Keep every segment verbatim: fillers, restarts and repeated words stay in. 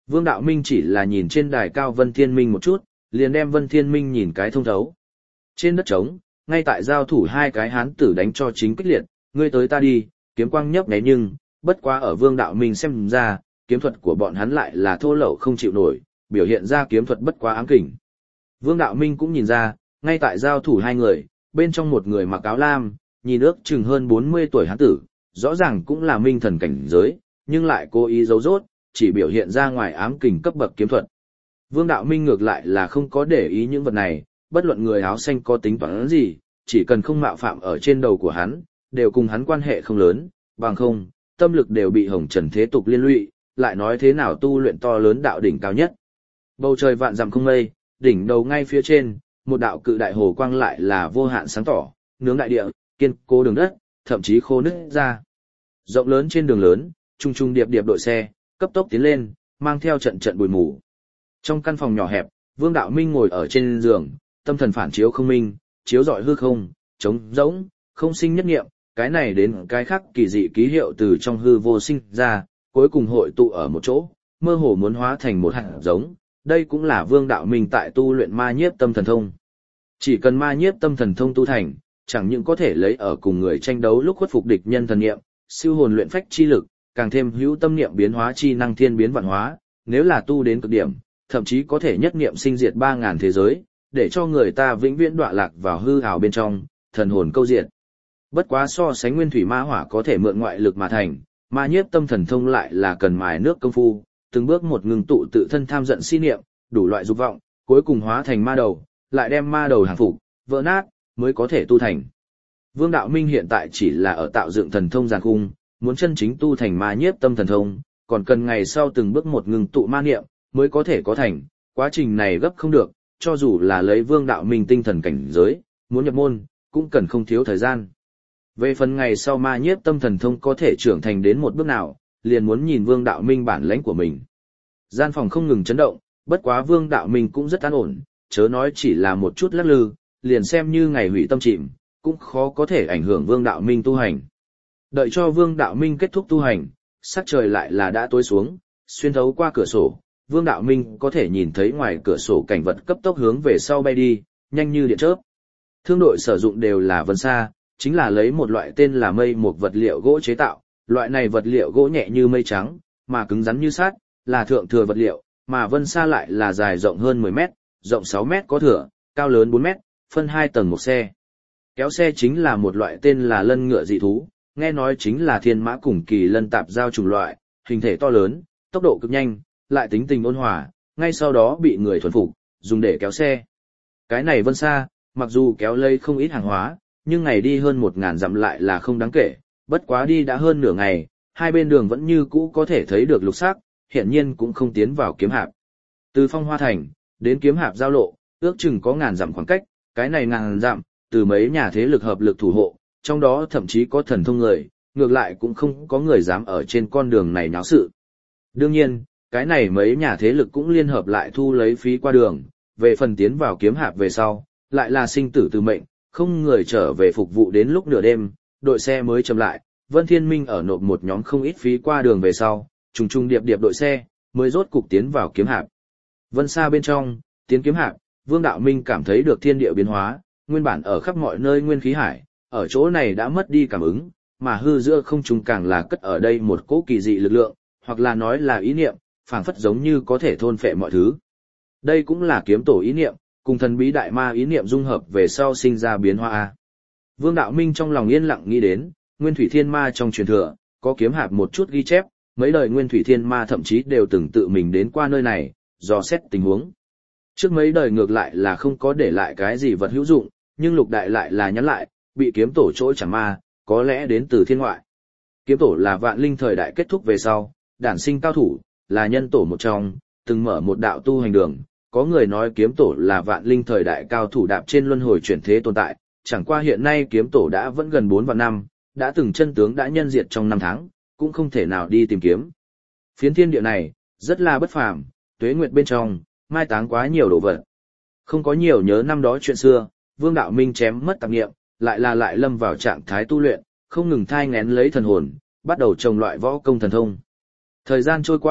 Vương Đạo Minh chỉ là nhìn trên đài cao Vân Thiên Minh một chút, liền đem Vân Thiên Minh nhìn cái thông thấu. Trên đất trống, ngay tại giao thủ hai cái hán tử đánh cho chính kích liệt, ngươi tới ta đi, kiếm quang nhấp nháy nhưng, bất quá ở Vương Đạo Minh xem ra, kiếm thuật của bọn hắn lại là thô lậu không chịu nổi, biểu hiện ra kiếm thuật bất quá ám kình. Vương Đạo Minh cũng nhìn ra, ngay tại giao thủ hai người, bên trong một người mặc áo lam, nhìn ước chừng hơn bốn mươi tuổi hán tử, rõ ràng cũng là minh thần cảnh giới, nhưng lại cố ý giấu rốt, chỉ biểu hiện ra ngoài ám kình cấp bậc kiếm thuật. Vương Đạo Minh ngược lại là không có để ý những vật này, bất luận người áo xanh có tính toán gì, chỉ cần không mạo phạm ở trên đầu của hắn, đều cùng hắn quan hệ không lớn, bằng không, tâm lực đều bị hồng trần thế tục liên lụy, lại nói thế nào tu luyện to lớn đạo đỉnh cao nhất. Bầu trời vạn dặm không mây, đỉnh đầu ngay phía trên, một đạo cự đại hồ quang lại là vô hạn sáng tỏ, nướng đại địa, kiên cố đường đất, thậm chí khô nứt ra. Rộng lớn trên đường lớn, trung trung điệp điệp đội xe, cấp tốc tiến lên, mang theo trận trận bụi mù. Trong căn phòng nhỏ hẹp, Vương Đạo Minh ngồi ở trên giường, tâm thần phản chiếu không minh, chiếu rọi hư không, trống rỗng, không sinh nhất nghiệm, cái này đến cái khác kỳ dị ký hiệu từ trong hư vô sinh ra, cuối cùng hội tụ ở một chỗ, mơ hồ muốn hóa thành một hạt giống. Đây cũng là Vương Đạo Minh tại tu luyện ma nhiếp tâm thần thông. Chỉ cần ma nhiếp tâm thần thông tu thành, chẳng những có thể lấy ở cùng người tranh đấu lúc khuất phục địch nhân thần niệm, siêu hồn luyện phách chi lực, càng thêm hữu tâm niệm biến hóa chi năng thiên biến vạn hóa, nếu là tu đến cực điểm, thậm chí có thể nhất niệm sinh diệt ba ngàn thế giới, để cho người ta vĩnh viễn đọa lạc vào hư ảo bên trong, thần hồn câu diệt. Bất quá so sánh nguyên thủy ma hỏa có thể mượn ngoại lực mà thành, ma nhiếp tâm thần thông lại là cần mài nước công phu, từng bước một ngừng tụ tự thân tham giận si niệm, đủ loại dục vọng, cuối cùng hóa thành ma đầu, lại đem ma đầu hàng phục, vỡ nát, mới có thể tu thành. Vương Đạo Minh hiện tại chỉ là ở tạo dựng thần thông giàn khung, muốn chân chính tu thành ma nhiếp tâm thần thông, còn cần ngày sau từng bước một ngừng tụ ma niệm, mới có thể có thành, quá trình này gấp không được, cho dù là lấy Vương Đạo Minh tinh thần cảnh giới, muốn nhập môn, cũng cần không thiếu thời gian. Về phần ngày sau ma nhiếp tâm thần thông có thể trưởng thành đến một bước nào, liền muốn nhìn Vương Đạo Minh bản lãnh của mình. Gian phòng không ngừng chấn động, bất quá Vương Đạo Minh cũng rất an ổn, chớ nói chỉ là một chút lắc lư, liền xem như ngày hủy tâm chìm, cũng khó có thể ảnh hưởng Vương Đạo Minh tu hành. Đợi cho Vương Đạo Minh kết thúc tu hành, sắc trời lại là đã tối xuống, xuyên thấu qua cửa sổ, Vương Đạo Minh có thể nhìn thấy ngoài cửa sổ cảnh vật cấp tốc hướng về sau bay đi, nhanh như điện chớp. Thương đội sử dụng đều là vân sa, chính là lấy một loại tên là mây một vật liệu gỗ chế tạo, loại này vật liệu gỗ nhẹ như mây trắng, mà cứng rắn như sắt, là thượng thừa vật liệu, mà vân sa lại là dài rộng hơn mười mét, rộng sáu mét có thừa, cao lớn bốn mét, phân hai tầng một xe. Kéo xe chính là một loại tên là lân ngựa dị thú, nghe nói chính là thiên mã cùng kỳ lân tạp giao chủng loại, hình thể to lớn, tốc độ cực nhanh, lại tính tình ôn hòa, ngay sau đó bị người thuần phục, dùng để kéo xe. Cái này vân sa, mặc dù kéo lây không ít hàng hóa, nhưng ngày đi hơn một ngàn dặm lại là không đáng kể, bất quá đi đã hơn nửa ngày, hai bên đường vẫn như cũ có thể thấy được lục sắc, hiện nhiên cũng không tiến vào kiếm hạp. Từ Phong Hoa Thành đến kiếm hạp giao lộ, ước chừng có ngàn dặm khoảng cách, cái này ngàn dặm, từ mấy nhà thế lực hợp lực thủ hộ, trong đó thậm chí có thần thông người, ngược lại cũng không có người dám ở trên con đường này náo sự. Đương nhiên, cái này mấy nhà thế lực cũng liên hợp lại thu lấy phí qua đường, về phần tiến vào kiếm hạp về sau, lại là sinh tử từ mệnh, không người trở về phục vụ đến lúc nửa đêm, đội xe mới chậm lại, Vân Thiên Minh ở nộp một nhóm không ít phí qua đường về sau, trùng trùng điệp điệp đội xe, mới rốt cục tiến vào kiếm hạp. Vân xa bên trong, tiến kiếm hạp, Vương Đạo Minh cảm thấy được thiên địa biến hóa, nguyên bản ở khắp mọi nơi nguyên khí hải, ở chỗ này đã mất đi cảm ứng, mà hư giữa không trung càng là cất ở đây một cỗ kỳ dị lực lượng, hoặc là nói là ý niệm, phảng phất giống như có thể thôn phệ mọi thứ. Đây cũng là kiếm tổ ý niệm, cùng thần bí đại ma ý niệm dung hợp về sau sinh ra biến hóa. Vương Đạo Minh trong lòng yên lặng nghĩ đến, Nguyên Thủy Thiên Ma trong truyền thừa, có kiếm hạp một chút ghi chép, mấy đời Nguyên Thủy Thiên Ma thậm chí đều từng tự mình đến qua nơi này, dò xét tình huống. Trước mấy đời ngược lại là không có để lại cái gì vật hữu dụng, nhưng lục đại lại là nhắn lại, bị kiếm tổ chỗ chẳng ma, có lẽ đến từ thiên ngoại. Kiếm tổ là vạn linh thời đại kết thúc về sau, đản sinh cao thủ, là nhân tổ một trong, từng mở một đạo tu hành đường. Có người nói kiếm tổ là vạn linh thời đại cao thủ đạp trên luân hồi chuyển thế tồn tại, chẳng qua hiện nay kiếm tổ đã vẫn gần bốn vạn năm, đã từng chân tướng đã nhân diệt trong năm tháng, cũng không thể nào đi tìm kiếm. Phiến thiên địa này, rất là bất phàm, tuế nguyệt bên trong, mai táng quá nhiều đồ vật. Không có nhiều nhớ năm đó chuyện xưa, Vương Đạo Minh chém mất tạp niệm, lại là lại lâm vào trạng thái tu luyện, không ngừng thai nghén lấy thần hồn, bắt đầu trồng loại võ công thần thông. Thời gian trôi qua,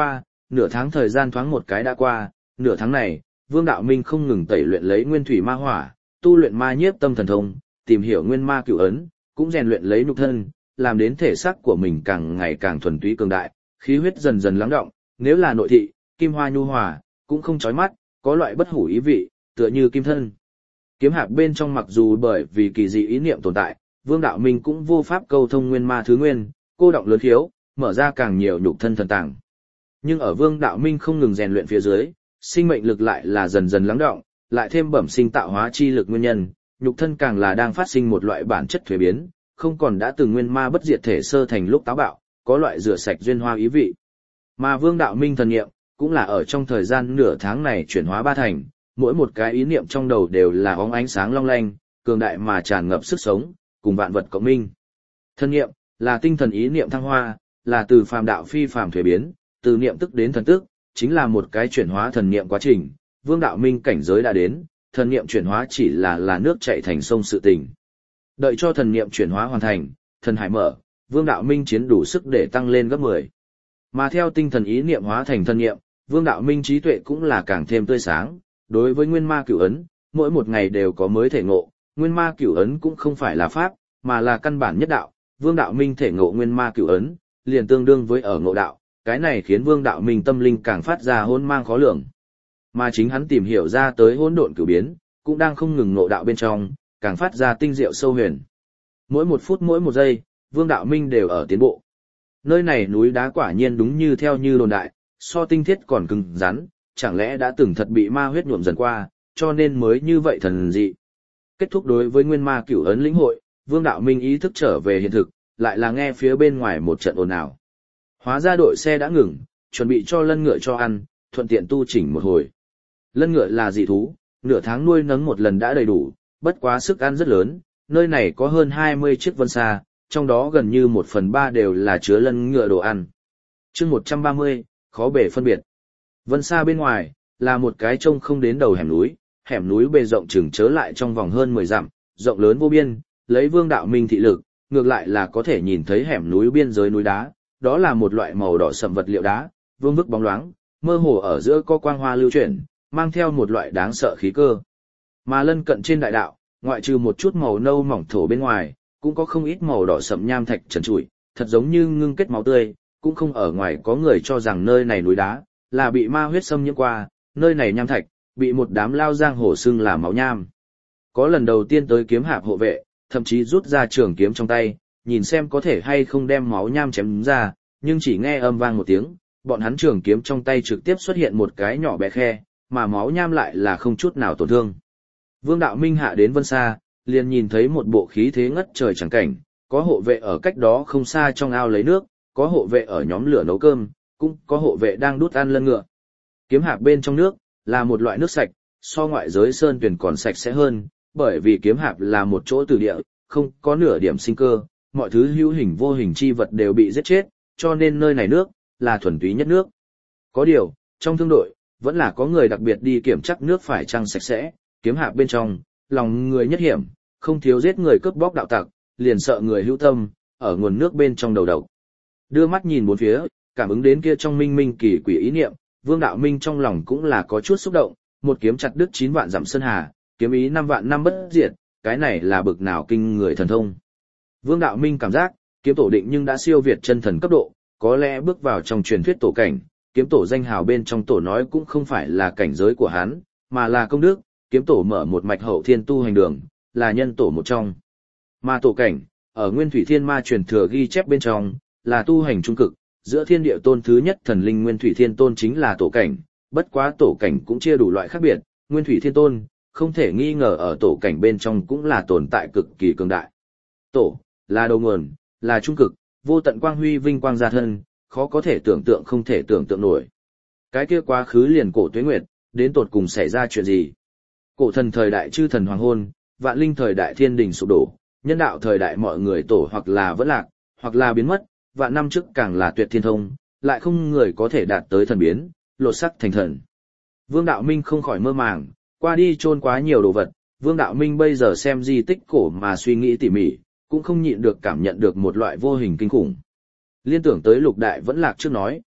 nửa tháng thời gian thoáng một cái đã qua, nửa tháng này, Vương Đạo Minh không ngừng tẩy luyện lấy nguyên thủy ma hỏa, tu luyện ma nhiếp tâm thần thông, tìm hiểu nguyên ma cửu ấn, cũng rèn luyện lấy nhục thân, làm đến thể xác của mình càng ngày càng thuần túy cường đại, khí huyết dần dần lắng đọng, nếu là nội thị, kim hoa nhu hòa, cũng không chói mắt, có loại bất hủ ý vị, tựa như kim thân. Kiếm hạp bên trong mặc dù bởi vì kỳ dị ý niệm tồn tại, Vương Đạo Minh cũng vô pháp câu thông nguyên ma thứ nguyên, cô động lớn khiếu, mở ra càng nhiều nhục thân thần tàng. Nhưng ở Vương Đạo Minh không ngừng rèn luyện phía dưới, sinh mệnh lực lại là dần dần lắng đọng, lại thêm bẩm sinh tạo hóa chi lực nguyên nhân, nhục thân càng là đang phát sinh một loại bản chất thuế biến, không còn đã từng nguyên ma bất diệt thể sơ thành lúc táo bạo, có loại rửa sạch duyên hoa ý vị. Mà Vương Đạo Minh thần niệm cũng là ở trong thời gian nửa tháng này chuyển hóa ba thành, mỗi một cái ý niệm trong đầu đều là óng ánh sáng long lanh, cường đại mà tràn ngập sức sống, cùng vạn vật cộng minh. Thần niệm là tinh thần ý niệm thăng hoa, là từ phàm đạo phi phàm thuế biến, từ niệm tức đến thần tức, chính là một cái chuyển hóa thần niệm quá trình. Vương Đạo Minh cảnh giới đã đến, thần niệm chuyển hóa chỉ là là nước chảy thành sông sự tình. Đợi cho thần niệm chuyển hóa hoàn thành, thần hải mở, Vương Đạo Minh chiến đủ sức để tăng lên gấp mười. Mà theo tinh thần ý niệm hóa thành thần niệm, Vương Đạo Minh trí tuệ cũng là càng thêm tươi sáng, đối với nguyên ma cửu ấn, mỗi một ngày đều có mới thể ngộ, nguyên ma cửu ấn cũng không phải là pháp, mà là căn bản nhất đạo, Vương Đạo Minh thể ngộ nguyên ma cửu ấn, liền tương đương với ở ngộ đạo, cái này khiến Vương Đạo Minh tâm linh càng phát ra hỗn mang khó lường. Mà chính hắn tìm hiểu ra tới hỗn độn cửu biến, cũng đang không ngừng ngộ đạo bên trong, càng phát ra tinh diệu sâu huyền. Mỗi một phút mỗi một giây, Vương Đạo Minh đều ở tiến bộ. Nơi này núi đá quả nhiên đúng như theo như đồn đại, so tinh thiết còn cứng rắn, chẳng lẽ đã từng thật bị ma huyết nhuộm dần qua, cho nên mới như vậy thần dị. Kết thúc đối với nguyên ma cửu ấn lĩnh hội, Vương Đạo Minh ý thức trở về hiện thực, lại là nghe phía bên ngoài một trận ồn ào. Hóa ra đội xe đã ngừng, chuẩn bị cho lân ngựa cho ăn, thuận tiện tu chỉnh một hồi. Lân ngựa là dị thú, nửa tháng nuôi nấng một lần đã đầy đủ, bất quá sức ăn rất lớn, nơi này có hơn hai mươi chiếc vân xa, trong đó gần như một phần ba đều là chứa lân ngựa đồ ăn. Chương một trăm ba mươi, khó bể phân biệt. Vân xa bên ngoài, là một cái trông không đến đầu hẻm núi, hẻm núi bề rộng chừng chớ lại trong vòng hơn mười dặm, rộng lớn vô biên, lấy Vương Đạo Minh thị lực, ngược lại là có thể nhìn thấy hẻm núi biên giới núi đá, đó là một loại màu đỏ sậm vật liệu đá, vương vức bóng loáng, mơ hồ ở giữa có quang hoa lưu chuyển, mang theo một loại đáng sợ khí cơ. Mà lân cận trên đại đạo, ngoại trừ một chút màu nâu mỏng thổ bên ngoài, cũng có không ít màu đỏ sậm nham thạch trần trụi, thật giống như ngưng kết máu tươi, cũng không ở ngoài có người cho rằng nơi này núi đá là bị ma huyết xâm nhiễm qua, nơi này nham thạch bị một đám lao giang hồ xưng là máu nham. Có lần đầu tiên tới kiếm hạp hộ vệ, thậm chí rút ra trường kiếm trong tay, nhìn xem có thể hay không đem máu nham chém ra, nhưng chỉ nghe âm vang một tiếng, bọn hắn trường kiếm trong tay trực tiếp xuất hiện một cái nhỏ bé khe, mà máu nham lại là không chút nào tổn thương. Vương Đạo Minh hạ đến vân xa, liền nhìn thấy một bộ khí thế ngất trời chẳng cảnh, có hộ vệ ở cách đó không xa trong ao lấy nước, có hộ vệ ở nhóm lửa nấu cơm, cũng có hộ vệ đang đút ăn lân ngựa. Kiếm hạp bên trong nước là một loại nước sạch, so ngoại giới sơn tuyển còn sạch sẽ hơn, bởi vì kiếm hạp là một chỗ từ địa, không có nửa điểm sinh cơ, mọi thứ hữu hình vô hình chi vật đều bị giết chết, cho nên nơi này nước là thuần túy nhất nước. Có điều, trong thương đội vẫn là có người đặc biệt đi kiểm chắc nước phải chăng sạch sẽ, kiếm hạp bên trong, lòng người nhất hiểm, không thiếu giết người cướp bóc đạo tặc, liền sợ người hữu tâm ở nguồn nước bên trong đầu độc. Đưa mắt nhìn bốn phía, cảm ứng đến kia trong minh minh kỳ quỷ ý niệm, Vương Đạo Minh trong lòng cũng là có chút xúc động, một kiếm chặt đứt chín vạn dặm sơn hà, kiếm ý năm vạn năm bất diệt, cái này là bực nào kinh người thần thông. Vương Đạo Minh cảm giác, kiếm tổ định nhưng đã siêu việt chân thần cấp độ, có lẽ bước vào trong truyền thuyết tổ cảnh, kiếm tổ danh hào bên trong tổ nói cũng không phải là cảnh giới của hắn, mà là công đức, kiếm tổ mở một mạch hậu thiên tu hành đường, là nhân tổ một trong. Mà tổ cảnh, ở Nguyên Thủy Thiên Ma truyền thừa ghi chép bên trong, là tu hành trung cực, giữa thiên địa tôn thứ nhất thần linh Nguyên Thủy Thiên Tôn chính là tổ cảnh, bất quá tổ cảnh cũng chia đủ loại khác biệt, Nguyên Thủy Thiên Tôn, không thể nghi ngờ ở tổ cảnh bên trong cũng là tồn tại cực kỳ cường đại. Tổ, là đầu nguồn, là trung cực, vô tận quang huy vinh quang gia thân, khó có thể tưởng tượng không thể tưởng tượng nổi. Cái kia quá khứ liền cổ tuế nguyệt, đến tột cùng xảy ra chuyện gì? Cổ thần thời đại chư thần hoàng hôn, vạn linh thời đại thiên đình sụp đổ, nhân đạo thời đại mọi người tổ hoặc là vẫn lạc, hoặc là biến mất, vạn năm trước càng là tuyệt thiên thông, lại không người có thể đạt tới thần biến, lột sắc thành thần. Vương Đạo Minh không khỏi mơ màng, qua đi chôn quá nhiều đồ vật, Vương Đạo Minh bây giờ xem di tích cổ mà suy nghĩ tỉ mỉ, cũng không nhịn được cảm nhận được một loại vô hình kinh khủng. Liên tưởng tới lục đại vẫn lạc trước nói,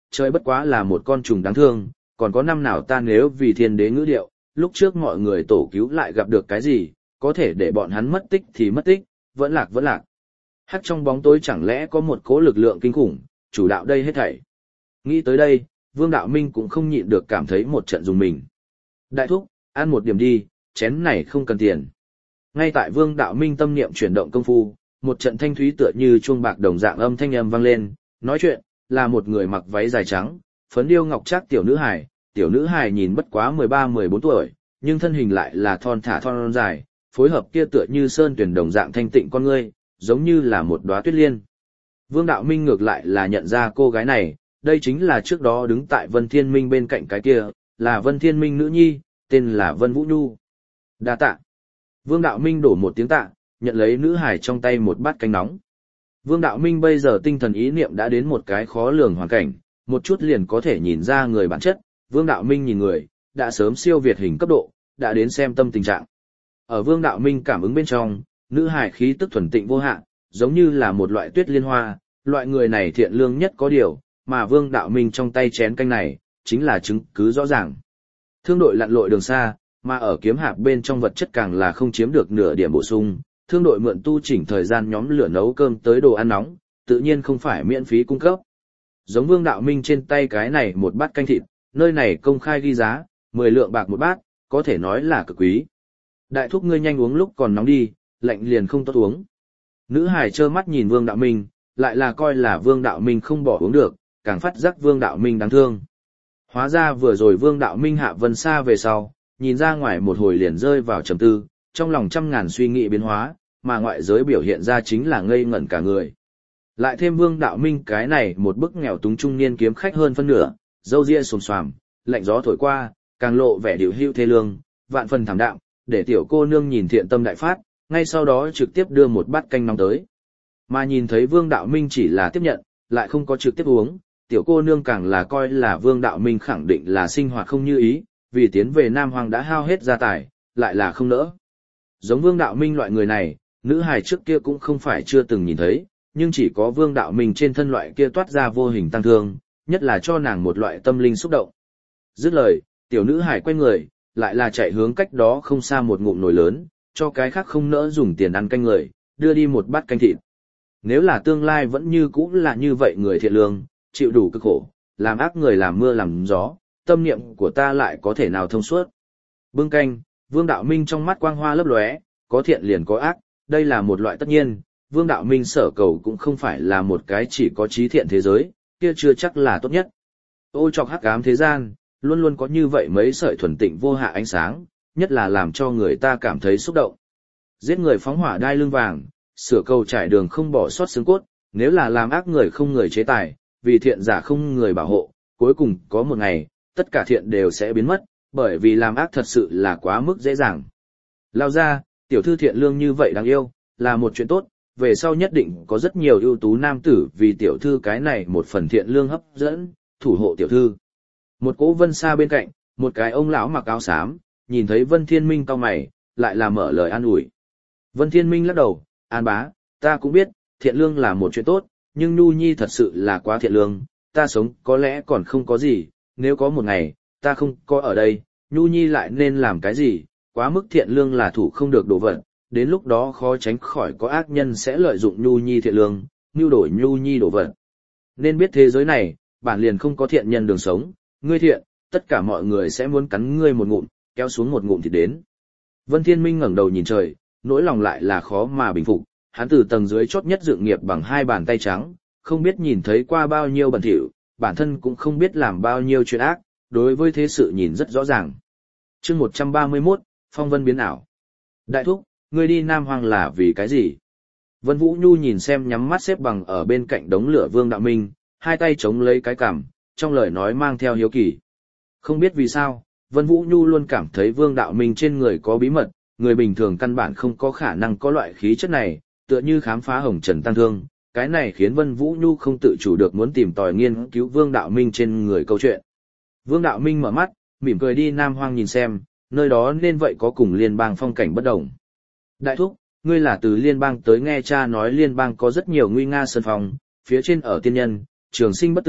trời bất quá là một con trùng đáng thương, còn có năm nào ta nếu vì thiên đế ngữ điệu, lúc trước mọi người tổ cứu lại gặp được cái gì, có thể để bọn hắn mất tích thì mất tích, vẫn lạc vẫn lạc. Hắc trong bóng tối chẳng lẽ có một cỗ lực lượng kinh khủng, chủ đạo đây hết thảy. Nghĩ tới đây, Vương Đạo Minh cũng không nhịn được cảm thấy một trận dùng mình. Đại thúc, ăn một điểm đi, chén này không cần tiền. Ngay tại Vương Đạo Minh tâm niệm chuyển động công phu, một trận thanh thúy tựa như chuông bạc đồng dạng âm thanh âm vang lên, nói chuyện, là một người mặc váy dài trắng, phấn điêu ngọc trác tiểu nữ hài, tiểu nữ hài nhìn bất quá mười ba mười bốn tuổi, nhưng thân hình lại là thon thả thon dài, phối hợp kia tựa như sơn tuyển đồng dạng thanh tịnh con ngươi, giống như là một đóa tuyết liên. Vương Đạo Minh ngược lại là nhận ra cô gái này, đây chính là trước đó đứng tại Vân Thiên Minh bên cạnh cái kia, là Vân Thiên Minh nữ nhi, tên là Vân Vũ Nhu. Đa tạ. Vương Đạo Minh đổ một tiếng tạ, nhận lấy nữ hài trong tay một bát canh nóng. Vương Đạo Minh bây giờ tinh thần ý niệm đã đến một cái khó lường hoàn cảnh, một chút liền có thể nhìn ra người bản chất. Vương Đạo Minh nhìn người, đã sớm siêu việt hình cấp độ, đã đến xem tâm tình trạng. Ở Vương Đạo Minh cảm ứng bên trong, nữ hài khí tức thuần tịnh vô hạn, giống như là một loại tuyết liên hoa, loại người này thiện lương nhất có điều, mà Vương Đạo Minh trong tay chén canh này, chính là chứng cứ rõ ràng. Thương đội lặn lội đường xa, mà ở kiếm hạp bên trong vật chất càng là không chiếm được nửa điểm bổ sung, thương đội mượn tu chỉnh thời gian nhóm lửa nấu cơm tới đồ ăn nóng, tự nhiên không phải miễn phí cung cấp. Giống Vương Đạo Minh trên tay cái này một bát canh thịt, nơi này công khai ghi giá, mười lượng bạc một bát, có thể nói là cực quý. Đại thúc ngươi nhanh uống lúc còn nóng đi, lạnh liền không tốt uống. Nữ hải trơ mắt nhìn Vương Đạo Minh, lại là coi là Vương Đạo Minh không bỏ uống được, càng phát giác Vương Đạo Minh đáng thương. Hóa ra vừa rồi Vương Đạo Minh hạ vân xa về sau, nhìn ra ngoài một hồi liền rơi vào trầm tư, trong lòng trăm ngàn suy nghĩ biến hóa, mà ngoại giới biểu hiện ra chính là ngây ngẩn cả người. Lại thêm Vương Đạo Minh cái này một bức nghèo túng trung niên kiếm khách hơn phân nửa, râu ria xồm xoàm, lạnh gió thổi qua, càng lộ vẻ điệu hưu thê lương, vạn phần thảm đạm, để tiểu cô nương nhìn thiện tâm đại phát, ngay sau đó trực tiếp đưa một bát canh nóng tới. Mà nhìn thấy Vương Đạo Minh chỉ là tiếp nhận, lại không có trực tiếp uống, tiểu cô nương càng là coi là Vương Đạo Minh khẳng định là sinh hoạt không như ý, vì tiến về Nam Hoàng đã hao hết gia tài, lại là không nỡ. Giống Vương Đạo Minh loại người này, nữ hài trước kia cũng không phải chưa từng nhìn thấy, nhưng chỉ có Vương Đạo Minh trên thân loại kia toát ra vô hình tăng thương, nhất là cho nàng một loại tâm linh xúc động. Dứt lời, tiểu nữ hài quay người, lại là chạy hướng cách đó không xa một ngụm nồi lớn, cho cái khác không nỡ dùng tiền ăn canh người, đưa đi một bát canh thịt. Nếu là tương lai vẫn như cũ là như vậy người thiện lương, chịu đủ cực khổ, làm ác người làm mưa làm gió, tâm niệm của ta lại có thể nào thông suốt. Bưng canh, Vương Đạo Minh trong mắt quang hoa lấp lóe, có thiện liền có ác, đây là một loại tất nhiên, Vương Đạo Minh sở cầu cũng không phải là một cái chỉ có trí thiện thế giới, kia chưa chắc là tốt nhất. Ô trọc hắc ám thế gian, luôn luôn có như vậy mấy sợi thuần tịnh vô hạ ánh sáng, nhất là làm cho người ta cảm thấy xúc động. Giết người phóng hỏa đai lưng vàng, sửa cầu trải đường không bỏ sót xương cốt, nếu là làm ác người không người chế tài, vì thiện giả không người bảo hộ, cuối cùng có một ngày, tất cả thiện đều sẽ biến mất, bởi vì làm ác thật sự là quá mức dễ dàng. Lao ra, tiểu thư thiện lương như vậy đáng yêu, là một chuyện tốt, về sau nhất định có rất nhiều ưu tú nam tử vì tiểu thư cái này một phần thiện lương hấp dẫn, thủ hộ tiểu thư. Một cỗ vân xa bên cạnh, một cái ông lão mặc áo xám, nhìn thấy Vân Thiên Minh cau mày, lại là mở lời an ủi. Vân Thiên Minh lắc đầu, an bá, ta cũng biết, thiện lương là một chuyện tốt, nhưng Nhu Nhi thật sự là quá thiện lương, ta sống có lẽ còn không có gì, nếu có một ngày, ta không có ở đây, Nhu Nhi lại nên làm cái gì, quá mức thiện lương là thủ không được đồ vật, đến lúc đó khó tránh khỏi có ác nhân sẽ lợi dụng Nhu Nhi thiện lương, mưu đổi Nhu Nhi đồ vật. Nên biết thế giới này, bản liền không có thiện nhân đường sống, ngươi thiện, tất cả mọi người sẽ muốn cắn ngươi một ngụm, kéo xuống một ngụm thì đến. Vân Thiên Minh ngẩng đầu nhìn trời, nỗi lòng lại là khó mà bình phục, hắn từ tầng dưới chót nhất dựng nghiệp bằng hai bàn tay trắng, không biết nhìn thấy qua bao nhiêu bẩn thỉu, bản thân cũng không biết làm bao nhiêu chuyện ác, đối với thế sự nhìn rất rõ ràng. Chương một trăm ba mươi mốt, phong vân biến ảo. Đại thúc, ngươi đi Nam Hoàng là vì cái gì? Vân Vũ Nhu nhìn xem nhắm mắt xếp bằng ở bên cạnh đống lửa Vương Đạo Minh, hai tay chống lấy cái cằm, trong lời nói mang theo hiếu kỳ. Không biết vì sao, Vân Vũ Nhu luôn cảm thấy Vương Đạo Minh trên người có bí mật, người bình thường căn bản không có khả năng có loại khí chất này, tựa như khám phá hồng trần tăng thương. Cái này khiến Vân Vũ Nhu không tự chủ được muốn tìm tòi nghiên cứu Vương Đạo Minh trên người câu chuyện. Vương Đạo Minh mở mắt, mỉm cười đi Nam Hoang nhìn xem, nơi đó nên vậy có cùng liên bang phong cảnh bất đồng. Đại thúc, ngươi là từ liên bang tới, nghe cha nói liên bang có rất nhiều nguy nga sơn phong, phía trên ở tiên nhân, trường sinh bất tử,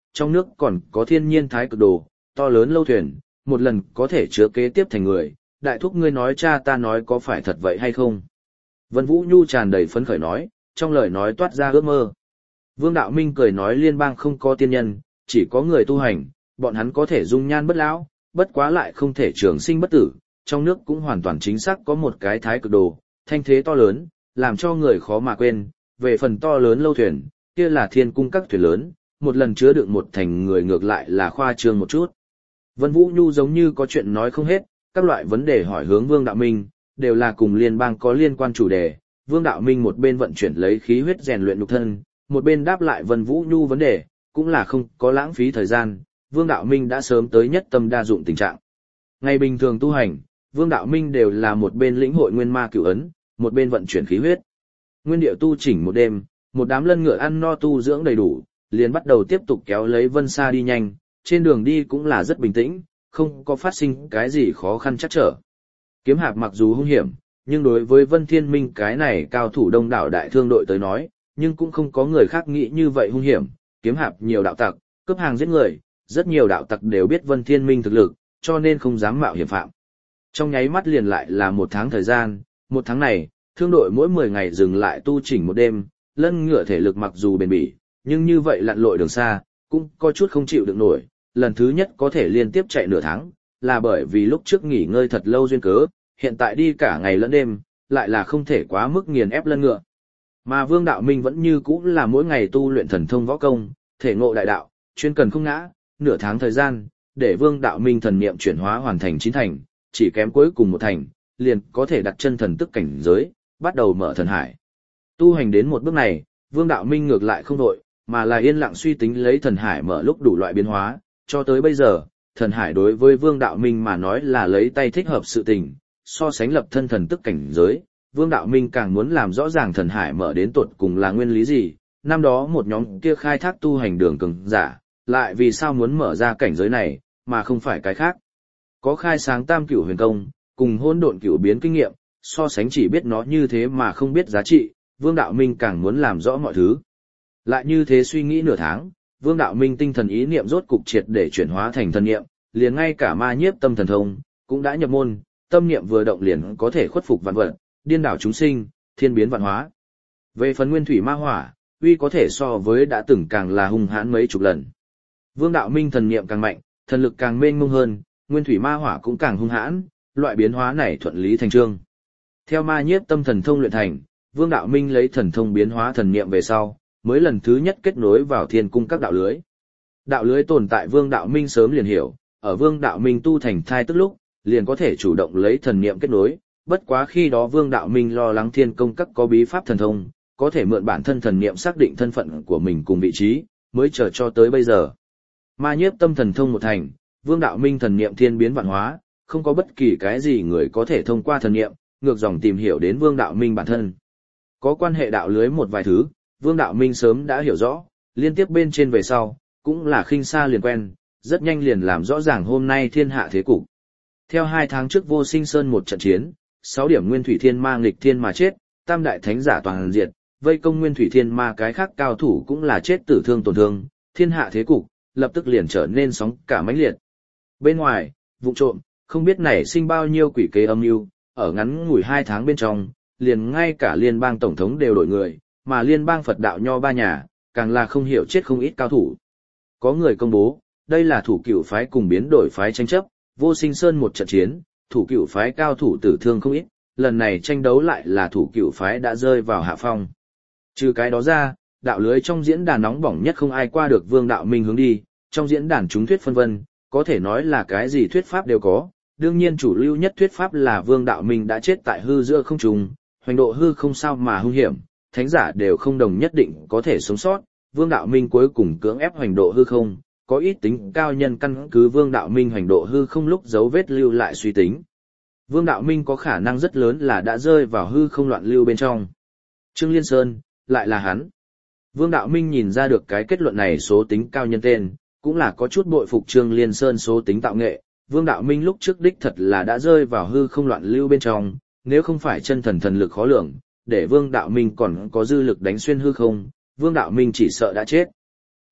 trong nước còn có thiên nhiên thái cực đồ, to lớn lâu thuyền, một lần có thể chứa kế tiếp thành người, đại thúc ngươi nói cha ta nói có phải thật vậy hay không? Vân Vũ Nhu tràn đầy phấn khởi nói, trong lời nói toát ra ước mơ. Vương Đạo Minh cười nói liên bang không có tiên nhân, chỉ có người tu hành, bọn hắn có thể dung nhan bất lão, bất quá lại không thể trường sinh bất tử, trong nước cũng hoàn toàn chính xác có một cái thái cực đồ, thanh thế to lớn, làm cho người khó mà quên, về phần to lớn lâu thuyền, kia là thiên cung các thuyền lớn, một lần chứa đựng một thành người ngược lại là khoa trương một chút. Vân Vũ Nhu giống như có chuyện nói không hết, các loại vấn đề hỏi hướng Vương Đạo Minh, đều là cùng liên bang có liên quan chủ đề. Vương Đạo Minh một bên vận chuyển lấy khí huyết rèn luyện nhục thân, một bên đáp lại Vân Vũ Nhu vấn đề, cũng là không có lãng phí thời gian, Vương Đạo Minh đã sớm tới nhất tâm đa dụng tình trạng. Ngày bình thường tu hành, Vương Đạo Minh đều là một bên lĩnh hội nguyên ma cửu ấn, một bên vận chuyển khí huyết. Nguyên điệu tu chỉnh một đêm, một đám lân ngựa ăn no tu dưỡng đầy đủ, liền bắt đầu tiếp tục kéo lấy Vân Sa đi nhanh, trên đường đi cũng là rất bình tĩnh, không có phát sinh cái gì khó khăn chắc trở. Kiếm hạp mặc dù hung hiểm, nhưng đối với Vân Thiên Minh cái này cao thủ đông đảo đại thương đội tới nói, nhưng cũng không có người khác nghĩ như vậy hung hiểm. Kiếm hạp nhiều đạo tặc, cướp hàng giết người, rất nhiều đạo tặc đều biết Vân Thiên Minh thực lực, cho nên không dám mạo hiểm phạm. Trong nháy mắt liền lại là một tháng thời gian, một tháng này, thương đội mỗi mười ngày dừng lại tu chỉnh một đêm, lân ngựa thể lực mặc dù bền bỉ, nhưng như vậy lặn lội đường xa, cũng có chút không chịu được nổi. Lần thứ nhất có thể liên tiếp chạy nửa tháng, là bởi vì lúc trước nghỉ ngơi thật lâu duyên cớ, hiện tại đi cả ngày lẫn đêm, lại là không thể quá mức nghiền ép lân ngựa. Mà Vương Đạo Minh vẫn như cũ là mỗi ngày tu luyện thần thông võ công, thể ngộ đại đạo, chuyên cần không ngã, nửa tháng thời gian, để Vương Đạo Minh thần niệm chuyển hóa hoàn thành chín thành, chỉ kém cuối cùng một thành, liền có thể đặt chân thần tức cảnh giới, bắt đầu mở thần hải. Tu hành đến một bước này, Vương Đạo Minh ngược lại không đội, mà là yên lặng suy tính lấy thần hải mở lúc đủ loại biến hóa, cho tới bây giờ, thần hải đối với Vương Đạo Minh mà nói là lấy tay thích hợp sự tình, so sánh lập thân thần tức cảnh giới, Vương Đạo Minh càng muốn làm rõ ràng thần hải mở đến tột cùng là nguyên lý gì, năm đó một nhóm kia khai thác tu hành đường cường giả, lại vì sao muốn mở ra cảnh giới này, mà không phải cái khác. Có khai sáng tam cửu huyền công, cùng hỗn độn cửu biến kinh nghiệm, so sánh chỉ biết nó như thế mà không biết giá trị, Vương Đạo Minh càng muốn làm rõ mọi thứ. Lại như thế suy nghĩ nửa tháng, Vương Đạo Minh tinh thần ý niệm rốt cục triệt để chuyển hóa thành thần niệm, liền ngay cả ma nhiếp tâm thần thông cũng đã nhập môn, tâm niệm vừa động liền có thể khuất phục vạn vật, điên đảo chúng sinh, thiên biến vạn hóa. Về phần nguyên thủy ma hỏa, uy có thể so với đã từng càng là hung hãn mấy chục lần. Vương Đạo Minh thần niệm càng mạnh, thần lực càng mênh mông hơn, nguyên thủy ma hỏa cũng càng hung hãn, loại biến hóa này thuận lý thành chương. Theo ma nhiếp tâm thần thông luyện thành, Vương Đạo Minh lấy thần thông biến hóa thần niệm về sau, mới lần thứ nhất kết nối vào thiên cung các đạo lưới. Đạo lưới tồn tại Vương Đạo Minh sớm liền hiểu, ở Vương Đạo Minh tu thành thai tức lúc, liền có thể chủ động lấy thần niệm kết nối, bất quá khi đó Vương Đạo Minh lo lắng thiên công các có bí pháp thần thông, có thể mượn bản thân thần niệm xác định thân phận của mình cùng vị trí, mới chờ cho tới bây giờ. Ma nhiếp tâm thần thông một thành, Vương Đạo Minh thần niệm thiên biến vạn hóa, không có bất kỳ cái gì người có thể thông qua thần niệm, ngược dòng tìm hiểu đến Vương Đạo Minh bản thân. Có quan hệ đạo lưới một vài thứ, Vương Đạo Minh sớm đã hiểu rõ, liên tiếp bên trên về sau, cũng là khinh xa liền quen, rất nhanh liền làm rõ ràng hôm nay thiên hạ thế cục. Theo hai tháng trước Vô Sinh Sơn một trận chiến, sáu điểm nguyên thủy thiên ma nghịch thiên mà chết, tam đại thánh giả toàn diệt, vây công nguyên thủy thiên ma cái khác cao thủ cũng là chết tử thương tổn thương, thiên hạ thế cục lập tức liền trở nên sóng cả mãnh liệt. Bên ngoài, vụ trộm, không biết nảy sinh bao nhiêu quỷ kế âm mưu, ở ngắn ngủi hai tháng bên trong, liền ngay cả liên bang tổng thống đều đổi người, mà liên bang Phật đạo nho ba nhà, càng là không hiểu chết không ít cao thủ. Có người công bố, đây là thủ cửu phái cùng biến đổi phái tranh chấp, Vô Sinh Sơn một trận chiến, thủ cửu phái cao thủ tử thương không ít, lần này tranh đấu lại là thủ cửu phái đã rơi vào hạ phong. Trừ cái đó ra, đạo lưới trong diễn đàn nóng bỏng nhất không ai qua được Vương Đạo Minh hướng đi, trong diễn đàn chúng thuyết phân vân, có thể nói là cái gì thuyết pháp đều có, đương nhiên chủ lưu nhất thuyết pháp là Vương Đạo Minh đã chết tại hư giữa không trung, hoành độ hư không sao mà hung hiểm, thánh giả đều không đồng nhất định có thể sống sót, Vương Đạo Minh cuối cùng cưỡng ép hoành độ hư không, có ít tính cao nhân căn cứ Vương Đạo Minh hoành độ hư không lúc dấu vết lưu lại suy tính. Vương Đạo Minh có khả năng rất lớn là đã rơi vào hư không loạn lưu bên trong. Trương Liên Sơn, lại là hắn. Vương Đạo Minh nhìn ra được cái kết luận này số tính cao nhân tên, cũng là có chút bội phục Trương Liên Sơn số tính tạo nghệ. Vương Đạo Minh lúc trước đích thật là đã rơi vào hư không loạn lưu bên trong, nếu không phải chân thần thần lực khó lường, để Vương Đạo Minh còn có dư lực đánh xuyên hư không, Vương Đạo Minh chỉ sợ đã chết.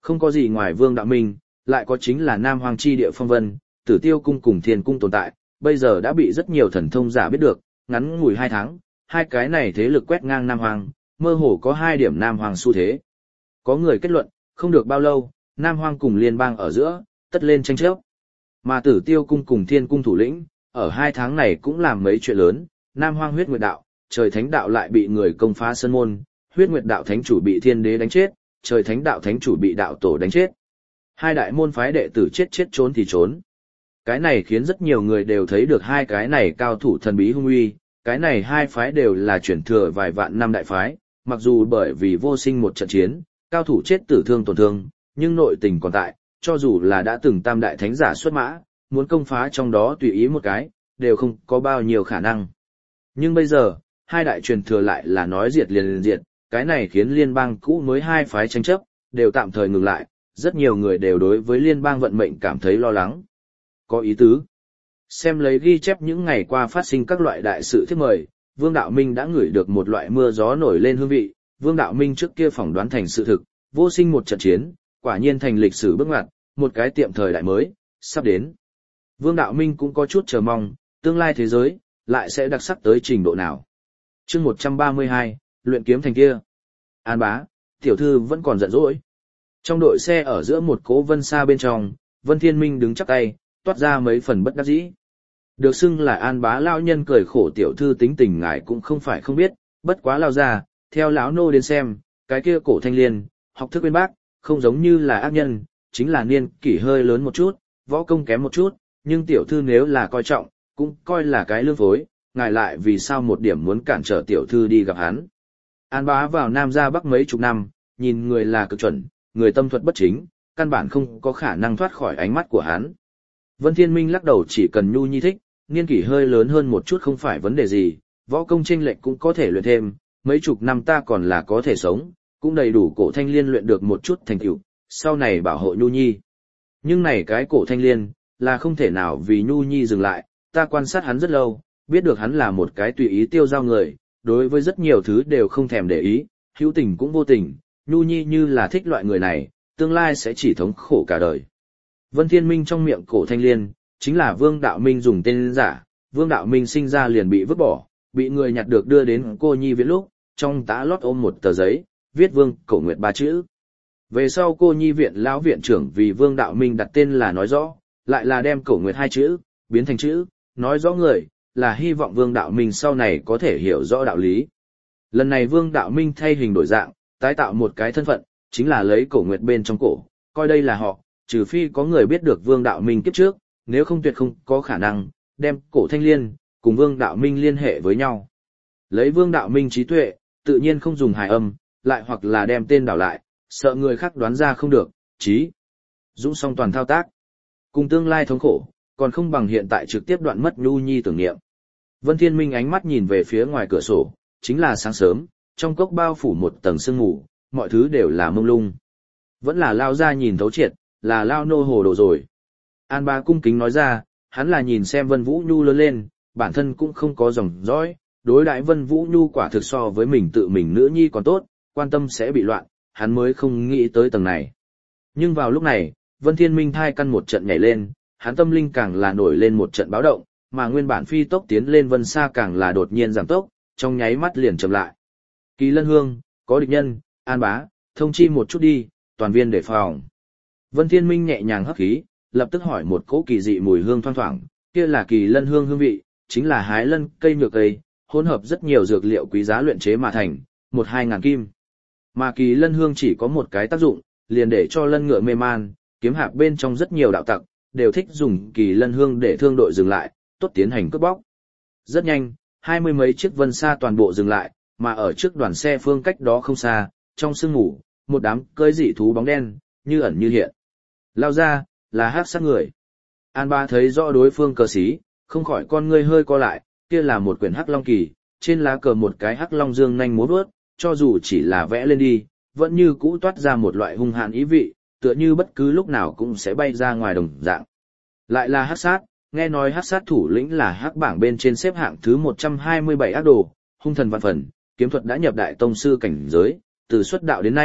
Không có gì ngoài Vương Đạo Minh, lại có chính là Nam Hoang chi địa phong vân, Tử Tiêu cung cùng Thiên cung tồn tại, bây giờ đã bị rất nhiều thần thông giả biết được, ngắn ngủi hai tháng, hai cái này thế lực quét ngang Nam Hoang, mơ hồ có hai điểm Nam Hoang xu thế. Có người kết luận, không được bao lâu, Nam Hoang cùng liên bang ở giữa, tất lên tranh chấp. Mà Tử Tiêu cung cùng Thiên cung thủ lĩnh, ở hai tháng này cũng làm mấy chuyện lớn, Nam Hoang huyết nguyệt đạo, trời thánh đạo lại bị người công phá sân môn, huyết nguyệt đạo thánh chủ bị thiên đế đánh chết, trời thánh đạo thánh chủ bị đạo tổ đánh chết. Hai đại môn phái đệ tử chết chết trốn thì trốn. Cái này khiến rất nhiều người đều thấy được hai cái này cao thủ thần bí hung uy, cái này hai phái đều là chuyển thừa vài vạn năm đại phái, mặc dù bởi vì vô sinh một trận chiến, cao thủ chết tử thương tổn thương, nhưng nội tình còn tại, cho dù là đã từng tam đại thánh giả xuất mã, muốn công phá trong đó tùy ý một cái, đều không có bao nhiêu khả năng. Nhưng bây giờ, hai đại truyền thừa lại là nói diệt liền liền diệt, cái này khiến liên bang cũ mới hai phái tranh chấp, đều tạm thời ngừng lại, rất nhiều người đều đối với liên bang vận mệnh cảm thấy lo lắng. Có ý tứ. Xem lấy ghi chép những ngày qua phát sinh các loại đại sự thiết mời, Vương Đạo Minh đã ngửi được một loại mưa gió nổi lên hương vị, Vương Đạo Minh trước kia phỏng đoán thành sự thực, vô sinh một trận chiến, quả nhiên thành lịch sử bước ngoặt, một cái tiệm thời đại mới, sắp đến. Vương Đạo Minh cũng có chút chờ mong, tương lai thế giới, lại sẽ đặc sắc tới trình độ nào. chương một trăm ba mươi hai, luyện kiếm thành kia. An bá, tiểu thư vẫn còn giận dỗi. Trong đội xe ở giữa một cố vân xa bên trong, Vân Thiên Minh đứng chắp tay, toát ra mấy phần bất đắc dĩ. Được xưng là An bá lao nhân cười khổ tiểu thư tính tình ngài cũng không phải không biết, bất quá lao ra, theo lão nô đến xem, cái kia cổ thanh liên, học thức bên bác, không giống như là ác nhân, chính là niên kỷ hơi lớn một chút, võ công kém một chút, nhưng tiểu thư nếu là coi trọng, cũng coi là cái lương phối, ngài lại vì sao một điểm muốn cản trở tiểu thư đi gặp hắn. An bá vào Nam ra Bắc mấy chục năm, nhìn người là cực chuẩn, người tâm thuật bất chính, căn bản không có khả năng thoát khỏi ánh mắt của hắn. Vân Thiên Minh lắc đầu chỉ cần Nhu Nhi thích, niên kỷ hơi lớn hơn một chút không phải vấn đề gì, võ công chênh lệch cũng có thể luyện thêm, mấy chục năm ta còn là có thể sống, cũng đầy đủ cổ thanh liên luyện được một chút thành tựu, sau này bảo hộ Nhu Nhi. Nhưng này cái cổ thanh liên, là không thể nào vì Nhu Nhi dừng lại, ta quan sát hắn rất lâu, biết được hắn là một cái tùy ý tiêu giao người, đối với rất nhiều thứ đều không thèm để ý, hữu tình cũng vô tình, Nhu Nhi như là thích loại người này, tương lai sẽ chỉ thống khổ cả đời. Vân Thiên Minh trong miệng cổ thanh liên, chính là Vương Đạo Minh dùng tên giả, Vương Đạo Minh sinh ra liền bị vứt bỏ, bị người nhặt được đưa đến cô nhi viện lúc, trong tã lót ôm một tờ giấy, viết Vương Cổ Nguyệt ba chữ. Về sau cô nhi viện lão viện trưởng vì Vương Đạo Minh đặt tên là nói rõ, lại là đem Cổ Nguyệt hai chữ, biến thành chữ, nói rõ người, là hy vọng Vương Đạo Minh sau này có thể hiểu rõ đạo lý. Lần này Vương Đạo Minh thay hình đổi dạng, tái tạo một cái thân phận, chính là lấy Cổ Nguyệt bên trong cổ, coi đây là họ, trừ phi có người biết được Vương Đạo Minh kiếp trước, nếu không tuyệt không có khả năng, đem cổ thanh liên, cùng Vương Đạo Minh liên hệ với nhau. Lấy Vương Đạo Minh trí tuệ, tự nhiên không dùng hài âm, lại hoặc là đem tên đảo lại, sợ người khác đoán ra không được, trí. Dũng song toàn thao tác. Cùng tương lai thống khổ, còn không bằng hiện tại trực tiếp đoạn mất Nhu Nhi tưởng niệm. Vân Thiên Minh ánh mắt nhìn về phía ngoài cửa sổ, chính là sáng sớm, trong cốc bao phủ một tầng sương mù, mọi thứ đều là mông lung. Vẫn là lao ra nhìn thấu triệt, là lao nô hồ đồ rồi. An Bá cung kính nói ra, hắn là nhìn xem Vân Vũ Nhu lớn lên, bản thân cũng không có dòng dõi, đối đãi Vân Vũ Nhu quả thực so với mình tự mình nữ nhi còn tốt, quan tâm sẽ bị loạn, hắn mới không nghĩ tới tầng này. Nhưng vào lúc này, Vân Thiên Minh thai căn một trận nhảy lên, hắn tâm linh càng là nổi lên một trận báo động, mà nguyên bản phi tốc tiến lên Vân Sa càng là đột nhiên giảm tốc, trong nháy mắt liền chậm lại. Kỳ Lân Hương, có địch nhân, An Bá, thông chi một chút đi, toàn viên đề phòng. Vân Thiên Minh nhẹ nhàng hấp khí, lập tức hỏi một cỗ kỳ dị mùi hương thoang thoảng, kia là Kỳ Lân Hương hương vị, chính là hái lân cây nhược cây, hỗn hợp rất nhiều dược liệu quý giá luyện chế mà thành, một hai ngàn kim. Mà Kỳ Lân Hương chỉ có một cái tác dụng, liền để cho lân ngựa mê man, kiếm hạp bên trong rất nhiều đạo tặc, đều thích dùng Kỳ Lân Hương để thương đội dừng lại, tốt tiến hành cướp bóc. Rất nhanh, hai mươi mấy chiếc Vân Sa toàn bộ dừng lại, mà ở trước đoàn xe phương cách đó không xa, trong sương mù, một đám cưỡi dị thú bóng đen, như ẩn như hiện. Lao ra, là hắc sát người. An Bá thấy rõ đối phương cờ xí, không khỏi con ngươi hơi co lại, kia là một quyển hắc long kỳ, trên lá cờ một cái hắc long dương nhanh múa vớt, cho dù chỉ là vẽ lên đi, vẫn như cũ toát ra một loại hung hãn ý vị, tựa như bất cứ lúc nào cũng sẽ bay ra ngoài đồng dạng. Lại là hắc sát, nghe nói hắc sát thủ lĩnh là hắc bảng bên trên xếp hạng thứ một trăm hai mươi bảy ác đồ, hung thần vạn phần, kiếm thuật đã nhập đại tông sư cảnh giới, từ xuất đạo đến nay,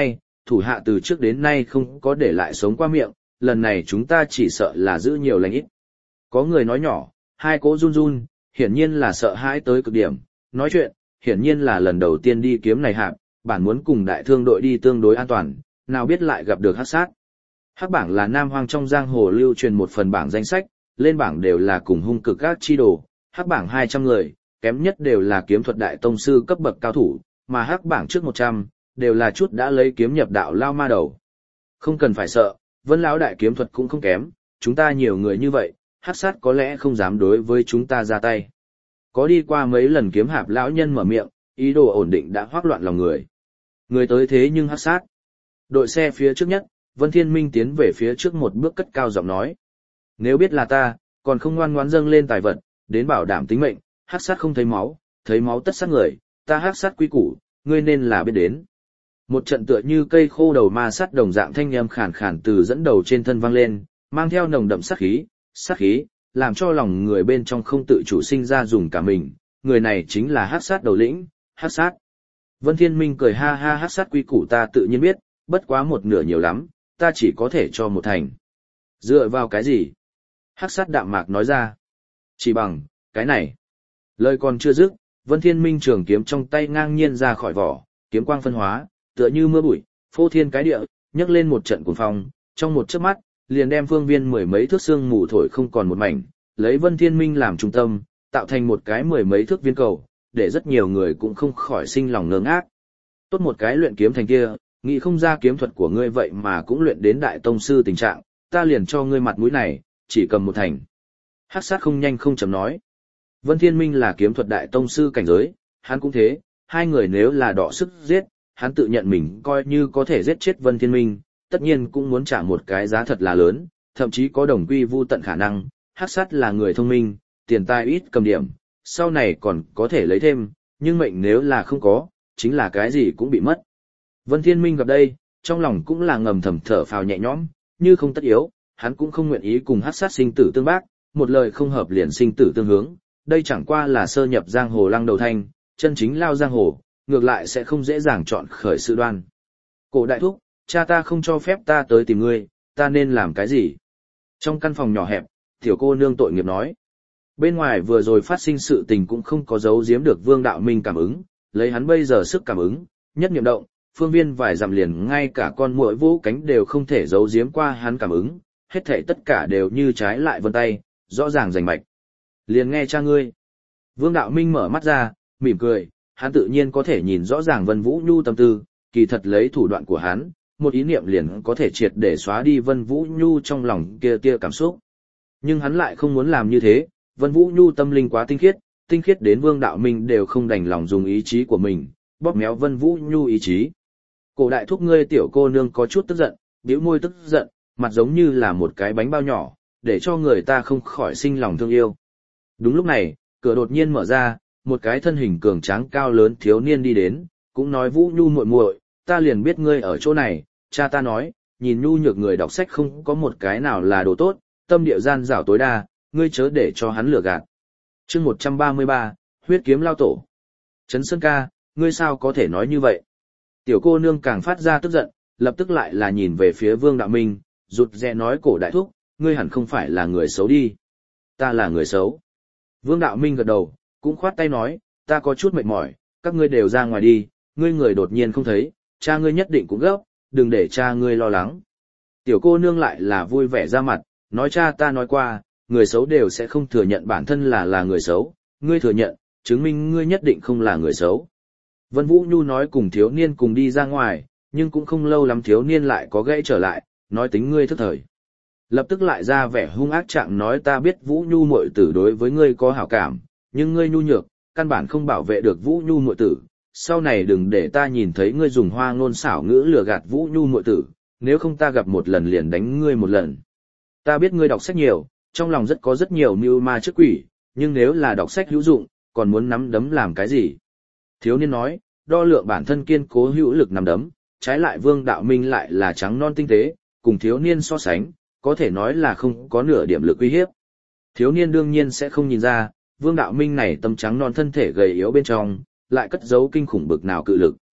thủ hạ từ trước đến nay không có để lại sống qua miệng, lần này chúng ta chỉ sợ là giữ nhiều lành ít. Có người nói nhỏ, hai cỗ run run, hiển nhiên là sợ hãi tới cực điểm, nói chuyện, hiển nhiên là lần đầu tiên đi kiếm này hạp, bản muốn cùng đại thương đội đi tương đối an toàn, nào biết lại gặp được hắc sát. Hắc bảng là Nam Hoang trong giang hồ lưu truyền một phần bảng danh sách, lên bảng đều là cùng hung cực các chi đồ, hắc bảng hai trăm người, kém nhất đều là kiếm thuật đại tông sư cấp bậc cao thủ, mà hắc bảng trước một trăm, đều là chút đã lấy kiếm nhập đạo lao ma đầu. Không cần phải sợ, Vân lão đại kiếm thuật cũng không kém, chúng ta nhiều người như vậy, hắc sát có lẽ không dám đối với chúng ta ra tay. Có đi qua mấy lần kiếm hạp lão nhân mở miệng, ý đồ ổn định đã hoác loạn lòng người. Người tới thế nhưng hắc sát. Đội xe phía trước nhất, Vân Thiên Minh tiến về phía trước một bước cất cao giọng nói. Nếu biết là ta, còn không ngoan ngoãn dâng lên tài vật, đến bảo đảm tính mệnh, hắc sát không thấy máu, thấy máu tất sát người, ta hắc sát quý củ, ngươi nên là biết đến. Một trận tựa như cây khô đầu ma sát đồng dạng thanh âm khàn khàn từ dẫn đầu trên thân vang lên, mang theo nồng đậm sát khí, sát khí, làm cho lòng người bên trong không tự chủ sinh ra dùng cả mình, người này chính là hắc sát đầu lĩnh, hắc sát. Vân Thiên Minh cười ha ha, hắc sát quý củ ta tự nhiên biết, bất quá một nửa nhiều lắm, ta chỉ có thể cho một thành. Dựa vào cái gì? Hắc sát đạm mạc nói ra. Chỉ bằng, cái này. Lời còn chưa dứt, Vân Thiên Minh trường kiếm trong tay ngang nhiên ra khỏi vỏ, kiếm quang phân hóa, tựa như mưa bụi, phô thiên cái địa, nhấc lên một trận cuồng phong, trong một chớp mắt, liền đem phương viên mười mấy thước xương mù thổi không còn một mảnh, lấy Vân Thiên Minh làm trung tâm, tạo thành một cái mười mấy thước viên cầu, để rất nhiều người cũng không khỏi sinh lòng ngơ ngác. Tốt một cái luyện kiếm thành kia, nghĩ không ra kiếm thuật của ngươi vậy mà cũng luyện đến đại tông sư tình trạng, ta liền cho ngươi mặt mũi này, chỉ cầm một thành. Hắc sát không nhanh không chậm nói. Vân Thiên Minh là kiếm thuật đại tông sư cảnh giới, hắn cũng thế, hai người nếu là đọ sức giết, hắn tự nhận mình coi như có thể giết chết Vân Thiên Minh, tất nhiên cũng muốn trả một cái giá thật là lớn, thậm chí có đồng quy vu tận khả năng. Hắc sát là người thông minh, tiền tài ít cầm điểm, sau này còn có thể lấy thêm, nhưng mệnh nếu là không có, chính là cái gì cũng bị mất. Vân Thiên Minh gặp đây, trong lòng cũng là ngầm thầm thở phào nhẹ nhõm, như không tất yếu, hắn cũng không nguyện ý cùng hắc sát sinh tử tương bác, một lời không hợp liền sinh tử tương hướng, đây chẳng qua là sơ nhập giang hồ lăng đầu thanh, chân chính lao giang hồ, ngược lại sẽ không dễ dàng chọn khởi sự đoan. Cổ đại thúc, cha ta không cho phép ta tới tìm ngươi, ta nên làm cái gì? Trong căn phòng nhỏ hẹp, tiểu cô nương tội nghiệp nói. Bên ngoài vừa rồi phát sinh sự tình cũng không có giấu giếm được Vương Đạo Minh cảm ứng, lấy hắn bây giờ sức cảm ứng, nhất niệm động, phương viên vài dặm liền ngay cả con muỗi vũ cánh đều không thể giấu giếm qua hắn cảm ứng, hết thảy tất cả đều như trái lại vân tay, rõ ràng rành mạch. Liền nghe cha ngươi. Vương Đạo Minh mở mắt ra, mỉm cười, hắn tự nhiên có thể nhìn rõ ràng Vân Vũ Nhu tâm tư, kỳ thật lấy thủ đoạn của hắn, một ý niệm liền có thể triệt để xóa đi Vân Vũ Nhu trong lòng kia tia cảm xúc. Nhưng hắn lại không muốn làm như thế, Vân Vũ Nhu tâm linh quá tinh khiết, tinh khiết đến Vương Đạo Minh đều không đành lòng dùng ý chí của mình, bóp méo Vân Vũ Nhu ý chí. Cổ đại thúc ngươi tiểu cô nương có chút tức giận, bĩu môi tức giận, mặt giống như là một cái bánh bao nhỏ, để cho người ta không khỏi sinh lòng thương yêu. Đúng lúc này, cửa đột nhiên mở ra, một cái thân hình cường tráng cao lớn thiếu niên đi đến, cũng nói Vũ Nhu muội muội, ta liền biết ngươi ở chỗ này, cha ta nói, nhìn nhu nhược người đọc sách không có một cái nào là đồ tốt, tâm địa gian dảo tối đa, ngươi chớ để cho hắn lừa gạt. Chương một trăm ba mươi ba, huyết kiếm lao tổ. Trấn Sơn ca, ngươi sao có thể nói như vậy? Tiểu cô nương càng phát ra tức giận, lập tức lại là nhìn về phía Vương Đạo Minh, rụt rè nói cổ đại thúc, ngươi hẳn không phải là người xấu đi. Ta là người xấu. Vương Đạo Minh gật đầu, cũng khoát tay nói, ta có chút mệt mỏi, các ngươi đều ra ngoài đi, ngươi người đột nhiên không thấy, cha ngươi nhất định cũng gấp, đừng để cha ngươi lo lắng. Tiểu cô nương lại là vui vẻ ra mặt, nói cha ta nói qua, người xấu đều sẽ không thừa nhận bản thân là là người xấu, ngươi thừa nhận, chứng minh ngươi nhất định không là người xấu. Vân Vũ Nhu nói cùng thiếu niên cùng đi ra ngoài, nhưng cũng không lâu lắm thiếu niên lại có gãy trở lại, nói tính ngươi thức thời. Lập tức lại ra vẻ hung ác trạng nói ta biết Vũ Nhu muội tử đối với ngươi có hảo cảm, nhưng ngươi nhu nhược, căn bản không bảo vệ được Vũ Nhu muội tử, sau này đừng để ta nhìn thấy ngươi dùng hoa ngôn xảo ngữ lừa gạt Vũ Nhu muội tử, nếu không ta gặp một lần liền đánh ngươi một lần. Ta biết ngươi đọc sách nhiều, trong lòng rất có rất nhiều mưu ma trước quỷ, nhưng nếu là đọc sách hữu dụng, còn muốn nắm đấm làm cái gì? Thiếu niên nói, đo lượng bản thân kiên cố hữu lực nắm đấm, trái lại Vương Đạo Minh lại là trắng non tinh tế, cùng thiếu niên so sánh, có thể nói là không có nửa điểm lực uy hiếp. Thiếu niên đương nhiên sẽ không nhìn ra, Vương Đạo Minh này tâm trắng non thân thể gầy yếu bên trong, lại cất giấu kinh khủng bực nào cự lực.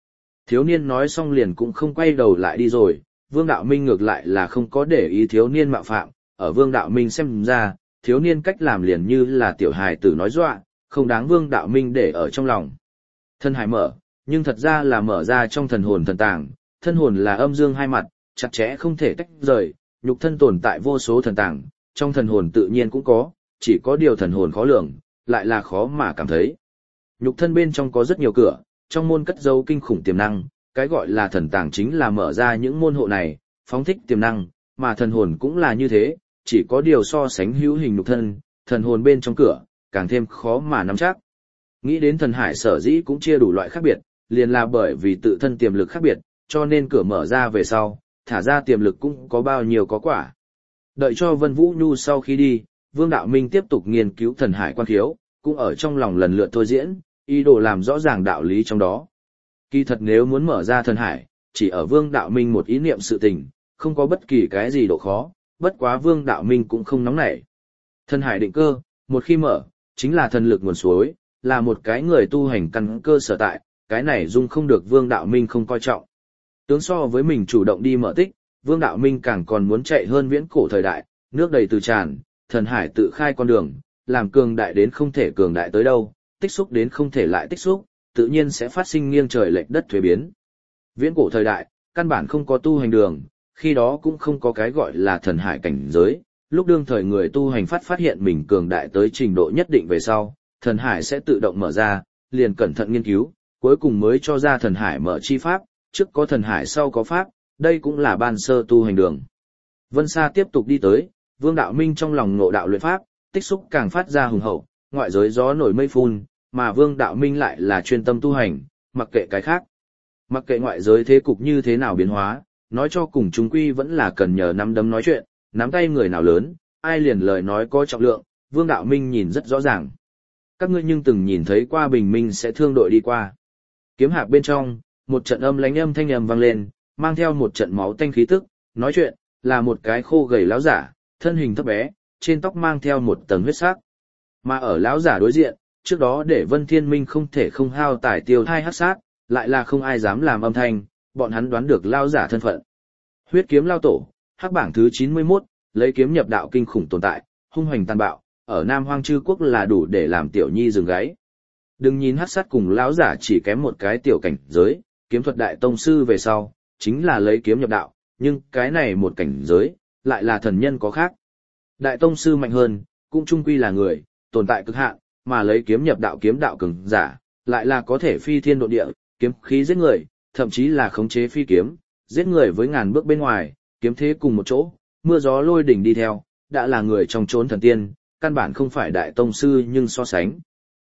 Thiếu niên nói xong liền cũng không quay đầu lại đi rồi, Vương Đạo Minh ngược lại là không có để ý thiếu niên mạo phạm, ở Vương Đạo Minh xem ra, thiếu niên cách làm liền như là tiểu hài tử nói dọa, không đáng Vương Đạo Minh để ở trong lòng. Thân hải mở, nhưng thật ra là mở ra trong thần hồn thần tàng, thân hồn là âm dương hai mặt, chặt chẽ không thể tách rời, nhục thân tồn tại vô số thần tàng, trong thần hồn tự nhiên cũng có, chỉ có điều thần hồn khó lường, lại là khó mà cảm thấy. Nhục thân bên trong có rất nhiều cửa, trong môn cất giấu kinh khủng tiềm năng, cái gọi là thần tàng chính là mở ra những môn hộ này, phóng thích tiềm năng, mà thần hồn cũng là như thế, chỉ có điều so sánh hữu hình nhục thân, thần hồn bên trong cửa, càng thêm khó mà nắm chắc. Nghĩ đến thần hải sở dĩ cũng chia đủ loại khác biệt, liền là bởi vì tự thân tiềm lực khác biệt, cho nên cửa mở ra về sau, thả ra tiềm lực cũng có bao nhiêu có quả. Đợi cho Vân Vũ Nhu sau khi đi, Vương Đạo Minh tiếp tục nghiên cứu thần hải quan khiếu, cũng ở trong lòng lần lượt thôi diễn, ý đồ làm rõ ràng đạo lý trong đó. Kỳ thật nếu muốn mở ra thần hải, chỉ ở Vương Đạo Minh một ý niệm sự tình, không có bất kỳ cái gì độ khó, bất quá Vương Đạo Minh cũng không nóng nảy. Thần hải định cơ, một khi mở, chính là thần lực nguồn suối, là một cái người tu hành căn cơ sở tại, cái này dung không được Vương Đạo Minh không coi trọng. Tướng so với mình chủ động đi mở tích, Vương Đạo Minh càng còn muốn chạy hơn viễn cổ thời đại, nước đầy từ tràn, thần hải tự khai con đường, làm cường đại đến không thể cường đại tới đâu, tích xúc đến không thể lại tích xúc, tự nhiên sẽ phát sinh nghiêng trời lệch đất thuế biến. Viễn cổ thời đại, căn bản không có tu hành đường, khi đó cũng không có cái gọi là thần hải cảnh giới, lúc đương thời người tu hành phát phát hiện mình cường đại tới trình độ nhất định về sau, thần hải sẽ tự động mở ra, liền cẩn thận nghiên cứu, cuối cùng mới cho ra thần hải mở chi pháp, trước có thần hải sau có pháp, đây cũng là ban sơ tu hành đường. Vân Sa tiếp tục đi tới, Vương Đạo Minh trong lòng ngộ đạo luyện pháp, tích xúc càng phát ra hùng hậu, ngoại giới gió nổi mây phun, mà Vương Đạo Minh lại là chuyên tâm tu hành, mặc kệ cái khác. Mặc kệ ngoại giới thế cục như thế nào biến hóa, nói cho cùng chúng quy vẫn là cần nhờ nắm đấm nói chuyện, nắm tay người nào lớn, ai liền lời nói có trọng lượng, Vương Đạo Minh nhìn rất rõ ràng. Các ngươi nhưng từng nhìn thấy qua bình minh sẽ thương đội đi qua. Kiếm hạp bên trong, một trận âm lánh âm thanh âm vang lên, mang theo một trận máu tanh khí tức, nói chuyện, là một cái khô gầy lão giả, thân hình thấp bé, trên tóc mang theo một tầng huyết sắc. Mà ở lão giả đối diện, trước đó để Vân Thiên Minh không thể không hao tài tiêu thai hắc sát, lại là không ai dám làm âm thanh, bọn hắn đoán được lão giả thân phận. Huyết kiếm lao tổ, hắc bảng thứ chín mươi mốt, lấy kiếm nhập đạo kinh khủng tồn tại, hung hoành tàn bạo, ở Nam Hoang Chư Quốc là đủ để làm tiểu nhi dừng gáy. Đừng nhìn hắc sát cùng lão giả chỉ kém một cái tiểu cảnh giới, kiếm thuật đại tông sư về sau, chính là lấy kiếm nhập đạo, nhưng cái này một cảnh giới, lại là thần nhân có khác. Đại tông sư mạnh hơn, cũng chung quy là người, tồn tại cực hạn, mà lấy kiếm nhập đạo kiếm đạo cường giả, lại là có thể phi thiên độ địa, kiếm khí giết người, thậm chí là khống chế phi kiếm, giết người với ngàn bước bên ngoài, kiếm thế cùng một chỗ, mưa gió lôi đỉnh đi theo, đã là người trong chốn thần tiên, căn bản không phải đại tông sư nhưng so sánh.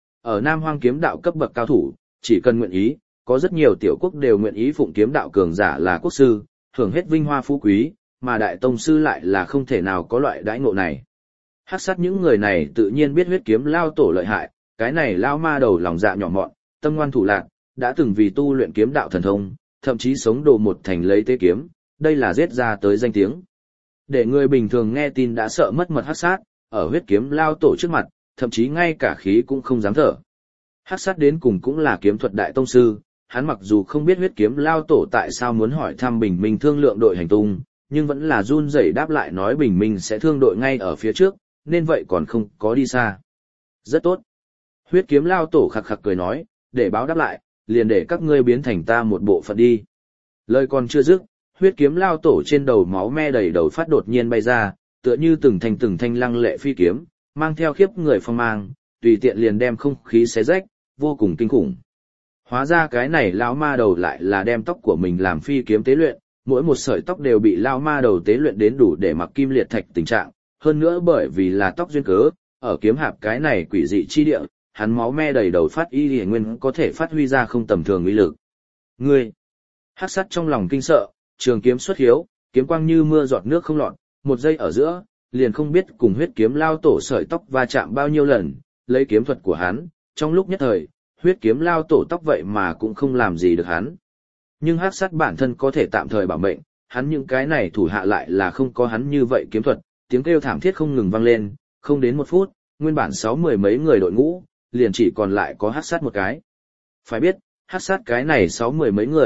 Ở Nam Hoang kiếm đạo cấp bậc cao thủ, chỉ cần nguyện ý, có rất nhiều tiểu quốc đều nguyện ý phụng kiếm đạo cường giả là quốc sư, hưởng hết vinh hoa phú quý, mà đại tông sư lại là không thể nào có loại đãi ngộ này. Hắc sát những người này tự nhiên biết huyết kiếm lao tổ lợi hại, cái này lao ma đầu lòng dạ nhỏ mọn, tâm ngoan thủ lạc, đã từng vì tu luyện kiếm đạo thần thông, thậm chí sống đồ một thành lấy tế kiếm, đây là giết ra tới danh tiếng. Để người bình thường nghe tin đã sợ mất mật hắc sát, ở huyết kiếm lao tổ trước mặt, thậm chí ngay cả khí cũng không dám thở. Hắc sát đến cùng cũng là kiếm thuật đại tông sư, hắn mặc dù không biết huyết kiếm lao tổ tại sao muốn hỏi thăm bình minh thương lượng đội hành tung, nhưng vẫn là run rẩy đáp lại nói bình minh sẽ thương đội ngay ở phía trước, nên vậy còn không có đi xa. Rất tốt. Huyết kiếm lao tổ khặc khặc cười nói, để báo đáp lại, liền để các ngươi biến thành ta một bộ phận đi. Lời còn chưa dứt, huyết kiếm lao tổ trên đầu máu me đầy đầu phát đột nhiên bay ra, tựa như từng thanh từng thanh lăng lệ phi kiếm, mang theo khiếp người phong mang, tùy tiện liền đem không khí xé rách, vô cùng kinh khủng. Hóa ra cái này lão ma đầu lại là đem tóc của mình làm phi kiếm tế luyện, mỗi một sợi tóc đều bị lão ma đầu tế luyện đến đủ để mặc kim liệt thạch tình trạng, hơn nữa bởi vì là tóc duyên cớ, ở kiếm hạp cái này quỷ dị chi địa, hắn máu me đầy đầu phát y liễu nguyên có thể phát huy ra không tầm thường uy lực. Ngươi! Hắc sát trong lòng kinh sợ, trường kiếm xuất hiếu, kiếm quang như mưa giọt nước không lọt, một giây ở giữa, liền không biết cùng huyết kiếm lao tổ sợi tóc va chạm bao nhiêu lần, lấy kiếm thuật của hắn, trong lúc nhất thời, huyết kiếm lao tổ tóc vậy mà cũng không làm gì được hắn. Nhưng hắc sát bản thân có thể tạm thời bảo mệnh, hắn những cái này thủ hạ lại là không có hắn như vậy kiếm thuật, tiếng kêu thảm thiết không ngừng vang lên, không đến một phút, nguyên bản sáu mười mấy người đội ngũ, liền chỉ còn lại có hắc sát một cái. Phải biết, hắc sát cái này sáu mười mấy người,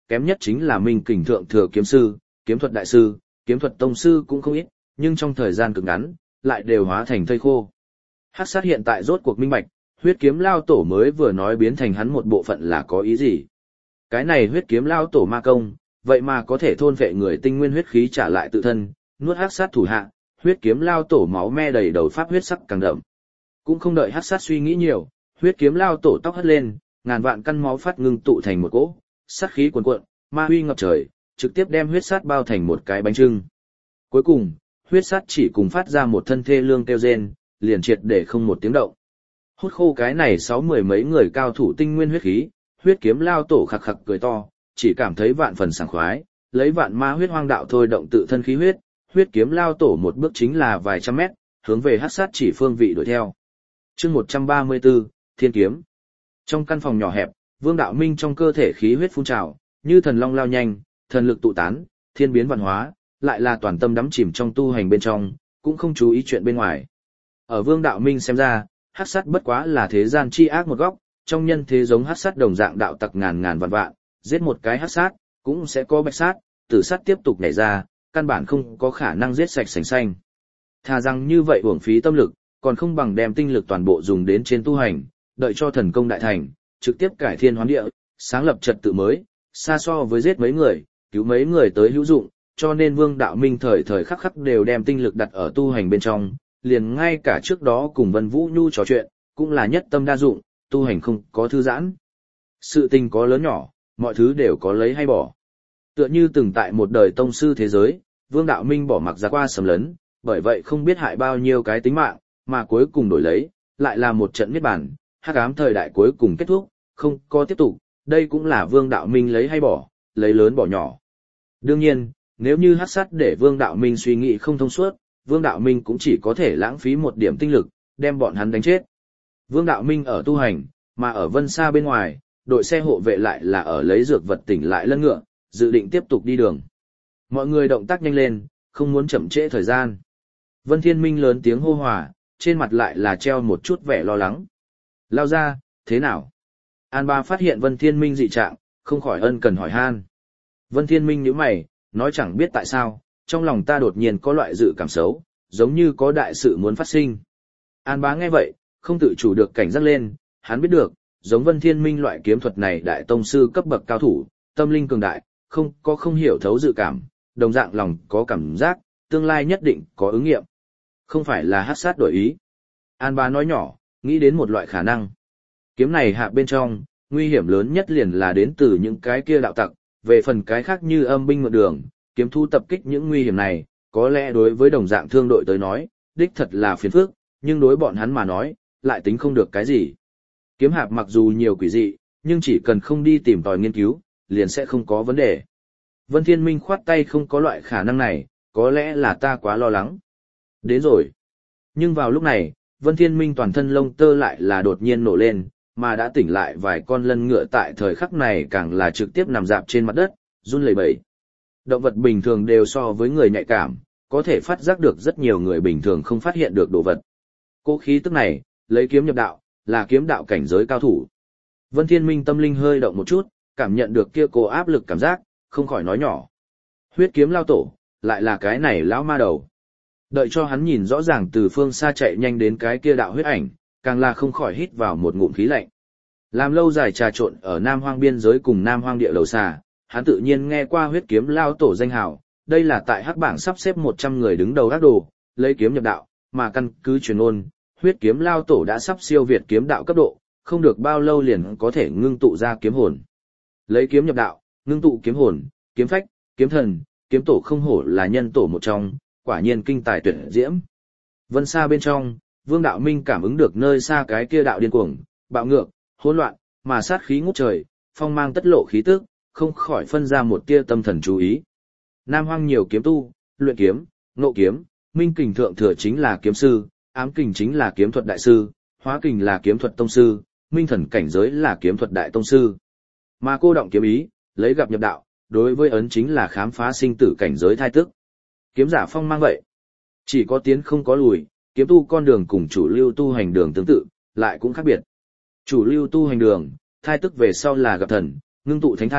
kém nhất chính là Minh Kình thượng thừa kiếm sư, kiếm thuật đại sư, kiếm thuật tông sư cũng không ít, nhưng trong thời gian cực ngắn, lại đều hóa thành thây khô. Hắc sát hiện tại rốt cuộc minh bạch, huyết kiếm lao tổ mới vừa nói biến thành hắn một bộ phận là có ý gì. Cái này huyết kiếm lao tổ ma công, vậy mà có thể thôn vệ người tinh nguyên huyết khí trả lại tự thân, nuốt hắc sát thủ hạ, huyết kiếm lao tổ máu me đầy đầu pháp huyết sắc càng đậm. Cũng không đợi hắc sát suy nghĩ nhiều, huyết kiếm lao tổ tóc hất lên, ngàn vạn căn máu phát ngưng tụ thành một cỗ, sát khí cuồn cuộn, ma huy ngập trời, trực tiếp đem huyết sát bao thành một cái bánh trưng. Cuối cùng, huyết sát chỉ cùng phát ra một thân thê lương kêu rên, liền triệt để không một tiếng động. Hút khô cái này sáu mười mấy người cao thủ tinh nguyên huyết khí, huyết kiếm lao tổ khặc khặc cười to, chỉ cảm thấy vạn phần sảng khoái, lấy vạn ma huyết hoang đạo thôi động tự thân khí huyết, huyết kiếm lao tổ một bước chính là vài trăm mét, hướng về hắc sát chỉ phương vị đuổi theo. Chương một trăm ba mươi tư, Thiên kiếm. Trong căn phòng nhỏ hẹp, Vương Đạo Minh trong cơ thể khí huyết phun trào, như thần long lao nhanh, thần lực tụ tán, thiên biến vạn hóa, lại là toàn tâm đắm chìm trong tu hành bên trong, cũng không chú ý chuyện bên ngoài. Ở Vương Đạo Minh xem ra, hắc sát bất quá là thế gian chi ác một góc, trong nhân thế giống hắc sát đồng dạng đạo tặc ngàn ngàn vạn vạn, giết một cái hắc sát, cũng sẽ có bạch sát, tử sát tiếp tục nhảy ra, căn bản không có khả năng giết sạch sành xanh. Thà rằng như vậy uổng phí tâm lực, còn không bằng đem tinh lực toàn bộ dùng đến trên tu hành, đợi cho thần công đại thành, trực tiếp cải thiên hoán địa, sáng lập trật tự mới, xa so với giết mấy người, cứu mấy người tới hữu dụng, cho nên Vương Đạo Minh thời thời khắc khắc đều đem tinh lực đặt ở tu hành bên trong, liền ngay cả trước đó cùng Vân Vũ Nhu trò chuyện, cũng là nhất tâm đa dụng, tu hành không có thư giãn. Sự tình có lớn nhỏ, mọi thứ đều có lấy hay bỏ. Tựa như từng tại một đời tông sư thế giới, Vương Đạo Minh bỏ mặc ra qua sầm lấn, bởi vậy không biết hại bao nhiêu cái tính mạng, mà cuối cùng đổi lấy, lại là một trận miết bản, hắc ám thời đại cuối cùng kết thúc, không có tiếp tục, đây cũng là Vương Đạo Minh lấy hay bỏ, lấy lớn bỏ nhỏ. Đương nhiên, nếu như hắc sát để Vương Đạo Minh suy nghĩ không thông suốt, Vương Đạo Minh cũng chỉ có thể lãng phí một điểm tinh lực, đem bọn hắn đánh chết. Vương Đạo Minh ở tu hành, mà ở Vân Sa bên ngoài, đội xe hộ vệ lại là ở lấy dược vật tỉnh lại lân ngựa, dự định tiếp tục đi đường. Mọi người động tác nhanh lên, không muốn chậm trễ thời gian. Vân Thiên Minh lớn tiếng hô hòa, trên mặt lại là treo một chút vẻ lo lắng. Lao ra, thế nào? An Ba phát hiện Vân Thiên Minh dị trạng, không khỏi ân cần hỏi han. Vân Thiên Minh nhíu mày, nói chẳng biết tại sao, trong lòng ta đột nhiên có loại dự cảm xấu, giống như có đại sự muốn phát sinh. An Bá nghe vậy, không tự chủ được cảnh giác lên, hắn biết được, giống Vân Thiên Minh loại kiếm thuật này đại tông sư cấp bậc cao thủ, tâm linh cường đại, không có không hiểu thấu dự cảm, đồng dạng lòng có cảm giác, tương lai nhất định có ứng nghiệm. Không phải là hắc sát đổi ý. An Bá nói nhỏ, nghĩ đến một loại khả năng. Kiếm này hạ bên trong, nguy hiểm lớn nhất liền là đến từ những cái kia đạo tặc, về phần cái khác như âm binh mượn đường, kiếm thu tập kích những nguy hiểm này, có lẽ đối với đồng dạng thương đội tới nói, đích thật là phiền phức, nhưng đối bọn hắn mà nói, lại tính không được cái gì. Kiếm hạp mặc dù nhiều quỷ dị, nhưng chỉ cần không đi tìm tòi nghiên cứu, liền sẽ không có vấn đề. Vân Thiên Minh khoát tay không có loại khả năng này, có lẽ là ta quá lo lắng. Đến rồi. Nhưng vào lúc này, Vân Thiên Minh toàn thân lông tơ lại là đột nhiên nổ lên, mà đã tỉnh lại vài con lân ngựa tại thời khắc này càng là trực tiếp nằm dạp trên mặt đất, run lẩy bẩy. Động vật bình thường đều so với người nhạy cảm, có thể phát giác được rất nhiều người bình thường không phát hiện được đồ vật. Cố khí tức này, lấy kiếm nhập đạo, là kiếm đạo cảnh giới cao thủ. Vân Thiên Minh tâm linh hơi động một chút, cảm nhận được kia cố áp lực cảm giác, không khỏi nói nhỏ. Huyết kiếm lao tổ, lại là cái này lão ma đầu. Đợi cho hắn nhìn rõ ràng từ phương xa chạy nhanh đến cái kia đạo huyết ảnh, càng là không khỏi hít vào một ngụm khí lạnh. Làm lâu dài trà trộn ở Nam Hoang biên giới cùng Nam Hoang địa đầu xà, hắn tự nhiên nghe qua huyết kiếm lao tổ danh hào, đây là tại hắc bảng sắp xếp một trăm người đứng đầu ác đồ, lấy kiếm nhập đạo, mà căn cứ truyền ôn, huyết kiếm lao tổ đã sắp siêu việt kiếm đạo cấp độ, không được bao lâu liền có thể ngưng tụ ra kiếm hồn. Lấy kiếm nhập đạo, ngưng tụ kiếm hồn, kiếm phách, kiếm thần, kiếm tổ không hổ là nhân tổ một trong, quả nhiên kinh tài tuyệt diễm. Vân Sa bên trong, Vương Đạo Minh cảm ứng được nơi xa cái kia đạo điên cuồng, bạo ngược, hỗn loạn, mà sát khí ngút trời, phong mang tất lộ khí tức, không khỏi phân ra một tia tâm thần chú ý. Nam Hoang nhiều kiếm tu, luyện kiếm, ngộ kiếm, minh kình thượng thừa chính là kiếm sư, ám kình chính là kiếm thuật đại sư, hóa kình là kiếm thuật tông sư, minh thần cảnh giới là kiếm thuật đại tông sư. Mà cô động kiếm ý, lấy gặp nhập đạo, đối với ấn chính là khám phá sinh tử cảnh giới thai tức. Kiếm giả phong mang vậy, chỉ có tiến không có lùi, kiếm tu con đường cùng chủ lưu tu hành đường tương tự, lại cũng khác biệt. Chủ lưu tu hành đường, thai tức về sau là gặp thần, ngưng tụ thánh thai,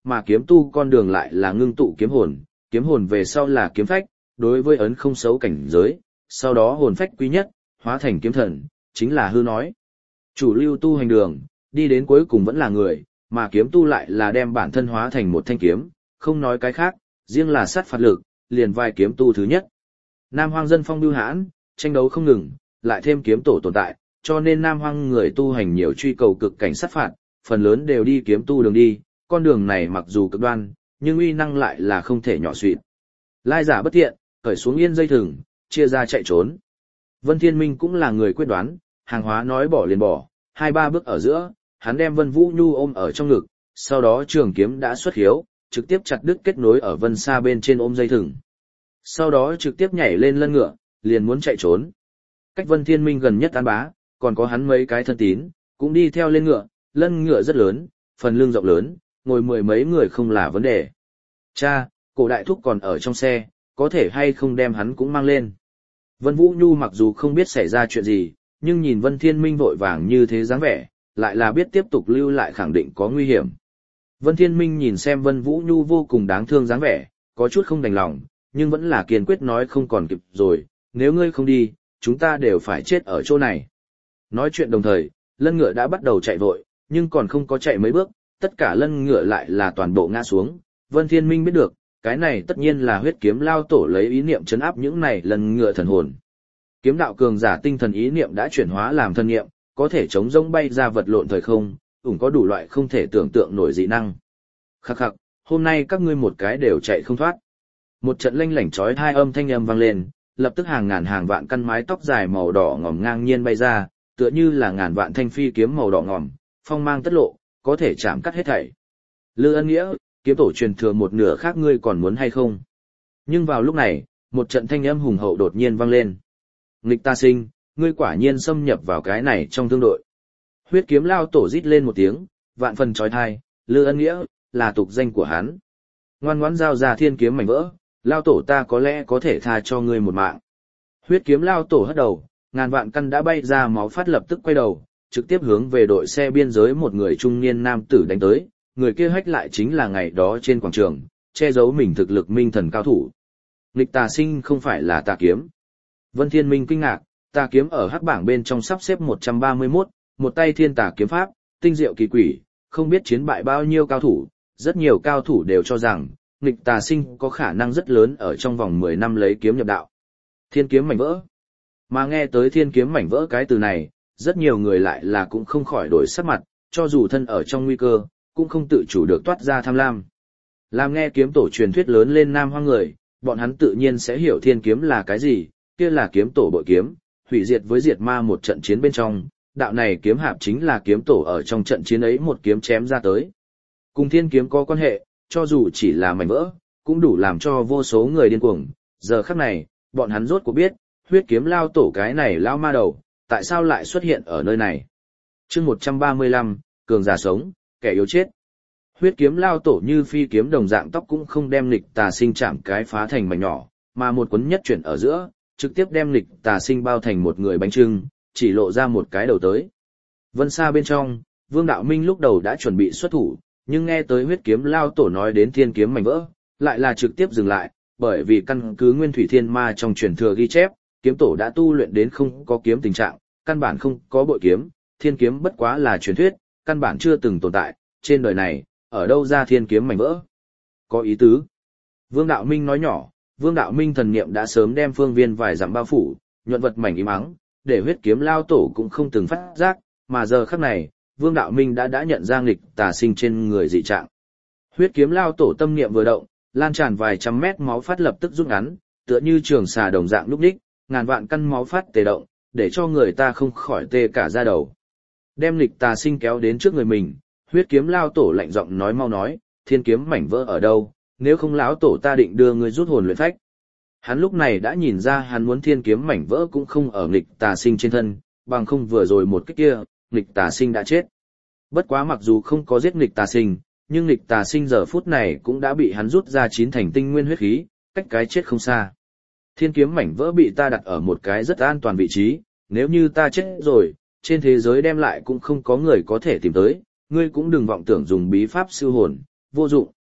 mà kiếm tu con đường lại là ngưng tụ kiếm hồn, kiếm hồn về sau là kiếm phách, đối với ấn không xấu cảnh giới, sau đó hồn phách quý nhất, hóa thành kiếm thần, chính là hư nói. Chủ lưu tu hành đường, đi đến cuối cùng vẫn là người, mà kiếm tu lại là đem bản thân hóa thành một thanh kiếm, không nói cái khác, riêng là sát phạt lực, liền vai kiếm tu thứ nhất. Nam Hoang dân phong bưu hãn, tranh đấu không ngừng, lại thêm kiếm tổ tồn tại, cho nên Nam Hoang người tu hành nhiều truy cầu cực cảnh sát phạt, phần lớn đều đi kiếm tu đường đi, con đường này mặc dù cực đoan, nhưng uy năng lại là không thể nhỏ suỵt. Lai giả bất thiện, cởi xuống yên dây thừng, chia ra chạy trốn. Vân Thiên Minh cũng là người quyết đoán, hàng hóa nói bỏ liền bỏ, hai ba bước ở giữa, hắn đem Vân Vũ Nhu ôm ở trong ngực, sau đó trường kiếm đã xuất hiếu, trực tiếp chặt đứt kết nối ở Vân Sa bên trên ôm dây thừng. Sau đó trực tiếp nhảy lên lân ngựa, liền muốn chạy trốn. Cách Vân Thiên Minh gần nhất An Bá, còn có hắn mấy cái thân tín, cũng đi theo lên ngựa, lân ngựa rất lớn, phần lưng rộng lớn, ngồi mười mấy người không là vấn đề. Cha, cổ đại thúc còn ở trong xe, có thể hay không đem hắn cũng mang lên. Vân Vũ Nhu mặc dù không biết xảy ra chuyện gì, nhưng nhìn Vân Thiên Minh vội vàng như thế dáng vẻ, lại là biết tiếp tục lưu lại khẳng định có nguy hiểm. Vân Thiên Minh nhìn xem Vân Vũ Nhu vô cùng đáng thương dáng vẻ, có chút không đành lòng, nhưng vẫn là kiên quyết nói không còn kịp rồi, nếu ngươi không đi, chúng ta đều phải chết ở chỗ này. Nói chuyện đồng thời, lân ngựa đã bắt đầu chạy vội, nhưng còn không có chạy mấy bước, tất cả lân ngựa lại là toàn bộ ngã xuống. Vân Thiên Minh biết được, cái này tất nhiên là huyết kiếm lao tổ lấy ý niệm chấn áp những này lân ngựa thần hồn. Kiếm đạo cường giả tinh thần ý niệm đã chuyển hóa làm thân niệm, có thể chống rông bay ra vật lộn thời không, ủng có đủ loại không thể tưởng tượng nổi dị năng. Khắc khắc, hôm nay các ngươi một cái đều chạy không thoát. Một trận lanh lảnh chói hai âm thanh âm vang lên, lập tức hàng ngàn hàng vạn căn mái tóc dài màu đỏ ngòm ngang nhiên bay ra, tựa như là ngàn vạn thanh phi kiếm màu đỏ ngòm, phong mang tất lộ, có thể chạm cắt hết thảy. Lư Ân Nghĩa, kiếm tổ truyền thừa một nửa khác ngươi còn muốn hay không? Nhưng vào lúc này, một trận thanh âm hùng hậu đột nhiên vang lên. Nghịch ta sinh, ngươi quả nhiên xâm nhập vào cái này trong thương đội. Huyết kiếm lao tổ rít lên một tiếng, vạn phần chói tai, Lư Ân Nghĩa, là tục danh của hắn. Ngoan ngoãn giao ra thiên kiếm mảnh vỡ, lao tổ ta có lẽ có thể tha cho ngươi một mạng. Huyết kiếm lao tổ hất đầu, ngàn vạn căn đã bay ra máu phát lập tức quay đầu, trực tiếp hướng về đội xe biên giới một người trung niên nam tử đánh tới, người kia hách lại chính là ngày đó trên quảng trường, che giấu mình thực lực minh thần cao thủ. Nghịch tà sinh không phải là tà kiếm. Vân Thiên Minh kinh ngạc, tà kiếm ở hắc bảng bên trong sắp xếp một trăm ba mươi mốt, một tay thiên tà kiếm pháp, tinh diệu kỳ quỷ, không biết chiến bại bao nhiêu cao thủ, rất nhiều cao thủ đều cho rằng, nghịch tà sinh có khả năng rất lớn ở trong vòng mười năm lấy kiếm nhập đạo. Thiên kiếm mảnh vỡ. Mà nghe tới thiên kiếm mảnh vỡ cái từ này, rất nhiều người lại là cũng không khỏi đổi sắc mặt, cho dù thân ở trong nguy cơ, cũng không tự chủ được toát ra tham lam. Làm nghe kiếm tổ truyền thuyết lớn lên Nam Hoang người, bọn hắn tự nhiên sẽ hiểu thiên kiếm là cái gì, kia là kiếm tổ bội kiếm, hủy diệt với diệt ma một trận chiến bên trong, đạo này kiếm hạp chính là kiếm tổ ở trong trận chiến ấy một kiếm chém ra tới. Cùng thiên kiếm có quan hệ, cho dù chỉ là mảnh vỡ, cũng đủ làm cho vô số người điên cuồng. Giờ khắc này, bọn hắn rốt cuộc biết, huyết kiếm lao tổ cái này lao ma đầu, tại sao lại xuất hiện ở nơi này. Chương một trăm ba mươi lăm, cường giả sống, kẻ yếu chết. Huyết kiếm lao tổ như phi kiếm đồng dạng tóc cũng không đem nghịch tà sinh chạm cái phá thành mảnh nhỏ, mà một cuốn nhất chuyển ở giữa, trực tiếp đem nghịch tà sinh bao thành một người bánh trưng, chỉ lộ ra một cái đầu tới. Vân xa bên trong, Vương Đạo Minh lúc đầu đã chuẩn bị xuất thủ, nhưng nghe tới huyết kiếm lao tổ nói đến thiên kiếm mảnh vỡ, lại là trực tiếp dừng lại, bởi vì căn cứ Nguyên Thủy Thiên Ma trong truyền thừa ghi chép, kiếm tổ đã tu luyện đến không có kiếm tình trạng, căn bản không có bội kiếm, thiên kiếm bất quá là truyền thuyết, căn bản chưa từng tồn tại, trên đời này, ở đâu ra thiên kiếm mảnh vỡ? Có ý tứ. Vương Đạo Minh nói nhỏ, Vương Đạo Minh thần niệm đã sớm đem phương viên vài dặm bao phủ, nhuận vật mảnh im ắng, để huyết kiếm lao tổ cũng không từng phát giác, mà giờ khắc này, Vương Đạo Minh đã đã nhận ra nghịch tà sinh trên người dị trạng. Huyết kiếm lao tổ tâm niệm vừa động, lan tràn vài trăm mét máu phát lập tức rút ngắn, tựa như trường xà đồng dạng lúc đích, ngàn vạn căn máu phát tề động, để cho người ta không khỏi tê cả da đầu. Đem nghịch tà sinh kéo đến trước người mình, huyết kiếm lao tổ lạnh giọng nói mau nói, thiên kiếm mảnh vỡ ở đâu, nếu không lão tổ ta định đưa ngươi rút hồn luyện phách. Hắn lúc này đã nhìn ra hắn muốn thiên kiếm mảnh vỡ cũng không ở nghịch tà sinh trên thân, bằng không vừa rồi một cái kia, nghịch tà sinh đã chết. Bất quá mặc dù không có giết nghịch tà sinh, nhưng nghịch tà sinh giờ phút này cũng đã bị hắn rút ra chín thành tinh nguyên huyết khí, cách cái chết không xa. Thiên kiếm mảnh vỡ bị ta đặt ở một cái rất an toàn vị trí, nếu như ta chết rồi, trên thế giới đem lại cũng không có người có thể tìm tới, ngươi cũng đừng vọng tưởng dùng bí pháp siêu hồn, vô dụng.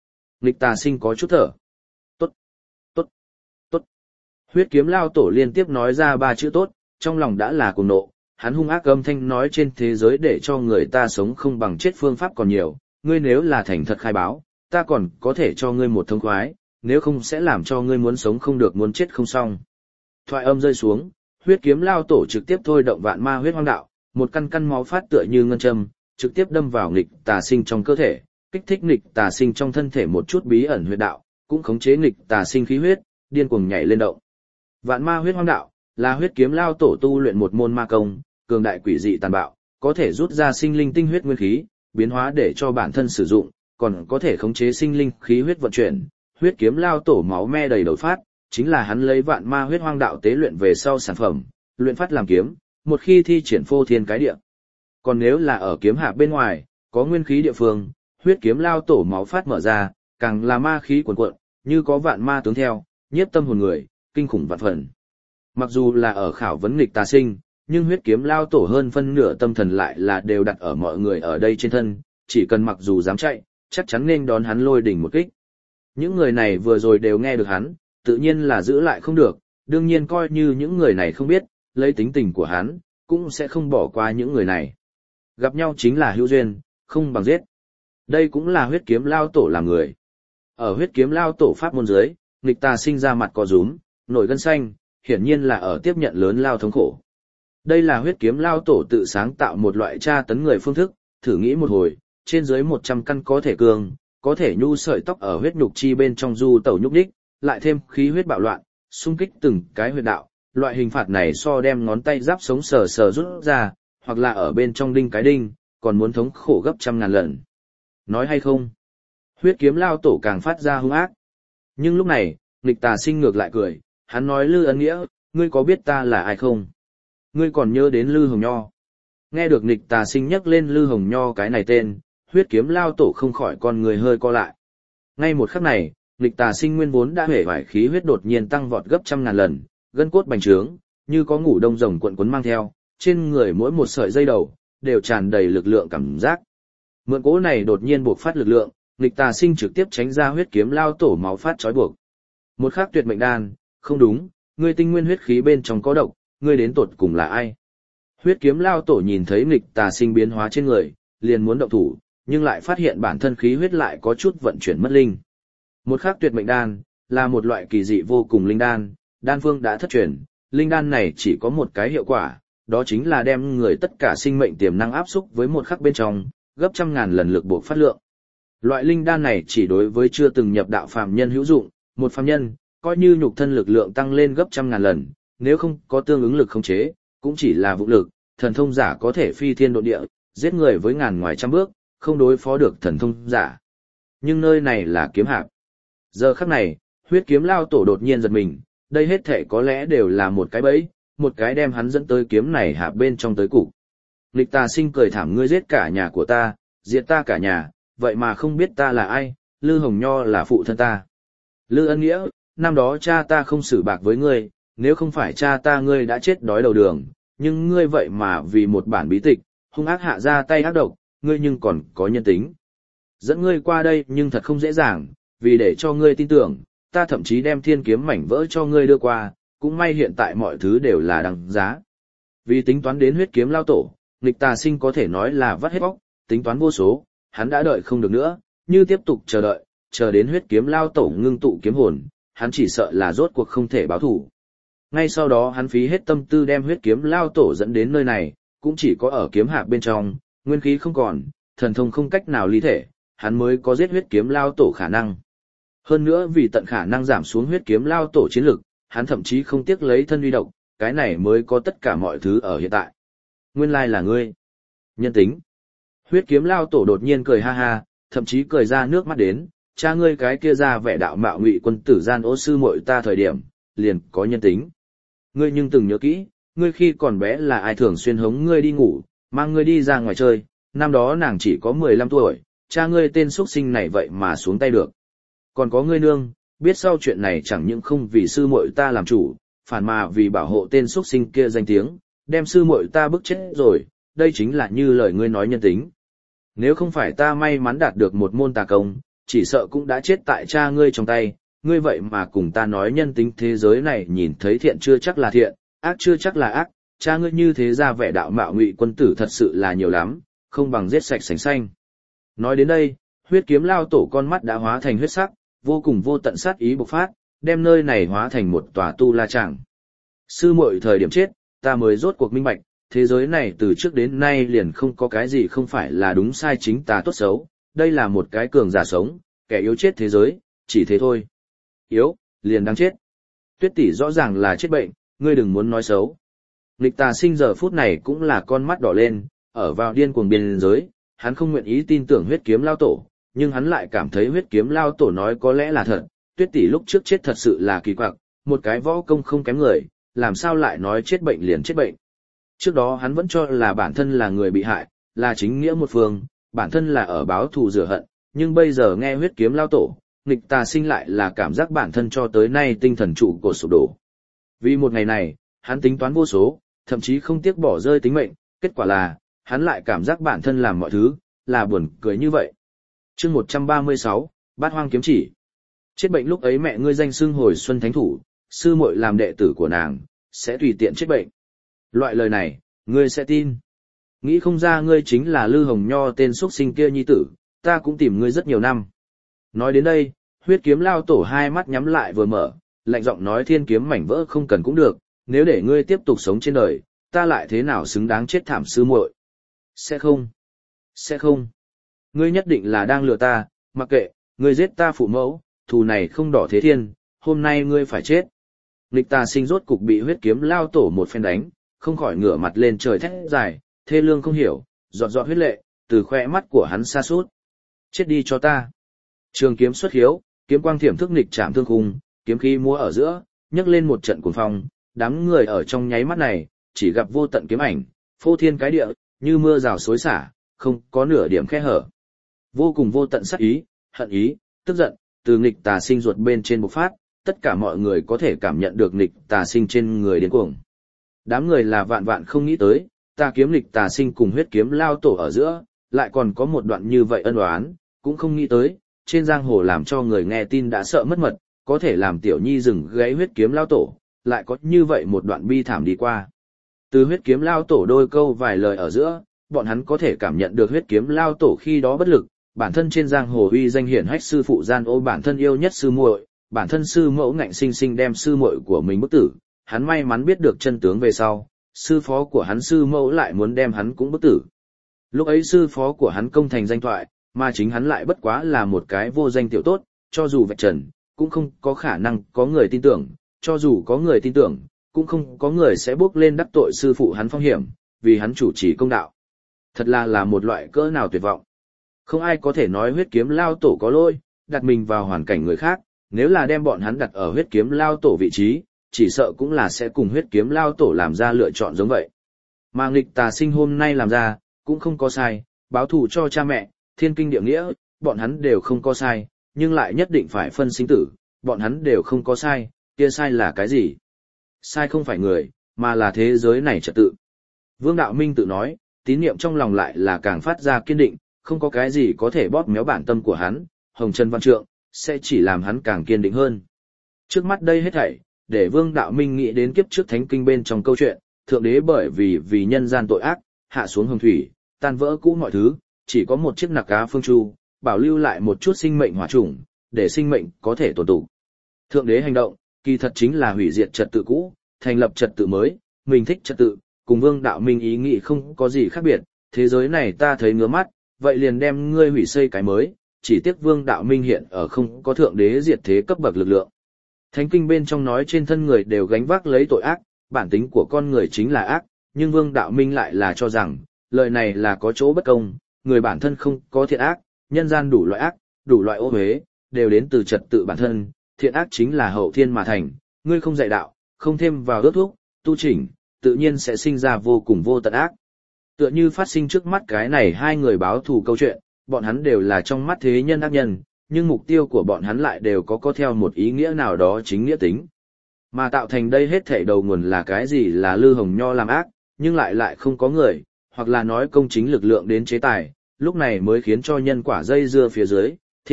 Nghịch tà sinh có chút thở. Tốt, tốt, tốt. Huyết kiếm lao tổ liên tiếp nói ra ba chữ tốt, trong lòng đã là cuồng nộ, hắn hung ác âm thanh nói trên thế giới để cho người ta sống không bằng chết phương pháp còn nhiều, ngươi nếu là thành thật khai báo, ta còn có thể cho ngươi một thông khoái, nếu không sẽ làm cho ngươi muốn sống không được muốn chết không xong. Thoại âm rơi xuống, huyết kiếm lao tổ trực tiếp thôi động vạn ma huyết hoang đạo, một căn căn máu phát tựa như ngân châm, trực tiếp đâm vào nghịch tà sinh trong cơ thể, kích thích nghịch tà sinh trong thân thể một chút bí ẩn huyết đạo, cũng khống chế nghịch tà sinh khí huyết, điên cuồng nhảy lên động. Vạn ma huyết hoang đạo là huyết kiếm lao tổ tu luyện một môn ma công, cường đại quỷ dị tàn bạo, có thể rút ra sinh linh tinh huyết nguyên khí, biến hóa để cho bản thân sử dụng, còn có thể khống chế sinh linh khí huyết vận chuyển. Huyết kiếm lao tổ máu me đầy đầu phát, chính là hắn lấy vạn ma huyết hoang đạo tế luyện về sau sản phẩm, luyện phát làm kiếm, một khi thi triển phô thiên cái địa. Còn nếu là ở kiếm hạ bên ngoài, có nguyên khí địa phương, huyết kiếm lao tổ máu phát mở ra, càng là ma khí cuồn cuộn, như có vạn ma tướng theo, nhiếp tâm hồn người, kinh khủng vạn phần. Mặc dù là ở khảo vấn nghịch tà sinh, nhưng huyết kiếm lao tổ hơn phân nửa tâm thần lại là đều đặt ở mọi người ở đây trên thân, chỉ cần mặc dù dám chạy, chắc chắn nên đón hắn lôi đỉnh một kích. Những người này vừa rồi đều nghe được hắn, tự nhiên là giữ lại không được, đương nhiên coi như những người này không biết, lấy tính tình của hắn, cũng sẽ không bỏ qua những người này. Gặp nhau chính là hữu duyên, không bằng giết. Đây cũng là huyết kiếm lao tổ làm người. Ở huyết kiếm lao tổ pháp môn dưới, nghịch tà sinh ra mặt có rúm, nổi gân xanh, hiển nhiên là ở tiếp nhận lớn lao thống khổ. Đây là huyết kiếm lao tổ tự sáng tạo một loại tra tấn người phương thức, thử nghĩ một hồi, trên dưới một trăm căn có thể cường, có thể nhu sợi tóc ở huyết nhục chi bên trong du tẩu nhúc nhích, lại thêm khí huyết bạo loạn, xung kích từng cái huyệt đạo, loại hình phạt này so đem ngón tay giáp sống sờ sờ rút ra, hoặc là ở bên trong đinh cái đinh, còn muốn thống khổ gấp trăm ngàn lần. Nói hay không? Huyết kiếm lao tổ càng phát ra hung ác. Nhưng lúc này, nghịch tà sinh ngược lại cười, hắn nói Lư Ân Nghĩa, ngươi có biết ta là ai không? Ngươi còn nhớ đến Lư Hồng Nho. Nghe được nghịch tà sinh nhắc lên Lư Hồng Nho cái này tên, huyết kiếm lao tổ không khỏi con người hơi co lại. Ngay một khắc này, nghịch tà sinh nguyên vốn đã hể vải khí huyết đột nhiên tăng vọt gấp trăm ngàn lần, gân cốt bành trướng, như có ngủ đông rồng cuộn cuốn mang theo, trên người mỗi một sợi dây đầu, đều tràn đầy lực lượng cảm giác. Mượn cỗ này đột nhiên buộc phát lực lượng, nghịch tà sinh trực tiếp tránh ra huyết kiếm lao tổ máu phát trói buộc. Một khắc tuyệt mệnh đan, không đúng, ngươi tinh nguyên huyết khí bên trong có độc, ngươi đến tột cùng là ai? Huyết kiếm lao tổ nhìn thấy nghịch tà sinh biến hóa trên người, liền muốn động thủ, nhưng lại phát hiện bản thân khí huyết lại có chút vận chuyển mất linh. Một khắc tuyệt mệnh đan, là một loại kỳ dị vô cùng linh đan, đan phương đã thất truyền, linh đan này chỉ có một cái hiệu quả, đó chính là đem người tất cả sinh mệnh tiềm năng áp xúc với một khắc bên trong, gấp trăm ngàn lần lực buộc phát lượng. Loại linh đan này chỉ đối với chưa từng nhập đạo phàm nhân hữu dụng, một phàm nhân, coi như nhục thân lực lượng tăng lên gấp trăm ngàn lần, nếu không có tương ứng lực khống chế, cũng chỉ là vũ lực, thần thông giả có thể phi thiên độ địa, giết người với ngàn ngoài trăm bước, không đối phó được thần thông giả. Nhưng nơi này là kiếm hạp. Giờ khắc này, huyết kiếm lao tổ đột nhiên giật mình, đây hết thể có lẽ đều là một cái bẫy, một cái đem hắn dẫn tới kiếm này hạp bên trong tới cục. Nghịch tà sinh cười thảm, ngươi giết cả nhà của ta, diệt ta cả nhà, vậy mà không biết ta là ai, Lư Hồng Nho là phụ thân ta. Lư Ân Nghĩa, năm đó cha ta không xử bạc với ngươi, nếu không phải cha ta ngươi đã chết đói đầu đường, nhưng ngươi vậy mà vì một bản bí tịch, hung ác hạ ra tay ác độc, ngươi nhưng còn có nhân tính. Dẫn ngươi qua đây nhưng thật không dễ dàng, vì để cho ngươi tin tưởng, ta thậm chí đem thiên kiếm mảnh vỡ cho ngươi đưa qua, cũng may hiện tại mọi thứ đều là đằng giá. Vì tính toán đến huyết kiếm lao tổ, nghịch tà sinh có thể nói là vắt hết bóc, tính toán vô số, hắn đã đợi không được nữa, như tiếp tục chờ đợi, chờ đến huyết kiếm lao tổ ngưng tụ kiếm hồn, hắn chỉ sợ là rốt cuộc không thể báo thủ. Ngay sau đó hắn phí hết tâm tư đem huyết kiếm lao tổ dẫn đến nơi này, cũng chỉ có ở kiếm hạp bên trong, nguyên khí không còn, thần thông không cách nào ly thể, hắn mới có giết huyết kiếm lao tổ khả năng. Hơn nữa vì tận khả năng giảm xuống huyết kiếm lao tổ chiến lực, hắn thậm chí không tiếc lấy thân uy độc, cái này mới có tất cả mọi thứ ở hiện tại. Nguyên lai là ngươi. Nhân tính. Huyết kiếm lao tổ đột nhiên cười ha ha, thậm chí cười ra nước mắt đến, cha ngươi cái kia ra vẻ đạo mạo ngụy quân tử gian ô sư muội ta thời điểm, liền có nhân tính. Ngươi nhưng từng nhớ kỹ, ngươi khi còn bé là ai thường xuyên hống ngươi đi ngủ, mang ngươi đi ra ngoài chơi, năm đó nàng chỉ có mười lăm tuổi, cha ngươi tên xuất sinh này vậy mà xuống tay được. Còn có ngươi nương, biết sau chuyện này chẳng những không vì sư muội ta làm chủ, phản mà vì bảo hộ tên xuất sinh kia danh tiếng, đem sư muội ta bức chết rồi, đây chính là như lời ngươi nói nhân tính. Nếu không phải ta may mắn đạt được một môn tà công, chỉ sợ cũng đã chết tại cha ngươi trong tay, ngươi vậy mà cùng ta nói nhân tính thế giới này nhìn thấy thiện chưa chắc là thiện, ác chưa chắc là ác, cha ngươi như thế ra vẻ đạo mạo ngụy quân tử thật sự là nhiều lắm, không bằng giết sạch sành xanh. Nói đến đây, huyết kiếm lao tổ con mắt đã hóa thành huyết sắc, vô cùng vô tận sát ý bộc phát, đem nơi này hóa thành một tòa tu la tràng. Sư muội thời điểm chết, ta mới rốt cuộc minh bạch, thế giới này từ trước đến nay liền không có cái gì không phải là đúng sai chính tà tốt xấu, đây là một cái cường giả sống, kẻ yếu chết thế giới, chỉ thế thôi. Yếu, liền đáng chết. Tuyết tỷ rõ ràng là chết bệnh, ngươi đừng muốn nói xấu. Nghịch Tà Sinh giờ phút này cũng là con mắt đỏ lên, ở vào điên cuồng biên giới, hắn không nguyện ý tin tưởng huyết kiếm lao tổ, nhưng hắn lại cảm thấy huyết kiếm lao tổ nói có lẽ là thật, Tuyết tỷ lúc trước chết thật sự là kỳ quặc, một cái võ công không kém người, làm sao lại nói chết bệnh liền chết bệnh. Trước đó hắn vẫn cho là bản thân là người bị hại, là chính nghĩa một phương, bản thân là ở báo thù rửa hận, nhưng bây giờ nghe huyết kiếm lao tổ, Nghịch Tà Sinh lại là cảm giác bản thân cho tới nay tinh thần trụ cột sụp đổ. Vì một ngày này, hắn tính toán vô số, thậm chí không tiếc bỏ rơi tính mệnh, kết quả là, hắn lại cảm giác bản thân làm mọi thứ, là buồn cười như vậy. Chương một trăm ba mươi sáu, Bát Hoang kiếm chỉ. Chết bệnh lúc ấy mẹ ngươi danh xưng hồi xuân thánh thủ, sư muội làm đệ tử của nàng, sẽ tùy tiện chết bệnh. Loại lời này, ngươi sẽ tin. Nghĩ không ra ngươi chính là Lư Hồng Nho tên xuất sinh kia nhi tử, ta cũng tìm ngươi rất nhiều năm. Nói đến đây, huyết kiếm lao tổ hai mắt nhắm lại vừa mở, lạnh giọng nói thiên kiếm mảnh vỡ không cần cũng được, nếu để ngươi tiếp tục sống trên đời, ta lại thế nào xứng đáng chết thảm sư muội? Sẽ không. Sẽ không. Ngươi nhất định là đang lừa ta, mặc kệ, ngươi giết ta phụ mẫu, thù này không đỏ thế thiên, hôm nay ngươi phải chết. Nghịch Tà Sinh rốt cục bị huyết kiếm lao tổ một phen đánh, không khỏi ngửa mặt lên trời thét dài, thê lương không hiểu, giọt giọt huyết lệ, từ khoe mắt của hắn xa suốt. Chết đi cho ta. Trường kiếm xuất hiếu, kiếm quang thiểm thức nghịch chạm thương khung, kiếm khí múa ở giữa, nhấc lên một trận cuồng phong, đám người ở trong nháy mắt này, chỉ gặp vô tận kiếm ảnh, phô thiên cái địa, như mưa rào xối xả, không có nửa điểm khe hở. Vô cùng vô tận sát ý, hận ý, tức giận, từ Nghịch Tà Sinh ruột bên trên bộc phát, tất cả mọi người có thể cảm nhận được Nghịch Tà Sinh trên người điên cuồng. Đám người là vạn vạn không nghĩ tới, ta kiếm Nghịch Tà Sinh cùng huyết kiếm lao tổ ở giữa, lại còn có một đoạn như vậy ân oán, cũng không nghĩ tới, trên giang hồ làm cho người nghe tin đã sợ mất mật, có thể làm tiểu nhi dừng gáy huyết kiếm lao tổ, lại có như vậy một đoạn bi thảm đi qua. Từ huyết kiếm lao tổ đôi câu vài lời ở giữa, bọn hắn có thể cảm nhận được huyết kiếm lao tổ khi đó bất lực, bản thân trên giang hồ uy danh hiển hách sư phụ gian ô bản thân yêu nhất sư muội, bản thân sư mẫu ngạnh sinh sinh đem sư muội của mình bức tử, hắn may mắn biết được chân tướng về sau, sư phó của hắn sư mẫu lại muốn đem hắn cũng bức tử. Lúc ấy sư phó của hắn công thành danh thoại, mà chính hắn lại bất quá là một cái vô danh tiểu tốt, cho dù vạch trần, cũng không có khả năng có người tin tưởng, cho dù có người tin tưởng, cũng không có người sẽ bước lên đắc tội sư phụ hắn phong hiểm, vì hắn chủ trì công đạo. Thật là là một loại cỡ nào tuyệt vọng. Không ai có thể nói huyết kiếm lao tổ có lỗi, đặt mình vào hoàn cảnh người khác, nếu là đem bọn hắn đặt ở huyết kiếm lao tổ vị trí, chỉ sợ cũng là sẽ cùng huyết kiếm lao tổ làm ra lựa chọn giống vậy. Mà Nghịch Tà Sinh hôm nay làm ra, cũng không có sai, báo thù cho cha mẹ, thiên kinh địa nghĩa, bọn hắn đều không có sai, nhưng lại nhất định phải phân sinh tử, bọn hắn đều không có sai, kia sai là cái gì? Sai không phải người, mà là thế giới này trật tự. Vương Đạo Minh tự nói, tín niệm trong lòng lại là càng phát ra kiên định, không có cái gì có thể bóp méo bản tâm của hắn, Hồng Trần Văn Trượng, sẽ chỉ làm hắn càng kiên định hơn. Trước mắt đây hết thảy, để Vương Đạo Minh nghĩ đến kiếp trước thánh kinh bên trong câu chuyện, thượng đế bởi vì vì nhân gian tội ác, hạ xuống hồng thủy, tan vỡ cũ mọi thứ, chỉ có một chiếc nặc cá phương chu, bảo lưu lại một chút sinh mệnh hỏa chủng, để sinh mệnh có thể tồn tụ. Thượng đế hành động, kỳ thật chính là hủy diệt trật tự cũ, thành lập trật tự mới, mình thích trật tự, cùng Vương Đạo Minh ý nghĩ không có gì khác biệt, thế giới này ta thấy ngứa mắt, vậy liền đem ngươi hủy xây cái mới, chỉ tiếc Vương Đạo Minh hiện ở không có thượng đế diệt thế cấp bậc lực lượng. Thánh kinh bên trong nói trên thân người đều gánh vác lấy tội ác, bản tính của con người chính là ác, nhưng Vương Đạo Minh lại là cho rằng, lời này là có chỗ bất công, người bản thân không có thiện ác, nhân gian đủ loại ác, đủ loại ô uế, đều đến từ trật tự bản thân, thiện ác chính là hậu thiên mà thành, ngươi không dạy đạo, không thêm vào ước thúc, tu chỉnh, tự nhiên sẽ sinh ra vô cùng vô tận ác. Tựa như phát sinh trước mắt cái này hai người báo thù câu chuyện, bọn hắn đều là trong mắt thế nhân ác nhân, nhưng mục tiêu của bọn hắn lại đều có có theo một ý nghĩa nào đó chính nghĩa tính. Mà tạo thành đây hết thảy đầu nguồn là cái gì là Lư Hồng Nho làm ác, nhưng lại lại không có người, hoặc là nói công chính lực lượng đến chế tài, lúc này mới khiến cho nhân quả dây dưa phía dưới, thiện ác,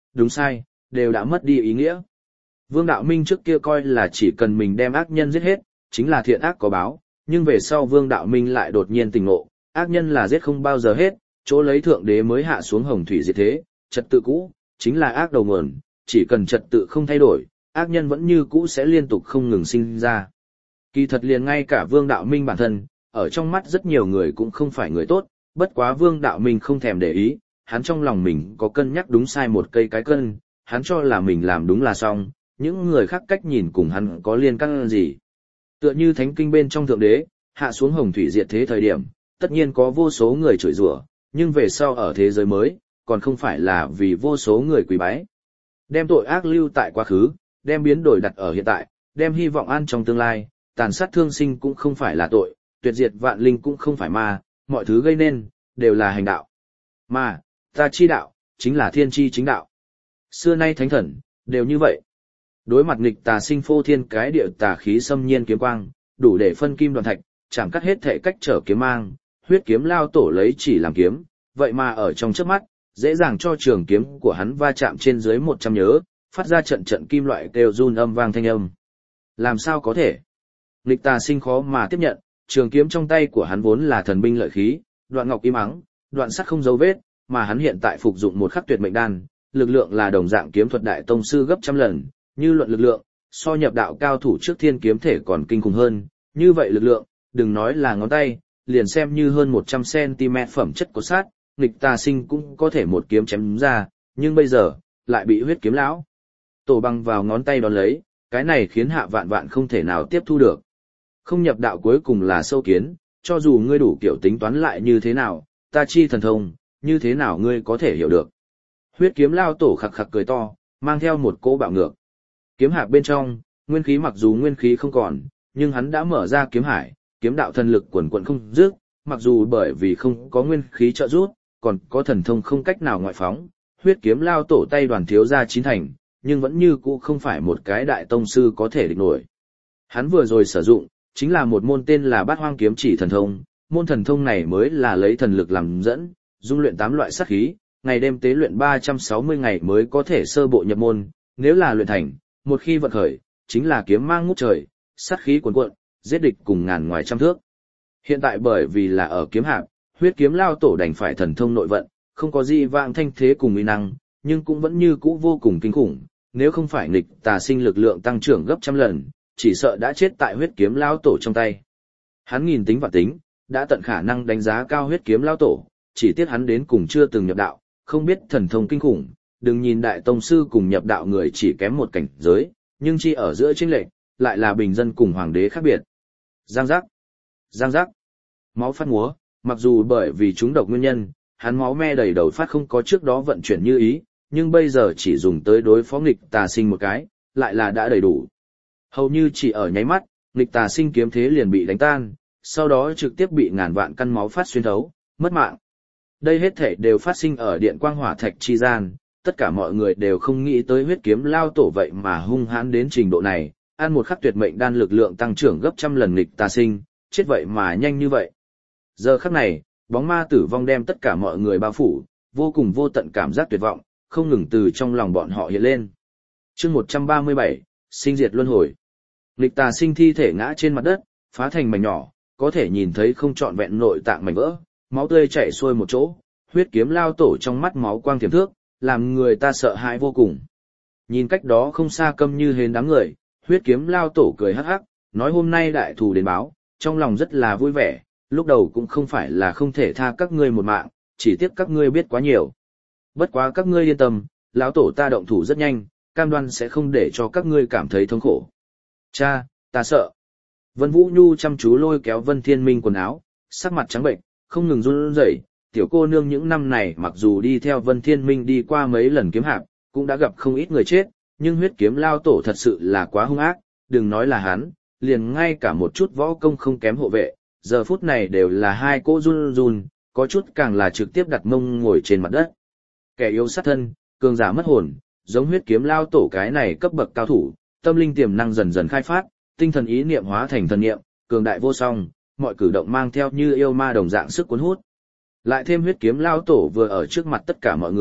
đúng sai, đều đã mất đi ý nghĩa. Vương Đạo Minh trước kia coi là chỉ cần mình đem ác nhân giết hết, chính là thiện ác có báo, nhưng về sau Vương Đạo Minh lại đột nhiên tỉnh ngộ, ác nhân là giết không bao giờ hết, chỗ lấy thượng đế mới hạ xuống hồng thủy diệt thế, trật tự cũ, chính là ác đầu nguồn, chỉ cần trật tự không thay đổi, ác nhân vẫn như cũ sẽ liên tục không ngừng sinh ra. Kỳ thật liền ngay cả Vương Đạo Minh bản thân, ở trong mắt rất nhiều người cũng không phải người tốt, bất quá Vương Đạo Minh không thèm để ý, hắn trong lòng mình có cân nhắc đúng sai một cây cái cân, hắn cho là mình làm đúng là xong, những người khác cách nhìn cùng hắn có liên căn gì. Tựa như thánh kinh bên trong thượng đế, hạ xuống hồng thủy diệt thế thời điểm, tất nhiên có vô số người chửi rủa, nhưng về sau ở thế giới mới, còn không phải là vì vô số người quỳ bái. Đem tội ác lưu tại quá khứ, đem biến đổi đặt ở hiện tại, đem hy vọng an trong tương lai, tàn sát thương sinh cũng không phải là tội, tuyệt diệt vạn linh cũng không phải ma, mọi thứ gây nên, đều là hành đạo. Mà, ta chi đạo, chính là thiên chi chính đạo. Xưa nay thánh thần, đều như vậy. Đối mặt nghịch tà sinh phô thiên cái địa tà khí xâm nhiên kiếm quang, đủ để phân kim đoạn thạch, chẳng cắt hết thể cách trở kiếm mang, huyết kiếm lao tổ lấy chỉ làm kiếm, vậy mà ở trong chớp mắt, dễ dàng cho trường kiếm của hắn va chạm trên dưới một trăm nhớ, phát ra trận trận kim loại kêu run âm vang thanh âm. Làm sao có thể? Nghịch tà sinh khó mà tiếp nhận, trường kiếm trong tay của hắn vốn là thần binh lợi khí, đoạn ngọc im ắng, đoạn sắt không dấu vết, mà hắn hiện tại phục dụng một khắc tuyệt mệnh đan, lực lượng là đồng dạng kiếm thuật đại tông sư gấp trăm lần, như luận lực lượng, so nhập đạo cao thủ trước thiên kiếm thể còn kinh khủng hơn, như vậy lực lượng, đừng nói là ngón tay, liền xem như hơn một trăm xăng-ti-mét phẩm chất của sát, nghịch tà sinh cũng có thể một kiếm chém ra, nhưng bây giờ, lại bị huyết kiếm lão tổ băng vào ngón tay đón lấy, cái này khiến Hạ Vạn Vạn không thể nào tiếp thu được. Không nhập đạo cuối cùng là sâu kiến, cho dù ngươi đủ kiểu tính toán lại như thế nào, ta chi thần thông, như thế nào ngươi có thể hiểu được. Huyết kiếm lao tổ khặc khặc cười to, mang theo một cỗ bạo ngược. Kiếm hạp bên trong, nguyên khí mặc dù nguyên khí không còn, nhưng hắn đã mở ra kiếm hải, kiếm đạo thần lực quần quần không dứt, mặc dù bởi vì không có nguyên khí trợ giúp, còn có thần thông không cách nào ngoại phóng, huyết kiếm lao tổ tay đoàn thiếu ra chín thành, nhưng vẫn như cũ không phải một cái đại tông sư có thể địch nổi. Hắn vừa rồi sử dụng, chính là một môn tên là Bát Hoang kiếm chỉ thần thông, môn thần thông này mới là lấy thần lực làm dẫn, dung luyện tám loại sát khí, ngày đêm tế luyện ba trăm sáu mươi ngày mới có thể sơ bộ nhập môn, nếu là luyện thành, một khi vận khởi, chính là kiếm mang ngút trời, sát khí cuồn cuộn, giết địch cùng ngàn ngoài trăm thước. Hiện tại bởi vì là ở kiếm hạp, huyết kiếm lao tổ đành phải thần thông nội vận, không có gì vang thanh thế cùng uy năng, nhưng cũng vẫn như cũ vô cùng kinh khủng, nếu không phải nghịch tà sinh lực lượng tăng trưởng gấp trăm lần, chỉ sợ đã chết tại huyết kiếm lao tổ trong tay. Hắn nghìn tính và tính, đã tận khả năng đánh giá cao huyết kiếm lao tổ, chỉ tiếc hắn đến cùng chưa từng nhập đạo, không biết thần thông kinh khủng, đừng nhìn đại tông sư cùng nhập đạo người chỉ kém một cảnh giới, nhưng chi ở giữa chênh lệch, lại là bình dân cùng hoàng đế khác biệt. Giang giác, giang giác, máu phát múa, mặc dù bởi vì chúng độc nguyên nhân, hắn máu me đầy đầu phát không có trước đó vận chuyển như ý, nhưng bây giờ chỉ dùng tới đối phó nghịch tà sinh một cái, lại là đã đầy đủ. Hầu như chỉ ở nháy mắt, nghịch tà sinh kiếm thế liền bị đánh tan, sau đó trực tiếp bị ngàn vạn căn máu phát xuyên thấu, mất mạng. Đây hết thể đều phát sinh ở điện quang hỏa thạch chi gian, tất cả mọi người đều không nghĩ tới huyết kiếm lao tổ vậy mà hung hãn đến trình độ này, ăn một khắc tuyệt mệnh đan lực lượng tăng trưởng gấp trăm lần nghịch tà sinh, chết vậy mà nhanh như vậy. Giờ khắc này, bóng ma tử vong đem tất cả mọi người bao phủ, vô cùng vô tận cảm giác tuyệt vọng, không ngừng từ trong lòng bọn họ hiện lên. Chương một trăm ba mươi bảy, sinh diệt luân hồi. Nghịch tà sinh thi thể ngã trên mặt đất, phá thành mảnh nhỏ, có thể nhìn thấy không trọn vẹn nội tạng mảnh vỡ, máu tươi chảy xuôi một chỗ, huyết kiếm lao tổ trong mắt máu quang tiềm thước, làm người ta sợ hãi vô cùng. Nhìn cách đó không xa câm như hến đám người, huyết kiếm lao tổ cười hắc hắc, nói hôm nay đại thù đến báo, trong lòng rất là vui vẻ, lúc đầu cũng không phải là không thể tha các ngươi một mạng, chỉ tiếc các ngươi biết quá nhiều. Bất quá các ngươi yên tâm, lão tổ ta động thủ rất nhanh, cam đoan sẽ không để cho các ngươi cảm thấy thống khổ. Cha, ta sợ. Vân Vũ Nhu chăm chú lôi kéo Vân Thiên Minh quần áo, sắc mặt trắng bệnh, không ngừng run rẩy. Tiểu cô nương những năm này mặc dù đi theo Vân Thiên Minh đi qua mấy lần kiếm hạp, cũng đã gặp không ít người chết, nhưng huyết kiếm lao tổ thật sự là quá hung ác, đừng nói là hắn, liền ngay cả một chút võ công không kém hộ vệ, giờ phút này đều là hai cô run run, có chút càng là trực tiếp đặt mông ngồi trên mặt đất. Kẻ yếu sát thân, cường giả mất hồn, giống huyết kiếm lao tổ cái này cấp bậc cao thủ, tâm linh tiềm năng dần dần khai phát, tinh thần ý niệm hóa thành thần niệm, cường đại vô song, mọi cử động mang theo như yêu ma đồng dạng sức cuốn hút. Lại thêm huyết kiếm lao tổ vừa ở trước mặt tất cả mọi người,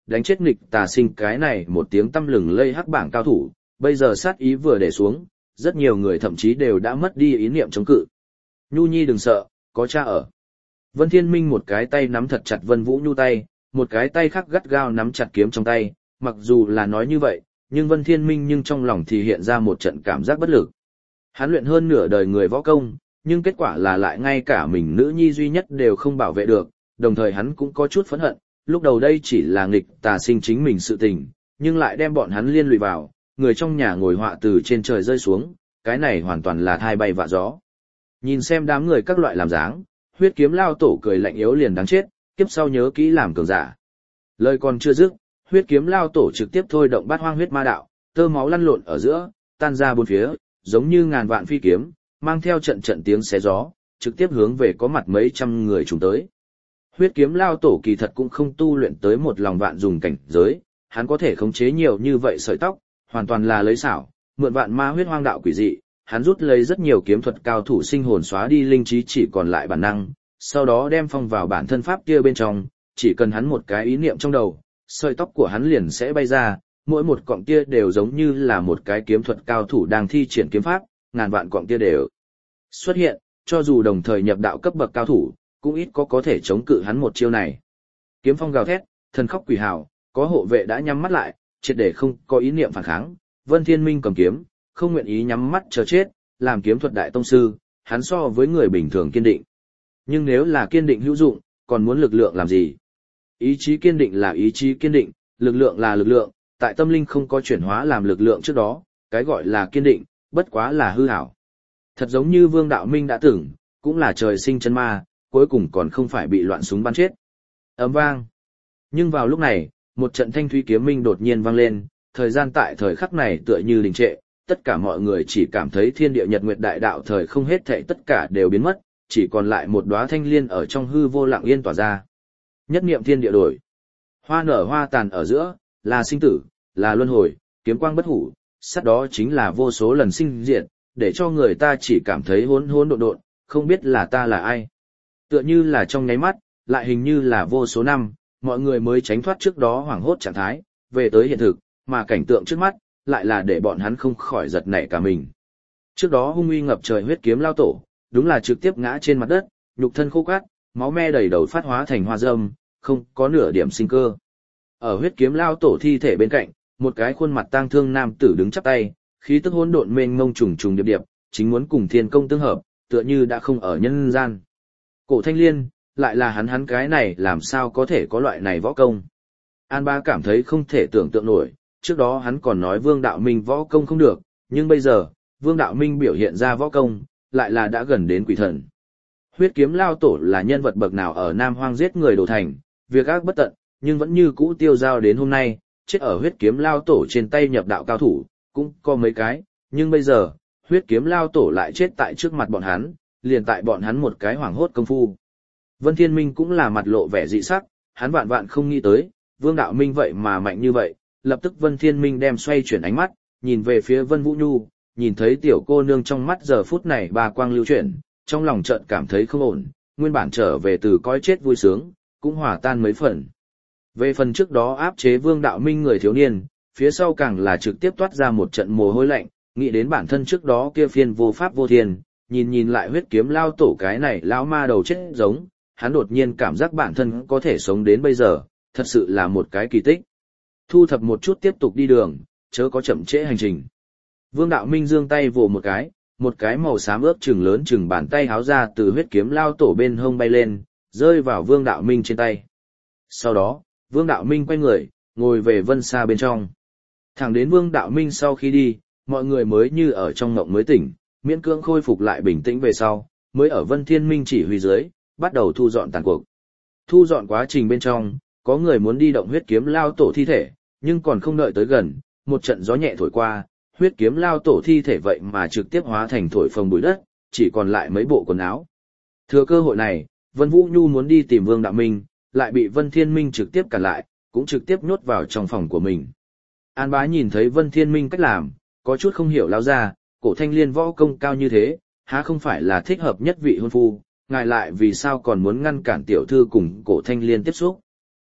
đánh chết nghịch tà sinh cái này một tiếng tăm lừng lây hắc bảng cao thủ, bây giờ sát ý vừa để xuống, rất nhiều người thậm chí đều đã mất đi ý niệm chống cự. Nhu Nhi đừng sợ, có cha ở. Vân Thiên Minh một cái tay nắm thật chặt Vân Vũ Nhu tay, một cái tay khác gắt gao nắm chặt kiếm trong tay, mặc dù là nói như vậy, nhưng Vân Thiên Minh nhưng trong lòng thì hiện ra một trận cảm giác bất lực. Hắn luyện hơn nửa đời người võ công, nhưng kết quả là lại ngay cả mình nữ nhi duy nhất đều không bảo vệ được, đồng thời hắn cũng có chút phẫn hận, lúc đầu đây chỉ là nghịch tà sinh chính mình sự tình, nhưng lại đem bọn hắn liên lụy vào, người trong nhà ngồi họa từ trên trời rơi xuống, cái này hoàn toàn là thai bay vạ gió. Nhìn xem đám người các loại làm dáng, huyết kiếm lao tổ cười lạnh yếu liền đáng chết, kiếp sau nhớ kỹ làm cường giả. Lời còn chưa dứt, huyết kiếm lao tổ trực tiếp thôi động bát hoang huyết ma đạo, tơ máu lăn lộn ở giữa, tan ra bốn phía, giống như ngàn vạn phi kiếm, mang theo trận trận tiếng xé gió, trực tiếp hướng về có mặt mấy trăm người trùng tới. Huyết kiếm lao tổ kỳ thật cũng không tu luyện tới một lòng vạn dùng cảnh giới, hắn có thể khống chế nhiều như vậy sợi tóc, hoàn toàn là lấy xảo, mượn vạn ma huyết hoang đạo quỷ dị, hắn rút lấy rất nhiều kiếm thuật cao thủ sinh hồn xóa đi linh trí chỉ còn lại bản năng, sau đó đem phong vào bản thân pháp kia bên trong, chỉ cần hắn một cái ý niệm trong đầu, sợi tóc của hắn liền sẽ bay ra, mỗi một cọng tia đều giống như là một cái kiếm thuật cao thủ đang thi triển kiếm pháp, ngàn vạn cọng tia đều xuất hiện, cho dù đồng thời nhập đạo cấp bậc cao thủ, cũng ít có có thể chống cự hắn một chiêu này. Kiếm phong gào thét, thần khóc quỷ hào, có hộ vệ đã nhắm mắt lại, triệt để không có ý niệm phản kháng, Vân Thiên Minh cầm kiếm, không nguyện ý nhắm mắt chờ chết, làm kiếm thuật đại tông sư, hắn so với người bình thường kiên định. Nhưng nếu là kiên định hữu dụng, còn muốn lực lượng làm gì? Ý chí kiên định là ý chí kiên định, lực lượng là lực lượng, tại tâm linh không có chuyển hóa làm lực lượng trước đó, cái gọi là kiên định, bất quá là hư ảo. Thật giống như Vương Đạo Minh đã từng, cũng là trời sinh chân ma, cuối cùng còn không phải bị loạn súng bắn chết. Ầm vang. Nhưng vào lúc này, một trận thanh thúy kiếm minh đột nhiên vang lên, thời gian tại thời khắc này tựa như đình trệ, tất cả mọi người chỉ cảm thấy thiên địa nhật nguyệt đại đạo thời không hết thảy tất cả đều biến mất, chỉ còn lại một đóa thanh liên ở trong hư vô lặng yên tỏa ra. Nhất niệm thiên địa đổi. Hoa nở hoa tàn ở giữa, là sinh tử, là luân hồi, kiếm quang bất hủ, sát đó chính là vô số lần sinh diệt, để cho người ta chỉ cảm thấy hỗn hỗn độn độn, không biết là ta là ai. Tựa như là trong nháy mắt, lại hình như là vô số năm, mọi người mới tránh thoát trước đó hoảng hốt trạng thái, về tới hiện thực, mà cảnh tượng trước mắt, lại là để bọn hắn không khỏi giật nảy cả mình. Trước đó hung uy ngập trời huyết kiếm lao tổ, đúng là trực tiếp ngã trên mặt đất, nhục thân khô cát, máu me đầy đầu phát hóa thành hoa dâm, không có nửa điểm sinh cơ. Ở huyết kiếm lao tổ thi thể bên cạnh, một cái khuôn mặt tang thương nam tử đứng chắp tay, khí tức hỗn độn mênh mông trùng trùng điệp điệp, chính muốn cùng thiên công tương hợp, tựa như đã không ở nhân gian. Cổ Thanh Liên, lại là hắn hắn cái này làm sao có thể có loại này võ công. An Ba cảm thấy không thể tưởng tượng nổi, trước đó hắn còn nói Vương Đạo Minh võ công không được, nhưng bây giờ, Vương Đạo Minh biểu hiện ra võ công, lại là đã gần đến quỷ thần. Huyết kiếm lao tổ là nhân vật bậc nào ở Nam Hoang giết người đồ thành, việc ác bất tận, nhưng vẫn như cũ tiêu dao đến hôm nay, chết ở huyết kiếm lao tổ trên tay nhập đạo cao thủ, cũng có mấy cái, nhưng bây giờ, huyết kiếm lao tổ lại chết tại trước mặt bọn hắn, liền tại bọn hắn một cái hoảng hốt công phu. Vân Thiên Minh cũng là mặt lộ vẻ dị sắc, hắn vạn vạn không nghĩ tới, Vương Đạo Minh vậy mà mạnh như vậy, lập tức Vân Thiên Minh đem xoay chuyển ánh mắt, nhìn về phía Vân Vũ Nhu, nhìn thấy tiểu cô nương trong mắt giờ phút này bà quang lưu chuyển, trong lòng chợt cảm thấy không ổn, nguyên bản trở về từ cõi chết vui sướng, cũng hòa tan mấy phần. Về phần trước đó áp chế Vương Đạo Minh người thiếu niên, phía sau càng là trực tiếp toát ra một trận mồ hôi lạnh, nghĩ đến bản thân trước đó kia phiên vô pháp vô thiên, nhìn nhìn lại huyết kiếm lao tổ cái này lão ma đầu chết giống, hắn đột nhiên cảm giác bản thân có thể sống đến bây giờ, thật sự là một cái kỳ tích. Thu thập một chút tiếp tục đi đường, chớ có chậm trễ hành trình. Vương Đạo Minh giương tay vồ một cái, một cái màu xám ướp chừng lớn chừng bàn tay háo ra từ huyết kiếm lao tổ bên hông bay lên, rơi vào Vương Đạo Minh trên tay. Sau đó, Vương Đạo Minh quay người, ngồi về vân xa bên trong. Thẳng đến Vương Đạo Minh sau khi đi, mọi người mới như ở trong ngộng mới tỉnh, miễn cưỡng khôi phục lại bình tĩnh về sau, mới ở Vân Thiên Minh chỉ huy dưới, bắt đầu thu dọn tàn cuộc. Thu dọn quá trình bên trong, có người muốn đi động huyết kiếm lao tổ thi thể, nhưng còn không đợi tới gần, một trận gió nhẹ thổi qua, huyết kiếm lao tổ thi thể vậy mà trực tiếp hóa thành thổi phồng bụi đất, chỉ còn lại mấy bộ quần áo. Thừa cơ hội này, Vân Vũ Nhu muốn đi tìm Vương Đạo Minh, lại bị Vân Thiên Minh trực tiếp cản lại, cũng trực tiếp nhốt vào trong phòng của mình. An Bá nhìn thấy Vân Thiên Minh cách làm, có chút không hiểu lao ra, Cổ Thanh Liên võ công cao như thế, há không phải là thích hợp nhất vị hôn phu, ngài lại vì sao còn muốn ngăn cản tiểu thư cùng Cổ Thanh Liên tiếp xúc.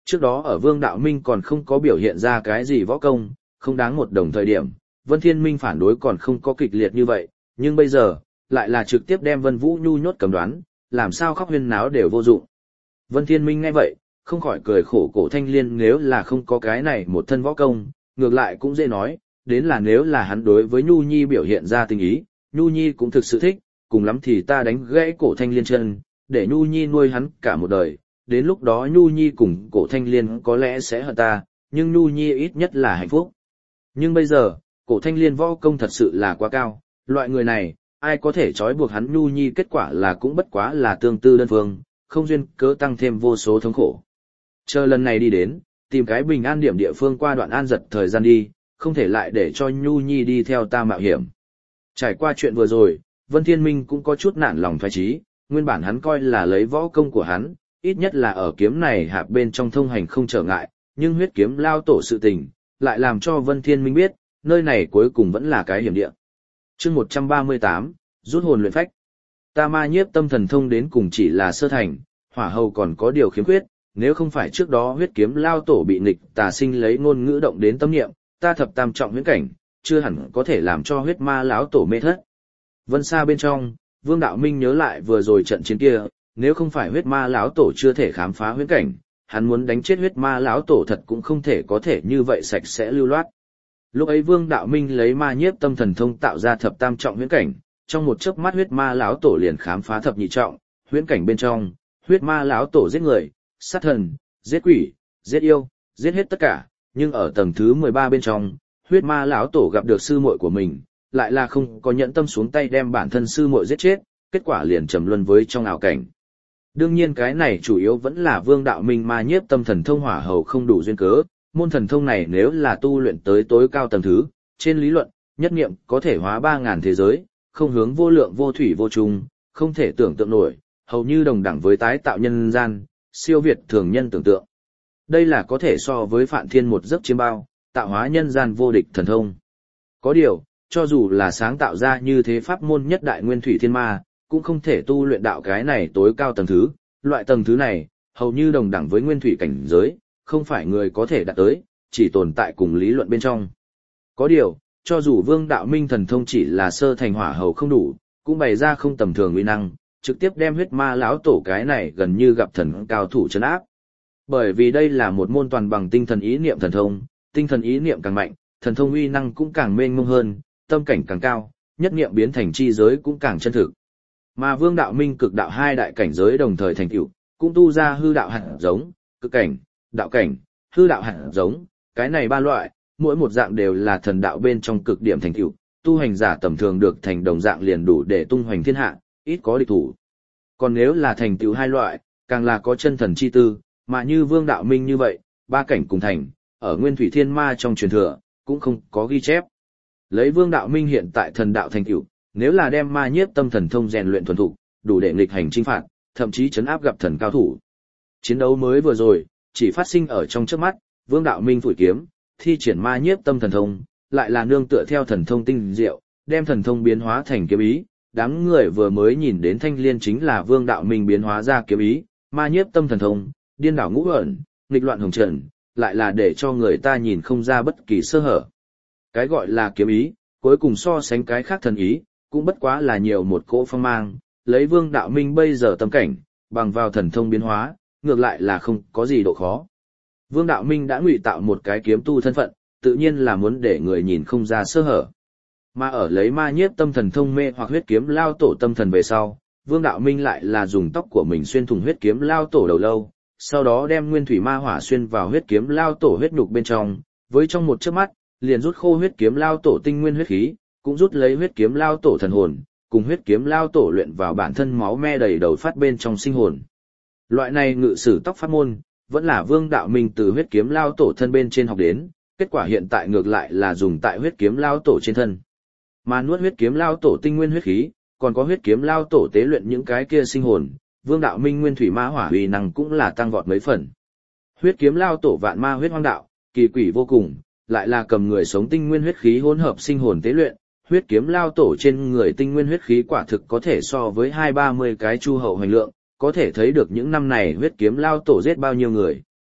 Trước đó ở Vương Đạo Minh còn không có biểu hiện ra cái gì võ công, không đáng một đồng thời điểm, Vân Thiên Minh phản đối còn không có kịch liệt như vậy, nhưng bây giờ, lại là trực tiếp đem Vân Vũ Nhu nhốt cầm đoán, làm sao khóc huyên náo đều vô dụng. Vân Thiên Minh nghe vậy, không khỏi cười khổ Cổ Thanh Liên nếu là không có cái này một thân võ công, ngược lại cũng dễ nói, đến là nếu là hắn đối với Nhu Nhi biểu hiện ra tình ý, Nhu Nhi cũng thực sự thích, cùng lắm thì ta đánh gãy Cổ Thanh Liên chân, để Nhu Nhi nuôi hắn cả một đời, đến lúc đó Nhu Nhi cùng Cổ Thanh Liên có lẽ sẽ hận ta, nhưng Nhu Nhi ít nhất là hạnh phúc. Nhưng bây giờ, Cổ Thanh Liên võ công thật sự là quá cao, loại người này, ai có thể trói buộc hắn Nhu Nhi kết quả là cũng bất quá là tương tư đơn phương, không duyên cớ tăng thêm vô số thống khổ. Chờ lần này đi đến, tìm cái bình an điểm địa phương qua đoạn an giật thời gian đi, không thể lại để cho Nhu Nhi đi theo ta mạo hiểm. Trải qua chuyện vừa rồi, Vân Thiên Minh cũng có chút nản lòng thoái chí, nguyên bản hắn coi là lấy võ công của hắn, ít nhất là ở kiếm này hạ bên trong thông hành không trở ngại, nhưng huyết kiếm lao tổ sự tình, lại làm cho Vân Thiên Minh biết, nơi này cuối cùng vẫn là cái hiểm địa. Chương một trăm ba mươi tám, rút hồn luyện phách. Ta ma nhiếp tâm thần thông đến cùng chỉ là sơ thành, hỏa hầu còn có điều khiếm khuyết, nếu không phải trước đó huyết kiếm lao tổ bị nghịch tà sinh lấy ngôn ngữ động đến tâm niệm, ta thập tam trọng huyễn cảnh, chưa hẳn có thể làm cho huyết ma lão tổ mê thất. Vân xa bên trong, Vương Đạo Minh nhớ lại vừa rồi trận chiến kia, nếu không phải huyết ma lão tổ chưa thể khám phá huyễn cảnh, hắn muốn đánh chết huyết ma lão tổ thật cũng không thể có thể như vậy sạch sẽ lưu loát. Lúc ấy Vương Đạo Minh lấy ma nhiếp tâm thần thông tạo ra thập tam trọng huyễn cảnh, trong một chớp mắt huyết ma lão tổ liền khám phá thập nhị trọng, huyễn cảnh bên trong, huyết ma lão tổ giết người, sát thần, giết quỷ, giết yêu, giết hết tất cả, nhưng ở tầng thứ mười ba bên trong, huyết ma lão tổ gặp được sư muội của mình, lại là không có nhẫn tâm xuống tay đem bản thân sư muội giết chết, kết quả liền trầm luân với trong ảo cảnh. Đương nhiên cái này chủ yếu vẫn là Vương Đạo Minh ma nhiếp tâm thần thông hỏa hầu không đủ duyên cớ, môn thần thông này nếu là tu luyện tới tối cao tầng thứ, trên lý luận, nhất niệm có thể hóa ba ngàn thế giới, không hướng vô lượng vô thủy vô chung, không thể tưởng tượng nổi, hầu như đồng đẳng với tái tạo nhân gian, siêu việt thường nhân tưởng tượng. Đây là có thể so với Phạn Thiên một giấc chiêm bao, tạo hóa nhân gian vô địch thần thông. Có điều, cho dù là sáng tạo ra như thế pháp môn nhất đại nguyên thủy thiên ma, cũng không thể tu luyện đạo cái này tối cao tầng thứ, loại tầng thứ này, hầu như đồng đẳng với nguyên thủy cảnh giới, không phải người có thể đạt tới, chỉ tồn tại cùng lý luận bên trong. Có điều, cho dù Vương Đạo Minh thần thông chỉ là sơ thành hỏa hầu không đủ, cũng bày ra không tầm thường uy năng, trực tiếp đem huyết ma lão tổ cái này gần như gặp thần cao thủ trấn áp. Bởi vì đây là một môn toàn bằng tinh thần ý niệm thần thông, tinh thần ý niệm càng mạnh, thần thông uy năng cũng càng mênh mông hơn, tâm cảnh càng cao, nhất niệm biến thành chi giới cũng càng chân thực. Mà Vương Đạo Minh cực đạo hai đại cảnh giới đồng thời thành tựu, cũng tu ra hư đạo hạt giống, cực cảnh, đạo cảnh, hư đạo hạt giống, cái này ba loại, mỗi một dạng đều là thần đạo bên trong cực điểm thành tựu, tu hành giả tầm thường được thành đồng dạng liền đủ để tung hoành thiên hạ, ít có địch thủ. Còn nếu là thành tựu hai loại, càng là có chân thần chi tư, mà như Vương Đạo Minh như vậy, ba cảnh cùng thành, ở Nguyên Thủy Thiên Ma trong truyền thừa, cũng không có ghi chép. Lấy Vương Đạo Minh hiện tại thần đạo thành tựu, nếu là đem ma nhiếp tâm thần thông rèn luyện thuần thục, đủ để nghịch hành chinh phạt, thậm chí trấn áp gặp thần cao thủ. Chiến đấu mới vừa rồi, chỉ phát sinh ở trong chớp mắt, Vương Đạo Minh phủi kiếm, thi triển ma nhiếp tâm thần thông, lại là nương tựa theo thần thông tinh diệu, đem thần thông biến hóa thành kiếm ý. Đám người vừa mới nhìn đến thanh liên chính là Vương Đạo Minh biến hóa ra kiếm ý, ma nhiếp tâm thần thông, điên đảo ngũ ẩn, nghịch loạn hồng trần, lại là để cho người ta nhìn không ra bất kỳ sơ hở. Cái gọi là kiếm ý, cuối cùng so sánh cái khác thần ý, cũng bất quá là nhiều một cỗ phong mang, lấy Vương Đạo Minh bây giờ tâm cảnh, bằng vào thần thông biến hóa, ngược lại là không có gì độ khó. Vương Đạo Minh đã ngụy tạo một cái kiếm tu thân phận, tự nhiên là muốn để người nhìn không ra sơ hở. Mà ở lấy ma nhiếp tâm thần thông mê hoặc huyết kiếm lao tổ tâm thần về sau, Vương Đạo Minh lại là dùng tóc của mình xuyên thủng huyết kiếm lao tổ đầu lâu, sau đó đem nguyên thủy ma hỏa xuyên vào huyết kiếm lao tổ huyết nhục bên trong, với trong một chớp mắt, liền rút khô huyết kiếm lao tổ tinh nguyên huyết khí, cũng rút lấy huyết kiếm lao tổ thần hồn, cùng huyết kiếm lao tổ luyện vào bản thân máu me đầy đầu phát bên trong sinh hồn. Loại này ngự sử tóc pháp môn, vẫn là Vương Đạo Minh từ huyết kiếm lao tổ thân bên trên học đến, kết quả hiện tại ngược lại là dùng tại huyết kiếm lao tổ trên thân. Mà nuốt huyết kiếm lao tổ tinh nguyên huyết khí, còn có huyết kiếm lao tổ tế luyện những cái kia sinh hồn, Vương Đạo Minh nguyên thủy ma hỏa uy năng cũng là tăng vọt mấy phần. Huyết kiếm lao tổ vạn ma huyết hoang đạo, kỳ quỷ vô cùng, lại là cầm người sống tinh nguyên huyết khí hỗn hợp sinh hồn tế luyện, huyết kiếm lao tổ trên người tinh nguyên huyết khí quả thực có thể so với hai ba mươi cái chu hậu hành lượng, có thể thấy được những năm này huyết kiếm lao tổ giết bao nhiêu người.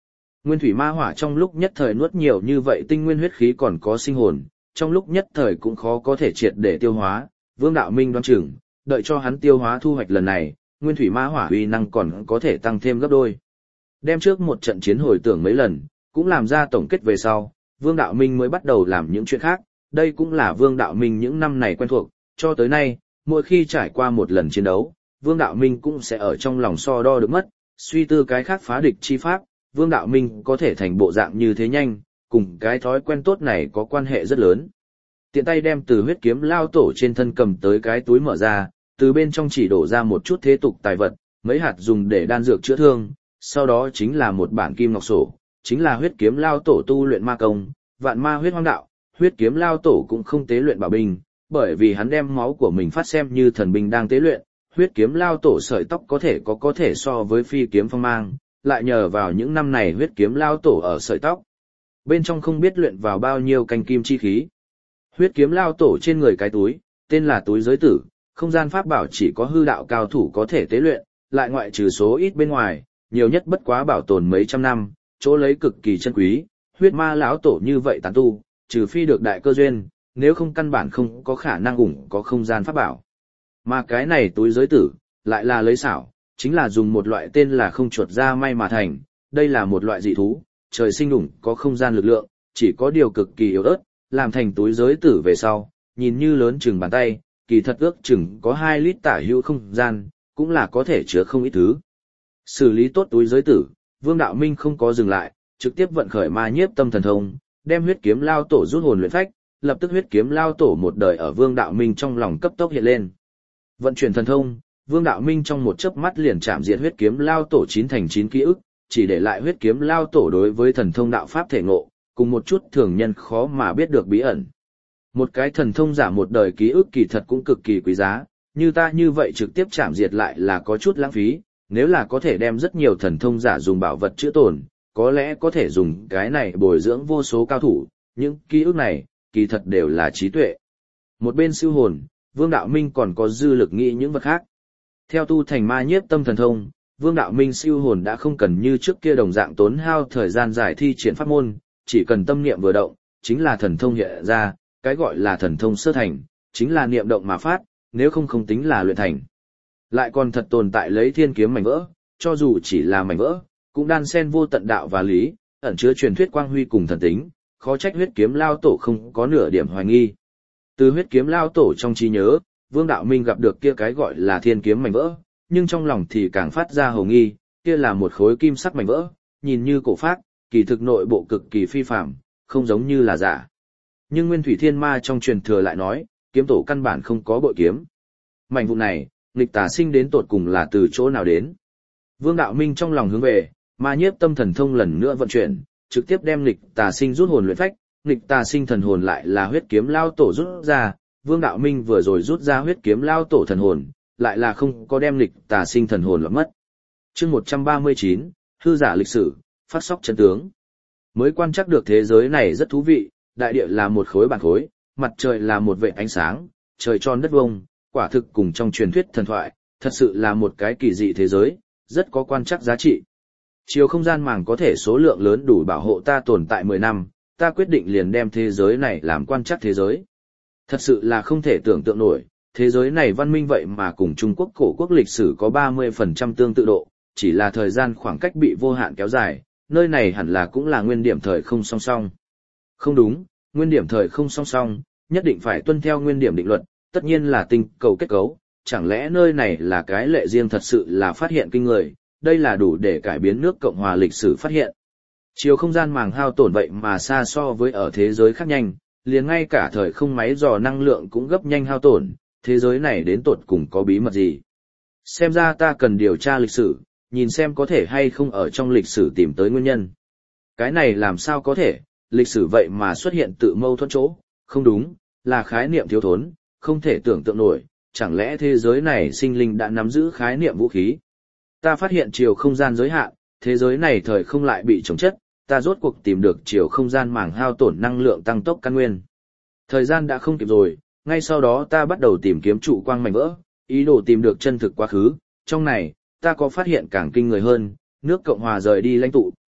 Nguyên thủy ma hỏa trong lúc nhất thời nuốt nhiều như vậy tinh nguyên huyết khí còn có sinh hồn, trong lúc nhất thời cũng khó có thể triệt để tiêu hóa, Vương Đạo Minh đoán chừng, đợi cho hắn tiêu hóa thu hoạch lần này, nguyên thủy ma hỏa uy năng còn có thể tăng thêm gấp đôi. Đem trước một trận chiến hồi tưởng mấy lần, cũng làm ra tổng kết về sau, Vương Đạo Minh mới bắt đầu làm những chuyện khác, đây cũng là Vương Đạo Minh những năm này quen thuộc, cho tới nay, mỗi khi trải qua một lần chiến đấu, Vương Đạo Minh cũng sẽ ở trong lòng so đo được mất, suy tư cái khác phá địch chi pháp, Vương Đạo Minh có thể thành bộ dạng như thế nhanh, cùng cái thói quen tốt này có quan hệ rất lớn. Tiện tay đem từ huyết kiếm lao tổ trên thân cầm tới cái túi mở ra, từ bên trong chỉ đổ ra một chút thế tục tài vật, mấy hạt dùng để đan dược chữa thương, sau đó chính là một bản kim ngọc sổ, chính là huyết kiếm lao tổ tu luyện ma công, vạn ma huyết hoang đạo, huyết kiếm lao tổ cũng không tế luyện bảo binh, bởi vì hắn đem máu của mình phát xem như thần binh đang tế luyện, huyết kiếm lao tổ sợi tóc có thể có có thể so với phi kiếm phong mang, lại nhờ vào những năm này huyết kiếm lao tổ ở sợi tóc. Bên trong không biết luyện vào bao nhiêu canh kim chi khí. Huyết kiếm lao tổ trên người cái túi, tên là túi giới tử, không gian pháp bảo chỉ có hư đạo cao thủ có thể tế luyện, lại ngoại trừ số ít bên ngoài, nhiều nhất bất quá bảo tồn mấy trăm năm, chỗ lấy cực kỳ chân quý, huyết ma lão tổ như vậy tán tu, trừ phi được đại cơ duyên, nếu không căn bản không có khả năng ủng có không gian pháp bảo. Mà cái này túi giới tử, lại là lấy xảo, chính là dùng một loại tên là không chuột da may mà thành, đây là một loại dị thú, trời sinh ủng có không gian lực lượng, chỉ có điều cực kỳ yếu ớt, làm thành túi giới tử về sau, nhìn như lớn chừng bàn tay, kỳ thật ước chừng có hai lít tả hữu không gian, cũng là có thể chứa không ít thứ. Xử lý tốt túi giới tử, Vương Đạo Minh không có dừng lại, trực tiếp vận khởi ma nhiếp tâm thần thông, đem huyết kiếm lao tổ rút hồn luyện phách, lập tức huyết kiếm lao tổ một đời ở Vương Đạo Minh trong lòng cấp tốc hiện lên. Vận chuyển thần thông, Vương Đạo Minh trong một chớp mắt liền chạm diệt huyết kiếm lao tổ chín thành chín ký ức, chỉ để lại huyết kiếm lao tổ đối với thần thông đạo pháp thể ngộ, cùng một chút thường nhân khó mà biết được bí ẩn. Một cái thần thông giả một đời ký ức kỳ thật cũng cực kỳ quý giá, như ta như vậy trực tiếp chạm diệt lại là có chút lãng phí, nếu là có thể đem rất nhiều thần thông giả dùng bảo vật chữa tồn, có lẽ có thể dùng cái này bồi dưỡng vô số cao thủ, những ký ức này, kỳ thật đều là trí tuệ. Một bên siêu hồn, Vương Đạo Minh còn có dư lực nghĩ những vật khác. Theo tu thành ma nhiếp tâm thần thông, Vương Đạo Minh siêu hồn đã không cần như trước kia đồng dạng tốn hao thời gian dài thi triển pháp môn, chỉ cần tâm niệm vừa động, chính là thần thông hiện ra, cái gọi là thần thông sơ thành, chính là niệm động mà phát, nếu không không tính là luyện thành. Lại còn thật tồn tại lấy thiên kiếm mảnh vỡ, cho dù chỉ là mảnh vỡ, cũng đan xen vô tận đạo và lý, ẩn chứa truyền thuyết quang huy cùng thần tính, khó trách huyết kiếm lao tổ không có nửa điểm hoài nghi. Từ huyết kiếm lao tổ trong trí nhớ, Vương Đạo Minh gặp được kia cái gọi là thiên kiếm mảnh vỡ, nhưng trong lòng thì càng phát ra hồ nghi, kia là một khối kim sắc mảnh vỡ, nhìn như cổ phác, kỳ thực nội bộ cực kỳ phi phàm, không giống như là giả. Nhưng Nguyên Thủy Thiên Ma trong truyền thừa lại nói, kiếm tổ căn bản không có bội kiếm. Mảnh vụ này, nghịch tà sinh đến tột cùng là từ chỗ nào đến? Vương Đạo Minh trong lòng hướng về, ma nhiếp tâm thần thông lần nữa vận chuyển, trực tiếp đem nghịch tà sinh rút hồn luyện phách, nghịch tà sinh thần hồn lại là huyết kiếm lao tổ rút ra, Vương Đạo Minh vừa rồi rút ra huyết kiếm lao tổ thần hồn, lại là không có đem nghịch tà sinh thần hồn lọt mất. Chương một trăm ba mươi chín, hư giả lịch sử, phát sóc chân tướng. Mới quan trắc được thế giới này rất thú vị, đại địa là một khối bản khối, mặt trời là một vệt ánh sáng, trời tròn đất vuông, quả thực cùng trong truyền thuyết thần thoại, thật sự là một cái kỳ dị thế giới, rất có quan trắc giá trị. Chiều không gian màng có thể số lượng lớn đủ bảo hộ ta tồn tại mười năm, ta quyết định liền đem thế giới này làm quan trắc thế giới. Thật sự là không thể tưởng tượng nổi, thế giới này văn minh vậy mà cùng Trung Quốc cổ quốc lịch sử có ba mươi phần trăm tương tự độ, chỉ là thời gian khoảng cách bị vô hạn kéo dài, nơi này hẳn là cũng là nguyên điểm thời không song song. Không đúng, nguyên điểm thời không song song, nhất định phải tuân theo nguyên điểm định luật, tất nhiên là tinh cầu kết cấu, chẳng lẽ nơi này là cái lệ riêng thật sự là phát hiện kinh người, đây là đủ để cải biến nước Cộng hòa lịch sử phát hiện. Chiều không gian màng hao tổn vậy mà xa so với ở thế giới khác nhanh, liền ngay cả thời không máy dò năng lượng cũng gấp nhanh hao tổn, thế giới này đến tột cùng có bí mật gì. Xem ra ta cần điều tra lịch sử, nhìn xem có thể hay không ở trong lịch sử tìm tới nguyên nhân. Cái này làm sao có thể, lịch sử vậy mà xuất hiện tự mâu thuẫn chỗ, không đúng, là khái niệm thiếu thốn, không thể tưởng tượng nổi, chẳng lẽ thế giới này sinh linh đã nắm giữ khái niệm vũ khí. Ta phát hiện chiều không gian giới hạn, thế giới này thời không lại bị chống chất, ta rốt cuộc tìm được chiều không gian màng hao tổn năng lượng tăng tốc căn nguyên. Thời gian đã không kịp rồi, ngay sau đó ta bắt đầu tìm kiếm trụ quang mảnh vỡ, ý đồ tìm được chân thực quá khứ, trong này, ta có phát hiện càng kinh người hơn, nước Cộng hòa rời đi lãnh tụ,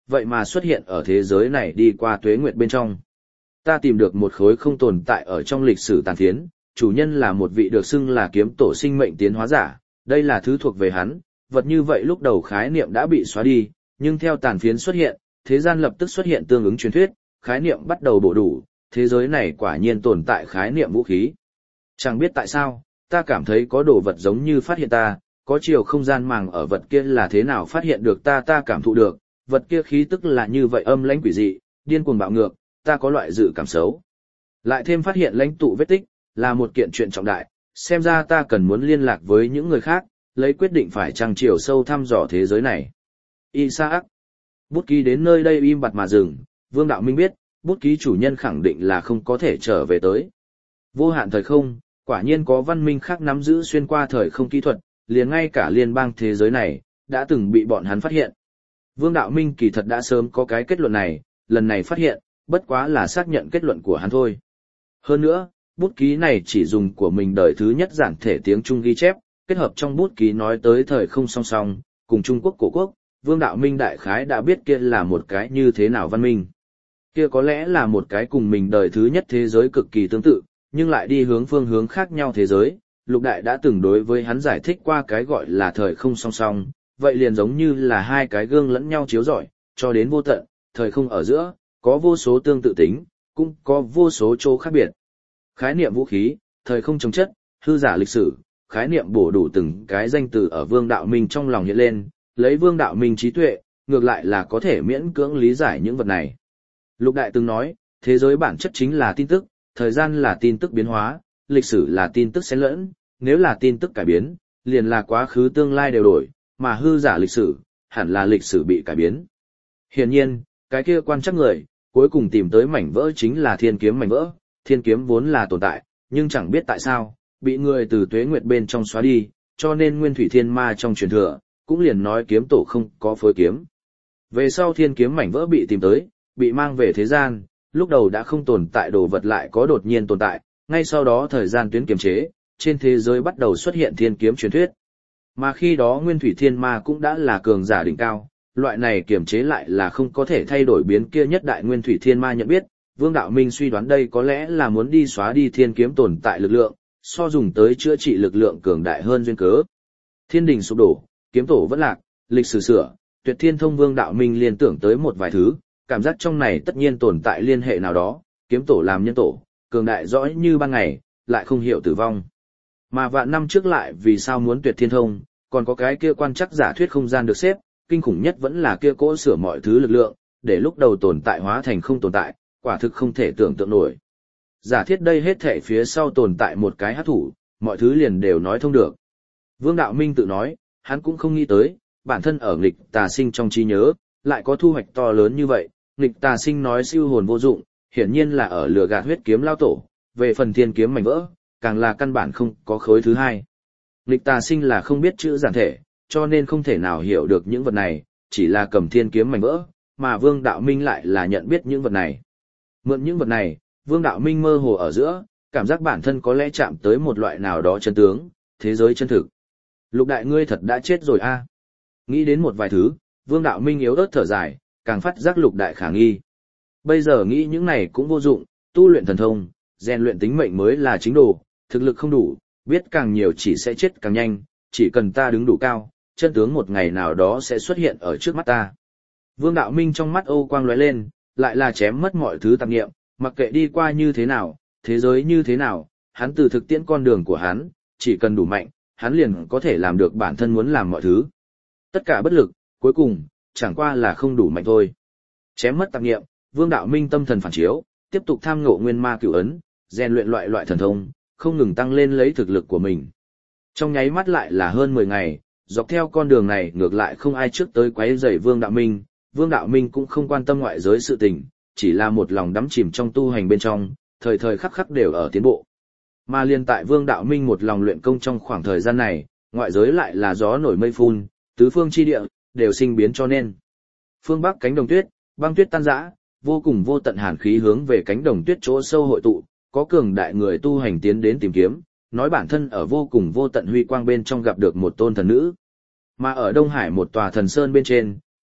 vậy mà xuất hiện ở thế giới này đi qua tuế nguyệt bên trong. Ta tìm được một khối không tồn tại ở trong lịch sử tàn phiến, chủ nhân là một vị được xưng là kiếm tổ sinh mệnh tiến hóa giả, đây là thứ thuộc về hắn, vật như vậy lúc đầu khái niệm đã bị xóa đi, nhưng theo tàn phiến xuất hiện, thế gian lập tức xuất hiện tương ứng truyền thuyết, khái niệm bắt đầu bổ đủ, thế giới này quả nhiên tồn tại khái niệm vũ khí. Chẳng biết tại sao, ta cảm thấy có đồ vật giống như phát hiện ta, có chiều không gian màng ở vật kia là thế nào phát hiện được ta ta cảm thụ được, vật kia khí tức là như vậy âm lãnh quỷ dị, điên cuồng bạo ngược, ta có loại dự cảm xấu. Lại thêm phát hiện lãnh tụ vết tích, là một kiện chuyện trọng đại, xem ra ta cần muốn liên lạc với những người khác, lấy quyết định phải trăng chiều sâu thăm dò thế giới này. Isaac. Bút ký đến nơi đây im bặt mà dừng, Vương Đạo Minh biết, bút ký chủ nhân khẳng định là không có thể trở về tới. Vô hạn thời không, quả nhiên có văn minh khác nắm giữ xuyên qua thời không kỹ thuật, liền ngay cả liên bang thế giới này, đã từng bị bọn hắn phát hiện. Vương Đạo Minh kỳ thật đã sớm có cái kết luận này, lần này phát hiện, bất quá là xác nhận kết luận của hắn thôi. Hơn nữa, bút ký này chỉ dùng của mình đời thứ nhất giản thể tiếng Trung ghi chép, kết hợp trong bút ký nói tới thời không song song, cùng Trung Quốc cổ quốc, Vương Đạo Minh đại khái đã biết kia là một cái như thế nào văn minh. Kia có lẽ là một cái cùng mình đời thứ nhất thế giới cực kỳ tương tự, nhưng lại đi hướng phương hướng khác nhau thế giới. Lục Đại đã từng đối với hắn giải thích qua cái gọi là thời không song song, vậy liền giống như là hai cái gương lẫn nhau chiếu rọi, cho đến vô tận, thời không ở giữa, có vô số tương tự tính, cũng có vô số chỗ khác biệt. Khái niệm vũ khí, thời không chống chất, hư giả lịch sử, khái niệm bổ đủ từng cái danh từ ở Vương Đạo Minh trong lòng hiện lên, lấy Vương Đạo Minh trí tuệ, ngược lại là có thể miễn cưỡng lý giải những vật này. Lục Đại từng nói, thế giới bản chất chính là tin tức, thời gian là tin tức biến hóa, lịch sử là tin tức xen lẫn, nếu là tin tức cải biến, liền là quá khứ tương lai đều đổi, mà hư giả lịch sử, hẳn là lịch sử bị cải biến. Hiển nhiên, cái kia quan chắc người, cuối cùng tìm tới mảnh vỡ chính là thiên kiếm mảnh vỡ, thiên kiếm vốn là tồn tại, nhưng chẳng biết tại sao, bị người từ tuế nguyệt bên trong xóa đi, cho nên nguyên thủy thiên ma trong truyền thừa, cũng liền nói kiếm tổ không có phối kiếm. Về sau thiên kiếm mảnh vỡ bị tìm tới, bị mang về thế gian, lúc đầu đã không tồn tại đồ vật lại có đột nhiên tồn tại, ngay sau đó thời gian tuyến kiềm chế, trên thế giới bắt đầu xuất hiện thiên kiếm truyền thuyết. Mà khi đó nguyên thủy thiên ma cũng đã là cường giả đỉnh cao, loại này kiềm chế lại là không có thể thay đổi biến kia nhất đại nguyên thủy thiên ma nhận biết, Vương Đạo Minh suy đoán đây có lẽ là muốn đi xóa đi thiên kiếm tồn tại lực lượng, so dùng tới chữa trị lực lượng cường đại hơn duyên cớ. Thiên đình sụp đổ, kiếm tổ vẫn lạc, lịch sử sửa, Tuyệt Thiên Thông Vương Đạo Minh liên tưởng tới một vài thứ, cảm giác trong này tất nhiên tồn tại liên hệ nào đó, kiếm tổ làm nhân tổ, cường đại rõ như ban ngày, lại không hiểu tử vong. Mà vạn năm trước lại vì sao muốn Tuyệt Thiên Thông, còn có cái kia quan chắc giả thuyết không gian được xếp, kinh khủng nhất vẫn là kia cỗ sửa mọi thứ lực lượng, để lúc đầu tồn tại hóa thành không tồn tại, quả thực không thể tưởng tượng nổi. Giả thiết đây hết thể phía sau tồn tại một cái hắc thủ, mọi thứ liền đều nói thông được. Vương Đạo Minh tự nói, hắn cũng không nghĩ tới, bản thân ở nghịch tà sinh trong trí nhớ, lại có thu hoạch to lớn như vậy. Nghịch tà sinh nói siêu hồn vô dụng, hiển nhiên là ở lừa gạt huyết kiếm lao tổ, về phần thiên kiếm mảnh vỡ, càng là căn bản không có khối thứ hai. Nghịch tà sinh là không biết chữ giản thể, cho nên không thể nào hiểu được những vật này, chỉ là cầm thiên kiếm mảnh vỡ, mà Vương Đạo Minh lại là nhận biết những vật này. Mượn những vật này, Vương Đạo Minh mơ hồ ở giữa, cảm giác bản thân có lẽ chạm tới một loại nào đó chân tướng, thế giới chân thực. Lục đại ngươi thật đã chết rồi a. Nghĩ đến một vài thứ, Vương Đạo Minh yếu ớt thở dài, càng phát giác lục đại khả nghi. Bây giờ nghĩ những này cũng vô dụng, tu luyện thần thông, rèn luyện tính mệnh mới là chính đồ, thực lực không đủ, biết càng nhiều chỉ sẽ chết càng nhanh, chỉ cần ta đứng đủ cao, chân tướng một ngày nào đó sẽ xuất hiện ở trước mắt ta. Vương Đạo Minh trong mắt ô quang lóe lên, lại là chém mất mọi thứ tạp niệm, mặc kệ đi qua như thế nào, thế giới như thế nào, hắn từ thực tiễn con đường của hắn, chỉ cần đủ mạnh, hắn liền có thể làm được bản thân muốn làm mọi thứ. Tất cả bất lực, cuối cùng, chẳng qua là không đủ mạnh thôi. Chém mất tạp niệm, Vương Đạo Minh tâm thần phản chiếu, tiếp tục tham ngộ nguyên ma cửu ấn, rèn luyện loại loại thần thông, không ngừng tăng lên lấy thực lực của mình. Trong nháy mắt lại là hơn mười ngày, dọc theo con đường này ngược lại không ai trước tới quấy rầy Vương Đạo Minh, Vương Đạo Minh cũng không quan tâm ngoại giới sự tình, chỉ là một lòng đắm chìm trong tu hành bên trong, thời thời khắc khắc đều ở tiến bộ. Mà liên tại Vương Đạo Minh một lòng luyện công trong khoảng thời gian này, ngoại giới lại là gió nổi mây phun, tứ phương chi địa đều sinh biến cho nên. Phương Bắc cánh đồng tuyết, băng tuyết tan rã, vô cùng vô tận hàn khí hướng về cánh đồng tuyết chỗ sâu hội tụ, có cường đại người tu hành tiến đến tìm kiếm, nói bản thân ở vô cùng vô tận huy quang bên trong gặp được một tôn thần nữ. Mà ở Đông Hải một tòa thần sơn bên trên,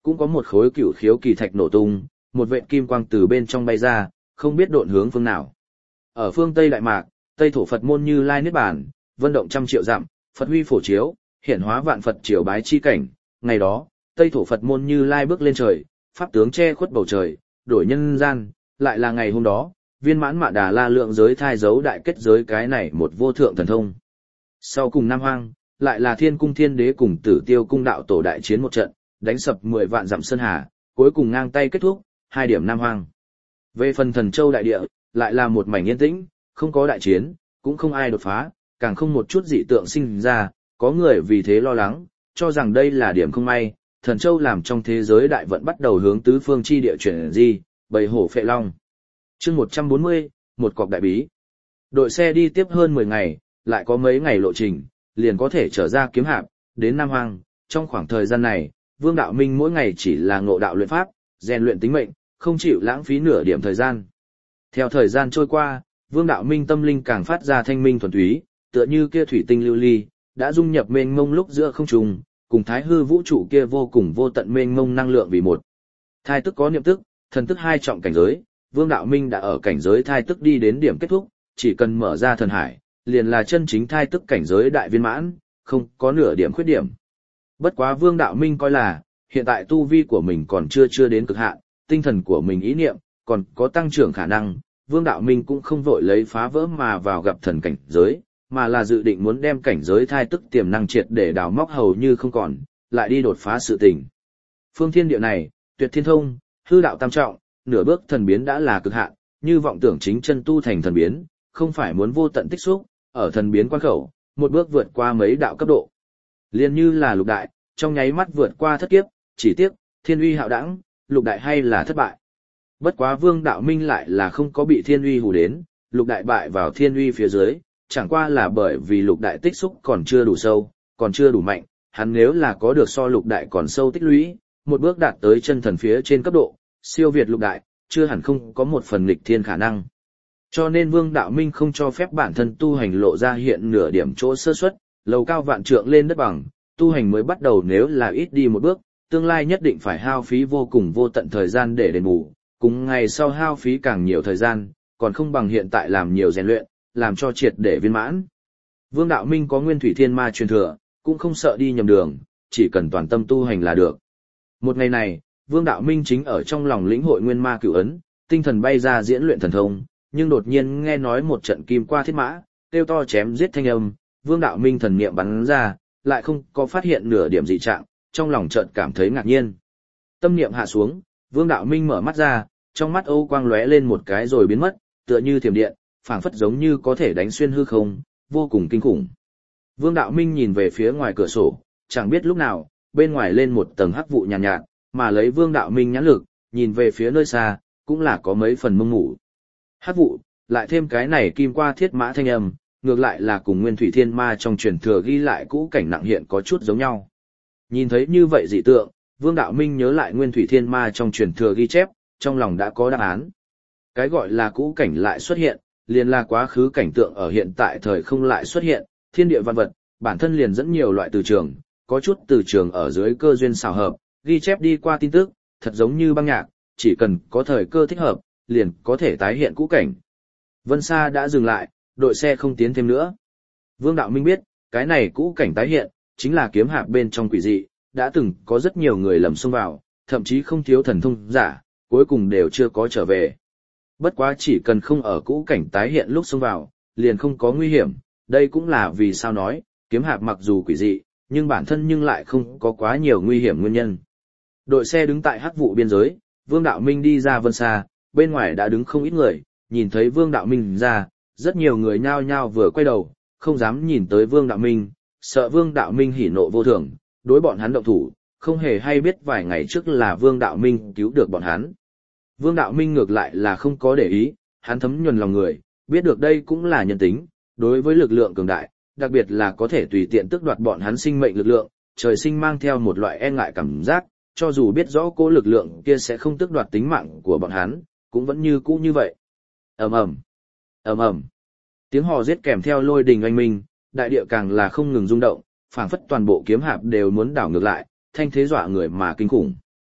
cũng có một khối cửu khiếu kỳ thạch nổ tung, một vệt kim quang từ bên trong bay ra, không biết độn hướng phương nào. Ở phương Tây Đại Mạc, Tây thổ Phật môn Như Lai niết bàn, vân động trăm triệu dặm, Phật huy phổ chiếu, hiển hóa vạn Phật triều bái chi cảnh, ngày đó, Tây thổ Phật môn Như Lai bước lên trời, pháp tướng che khuất bầu trời, đổi nhân gian, lại là ngày hôm đó, viên mãn Mạ Đà La lượng giới thai dấu đại kết giới cái này một vô thượng thần thông. Sau cùng Nam Hoang, lại là Thiên Cung Thiên Đế cùng Tử Tiêu Cung đạo tổ đại chiến một trận, đánh sập mười vạn dặm sơn hà, cuối cùng ngang tay kết thúc, hai điểm Nam Hoang. Về phần Thần Châu đại địa, lại là một mảnh yên tĩnh, không có đại chiến, cũng không ai đột phá, càng không một chút dị tượng sinh ra, có người vì thế lo lắng, cho rằng đây là điểm không may, Thần Châu làm trong thế giới đại vận bắt đầu hướng tứ phương chi địa chuyển di, bầy hổ phệ long. Chương một trăm bốn mươi, một cọc đại bí. Đội xe đi tiếp hơn mười ngày, lại có mấy ngày lộ trình, liền có thể trở ra Kiếm Hạp, đến Nam Hoang. Trong khoảng thời gian này, Vương Đạo Minh mỗi ngày chỉ là ngộ đạo luyện pháp, rèn luyện tính mệnh, không chịu lãng phí nửa điểm thời gian. Theo thời gian trôi qua, Vương Đạo Minh tâm linh càng phát ra thanh minh thuần túy, tựa như kia thủy tinh lưu ly, đã dung nhập mênh mông lúc giữa không trung, cùng thái hư vũ trụ kia vô cùng vô tận mênh mông năng lượng vì một. Thai tức có niệm tức, thần tức hai trọng cảnh giới, Vương Đạo Minh đã ở cảnh giới thai tức đi đến điểm kết thúc, chỉ cần mở ra thần hải, liền là chân chính thai tức cảnh giới đại viên mãn, không có nửa điểm khuyết điểm. Bất quá Vương Đạo Minh coi là, hiện tại tu vi của mình còn chưa chưa đến cực hạn, tinh thần của mình ý niệm, còn có tăng trưởng khả năng, Vương Đạo Minh cũng không vội lấy phá vỡ mà vào gặp thần cảnh giới, mà là dự định muốn đem cảnh giới thai tức tiềm năng triệt để đào móc hầu như không còn, lại đi đột phá sự tình. Phương thiên địa này, tuyệt thiên thông, hư đạo tam trọng, nửa bước thần biến đã là cực hạn, như vọng tưởng chính chân tu thành thần biến, không phải muốn vô tận tích xúc, ở thần biến quan khẩu, một bước vượt qua mấy đạo cấp độ. Liên như là lục đại, trong nháy mắt vượt qua thất kiếp, chỉ tiếc, thiên uy hạo đẳng, lục đại hay là thất bại. Bất quá Vương Đạo Minh lại là không có bị thiên uy hù đến, lục đại bại vào thiên uy phía dưới, chẳng qua là bởi vì lục đại tích xúc còn chưa đủ sâu, còn chưa đủ mạnh, hắn nếu là có được so lục đại còn sâu tích lũy, một bước đạt tới chân thần phía trên cấp độ, siêu việt lục đại, chưa hẳn không có một phần nghịch thiên khả năng. Cho nên Vương Đạo Minh không cho phép bản thân tu hành lộ ra hiện nửa điểm chỗ sơ suất, lầu cao vạn trượng lên đất bằng, tu hành mới bắt đầu nếu là ít đi một bước, tương lai nhất định phải hao phí vô cùng vô tận thời gian để đền bù, cùng ngày sau hao phí càng nhiều thời gian, còn không bằng hiện tại làm nhiều rèn luyện, làm cho triệt để viên mãn. Vương Đạo Minh có Nguyên Thủy Thiên Ma truyền thừa, cũng không sợ đi nhầm đường, chỉ cần toàn tâm tu hành là được. Một ngày này, Vương Đạo Minh chính ở trong lòng lĩnh hội Nguyên Ma Cửu Ấn, tinh thần bay ra diễn luyện thần thông, nhưng đột nhiên nghe nói một trận kim qua thiết mã, kêu to chém giết thanh âm, Vương Đạo Minh thần niệm bắn ra, lại không có phát hiện nửa điểm dị trạng, trong lòng chợt cảm thấy ngạc nhiên. Tâm niệm hạ xuống, Vương Đạo Minh mở mắt ra, trong mắt âu quang lóe lên một cái rồi biến mất, tựa như thiểm điện, phảng phất giống như có thể đánh xuyên hư không, vô cùng kinh khủng. Vương Đạo Minh nhìn về phía ngoài cửa sổ, chẳng biết lúc nào, bên ngoài lên một tầng hắc vụ nhàn nhạt, nhạt, mà lấy Vương Đạo Minh nhãn lực, nhìn về phía nơi xa, cũng là có mấy phần mông mù. Hắc vụ, lại thêm cái này kim qua thiết mã thanh âm, ngược lại là cùng Nguyên Thủy Thiên Ma trong truyền thừa ghi lại cũ cảnh nặng hiện có chút giống nhau. Nhìn thấy như vậy dị tượng, Vương Đạo Minh nhớ lại Nguyên Thủy Thiên Ma trong truyền thừa ghi chép, trong lòng đã có đáp án. Cái gọi là cũ cảnh lại xuất hiện, liền là quá khứ cảnh tượng ở hiện tại thời không lại xuất hiện, thiên địa văn vật, bản thân liền dẫn nhiều loại từ trường, có chút từ trường ở dưới cơ duyên xào hợp, ghi chép đi qua tin tức, thật giống như băng nhạc, chỉ cần có thời cơ thích hợp, liền có thể tái hiện cũ cảnh. Vân Sa đã dừng lại, đội xe không tiến thêm nữa. Vương Đạo Minh biết, cái này cũ cảnh tái hiện, chính là kiếm hạp bên trong quỷ dị, đã từng có rất nhiều người lầm xông vào, thậm chí không thiếu thần thông giả, cuối cùng đều chưa có trở về. Bất quá chỉ cần không ở cũ cảnh tái hiện lúc xông vào, liền không có nguy hiểm, đây cũng là vì sao nói, kiếm hạp mặc dù quỷ dị, nhưng bản thân nhưng lại không có quá nhiều nguy hiểm nguyên nhân. Đội xe đứng tại hắc vụ biên giới, Vương Đạo Minh đi ra Vân Sa, bên ngoài đã đứng không ít người, nhìn thấy Vương Đạo Minh ra, rất nhiều người nhao nhao vừa quay đầu, không dám nhìn tới Vương Đạo Minh, sợ Vương Đạo Minh hỉ nộ vô thường, đối bọn hắn động thủ, không hề hay biết vài ngày trước là Vương Đạo Minh cứu được bọn hắn. Vương Đạo Minh ngược lại là không có để ý, hắn thấm nhuần lòng người, biết được đây cũng là nhân tính, đối với lực lượng cường đại, đặc biệt là có thể tùy tiện tước đoạt bọn hắn sinh mệnh lực lượng, trời sinh mang theo một loại e ngại cảm giác, cho dù biết rõ cố lực lượng kia sẽ không tước đoạt tính mạng của bọn hắn, cũng vẫn như cũ như vậy. Ầm ầm, ầm ầm. Tiếng hò giết kèm theo lôi đình oanh minh, đại địa càng là không ngừng rung động, phảng phất toàn bộ kiếm hạp đều muốn đảo ngược lại, thanh thế dọa người mà kinh khủng.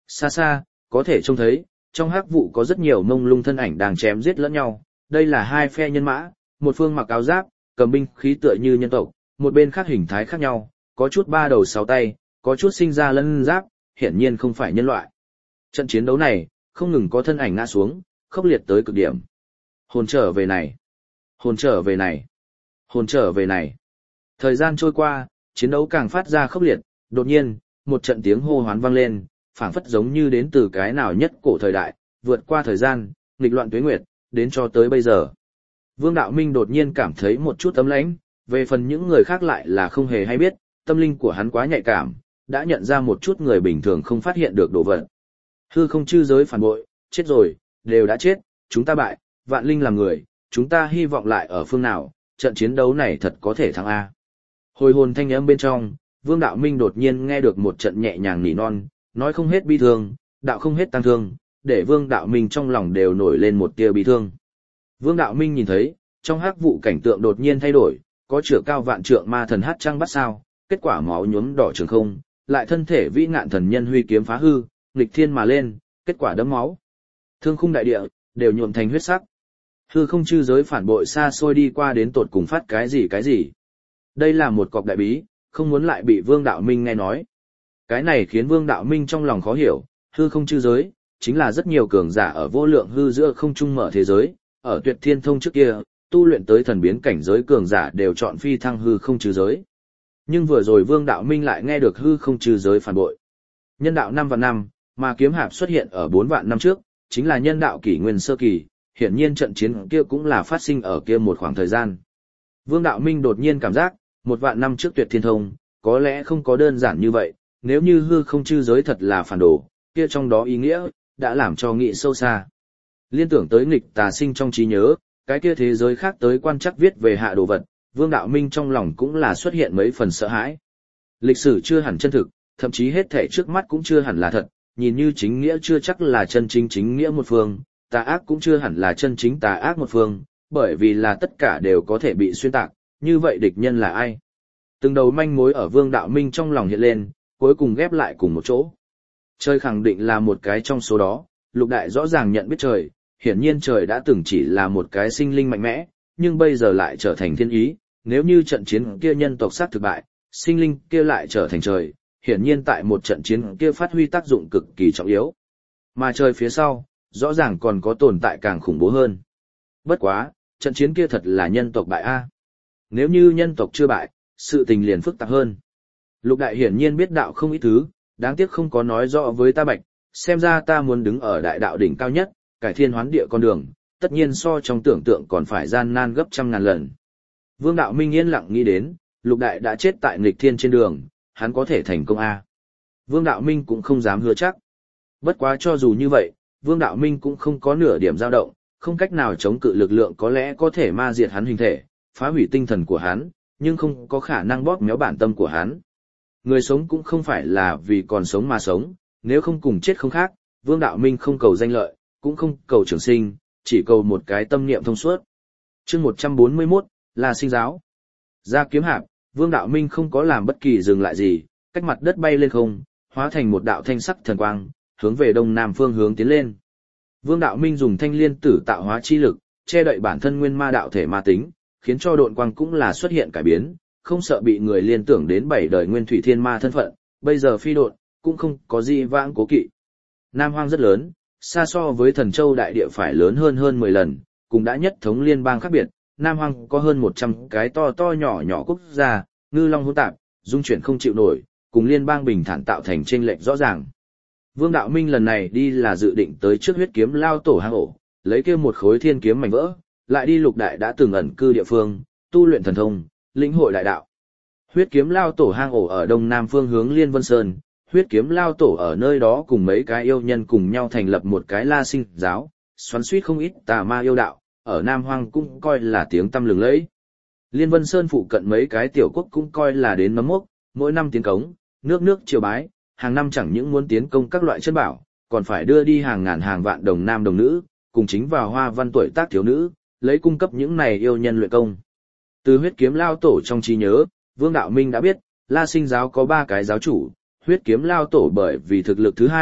Xa xa, có thể trông thấy, trong hắc vụ có rất nhiều mông lung thân ảnh đang chém giết lẫn nhau, đây là hai phe nhân mã, một phương mặc áo giáp, cầm binh khí tựa như nhân tộc, một bên khác hình thái khác nhau, có chút ba đầu sáu tay, có chút sinh ra lân giáp, hiển nhiên không phải nhân loại. Trận chiến đấu này, không ngừng có thân ảnh ngã xuống, khốc liệt tới cực điểm. Hồn trở về này, hồn trở về này, hồn trở về này. Thời gian trôi qua, chiến đấu càng phát ra khốc liệt, đột nhiên, một trận tiếng hô hoán vang lên, phảng phất giống như đến từ cái nào nhất cổ thời đại, vượt qua thời gian, nghịch loạn tuế nguyệt, đến cho tới bây giờ. Vương Đạo Minh đột nhiên cảm thấy một chút ấm lãnh, về phần những người khác lại là không hề hay biết, tâm linh của hắn quá nhạy cảm, đã nhận ra một chút người bình thường không phát hiện được đồ vật. Hư không chư giới phản bội, chết rồi, đều đã chết, chúng ta bại, vạn linh làm người, chúng ta hy vọng lại ở phương nào, trận chiến đấu này thật có thể thắng A. Hồi hồn thanh âm bên trong, Vương Đạo Minh đột nhiên nghe được một trận nhẹ nhàng nỉ non, nói không hết bi thương, đạo không hết tăng thương, để Vương Đạo Minh trong lòng đều nổi lên một tia bi thương. Vương Đạo Minh nhìn thấy, trong hắc vụ cảnh tượng đột nhiên thay đổi, có chửa cao vạn trượng ma thần hát trăng bắt sao, kết quả máu nhuốm đỏ trường không, lại thân thể vĩ ngạn thần nhân huy kiếm phá hư, nghịch thiên mà lên, kết quả đẫm máu. Thương khung đại địa, đều nhuộm thành huyết sắc. Hư không chư giới phản bội xa xôi đi qua đến tột cùng phát cái gì cái gì. Đây là một cọc đại bí, không muốn lại bị Vương Đạo Minh nghe nói. Cái này khiến Vương Đạo Minh trong lòng khó hiểu, hư không chư giới, chính là rất nhiều cường giả ở vô lượng hư giữa không trung mở thế giới, ở tuyệt thiên thông trước kia, tu luyện tới thần biến cảnh giới cường giả đều chọn phi thăng hư không chư giới. Nhưng vừa rồi Vương Đạo Minh lại nghe được hư không chư giới phản bội. Nhân đạo năm vạn năm, mà kiếm hạp xuất hiện ở bốn vạn năm trước, chính là nhân đạo kỷ nguyên sơ kỳ, hiển nhiên trận chiến kia cũng là phát sinh ở kia một khoảng thời gian. Vương Đạo Minh đột nhiên cảm giác, một vạn năm trước tuyệt thiên thông, có lẽ không có đơn giản như vậy, nếu như hư không chư giới thật là phản đồ, kia trong đó ý nghĩa, đã làm cho nghị sâu xa. Liên tưởng tới nghịch tà sinh trong trí nhớ, cái kia thế giới khác tới quan chắc viết về hạ đồ vật, Vương Đạo Minh trong lòng cũng là xuất hiện mấy phần sợ hãi. Lịch sử chưa hẳn chân thực, thậm chí hết thể trước mắt cũng chưa hẳn là thật, nhìn như chính nghĩa chưa chắc là chân chính chính nghĩa một phương, tà ác cũng chưa hẳn là chân chính tà ác một phương, bởi vì là tất cả đều có thể bị xuyên tạc, như vậy địch nhân là ai? Từng đầu manh mối ở Vương Đạo Minh trong lòng hiện lên, cuối cùng ghép lại cùng một chỗ. Trời khẳng định là một cái trong số đó, Lục Đại rõ ràng nhận biết trời, hiển nhiên trời đã từng chỉ là một cái sinh linh mạnh mẽ, nhưng bây giờ lại trở thành thiên ý, nếu như trận chiến kia nhân tộc sát thực bại, sinh linh kia lại trở thành trời, hiển nhiên tại một trận chiến kia phát huy tác dụng cực kỳ trọng yếu. Mà trời phía sau, rõ ràng còn có tồn tại càng khủng bố hơn. Bất quá, trận chiến kia thật là nhân tộc bại a. Nếu như nhân tộc chưa bại, sự tình liền phức tạp hơn. Lục Đại hiển nhiên biết đạo không ít thứ, đáng tiếc không có nói rõ với ta Bạch, xem ra ta muốn đứng ở đại đạo đỉnh cao nhất, cải thiên hoán địa con đường, tất nhiên so trong tưởng tượng còn phải gian nan gấp trăm ngàn lần. Vương Đạo Minh yên lặng nghĩ đến, Lục Đại đã chết tại nghịch thiên trên đường, hắn có thể thành công a. Vương Đạo Minh cũng không dám hứa chắc. Bất quá cho dù như vậy, Vương Đạo Minh cũng không có nửa điểm dao động, không cách nào chống cự lực lượng có lẽ có thể ma diệt hắn hình thể, phá hủy tinh thần của hắn, nhưng không có khả năng bóp méo bản tâm của hắn. Người sống cũng không phải là vì còn sống mà sống, nếu không cùng chết không khác, Vương Đạo Minh không cầu danh lợi, cũng không cầu trường sinh, chỉ cầu một cái tâm niệm thông suốt. Chương một trăm bốn mươi mốt, là sinh giáo. Ra kiếm hạp, Vương Đạo Minh không có làm bất kỳ dừng lại gì, cách mặt đất bay lên không, hóa thành một đạo thanh sắc thần quang, hướng về đông nam phương hướng tiến lên. Vương Đạo Minh dùng thanh liên tử tạo hóa chi lực, che đậy bản thân nguyên ma đạo thể ma tính, khiến cho độn quang cũng là xuất hiện cải biến, không sợ bị người liên tưởng đến bảy đời nguyên thủy thiên ma thân phận, bây giờ phi độn, cũng không có gì vãng cố kỵ. Nam Hoang rất lớn, xa so với Thần Châu đại địa phải lớn hơn hơn mười lần, cùng đã nhất thống liên bang khác biệt, Nam Hoang có hơn một trăm cái to to nhỏ nhỏ quốc gia, ngư long hỗn tạp, dung chuyển không chịu nổi, cùng liên bang bình thản tạo thành chênh lệch rõ ràng. Vương Đạo Minh lần này đi là dự định tới trước huyết kiếm lao tổ hang ổ, lấy kia một khối thiên kiếm mảnh vỡ, lại đi Lục Đại đã từng ẩn cư địa phương, tu luyện thần thông, lĩnh hội đại đạo. Huyết kiếm lao tổ hang ổ ở đông nam phương hướng Liên Vân Sơn, huyết kiếm lao tổ ở nơi đó cùng mấy cái yêu nhân cùng nhau thành lập một cái La Sinh giáo, xoắn suýt không ít tà ma yêu đạo, ở Nam Hoang cũng coi là tiếng tăm lừng lẫy. Liên Vân Sơn phụ cận mấy cái tiểu quốc cũng coi là đến nấm mốc, mỗi năm tiến cống, nước nước triều bái, hàng năm chẳng những muốn tiến công các loại chân bảo, còn phải đưa đi hàng ngàn hàng vạn đồng nam đồng nữ, cùng chính vào hoa văn tuổi tác thiếu nữ, lấy cung cấp những này yêu nhân luyện công. Từ huyết kiếm lao tổ trong trí nhớ, Vương Đạo Minh đã biết, La Sinh giáo có ba cái giáo chủ, huyết kiếm lao tổ bởi vì thực lực thứ hai,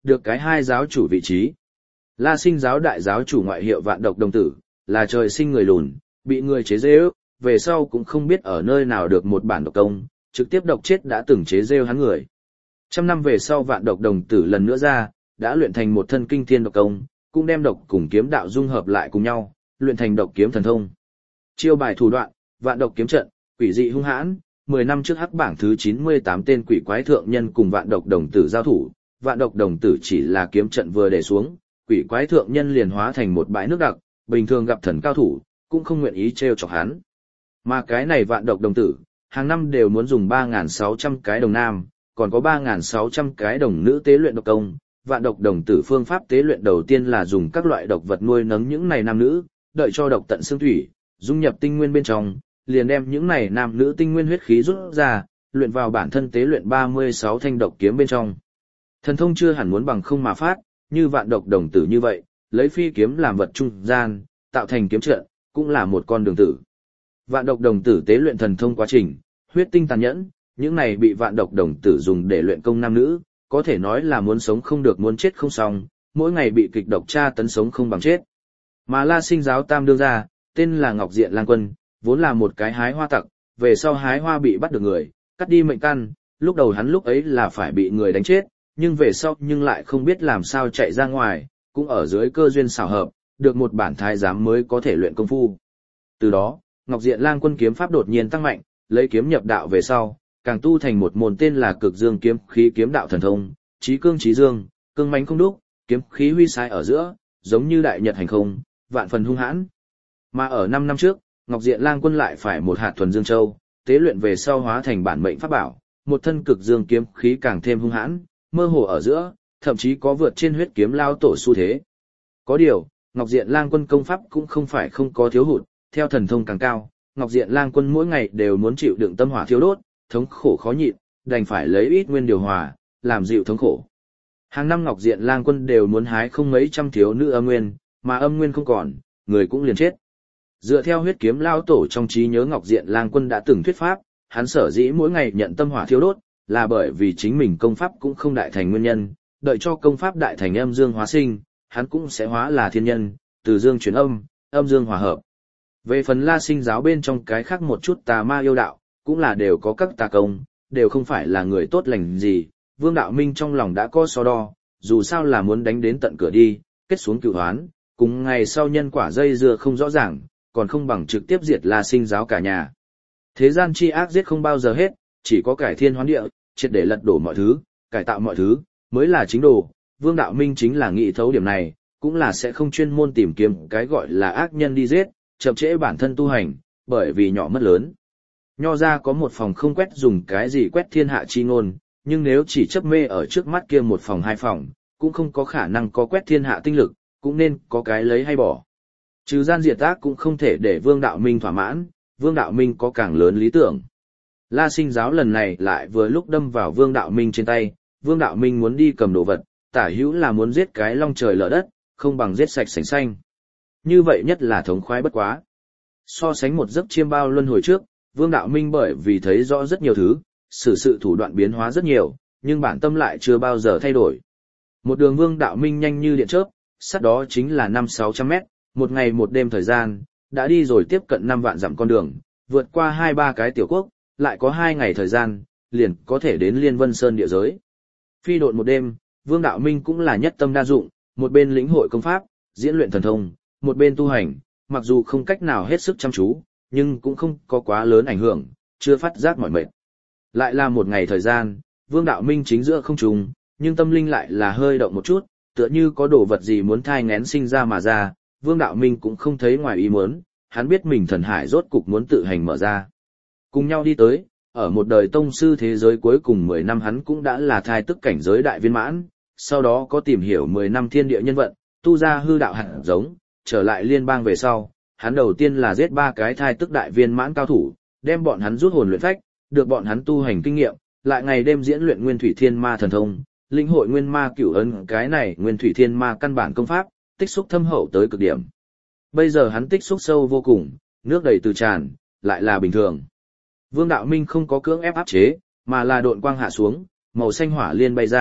được cái hai giáo chủ vị trí. La Sinh giáo đại giáo chủ ngoại hiệu Vạn Độc Đồng Tử, là trời sinh người lùn, bị người chế giễu, về sau cũng không biết ở nơi nào được một bản độc công, trực tiếp độc chết đã từng chế giễu hắn người. Trăm năm về sau Vạn Độc Đồng Tử lần nữa ra, đã luyện thành một thân kinh thiên độc công, cũng đem độc cùng kiếm đạo dung hợp lại cùng nhau, luyện thành độc kiếm thần thông. Chiêu bài thủ đoạn, Vạn Độc kiếm trận, quỷ dị hung hãn, mười năm trước hắc bảng thứ chín mươi tám tên quỷ quái thượng nhân cùng Vạn Độc Đồng Tử giao thủ, Vạn Độc Đồng Tử chỉ là kiếm trận vừa để xuống, quỷ quái thượng nhân liền hóa thành một bãi nước đặc, bình thường gặp thần cao thủ, cũng không nguyện ý trêu chọc hắn. Mà cái này Vạn Độc Đồng Tử, hàng năm đều muốn dùng ba nghìn sáu trăm cái đồng nam, còn có ba nghìn sáu trăm cái đồng nữ tế luyện độc công. Vạn Độc Đồng Tử phương pháp tế luyện đầu tiên là dùng các loại độc vật nuôi nấng những này nam nữ, đợi cho độc tận xương thủy, dung nhập tinh nguyên bên trong, liền đem những này nam nữ tinh nguyên huyết khí rút ra, luyện vào bản thân tế luyện ba mươi sáu thanh độc kiếm bên trong. Thần thông chưa hẳn muốn bằng không mà phát, như Vạn Độc Đồng Tử như vậy, lấy phi kiếm làm vật trung gian, tạo thành kiếm trận, cũng là một con đường tử. Vạn Độc Đồng Tử tế luyện thần thông quá trình, huyết tinh tàn nhẫn, những này bị Vạn Độc Đồng Tử dùng để luyện công nam nữ, có thể nói là muốn sống không được muốn chết không xong, mỗi ngày bị kịch độc tra tấn sống không bằng chết. Mà La Sinh giáo tam đương gia, tên là Ngọc Diện Lang Quân, vốn là một cái hái hoa tặc, về sau hái hoa bị bắt được người, cắt đi mệnh căn, lúc đầu hắn lúc ấy là phải bị người đánh chết, nhưng về sau nhưng lại không biết làm sao chạy ra ngoài, cũng ở dưới cơ duyên xảo hợp, được một bản thái giám mới có thể luyện công phu. Từ đó, Ngọc Diện Lang Quân kiếm pháp đột nhiên tăng mạnh, lấy kiếm nhập đạo về sau, càng tu thành một môn tên là Cực Dương kiếm khí kiếm đạo thần thông, chí cương chí dương, cương mãnh không đúc, kiếm khí huy sai ở giữa, giống như đại nhật hành không, vạn phần hung hãn. Mà ở năm năm trước, Ngọc Diện Lang Quân lại phải một hạt thuần dương châu, tế luyện về sau hóa thành bản mệnh pháp bảo, một thân Cực Dương kiếm khí càng thêm hung hãn, mơ hồ ở giữa, thậm chí có vượt trên huyết kiếm lao tổ xu thế. Có điều, Ngọc Diện Lang Quân công pháp cũng không phải không có thiếu hụt, theo thần thông càng cao, Ngọc Diện Lang Quân mỗi ngày đều muốn chịu đựng tâm hỏa thiêu đốt, thống khổ khó nhịn, đành phải lấy ít nguyên điều hòa, làm dịu thống khổ. Hàng năm Ngọc Diện Lang Quân đều muốn hái không mấy trăm thiếu nữ âm nguyên, mà âm nguyên không còn, người cũng liền chết. Dựa theo huyết kiếm lao tổ trong trí nhớ Ngọc Diện Lang Quân đã từng thuyết pháp, hắn sở dĩ mỗi ngày nhận tâm hỏa thiêu đốt, là bởi vì chính mình công pháp cũng không đại thành nguyên nhân, đợi cho công pháp đại thành âm dương hóa sinh, hắn cũng sẽ hóa là thiên nhân, từ dương chuyển âm, âm dương hòa hợp. Về phần La Sinh giáo bên trong cái khác một chút tà ma yêu đạo, cũng là đều có các tà công, đều không phải là người tốt lành gì, Vương Đạo Minh trong lòng đã có so đo, dù sao là muốn đánh đến tận cửa đi, kết xuống cửu hoán, cùng ngày sau nhân quả dây dưa không rõ ràng, còn không bằng trực tiếp diệt La Sinh giáo cả nhà. Thế gian chi ác giết không bao giờ hết, chỉ có cải thiên hoán địa, triệt để lật đổ mọi thứ, cải tạo mọi thứ, mới là chính đồ. Vương Đạo Minh chính là nghĩ thấu điểm này, cũng là sẽ không chuyên môn tìm kiếm cái gọi là ác nhân đi giết, chậm trễ bản thân tu hành, bởi vì nhỏ mất lớn. Nho ra có một phòng không quét dùng cái gì quét thiên hạ chi ngôn, nhưng nếu chỉ chấp mê ở trước mắt kia một phòng hai phòng, cũng không có khả năng có quét thiên hạ tinh lực, cũng nên có cái lấy hay bỏ. Trừ gian diệt ác cũng không thể để Vương Đạo Minh thỏa mãn, Vương Đạo Minh có càng lớn lý tưởng. La Sinh giáo lần này lại vừa lúc đâm vào Vương Đạo Minh trên tay, Vương Đạo Minh muốn đi cầm đồ vật, tả hữu là muốn giết cái long trời lở đất, không bằng giết sạch sành xanh. Như vậy nhất là thống khoái bất quá. So sánh một giấc chiêm bao luân hồi trước, Vương Đạo Minh bởi vì thấy rõ rất nhiều thứ, xử sự thủ đoạn biến hóa rất nhiều, nhưng bản tâm lại chưa bao giờ thay đổi. Một đường Vương Đạo Minh nhanh như điện chớp, sát đó chính là năm sáu trăm mét, một ngày một đêm thời gian, đã đi rồi tiếp cận năm vạn dặm con đường, vượt qua hai ba cái tiểu quốc, lại có hai ngày thời gian, liền có thể đến Liên Vân Sơn địa giới. Phi độn một đêm, Vương Đạo Minh cũng là nhất tâm đa dụng, một bên lĩnh hội công pháp, diễn luyện thần thông, một bên tu hành, mặc dù không cách nào hết sức chăm chú, nhưng cũng không có quá lớn ảnh hưởng, chưa phát giác mỏi mệt. Lại là một ngày thời gian, Vương Đạo Minh chính giữa không trùng, nhưng tâm linh lại là hơi động một chút, tựa như có đồ vật gì muốn thai nghén sinh ra mà ra, Vương Đạo Minh cũng không thấy ngoài ý muốn, hắn biết mình thần hải rốt cục muốn tự hành mở ra. Cùng nhau đi tới, ở một đời tông sư thế giới cuối cùng mười năm hắn cũng đã là thai tức cảnh giới đại viên mãn, sau đó có tìm hiểu mười năm thiên địa nhân vận, tu ra hư đạo hạt giống, trở lại liên bang về sau, hắn đầu tiên là giết ba cái thai tức đại viên mãn cao thủ, đem bọn hắn rút hồn luyện phách, được bọn hắn tu hành kinh nghiệm, lại ngày đêm diễn luyện Nguyên Thủy Thiên Ma thần thông, linh hội Nguyên Ma Cửu Ấn, cái này Nguyên Thủy Thiên Ma căn bản công pháp, tích xúc thâm hậu tới cực điểm. Bây giờ hắn tích xúc sâu vô cùng, nước đầy từ tràn, lại là bình thường. Vương Đạo Minh không có cưỡng ép áp chế, mà là độn quang hạ xuống, màu xanh hỏa liên bay ra,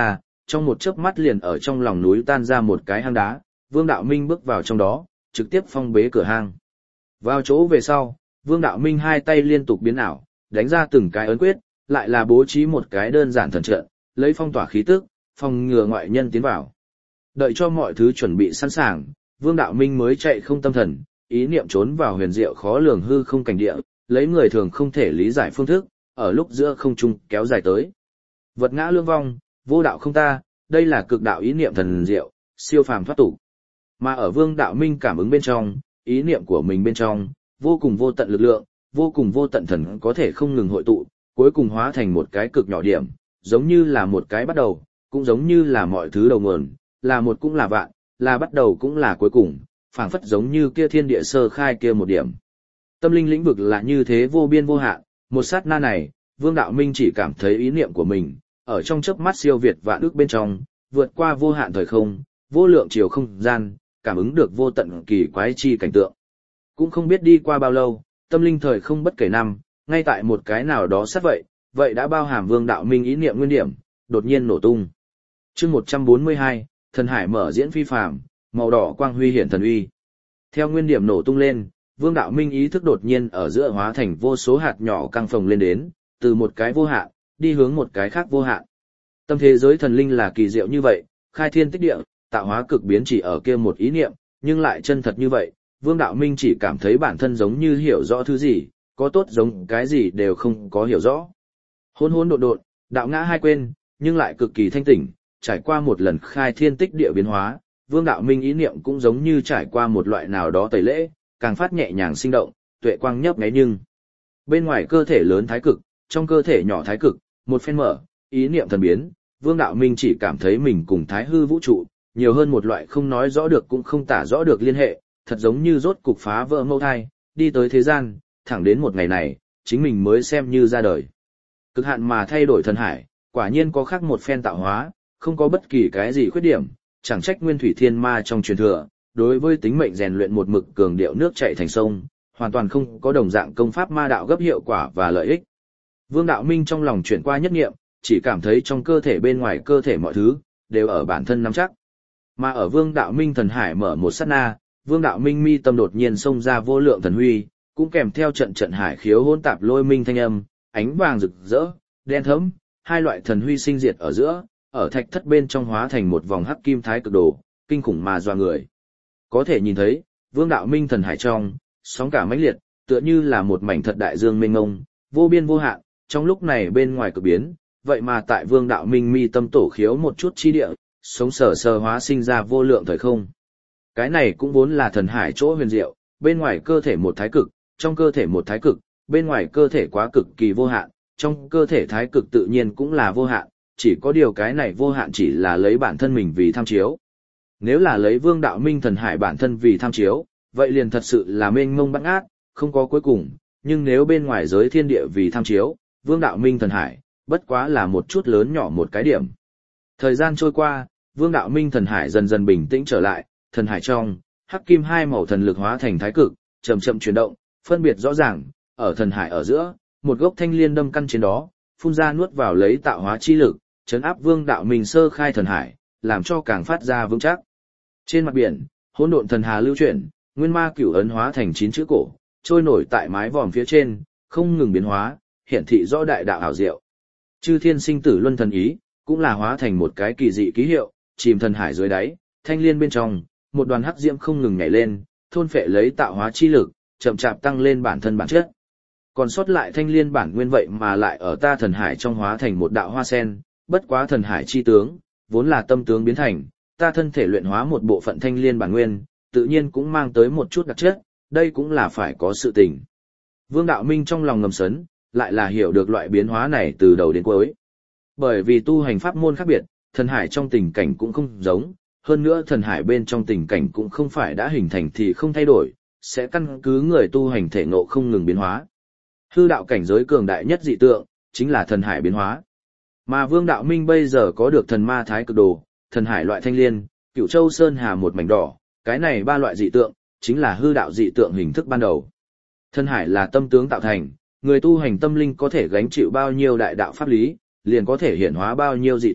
trong một chớp mắt liền ở trong lòng núi tan ra một cái hang đá, Vương Đạo Minh bước vào trong đó, trực tiếp phong bế cửa hang. Vào chỗ về sau, Vương Đạo Minh hai tay liên tục biến ảo, đánh ra từng cái ấn quyết, lại là bố trí một cái đơn giản thần trận, lấy phong tỏa khí tức, phòng ngừa ngoại nhân tiến vào. Đợi cho mọi thứ chuẩn bị sẵn sàng, Vương Đạo Minh mới chạy không tâm thần, ý niệm trốn vào huyền diệu khó lường hư không cảnh địa, lấy người thường không thể lý giải phương thức, ở lúc giữa không trung kéo dài tới. Vật ngã lương vong, vô đạo không ta, đây là cực đạo ý niệm thần diệu, siêu phàm thoát tục. Mà ở Vương Đạo Minh cảm ứng bên trong, ý niệm của mình bên trong, vô cùng vô tận lực lượng, vô cùng vô tận thần có thể không ngừng hội tụ, cuối cùng hóa thành một cái cực nhỏ điểm, giống như là một cái bắt đầu, cũng giống như là mọi thứ đầu nguồn, là một cũng là vạn, là bắt đầu cũng là cuối cùng, phảng phất giống như kia thiên địa sơ khai kia một điểm. Tâm linh lĩnh vực là như thế vô biên vô hạn, một sát na này, Vương Đạo Minh chỉ cảm thấy ý niệm của mình, ở trong chớp mắt siêu việt vạn ước bên trong, vượt qua vô hạn thời không, vô lượng chiều không gian, cảm ứng được vô tận kỳ quái chi cảnh tượng. Cũng không biết đi qua bao lâu, tâm linh thời không bất kể năm, ngay tại một cái nào đó sát vậy, vậy đã bao hàm Vương Đạo Minh ý niệm nguyên điểm, đột nhiên nổ tung. Chương một trăm bốn mươi hai, thần hải mở diễn phi phàm, màu đỏ quang huy hiển thần uy. Theo nguyên điểm nổ tung lên, Vương Đạo Minh ý thức đột nhiên ở giữa hóa thành vô số hạt nhỏ căng phồng lên đến, từ một cái vô hạn đi hướng một cái khác vô hạn. Tâm thế giới thần linh là kỳ diệu như vậy, khai thiên tích địa, tạo hóa cực biến chỉ ở kia một ý niệm, nhưng lại chân thật như vậy, Vương Đạo Minh chỉ cảm thấy bản thân giống như hiểu rõ thứ gì, có tốt giống cái gì đều không có hiểu rõ. Hỗn hỗn độn độn, đạo ngã hai quên, nhưng lại cực kỳ thanh tỉnh, trải qua một lần khai thiên tích địa biến hóa, Vương Đạo Minh ý niệm cũng giống như trải qua một loại nào đó tẩy lễ, càng phát nhẹ nhàng sinh động, tuệ quang nhấp nháy nhưng bên ngoài cơ thể lớn thái cực, trong cơ thể nhỏ thái cực, một phen mở, ý niệm thần biến, Vương Đạo Minh chỉ cảm thấy mình cùng thái hư vũ trụ, nhiều hơn một loại không nói rõ được cũng không tả rõ được liên hệ, thật giống như rốt cục phá vỡ mâu thai, đi tới thế gian, thẳng đến một ngày này, chính mình mới xem như ra đời. Cực hạn mà thay đổi thần hải, quả nhiên có khác một phen tạo hóa, không có bất kỳ cái gì khuyết điểm, chẳng trách nguyên thủy thiên ma trong truyền thừa, đối với tính mệnh rèn luyện một mực cường điệu nước chảy thành sông, hoàn toàn không có đồng dạng công pháp ma đạo gấp hiệu quả và lợi ích. Vương Đạo Minh trong lòng chuyển qua nhất niệm, chỉ cảm thấy trong cơ thể bên ngoài cơ thể mọi thứ, đều ở bản thân nắm chắc. Mà ở Vương Đạo Minh thần hải mở một sát na, Vương Đạo Minh mi tâm đột nhiên xông ra vô lượng thần huy, cũng kèm theo trận trận hải khiếu hỗn tạp lôi minh thanh âm, ánh vàng rực rỡ, đen thẫm, hai loại thần huy sinh diệt ở giữa, ở thạch thất bên trong hóa thành một vòng hắc kim thái cực đồ, kinh khủng mà doa người. Có thể nhìn thấy, Vương Đạo Minh thần hải trong, sóng cả mãnh liệt, tựa như là một mảnh thật đại dương mênh mông, vô biên vô hạn, trong lúc này bên ngoài cực biến, vậy mà tại Vương Đạo Minh mi tâm tổ khiếu một chút chi địa, sống sờ sờ hóa sinh ra vô lượng thời không. Cái này cũng vốn là thần hải chỗ huyền diệu, bên ngoài cơ thể một thái cực, trong cơ thể một thái cực, bên ngoài cơ thể quá cực kỳ vô hạn, trong cơ thể thái cực tự nhiên cũng là vô hạn, chỉ có điều cái này vô hạn chỉ là lấy bản thân mình vì tham chiếu. Nếu là lấy Vương Đạo Minh thần hải bản thân vì tham chiếu, vậy liền thật sự là mênh mông bát ngát, không có cuối cùng, nhưng nếu bên ngoài giới thiên địa vì tham chiếu, Vương Đạo Minh thần hải, bất quá là một chút lớn nhỏ một cái điểm. Thời gian trôi qua, Vương Đạo Minh thần hải dần dần bình tĩnh trở lại, thần hải trong, hắc kim hai màu thần lực hóa thành thái cực, chậm chậm chuyển động, phân biệt rõ ràng, ở thần hải ở giữa, một gốc thanh liên đâm căn trên đó, phun ra nuốt vào lấy tạo hóa chi lực, trấn áp Vương Đạo Minh sơ khai thần hải, làm cho càng phát ra vững chắc. Trên mặt biển, hỗn độn thần hà lưu chuyển, nguyên ma cửu ấn hóa thành chín chữ cổ, trôi nổi tại mái vòm phía trên, không ngừng biến hóa, hiển thị rõ đại đạo ảo diệu. Chư thiên sinh tử luân thần ý, cũng là hóa thành một cái kỳ dị ký hiệu, chìm thần hải dưới đáy, thanh liên bên trong, một đoàn hắc diễm không ngừng nhảy lên, thôn phệ lấy tạo hóa chi lực, chậm chạp tăng lên bản thân bản chất. Còn sót lại thanh liên bản nguyên vậy mà lại ở ta thần hải trong hóa thành một đạo hoa sen, bất quá thần hải chi tướng, vốn là tâm tướng biến thành, ta thân thể luyện hóa một bộ phận thanh liên bản nguyên, tự nhiên cũng mang tới một chút đặc chất, đây cũng là phải có sự tình. Vương Đạo Minh trong lòng ngầm sấn, lại là hiểu được loại biến hóa này từ đầu đến cuối. Bởi vì tu hành pháp môn khác biệt, thần hải trong tình cảnh cũng không giống, hơn nữa thần hải bên trong tình cảnh cũng không phải đã hình thành thì không thay đổi, sẽ căn cứ người tu hành thể ngộ không ngừng biến hóa. Hư đạo cảnh giới cường đại nhất dị tượng, chính là thần hải biến hóa. Mà Vương Đạo Minh bây giờ có được thần ma thái cực đồ, thần hải loại thanh liên, cửu châu sơn hà một mảnh đỏ, cái này ba loại dị tượng, chính là hư đạo dị tượng hình thức ban đầu. Thần hải là tâm tướng tạo thành, người tu hành tâm linh có thể gánh chịu bao nhiêu đại đạo pháp lý, liền có thể hiển hóa bao nhiêu dị tượng,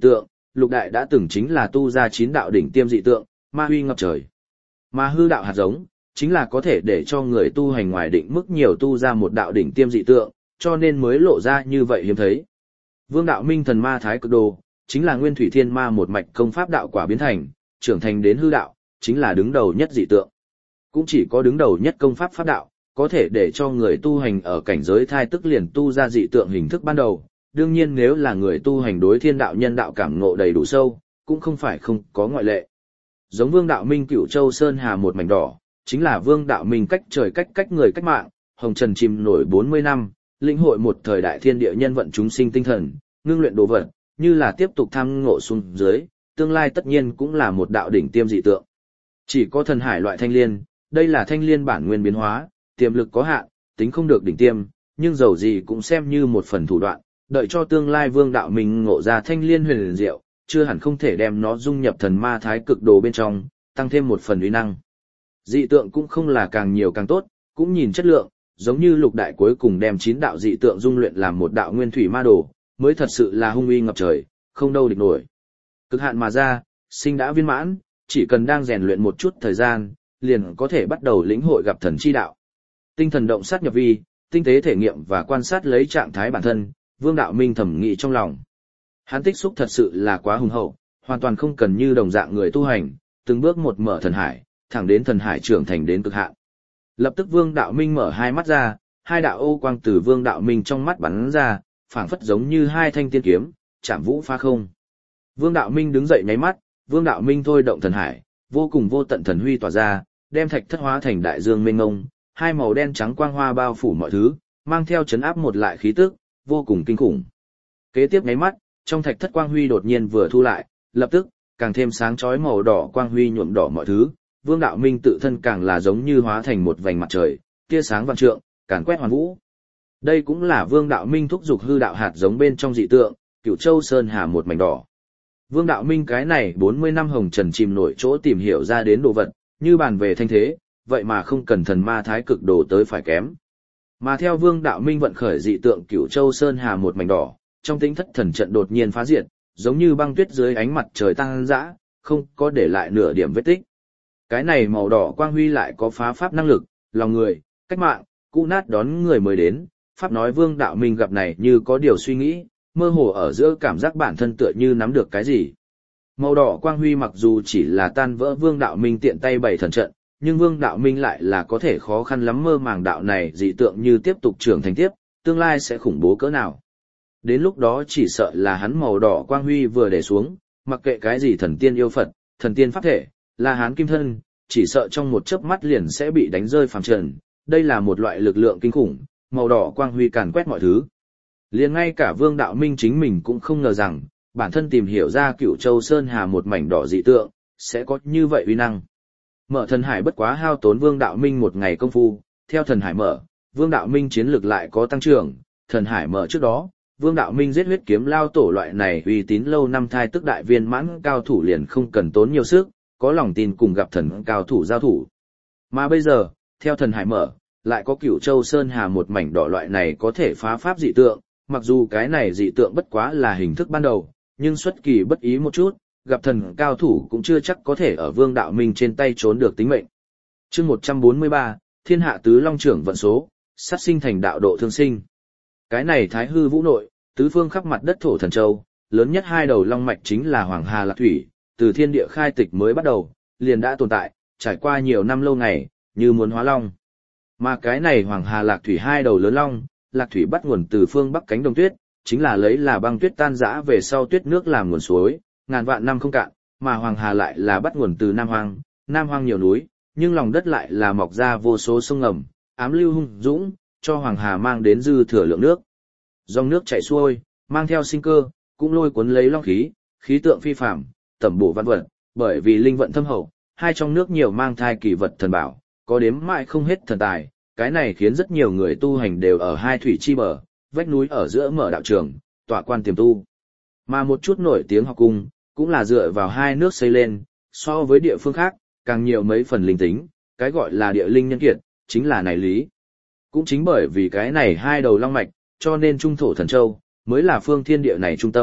lục đại đã từng chính là tu ra chín đạo đỉnh tiêm dị tượng, ma huy ngập trời. Mà hư đạo hạt giống, chính là có thể để cho người tu hành ngoài định mức nhiều tu ra một đạo đỉnh tiêm dị tượng, cho nên mới lộ ra như vậy hiếm thấy. Vương đạo minh thần ma thái cực đồ, chính là nguyên thủy thiên ma một mạch công pháp đạo quả biến thành, trưởng thành đến hư đạo, chính là đứng đầu nhất dị tượng. Cũng chỉ có đứng đầu nhất công pháp pháp đạo, có thể để cho người tu hành ở cảnh giới thai tức liền tu ra dị tượng hình thức ban đầu. Đương nhiên nếu là người tu hành đối thiên đạo nhân đạo cảm ngộ đầy đủ sâu, cũng không phải không có ngoại lệ. Giống Vương đạo minh Cửu Châu Sơn Hà một mảnh đỏ, chính là Vương đạo minh cách trời cách cách người cách mạng, hồng trần chìm nổi bốn mươi năm, lĩnh hội một thời đại thiên địa nhân vận chúng sinh tinh thần, ngưng luyện đồ vật, như là tiếp tục tham ngộ xuống dưới, tương lai tất nhiên cũng là một đạo đỉnh tiêm dị tượng. Chỉ có thần hải loại thanh liên, đây là thanh liên bản nguyên biến hóa, tiềm lực có hạn, tính không được đỉnh tiêm, nhưng dầu gì cũng xem như một phần thủ đoạn, đợi cho tương lai Vương đạo minh ngộ ra thanh liên huyền liền diệu, chưa hẳn không thể đem nó dung nhập thần ma thái cực đồ bên trong, tăng thêm một phần uy năng. Dị tượng cũng không là càng nhiều càng tốt, cũng nhìn chất lượng, giống như lục đại cuối cùng đem chín đạo dị tượng dung luyện làm một đạo nguyên thủy ma đồ, mới thật sự là hung uy ngập trời, không đâu địch nổi. Cực hạn mà ra, sinh đã viên mãn, chỉ cần đang rèn luyện một chút thời gian, liền có thể bắt đầu lĩnh hội gặp thần chi đạo. Tinh thần động sát nhập vi, tinh tế thể nghiệm và quan sát lấy trạng thái bản thân, Vương đạo minh thẩm nghĩ trong lòng. Hắn tích xúc thật sự là quá hùng hậu, hoàn toàn không cần như đồng dạng người tu hành, từng bước một mở thần hải, thẳng đến thần hải trưởng thành đến cực hạn. Lập tức Vương đạo minh mở hai mắt ra, hai đạo ô quang từ Vương đạo minh trong mắt bắn ra, phảng phất giống như hai thanh tiên kiếm, chạm vũ phá không. Vương đạo minh đứng dậy nháy mắt, Vương đạo minh thôi động thần hải, vô cùng vô tận thần huy tỏa ra, đem thạch thất hóa thành đại dương mênh mông, hai màu đen trắng quang hoa bao phủ mọi thứ, mang theo chấn áp một lại khí tức, vô cùng kinh khủng. Kế tiếp nháy mắt, trong thạch thất quang huy đột nhiên vừa thu lại, lập tức, càng thêm sáng chói màu đỏ quang huy nhuộm đỏ mọi thứ, Vương đạo minh tự thân càng là giống như hóa thành một vành mặt trời, tia sáng vạn trượng, càn quét hoàn vũ. Đây cũng là Vương đạo minh thúc dục hư đạo hạt giống bên trong dị tượng, Cửu Châu Sơn Hà một mảnh đỏ. Vương đạo minh cái này bốn mươi năm hồng trần chìm nổi chỗ tìm hiểu ra đến đồ vật, như bàn về thanh thế, vậy mà không cần thần ma thái cực đồ tới phải kém. Mà theo Vương đạo minh vận khởi dị tượng Cửu Châu Sơn Hà một mảnh đỏ, trong tính thất thần trận đột nhiên phá diệt, giống như băng tuyết dưới ánh mặt trời tăng dã, không có để lại nửa điểm vết tích. Cái này màu đỏ quang huy lại có phá pháp năng lực, lòng người, cách mạng, cũ nát đón người mới đến, pháp nói Vương đạo minh gặp này như có điều suy nghĩ, mơ hồ ở giữa cảm giác bản thân tựa như nắm được cái gì. Màu đỏ quang huy mặc dù chỉ là tan vỡ Vương đạo minh tiện tay bày thần trận, nhưng Vương đạo minh lại là có thể khó khăn lắm mơ màng đạo này dị tượng như tiếp tục trưởng thành tiếp, tương lai sẽ khủng bố cỡ nào. Đến lúc đó chỉ sợ là hắn màu đỏ quang huy vừa để xuống, mặc kệ cái gì thần tiên yêu Phật, thần tiên pháp thể, là hán kim thân, chỉ sợ trong một chớp mắt liền sẽ bị đánh rơi phàm trần. Đây là một loại lực lượng kinh khủng, màu đỏ quang huy càn quét mọi thứ. Liền ngay cả Vương đạo minh chính mình cũng không ngờ rằng, bản thân tìm hiểu ra Cửu Châu Sơn Hà một mảnh đỏ dị tượng, sẽ có như vậy uy năng. Mở thần hải bất quá hao tốn Vương đạo minh một ngày công phu, theo thần hải mở, Vương đạo minh chiến lược lại có tăng trưởng, thần hải mở trước đó, Vương đạo minh giết huyết kiếm lao tổ loại này uy tín lâu năm thai tức đại viên mãn cao thủ liền không cần tốn nhiều sức, có lòng tin cùng gặp thần cao thủ giao thủ. Mà bây giờ, theo thần hải mở, lại có Cửu Châu Sơn Hà một mảnh đỏ loại này có thể phá pháp dị tượng, mặc dù cái này dị tượng bất quá là hình thức ban đầu, nhưng xuất kỳ bất ý một chút, gặp thần cao thủ cũng chưa chắc có thể ở Vương đạo minh trên tay trốn được tính mệnh. Chương một trăm bốn mươi ba, Thiên hạ tứ long trưởng vận số, sát sinh thành đạo độ thương sinh. Cái này Thái Hư Vũ nội, tứ phương khắp mặt đất thổ thần châu, lớn nhất hai đầu long mạch chính là Hoàng Hà Lạc Thủy, từ thiên địa khai tịch mới bắt đầu, liền đã tồn tại, trải qua nhiều năm lâu ngày, như muốn hóa long. Mà cái này Hoàng Hà Lạc Thủy hai đầu lớn long, Lạc Thủy bắt nguồn từ phương bắc cánh đồng tuyết, chính là lấy là băng tuyết tan rã về sau tuyết nước làm nguồn suối, ngàn vạn năm không cạn, mà Hoàng Hà lại là bắt nguồn từ Nam Hoang, Nam Hoang nhiều núi, nhưng lòng đất lại là mọc ra vô số sông ngầm, ám lưu hung dũng, cho Hoàng Hà mang đến dư thừa lượng nước. Dòng nước chảy xuôi, mang theo sinh cơ, cũng lôi cuốn lấy long khí, khí tượng phi phàm, tẩm bổ văn vật, bởi vì linh vận thâm hậu, hai trong nước nhiều mang thai kỳ vật thần bảo, có đếm mãi không hết thần tài, cái này khiến rất nhiều người tu hành đều ở hai thủy chi bờ, vách núi ở giữa mở đạo trường, tọa quan tiềm tu. Mà một chút nổi tiếng học cung, cũng là dựa vào hai nước xây lên, so với địa phương khác, càng nhiều mấy phần linh tính, cái gọi là địa linh nhân kiệt, chính là này lý. Cũng chính bởi vì cái này hai đầu long mạch, cho nên trung thổ thần châu, mới là phương thiên địa này trung tâm,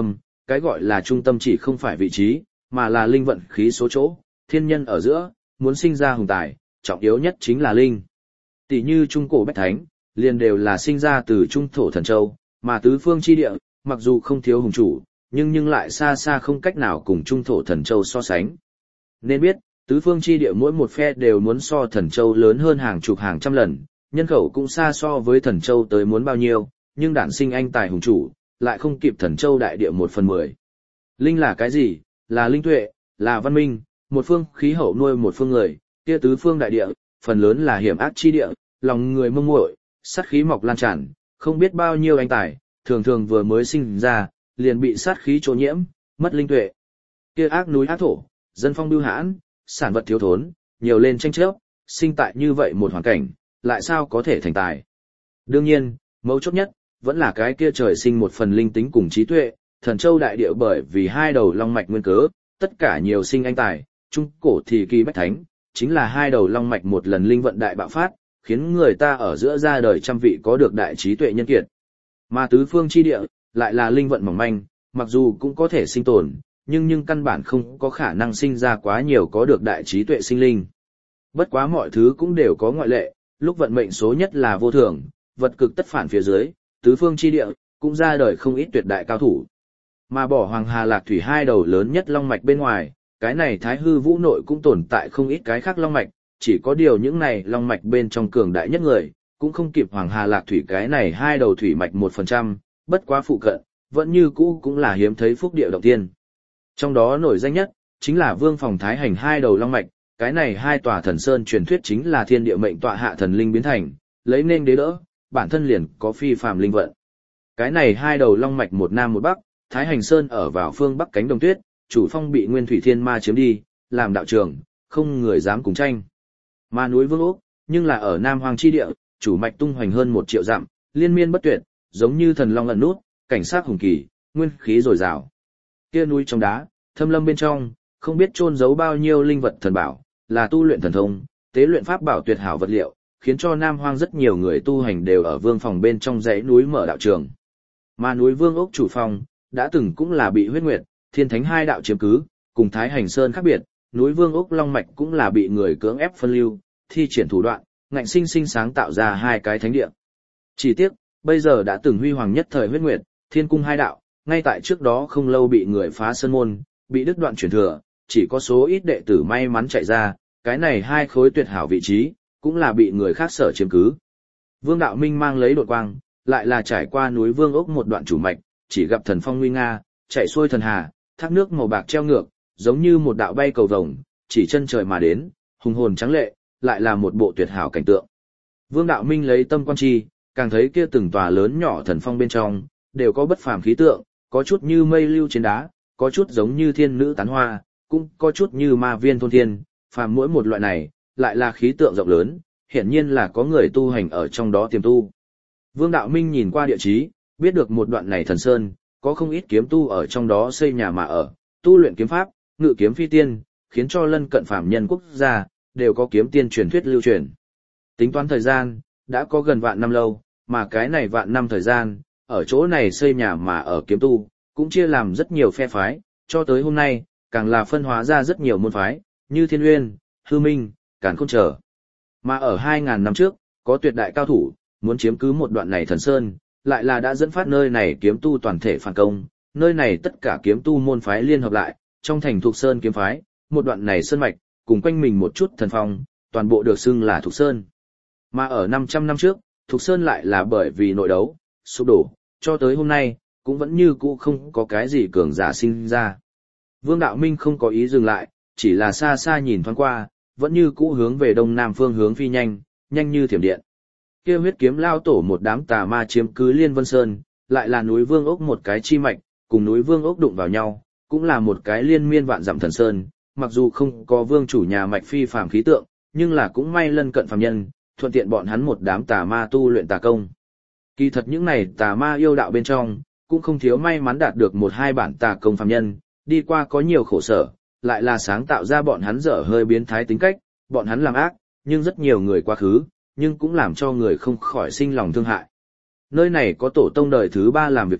cái gọi là trung tâm chỉ không phải vị trí, mà là linh vận khí số chỗ, thiên nhân ở giữa, muốn sinh ra hùng tài, trọng yếu nhất chính là linh. Tỷ như trung cổ bách thánh, liền đều là sinh ra từ trung thổ thần châu, mà tứ phương chi địa, mặc dù không thiếu hùng chủ, nhưng nhưng lại xa xa không cách nào cùng trung thổ thần châu so sánh. Nên biết, tứ phương chi địa mỗi một phe đều muốn so thần châu lớn hơn hàng chục hàng trăm lần, nhân khẩu cũng xa so với thần châu tới muốn bao nhiêu, nhưng đản sinh anh tài hùng chủ, lại không kịp thần châu đại địa một phần mười. Linh là cái gì? Là linh tuệ, là văn minh, một phương khí hậu nuôi một phương người, kia tứ phương đại địa, phần lớn là hiểm ác chi địa, lòng người mông muội, sát khí mọc lan tràn, không biết bao nhiêu anh tài, thường thường vừa mới sinh ra, liền bị sát khí trô nhiễm, mất linh tuệ. Kia ác núi ác thổ, dân phong bưu hãn, sản vật thiếu thốn, nhiều lên tranh chấp, sinh tại như vậy một hoàn cảnh, lại sao có thể thành tài. Đương nhiên, mấu chốt nhất, vẫn là cái kia trời sinh một phần linh tính cùng trí tuệ, thần châu đại địa bởi vì hai đầu long mạch nguyên cớ, tất cả nhiều sinh anh tài, trung cổ thì kỳ bách thánh, chính là hai đầu long mạch một lần linh vận đại bạo phát, khiến người ta ở giữa ra đời trăm vị có được đại trí tuệ nhân kiệt. Mà tứ phương chi địa, lại là linh vận mỏng manh, mặc dù cũng có thể sinh tồn, nhưng nhưng căn bản không có khả năng sinh ra quá nhiều có được đại trí tuệ sinh linh. Bất quá mọi thứ cũng đều có ngoại lệ, lúc vận mệnh số nhất là vô thường, vật cực tất phản phía dưới, tứ phương chi địa, cũng ra đời không ít tuyệt đại cao thủ. Mà bỏ Hoàng Hà Lạc Thủy hai đầu lớn nhất long mạch bên ngoài, cái này Thái Hư Vũ nội cũng tồn tại không ít cái khác long mạch, chỉ có điều những này long mạch bên trong cường đại nhất người, cũng không kịp Hoàng Hà Lạc Thủy cái này hai đầu thủy mạch một phần trăm, bất quá phụ cận, vẫn như cũ cũng là hiếm thấy phúc địa động tiên. Trong đó nổi danh nhất, chính là Vương Phòng Thái Hành hai đầu long mạch, cái này hai tòa thần sơn truyền thuyết chính là thiên địa mệnh tọa hạ thần linh biến thành, lấy nên đế đỡ, bản thân liền có phi phàm linh vận. Cái này hai đầu long mạch một nam một bắc, Thái Hành Sơn ở vào phương bắc cánh đồng tuyết, chủ phong bị Nguyên Thủy Thiên Ma chiếm đi, làm đạo trường, không người dám cùng tranh. Mà núi Vương Ốc, nhưng là ở Nam Hoang chi địa, chủ mạch tung hoành hơn một triệu dặm, liên miên bất tuyệt, giống như thần long ẩn nút, cảnh sát hùng kỳ, nguyên khí dồi dào. Kia núi trong đá, thâm lâm bên trong, không biết chôn giấu bao nhiêu linh vật thần bảo, là tu luyện thần thông, tế luyện pháp bảo tuyệt hảo vật liệu, khiến cho Nam Hoang rất nhiều người tu hành đều ở Vương Phòng bên trong dãy núi mở đạo trường. Mà núi Vương Ốc chủ phong, đã từng cũng là bị Huyết Nguyệt, Thiên Thánh hai đạo chiếm cứ, cùng Thái Hành Sơn khác biệt, núi Vương Ốc Long Mạch cũng là bị người cưỡng ép phân lưu, thi triển thủ đoạn, ngạnh sinh sinh sáng tạo ra hai cái thánh địa. Chỉ tiếc, bây giờ đã từng huy hoàng nhất thời Huyết Nguyệt, Thiên Cung hai đạo, ngay tại trước đó không lâu bị người phá sơn môn, bị đứt đoạn truyền thừa, chỉ có số ít đệ tử may mắn chạy ra, cái này hai khối tuyệt hảo vị trí, cũng là bị người khác sở chiếm cứ. Vương Đạo Minh mang lấy đột quang, lại là trải qua núi Vương Ốc một đoạn chủ mạch, chỉ gặp thần phong nguy nga, chạy xuôi thần hà, thác nước màu bạc treo ngược, giống như một đạo bay cầu vồng, chỉ chân trời mà đến, hùng hồn trắng lệ, lại là một bộ tuyệt hảo cảnh tượng. Vương Đạo Minh lấy tâm quan chi, càng thấy kia từng tòa lớn nhỏ thần phong bên trong, đều có bất phàm khí tượng, có chút như mây lưu trên đá, có chút giống như thiên nữ tán hoa, cũng có chút như ma viên thôn thiên, phàm mỗi một loại này, lại là khí tượng rộng lớn, hiển nhiên là có người tu hành ở trong đó tiềm tu. Vương Đạo Minh nhìn qua địa chí, biết được một đoạn này thần sơn, có không ít kiếm tu ở trong đó xây nhà mà ở, tu luyện kiếm pháp, ngự kiếm phi tiên, khiến cho lân cận phàm nhân quốc gia, đều có kiếm tiên truyền thuyết lưu truyền. Tính toán thời gian, đã có gần vạn năm lâu, mà cái này vạn năm thời gian, ở chỗ này xây nhà mà ở kiếm tu, cũng chia làm rất nhiều phe phái, cho tới hôm nay, càng là phân hóa ra rất nhiều môn phái, như Thiên Uyên, Hư Minh, Càn Khôn trở. Mà ở hai ngàn năm trước, có tuyệt đại cao thủ, muốn chiếm cứ một đoạn này thần sơn, lại là đã dẫn phát nơi này kiếm tu toàn thể phản công, nơi này tất cả kiếm tu môn phái liên hợp lại, trong thành Thục Sơn kiếm phái, một đoạn này sơn mạch, cùng quanh mình một chút thần phong, toàn bộ được xưng là Thục Sơn. Mà ở năm trăm năm trước, Thục Sơn lại là bởi vì nội đấu, sụp đổ, cho tới hôm nay, cũng vẫn như cũ không có cái gì cường giả sinh ra. Vương Đạo Minh không có ý dừng lại, chỉ là xa xa nhìn thoáng qua, vẫn như cũ hướng về đông nam phương hướng phi nhanh, nhanh như thiểm điện. Kia huyết kiếm lao tổ một đám tà ma chiếm cứ Liên Vân Sơn, lại là núi Vương Ốc một cái chi mạch, cùng núi Vương Ốc đụng vào nhau, cũng là một cái liên miên vạn dặm thần sơn, mặc dù không có vương chủ nhà mạch phi phàm khí tượng, nhưng là cũng may lân cận phàm nhân, thuận tiện bọn hắn một đám tà ma tu luyện tà công. Kỳ thật những này tà ma yêu đạo bên trong, cũng không thiếu may mắn đạt được một hai bản tà công phàm nhân, đi qua có nhiều khổ sở, lại là sáng tạo ra bọn hắn dở hơi biến thái tính cách, bọn hắn làm ác, nhưng rất nhiều người quá khứ, nhưng cũng làm cho người không khỏi sinh lòng thương hại. Nơi này có tổ tông đời thứ ba làm việc thiện,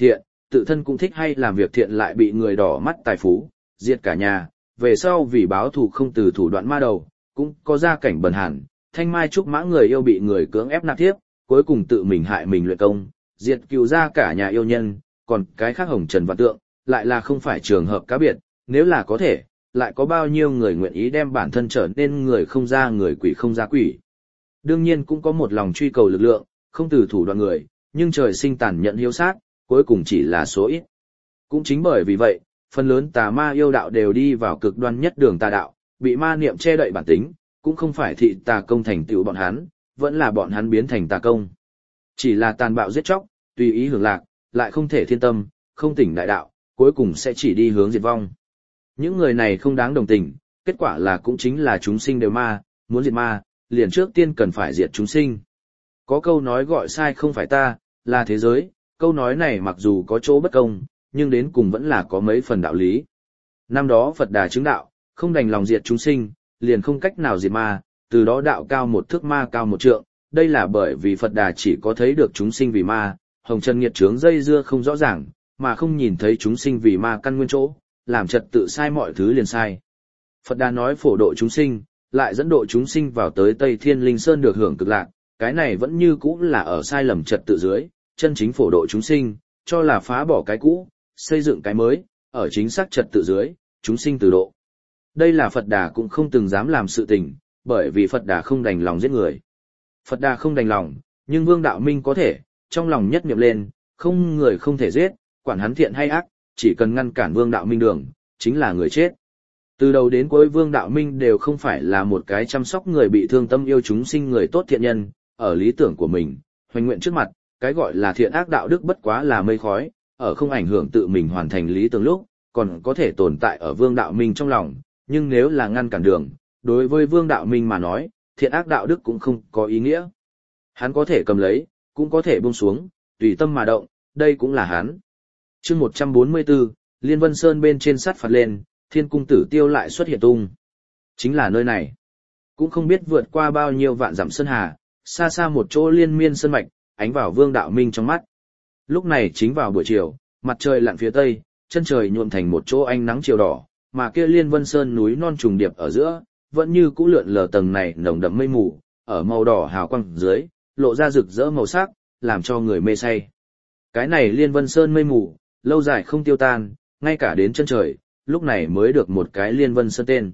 tự thân cũng thích hay làm việc thiện lại bị người đỏ mắt tài phú, diệt cả nhà, về sau vì báo thù không từ thủ đoạn ma đầu, cũng có gia cảnh bần hàn, thanh mai trúc mã người yêu bị người cưỡng ép nạp tiếp, cuối cùng tự mình hại mình luyện công, diệt cừu ra cả nhà yêu nhân, còn cái khác hồng trần vạn tượng, lại là không phải trường hợp cá biệt, nếu là có thể, lại có bao nhiêu người nguyện ý đem bản thân trở nên người không ra người quỷ không ra quỷ. Đương nhiên cũng có một lòng truy cầu lực lượng, không từ thủ đoạn người, nhưng trời sinh tàn nhẫn hiếu sát, cuối cùng chỉ là số ít. Cũng chính bởi vì vậy, phần lớn tà ma yêu đạo đều đi vào cực đoan nhất đường tà đạo, bị ma niệm che đậy bản tính, cũng không phải thị tà công thành tựu bọn hắn, vẫn là bọn hắn biến thành tà công. Chỉ là tàn bạo giết chóc, tùy ý hưởng lạc, lại không thể thiên tâm, không tỉnh đại đạo, cuối cùng sẽ chỉ đi hướng diệt vong. Những người này không đáng đồng tình, kết quả là cũng chính là chúng sinh đều ma, muốn diệt ma, liền trước tiên cần phải diệt chúng sinh. Có câu nói gọi sai không phải ta, là thế giới, câu nói này mặc dù có chỗ bất công, nhưng đến cùng vẫn là có mấy phần đạo lý. Năm đó Phật Đà chứng đạo, không đành lòng diệt chúng sinh, liền không cách nào diệt ma, từ đó đạo cao một thước ma cao một trượng, đây là bởi vì Phật Đà chỉ có thấy được chúng sinh vì ma, hồng trần nghiệt chướng dây dưa không rõ ràng, mà không nhìn thấy chúng sinh vì ma căn nguyên chỗ, làm trật tự sai mọi thứ liền sai. Phật Đà nói phổ độ chúng sinh, lại dẫn độ chúng sinh vào tới Tây Thiên Linh Sơn được hưởng cực lạc, cái này vẫn như cũ là ở sai lầm trật tự dưới, chân chính phổ độ chúng sinh, cho là phá bỏ cái cũ, xây dựng cái mới, ở chính xác trật tự dưới, chúng sinh từ độ. Đây là Phật Đà cũng không từng dám làm sự tình, bởi vì Phật Đà không đành lòng giết người. Phật Đà không đành lòng, nhưng Vương Đạo Minh có thể, trong lòng nhất niệm lên, không người không thể giết, quản hắn thiện hay ác, chỉ cần ngăn cản Vương Đạo Minh đường, chính là người chết. Từ đầu đến cuối Vương Đạo Minh đều không phải là một cái chăm sóc người bị thương tâm yêu chúng sinh người tốt thiện nhân, ở lý tưởng của mình, hoành nguyện trước mặt, cái gọi là thiện ác đạo đức bất quá là mây khói, ở không ảnh hưởng tự mình hoàn thành lý tưởng lúc, còn có thể tồn tại ở Vương Đạo Minh trong lòng, nhưng nếu là ngăn cản đường, đối với Vương Đạo Minh mà nói, thiện ác đạo đức cũng không có ý nghĩa. Hắn có thể cầm lấy, cũng có thể buông xuống, tùy tâm mà động, đây cũng là hắn. Chương một trăm bốn mươi tư, Liên Vân Sơn bên trên sát phạt lên, Thiên cung tử tiêu lại xuất hiện tung. Chính là nơi này. Cũng không biết vượt qua bao nhiêu vạn dặm sơn hà, xa xa một chỗ liên miên sơn mạch, ánh vào Vương Đạo Minh trong mắt. Lúc này chính vào buổi chiều, mặt trời lặn phía tây, chân trời nhuộm thành một chỗ ánh nắng chiều đỏ, mà kia Liên Vân Sơn núi non trùng điệp ở giữa, vẫn như cũ lượn lờ tầng này nồng đậm mây mù, ở màu đỏ hào quang dưới, lộ ra rực rỡ màu sắc, làm cho người mê say. Cái này Liên Vân Sơn mây mù, lâu dài không tiêu tan, ngay cả đến chân trời, lúc này mới được một cái Liên Vân Sơn tên.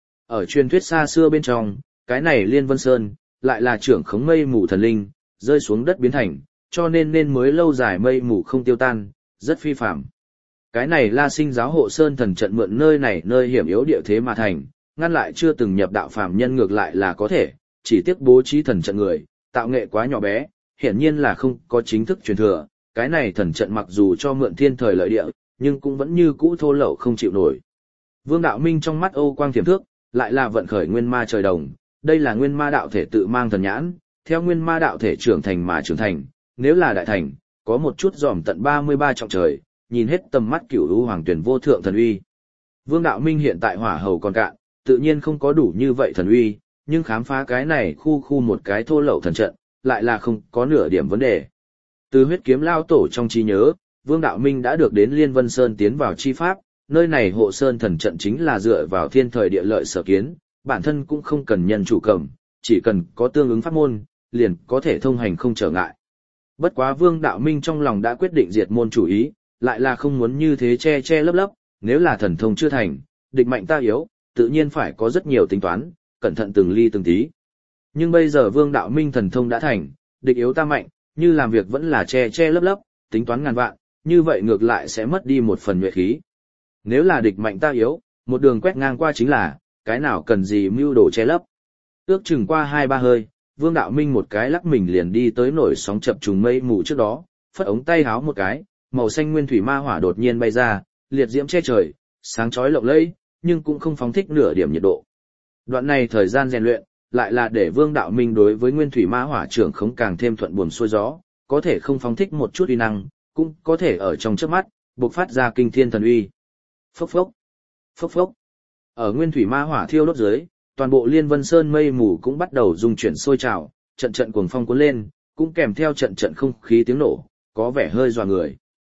Ở truyền thuyết xa xưa bên trong, cái này Liên Vân Sơn, lại là trưởng khống mây mù thần linh, rơi xuống đất biến thành, cho nên nên mới lâu dài mây mù không tiêu tan, rất phi phạm. Cái này La Sinh giáo hộ Sơn thần trận mượn nơi này nơi hiểm yếu địa thế mà thành, ngăn lại chưa từng nhập đạo phàm nhân ngược lại là có thể, chỉ tiếc bố trí thần trận người, tạo nghệ quá nhỏ bé, hiển nhiên là không có chính thức truyền thừa, cái này thần trận mặc dù cho mượn thiên thời lợi địa, nhưng cũng vẫn như cũ thô lậu không chịu nổi. Vương Đạo Minh trong mắt Âu quang thiểm thước, lại là vận khởi nguyên ma trời đồng, đây là nguyên ma đạo thể tự mang thần nhãn, theo nguyên ma đạo thể trưởng thành mà trưởng thành, nếu là đại thành, có một chút dòm tận ba mươi ba trọng trời, nhìn hết tầm mắt cửu u hoàng tuyển vô thượng thần uy. Vương Đạo Minh hiện tại hỏa hầu còn cạn, tự nhiên không có đủ như vậy thần uy, nhưng khám phá cái này khu khu một cái thô lậu thần trận, lại là không có nửa điểm vấn đề. Từ huyết kiếm lao tổ trong trí nhớ, Vương Đạo Minh đã được đến Liên Vân Sơn tiến vào chi pháp, nơi này hộ sơn thần trận chính là dựa vào thiên thời địa lợi sở kiến, bản thân cũng không cần nhân chủ cầm, chỉ cần có tương ứng pháp môn, liền có thể thông hành không trở ngại. Bất quá Vương Đạo Minh trong lòng đã quyết định diệt môn chủ ý, lại là không muốn như thế che che lấp lấp, nếu là thần thông chưa thành, địch mạnh ta yếu, tự nhiên phải có rất nhiều tính toán, cẩn thận từng ly từng tí. Nhưng bây giờ Vương Đạo Minh thần thông đã thành, địch yếu ta mạnh, như làm việc vẫn là che che lấp lấp, tính toán ngàn vạn, như vậy ngược lại sẽ mất đi một phần nhuệ khí. Nếu là địch mạnh ta yếu, một đường quét ngang qua chính là, cái nào cần gì mưu đồ che lấp. Ước chừng qua hai ba hơi, Vương Đạo Minh một cái lắc mình liền đi tới nổi sóng chập trùng mây mù trước đó, phất ống tay háo một cái, màu xanh nguyên thủy ma hỏa đột nhiên bay ra, liệt diễm che trời, sáng chói lộng lẫy, nhưng cũng không phóng thích nửa điểm nhiệt độ. Đoạn này thời gian rèn luyện, lại là để Vương Đạo Minh đối với nguyên thủy ma hỏa trưởng khống càng thêm thuận buồm xuôi gió, có thể không phóng thích một chút uy năng, cũng có thể ở trong chớp mắt bộc phát ra kinh thiên thần uy. Phốc phốc, phốc phốc. Ở nguyên thủy ma hỏa thiêu đốt dưới, toàn bộ Liên Vân Sơn mây mù cũng bắt đầu rung chuyển sôi trào, trận trận cuồng phong cuốn lên, cũng kèm theo trận trận không khí tiếng nổ, có vẻ hơi dọa người.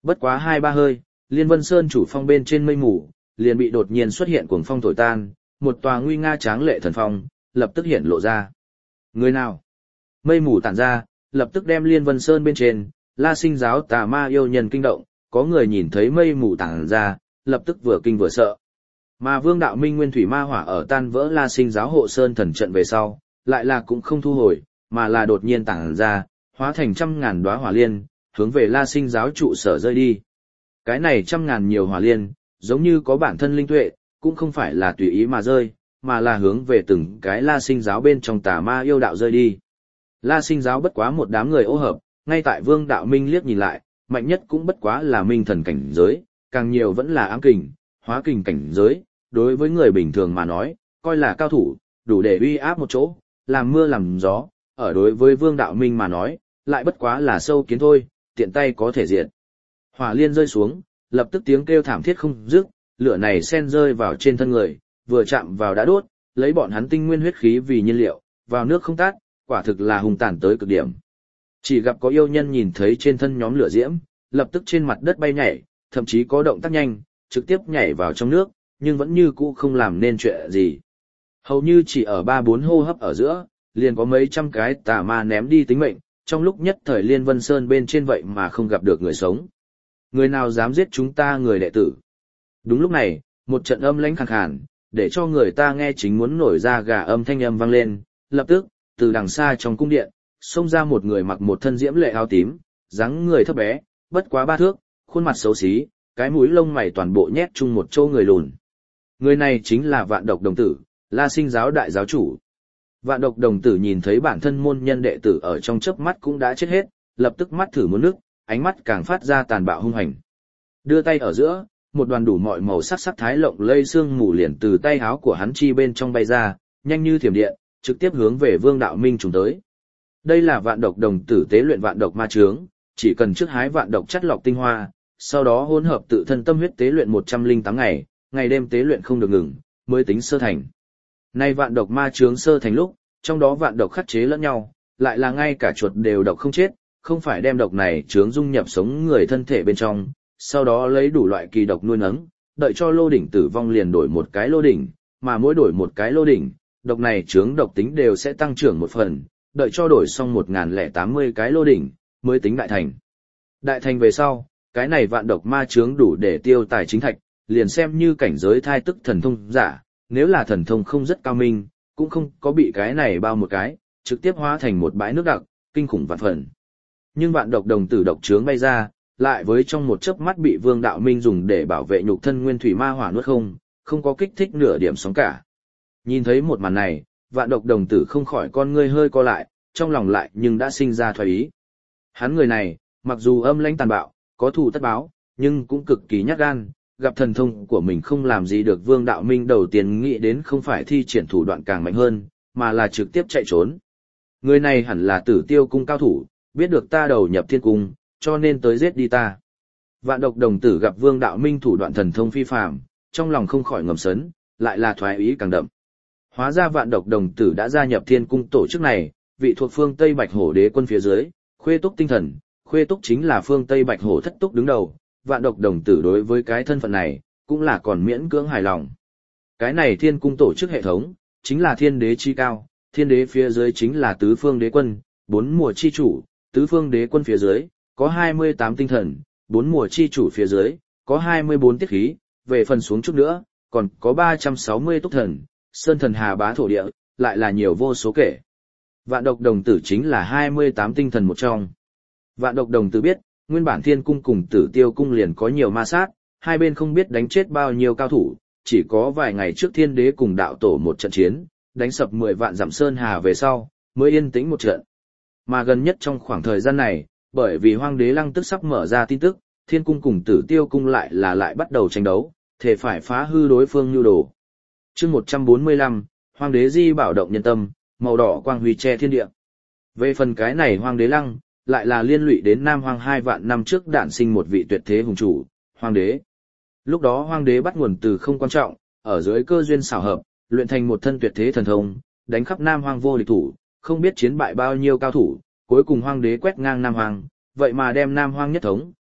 Bất quá hai ba hơi, Liên Vân Sơn chủ phong bên trên mây mù, liền bị đột nhiên xuất hiện cuồng phong thổi tan, một tòa nguy nga tráng lệ thần phong, lập tức hiện lộ ra. Người nào? Mây mù tản ra, lập tức đem Liên Vân Sơn bên trên, La Sinh giáo tà ma yêu nhân kinh động, có người nhìn thấy mây mù tản ra, lập tức vừa kinh vừa sợ. Mà Vương Đạo Minh nguyên thủy ma hỏa ở tan vỡ La Sinh giáo hộ sơn thần trận về sau, lại là cũng không thu hồi, mà là đột nhiên tản ra, hóa thành trăm ngàn đóa hỏa liên, hướng về La Sinh giáo trụ sở rơi đi. Cái này trăm ngàn nhiều hỏa liên, giống như có bản thân linh tuệ, cũng không phải là tùy ý mà rơi, mà là hướng về từng cái La Sinh giáo bên trong tà ma yêu đạo rơi đi. La Sinh giáo bất quá một đám người ô hợp, ngay tại Vương Đạo Minh liếc nhìn lại, mạnh nhất cũng bất quá là minh thần cảnh giới, càng nhiều vẫn là ám kình, hóa kình cảnh giới, đối với người bình thường mà nói, coi là cao thủ, đủ để uy áp một chỗ, làm mưa làm gió, ở đối với Vương Đạo Minh mà nói, lại bất quá là sâu kiến thôi, tiện tay có thể diệt. Hỏa liên rơi xuống, lập tức tiếng kêu thảm thiết không dứt, lửa này sen rơi vào trên thân người, vừa chạm vào đã đốt, lấy bọn hắn tinh nguyên huyết khí vì nhiên liệu, vào nước không tát, quả thực là hung tàn tới cực điểm. Chỉ gặp có yêu nhân nhìn thấy trên thân nhóm lửa diễm, lập tức trên mặt đất bay nhảy, thậm chí có động tác nhanh, trực tiếp nhảy vào trong nước, nhưng vẫn như cũ không làm nên chuyện gì. Hầu như chỉ ở ba bốn hô hấp ở giữa, liền có mấy trăm cái tà ma ném đi tính mệnh, trong lúc nhất thời Liên Vân Sơn bên trên vậy mà không gặp được người sống. Người nào dám giết chúng ta người đệ tử? Đúng lúc này, một trận âm lãnh khàn khàn, để cho người ta nghe chính muốn nổi ra gà âm thanh âm vang lên, lập tức, từ đằng xa trong cung điện, xông ra một người mặc một thân diễm lệ áo tím, dáng người thấp bé, bất quá ba thước, khuôn mặt xấu xí, cái mũi lông mày toàn bộ nhét chung một chỗ người lùn. Người này chính là Vạn Độc Đồng Tử, La Sinh giáo đại giáo chủ. Vạn Độc Đồng Tử nhìn thấy bản thân môn nhân đệ tử ở trong chớp mắt cũng đã chết hết, lập tức mắt thử muốn nước, ánh mắt càng phát ra tàn bạo hung hành. Đưa tay ở giữa, một đoàn đủ mọi màu sắc sắc thái lộng lây xương mù liền từ tay áo của hắn chi bên trong bay ra, nhanh như thiểm điện, trực tiếp hướng về Vương Đạo Minh trùng tới. Đây là Vạn Độc Đồng Tử tế luyện vạn độc ma chướng, chỉ cần trước hái vạn độc chất lọc tinh hoa, sau đó hỗn hợp tự thân tâm huyết tế luyện một trăm lẻ tám ngày, ngày đêm tế luyện không được ngừng, mới tính sơ thành. Nay vạn độc ma chướng sơ thành lúc, trong đó vạn độc khắc chế lẫn nhau, lại là ngay cả chuột đều độc không chết, không phải đem độc này chướng dung nhập sống người thân thể bên trong, sau đó lấy đủ loại kỳ độc nuôi nấng, đợi cho lô đỉnh tử vong liền đổi một cái lô đỉnh, mà mỗi đổi một cái lô đỉnh, độc này chướng độc tính đều sẽ tăng trưởng một phần, đợi cho đổi xong một nghìn lẻ tám mươi cái lô đỉnh, mới tính đại thành. Đại thành về sau, cái này vạn độc ma chướng đủ để tiêu tài chính thạch, liền xem như cảnh giới thai tức thần thông giả, nếu là thần thông không rất cao minh, cũng không có bị cái này bao một cái, trực tiếp hóa thành một bãi nước đặc, kinh khủng vạn phần. Nhưng vạn độc đồng tử độc chướng bay ra, lại với trong một chớp mắt bị Vương Đạo Minh dùng để bảo vệ nhục thân nguyên thủy ma hỏa nuốt không, không có kích thích nửa điểm sóng cả. Nhìn thấy một màn này, vạn độc đồng tử không khỏi con ngươi hơi co lại, trong lòng lại nhưng đã sinh ra thoái ý. Hắn người này, mặc dù âm lãnh tàn bạo, có thù tất báo, nhưng cũng cực kỳ nhát gan, gặp thần thông của mình không làm gì được Vương Đạo Minh đầu tiên nghĩ đến không phải thi triển thủ đoạn càng mạnh hơn, mà là trực tiếp chạy trốn. Người này hẳn là Tử Tiêu cung cao thủ, biết được ta đầu nhập thiên cung, cho nên tới giết đi ta. Vạn độc đồng tử gặp Vương Đạo Minh thủ đoạn thần thông phi phàm, trong lòng không khỏi ngầm sấn, lại là thoái ý càng đậm. Hóa ra vạn độc đồng tử đã gia nhập thiên cung tổ chức này, vị thuộc phương Tây Bạch Hổ đế quân phía dưới, Khuê Túc tinh thần, Khuê Túc chính là phương Tây Bạch Hổ thất túc đứng đầu, vạn độc đồng tử đối với cái thân phận này, cũng là còn miễn cưỡng hài lòng. Cái này thiên cung tổ chức hệ thống, chính là thiên đế chi cao, thiên đế phía dưới chính là tứ phương đế quân, bốn mùa chi chủ, tứ phương đế quân phía dưới, có hai mươi tám tinh thần, bốn mùa chi chủ phía dưới, có hai mươi bốn tiết khí, về phần xuống chút nữa, còn có ba trăm sáu mươi túc thần, sơn thần hà bá thổ địa, lại là nhiều vô số kể. Vạn độc đồng tử chính là hai mươi tám tinh thần một trong. Vạn độc đồng tử biết, nguyên bản thiên cung cùng Tử Tiêu cung liền có nhiều ma sát, hai bên không biết đánh chết bao nhiêu cao thủ, chỉ có vài ngày trước thiên đế cùng đạo tổ một trận chiến, đánh sập mười vạn dặm sơn hà về sau, mới yên tĩnh một trận. Mà gần nhất trong khoảng thời gian này, bởi vì Hoang đế Lăng Tức sắp mở ra tin tức, thiên cung cùng Tử Tiêu cung lại là lại bắt đầu tranh đấu, thể phải phá hư đối phương nhu đồ. Chương một trăm bốn mươi lăm, Hoang đế di bảo động nhân tâm, màu đỏ quang huy che thiên địa. Về phần cái này Hoang đế Lăng, lại là liên lụy đến Nam Hoang hai vạn năm trước đản sinh một vị tuyệt thế hùng chủ, Hoang đế. Lúc đó Hoang đế bắt nguồn từ không quan trọng, ở dưới cơ duyên xảo hợp, luyện thành một thân tuyệt thế thần thông, đánh khắp Nam Hoang vô địch thủ, không biết chiến bại bao nhiêu cao thủ, cuối cùng Hoang đế quét ngang Nam Hoang, vậy mà đem Nam Hoang nhất thống,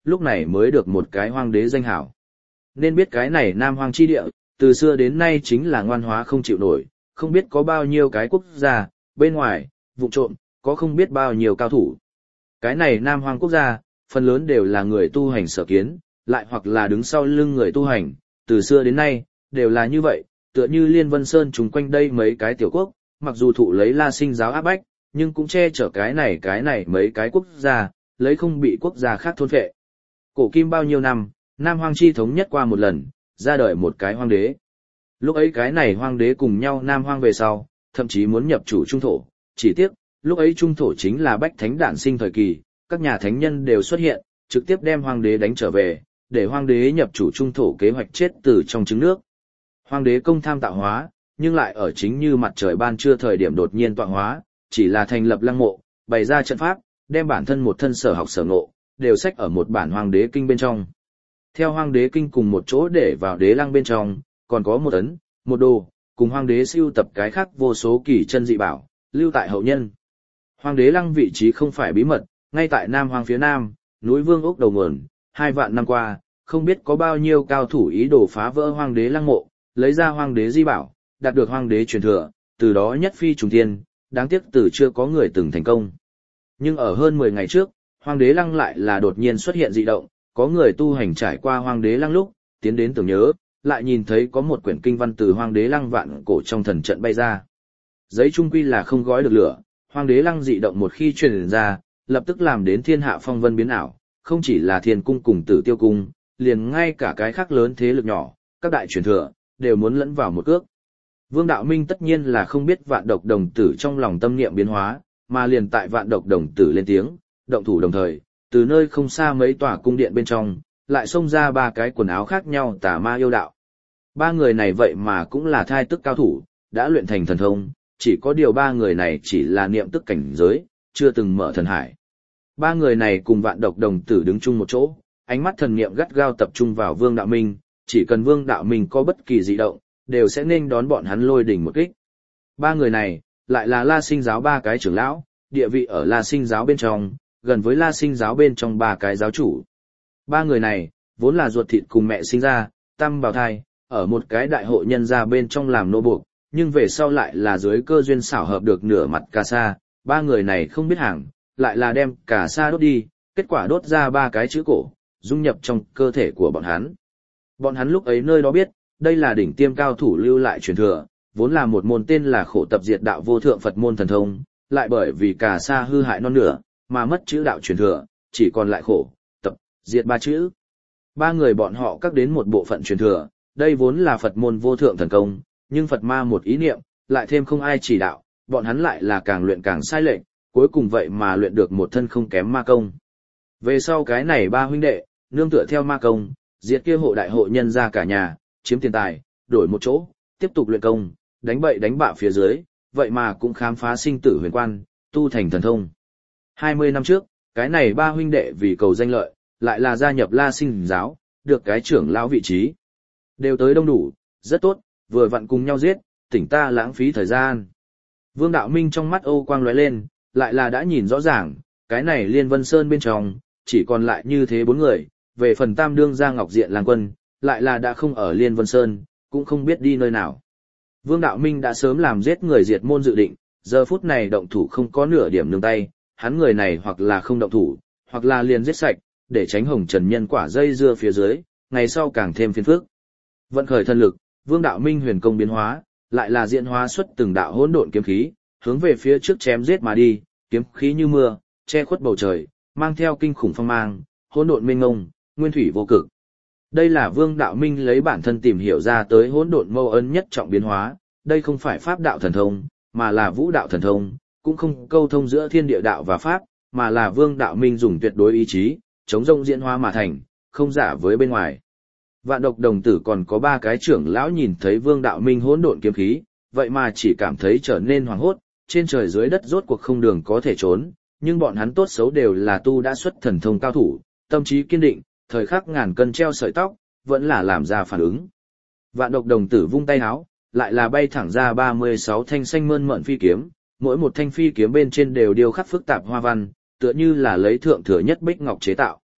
lúc này mới được một cái hoang đế danh hảo. Nên biết cái này Nam Hoang chi địa, từ xưa đến nay chính là ngoan hóa không chịu nổi, không biết có bao nhiêu cái quốc gia, bên ngoài, vụ trộm, có không biết bao nhiêu cao thủ. Cái này Nam Hoang quốc gia, phần lớn đều là người tu hành sở kiến, lại hoặc là đứng sau lưng người tu hành, từ xưa đến nay, đều là như vậy, tựa như Liên Vân Sơn chúng quanh đây mấy cái tiểu quốc, mặc dù thụ lấy La Sinh giáo áp bách, nhưng cũng che chở cái này cái này mấy cái quốc gia, lấy không bị quốc gia khác thôn phệ. Cổ kim bao nhiêu năm, Nam Hoang chi thống nhất qua một lần, ra đời một cái hoang đế. Lúc ấy cái này hoang đế cùng nhau Nam Hoang về sau, thậm chí muốn nhập chủ trung thổ, chỉ tiếc, lúc ấy trung thổ chính là bách thánh đản sinh thời kỳ, các nhà thánh nhân đều xuất hiện, trực tiếp đem hoang đế đánh trở về, để hoang đế nhập chủ trung thổ kế hoạch chết từ trong trứng nước. Hoang đế công tham tạo hóa, nhưng lại ở chính như mặt trời ban trưa thời điểm đột nhiên tọa hóa, chỉ là thành lập lăng mộ, bày ra trận pháp, đem bản thân một thân sở học sở ngộ, đều sách ở một bản hoang đế kinh bên trong. Theo hoang đế kinh cùng một chỗ để vào đế lăng bên trong, còn có một ấn, một đồ, cùng hoang đế siêu tập cái khác vô số kỳ chân dị bảo, lưu tại hậu nhân. Hoang đế lăng vị trí không phải bí mật, ngay tại Nam Hoang phía Nam, núi Vương ốc đầu nguồn, hai vạn năm qua, không biết có bao nhiêu cao thủ ý đồ phá vỡ hoang đế lăng mộ, lấy ra hoang đế di bảo, đạt được hoang đế truyền thừa, từ đó nhất phi trùng thiên, đáng tiếc từ chưa có người từng thành công. Nhưng ở hơn mười ngày trước, hoang đế lăng lại là đột nhiên xuất hiện dị động, có người tu hành trải qua hoang đế lăng lúc, tiến đến tưởng nhớ, lại nhìn thấy có một quyển kinh văn từ hoang đế lăng vạn cổ trong thần trận bay ra. Giấy trung quy là không gói được lửa, hoang đế lăng dị động một khi truyền ra, lập tức làm đến thiên hạ phong vân biến ảo, không chỉ là thiên cung cùng tử tiêu cung, liền ngay cả cái khác lớn thế lực nhỏ, các đại truyền thừa, đều muốn lẫn vào một cước. Vương Đạo Minh tất nhiên là không biết vạn độc đồng tử trong lòng tâm niệm biến hóa, mà liền tại vạn độc đồng tử lên tiếng, động thủ đồng thời, từ nơi không xa mấy tòa cung điện bên trong, lại xông ra ba cái quần áo khác nhau tà ma yêu đạo. Ba người này vậy mà cũng là thai tức cao thủ, đã luyện thành thần thông, chỉ có điều ba người này chỉ là niệm tức cảnh giới, chưa từng mở thần hải. Ba người này cùng vạn độc đồng tử đứng chung một chỗ, ánh mắt thần niệm gắt gao tập trung vào Vương Đạo Minh, chỉ cần Vương Đạo Minh có bất kỳ dị động, đều sẽ nên đón bọn hắn lôi đỉnh một kích. Ba người này, lại là La Sinh giáo ba cái trưởng lão, địa vị ở La Sinh giáo bên trong, gần với La Sinh giáo bên trong ba cái giáo chủ. Ba người này, vốn là ruột thịt cùng mẹ sinh ra, tam bào thai, ở một cái đại hội nhân gia bên trong làm nô buộc, nhưng về sau lại là dưới cơ duyên xảo hợp được nửa mặt cà sa, ba người này không biết hàng, lại là đem cà sa đốt đi, kết quả đốt ra ba cái chữ cổ, dung nhập trong cơ thể của bọn hắn. Bọn hắn lúc ấy nơi đó biết, đây là đỉnh tiêm cao thủ lưu lại truyền thừa, vốn là một môn tên là khổ tập diệt đạo vô thượng Phật môn thần thông, lại bởi vì cà sa hư hại non nửa, mà mất chữ đạo truyền thừa, chỉ còn lại khổ, tập, diệt ba chữ. Ba người bọn họ cắt đến một bộ phận truyền thừa, đây vốn là Phật môn vô thượng thần công, nhưng Phật ma một ý niệm, lại thêm không ai chỉ đạo, bọn hắn lại là càng luyện càng sai lệch, cuối cùng vậy mà luyện được một thân không kém ma công. Về sau cái này ba huynh đệ, nương tựa theo ma công, diệt kia hộ đại hộ nhân ra cả nhà, chiếm tiền tài, đổi một chỗ, tiếp tục luyện công, đánh bậy đánh bạ phía dưới, vậy mà cũng khám phá sinh tử huyền quan, tu thành thần thông. hai mươi năm trước, cái này ba huynh đệ vì cầu danh lợi, lại là gia nhập La Sinh giáo, được cái trưởng lão vị trí. Đều tới đông đủ, rất tốt, vừa vặn cùng nhau giết, tỉnh ta lãng phí thời gian. Vương Đạo Minh trong mắt Âu quang lóe lên, lại là đã nhìn rõ ràng, cái này Liên Vân Sơn bên trong, chỉ còn lại như thế bốn người, về phần tam đương gia Ngọc Diện Lang Quân, lại là đã không ở Liên Vân Sơn, cũng không biết đi nơi nào. Vương Đạo Minh đã sớm làm giết người diệt môn dự định, giờ phút này động thủ không có nửa điểm nương tay, hắn người này hoặc là không động thủ, hoặc là liền giết sạch, để tránh hồng trần nhân quả dây dưa phía dưới, ngày sau càng thêm phiền phức. Vận khởi thân lực, Vương Đạo Minh huyền công biến hóa, lại là diễn hóa xuất từng đạo hỗn độn kiếm khí, hướng về phía trước chém giết mà đi, kiếm khí như mưa, che khuất bầu trời, mang theo kinh khủng phong mang, hỗn độn mênh mông, nguyên thủy vô cực. Đây là Vương Đạo Minh lấy bản thân tìm hiểu ra tới hỗn độn mâu ấn nhất trọng biến hóa, đây không phải pháp đạo thần thông, mà là vũ đạo thần thông, cũng không câu thông giữa thiên địa đạo và pháp, mà là Vương Đạo Minh dùng tuyệt đối ý chí, chống rông diễn hóa mà thành, không giả với bên ngoài. Vạn độc đồng tử còn có ba cái trưởng lão nhìn thấy Vương Đạo Minh hỗn độn kiếm khí, vậy mà chỉ cảm thấy trở nên hoảng hốt, trên trời dưới đất rốt cuộc không đường có thể trốn, nhưng bọn hắn tốt xấu đều là tu đã xuất thần thông cao thủ, tâm trí kiên định, thời khắc ngàn cân treo sợi tóc, vẫn là làm ra phản ứng. Vạn độc đồng tử vung tay áo, lại là bay thẳng ra ba mươi sáu thanh xanh mơn mởn phi kiếm, mỗi một thanh phi kiếm bên trên đều điêu khắc phức tạp hoa văn, tựa như là lấy thượng thừa nhất bích ngọc chế tạo.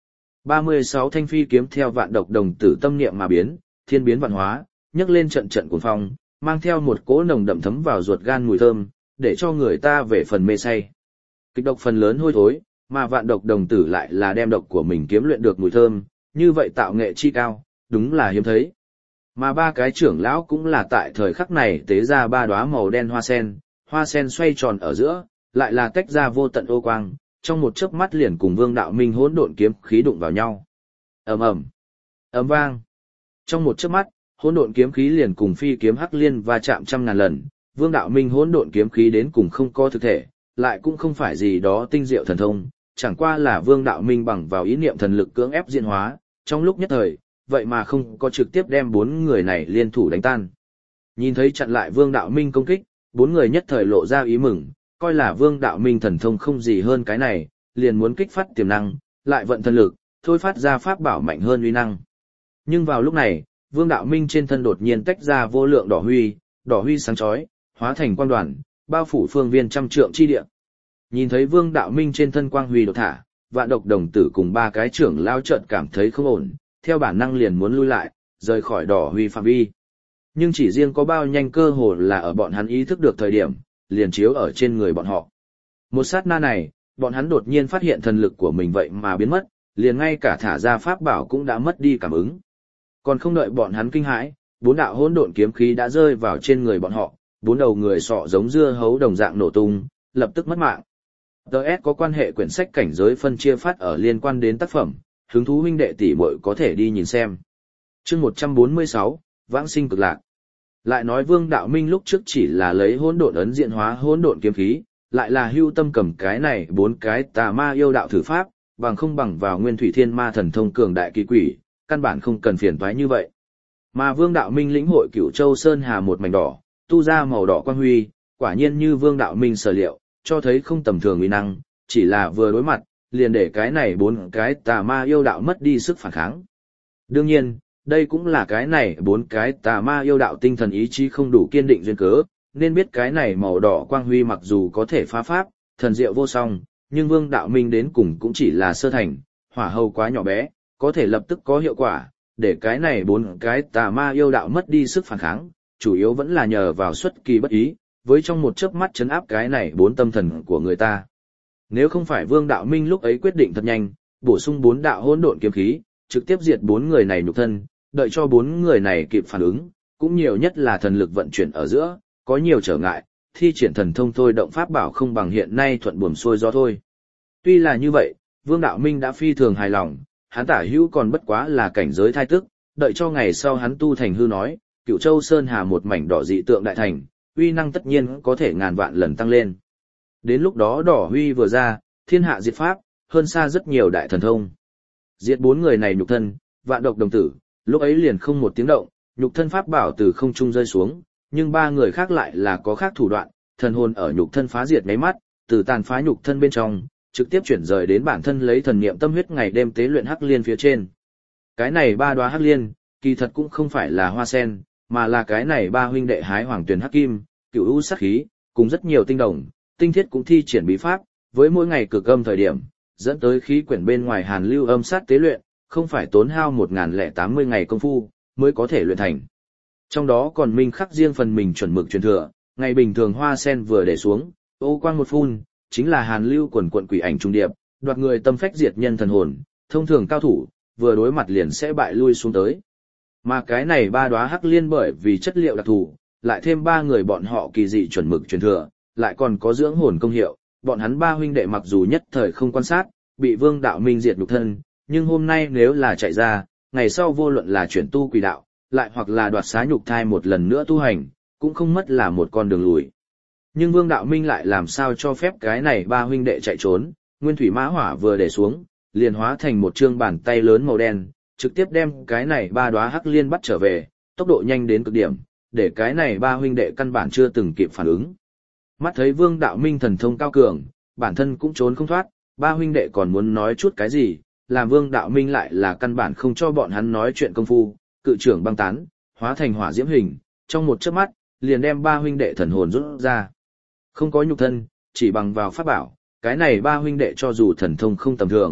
ba mươi sáu thanh phi kiếm theo vạn độc đồng tử tâm niệm mà biến, thiên biến vạn hóa, nhấc lên trận trận cuồng phong, mang theo một cỗ nồng đậm thấm vào ruột gan mùi thơm, để cho người ta về phần mê say. Kịch độc phần lớn hôi thối, mà vạn độc đồng tử lại là đem độc của mình kiếm luyện được mùi thơm, như vậy tạo nghệ chi cao, đúng là hiếm thấy. Mà ba cái trưởng lão cũng là tại thời khắc này tế ra ba đóa màu đen hoa sen, hoa sen xoay tròn ở giữa, lại là tách ra vô tận ô quang, trong một chớp mắt liền cùng Vương Đạo Minh hỗn độn kiếm khí đụng vào nhau. Ầm ầm, ầm vang. Trong một chớp mắt, hỗn độn kiếm khí liền cùng phi kiếm hắc liên va chạm trăm ngàn lần, Vương Đạo Minh hỗn độn kiếm khí đến cùng không có thực thể, lại cũng không phải gì đó tinh diệu thần thông, chẳng qua là Vương Đạo Minh bằng vào ý niệm thần lực cưỡng ép diễn hóa, trong lúc nhất thời, vậy mà không có trực tiếp đem bốn người này liên thủ đánh tan. Nhìn thấy chặn lại Vương Đạo Minh công kích, bốn người nhất thời lộ ra ý mừng, coi là Vương Đạo Minh thần thông không gì hơn cái này, liền muốn kích phát tiềm năng, lại vận thần lực, thôi phát ra pháp bảo mạnh hơn uy năng. Nhưng vào lúc này, Vương Đạo Minh trên thân đột nhiên tách ra vô lượng đỏ huy, đỏ huy sáng chói, hóa thành quang đoàn, bao phủ phương viên trăm trượng chi địa. Nhìn thấy Vương Đạo Minh trên thân quang huy đột thả, vạn độc đồng tử cùng ba cái trưởng lao chợt cảm thấy không ổn, theo bản năng liền muốn lui lại, rời khỏi đỏ huy phạm vi. Nhưng chỉ riêng có bao nhanh cơ hồ là ở bọn hắn ý thức được thời điểm, liền chiếu ở trên người bọn họ. Một sát na này, bọn hắn đột nhiên phát hiện thần lực của mình vậy mà biến mất, liền ngay cả thả ra pháp bảo cũng đã mất đi cảm ứng. Còn không đợi bọn hắn kinh hãi, bốn đạo hỗn độn kiếm khí đã rơi vào trên người bọn họ, bốn đầu người sọ giống dưa hấu đồng dạng nổ tung, lập tức mất mạng. đê ét có quan hệ quyển sách cảnh giới phân chia phát ở liên quan đến tác phẩm, hứng thú huynh đệ tỷ muội có thể đi nhìn xem. Chương một trăm bốn mươi sáu, Vãng sinh cực lạc. Lại nói Vương Đạo Minh lúc trước chỉ là lấy hỗn độn ấn diện hóa hỗn độn kiếm khí, lại là hưu tâm cầm cái này bốn cái tà ma yêu đạo thử pháp, bằng không bằng vào Nguyên Thủy Thiên Ma thần thông cường đại kỳ quỷ, căn bản không cần phiền toái như vậy. Mà Vương Đạo Minh lĩnh hội Cửu Châu Sơn Hà một mảnh đỏ, tu ra màu đỏ quang huy, quả nhiên như Vương Đạo Minh sở liệu, cho thấy không tầm thường uy năng, chỉ là vừa đối mặt, liền để cái này bốn cái tà ma yêu đạo mất đi sức phản kháng. Đương nhiên, đây cũng là cái này bốn cái tà ma yêu đạo tinh thần ý chí không đủ kiên định duyên cớ, nên biết cái này màu đỏ quang huy mặc dù có thể phá pháp, thần diệu vô song, nhưng Vương Đạo Minh đến cùng cũng chỉ là sơ thành, hỏa hầu quá nhỏ bé, có thể lập tức có hiệu quả, để cái này bốn cái tà ma yêu đạo mất đi sức phản kháng, chủ yếu vẫn là nhờ vào xuất kỳ bất ý, với trong một chớp mắt chấn áp cái này bốn tâm thần của người ta. Nếu không phải Vương Đạo Minh lúc ấy quyết định thật nhanh, bổ sung bốn đạo hỗn độn kiếm khí, trực tiếp diệt bốn người này nhục thân, đợi cho bốn người này kịp phản ứng, cũng nhiều nhất là thần lực vận chuyển ở giữa, có nhiều trở ngại, thi triển thần thông thôi động pháp bảo không bằng hiện nay thuận buồm xuôi gió thôi. Tuy là như vậy, Vương Đạo Minh đã phi thường hài lòng, hắn tả hữu còn bất quá là cảnh giới thai tức, đợi cho ngày sau hắn tu thành hư nói, Cửu Châu Sơn Hà một mảnh đỏ dị tượng đại thành, uy năng tất nhiên có thể ngàn vạn lần tăng lên. Đến lúc đó đỏ huy vừa ra, thiên hạ diệt pháp, hơn xa rất nhiều đại thần thông. Diệt bốn người này nhục thân, vạn độc đồng tử, lúc ấy liền không một tiếng động, nhục thân pháp bảo từ không trung rơi xuống, nhưng ba người khác lại là có khác thủ đoạn, thần hồn ở nhục thân phá diệt mấy mắt, từ tàn phá nhục thân bên trong, trực tiếp chuyển rời đến bản thân lấy thần niệm tâm huyết ngày đêm tế luyện hắc liên phía trên. Cái này ba đóa hắc liên, kỳ thật cũng không phải là hoa sen, mà là cái này ba huynh đệ hái hoàng tuyển hắc kim, cửu u sát khí, cùng rất nhiều tinh đồng, tinh thiết cũng thi triển bí pháp, với mỗi ngày cực âm thời điểm, dẫn tới khí quyển bên ngoài hàn lưu âm sát tế luyện, không phải tốn hao một nghìn lẻ tám mươi ngày công phu, mới có thể luyện thành. Trong đó còn minh khắc riêng phần mình chuẩn mực truyền thừa, ngày bình thường hoa sen vừa để xuống, ô quang một phun, chính là hàn lưu quần quận quỷ ảnh trung điệp, đoạt người tâm phách diệt nhân thần hồn, thông thường cao thủ, vừa đối mặt liền sẽ bại lui xuống tới. Mà cái này ba đóa hắc liên bởi vì chất liệu đặc thù, lại thêm ba người bọn họ kỳ dị chuẩn mực truyền thừa, lại còn có dưỡng hồn công hiệu, bọn hắn ba huynh đệ mặc dù nhất thời không quan sát, bị Vương Đạo Minh diệt nhục thân, nhưng hôm nay nếu là chạy ra, ngày sau vô luận là chuyển tu quỷ đạo, lại hoặc là đoạt xá nhục thai một lần nữa tu hành, cũng không mất là một con đường lùi. Nhưng Vương Đạo Minh lại làm sao cho phép cái này ba huynh đệ chạy trốn, nguyên thủy mã hỏa vừa để xuống, liền hóa thành một trương bàn tay lớn màu đen, trực tiếp đem cái này ba đóa hắc liên bắt trở về, tốc độ nhanh đến cực điểm, để cái này ba huynh đệ căn bản chưa từng kịp phản ứng. Mắt thấy Vương Đạo Minh thần thông cao cường, bản thân cũng trốn không thoát, ba huynh đệ còn muốn nói chút cái gì, làm Vương Đạo Minh lại là căn bản không cho bọn hắn nói chuyện công phu, cự trưởng băng tán, hóa thành hỏa diễm hình, trong một chớp mắt, liền đem ba huynh đệ thần hồn rút ra. Không có nhục thân, chỉ bằng vào pháp bảo, cái này ba huynh đệ cho dù thần thông không tầm thường,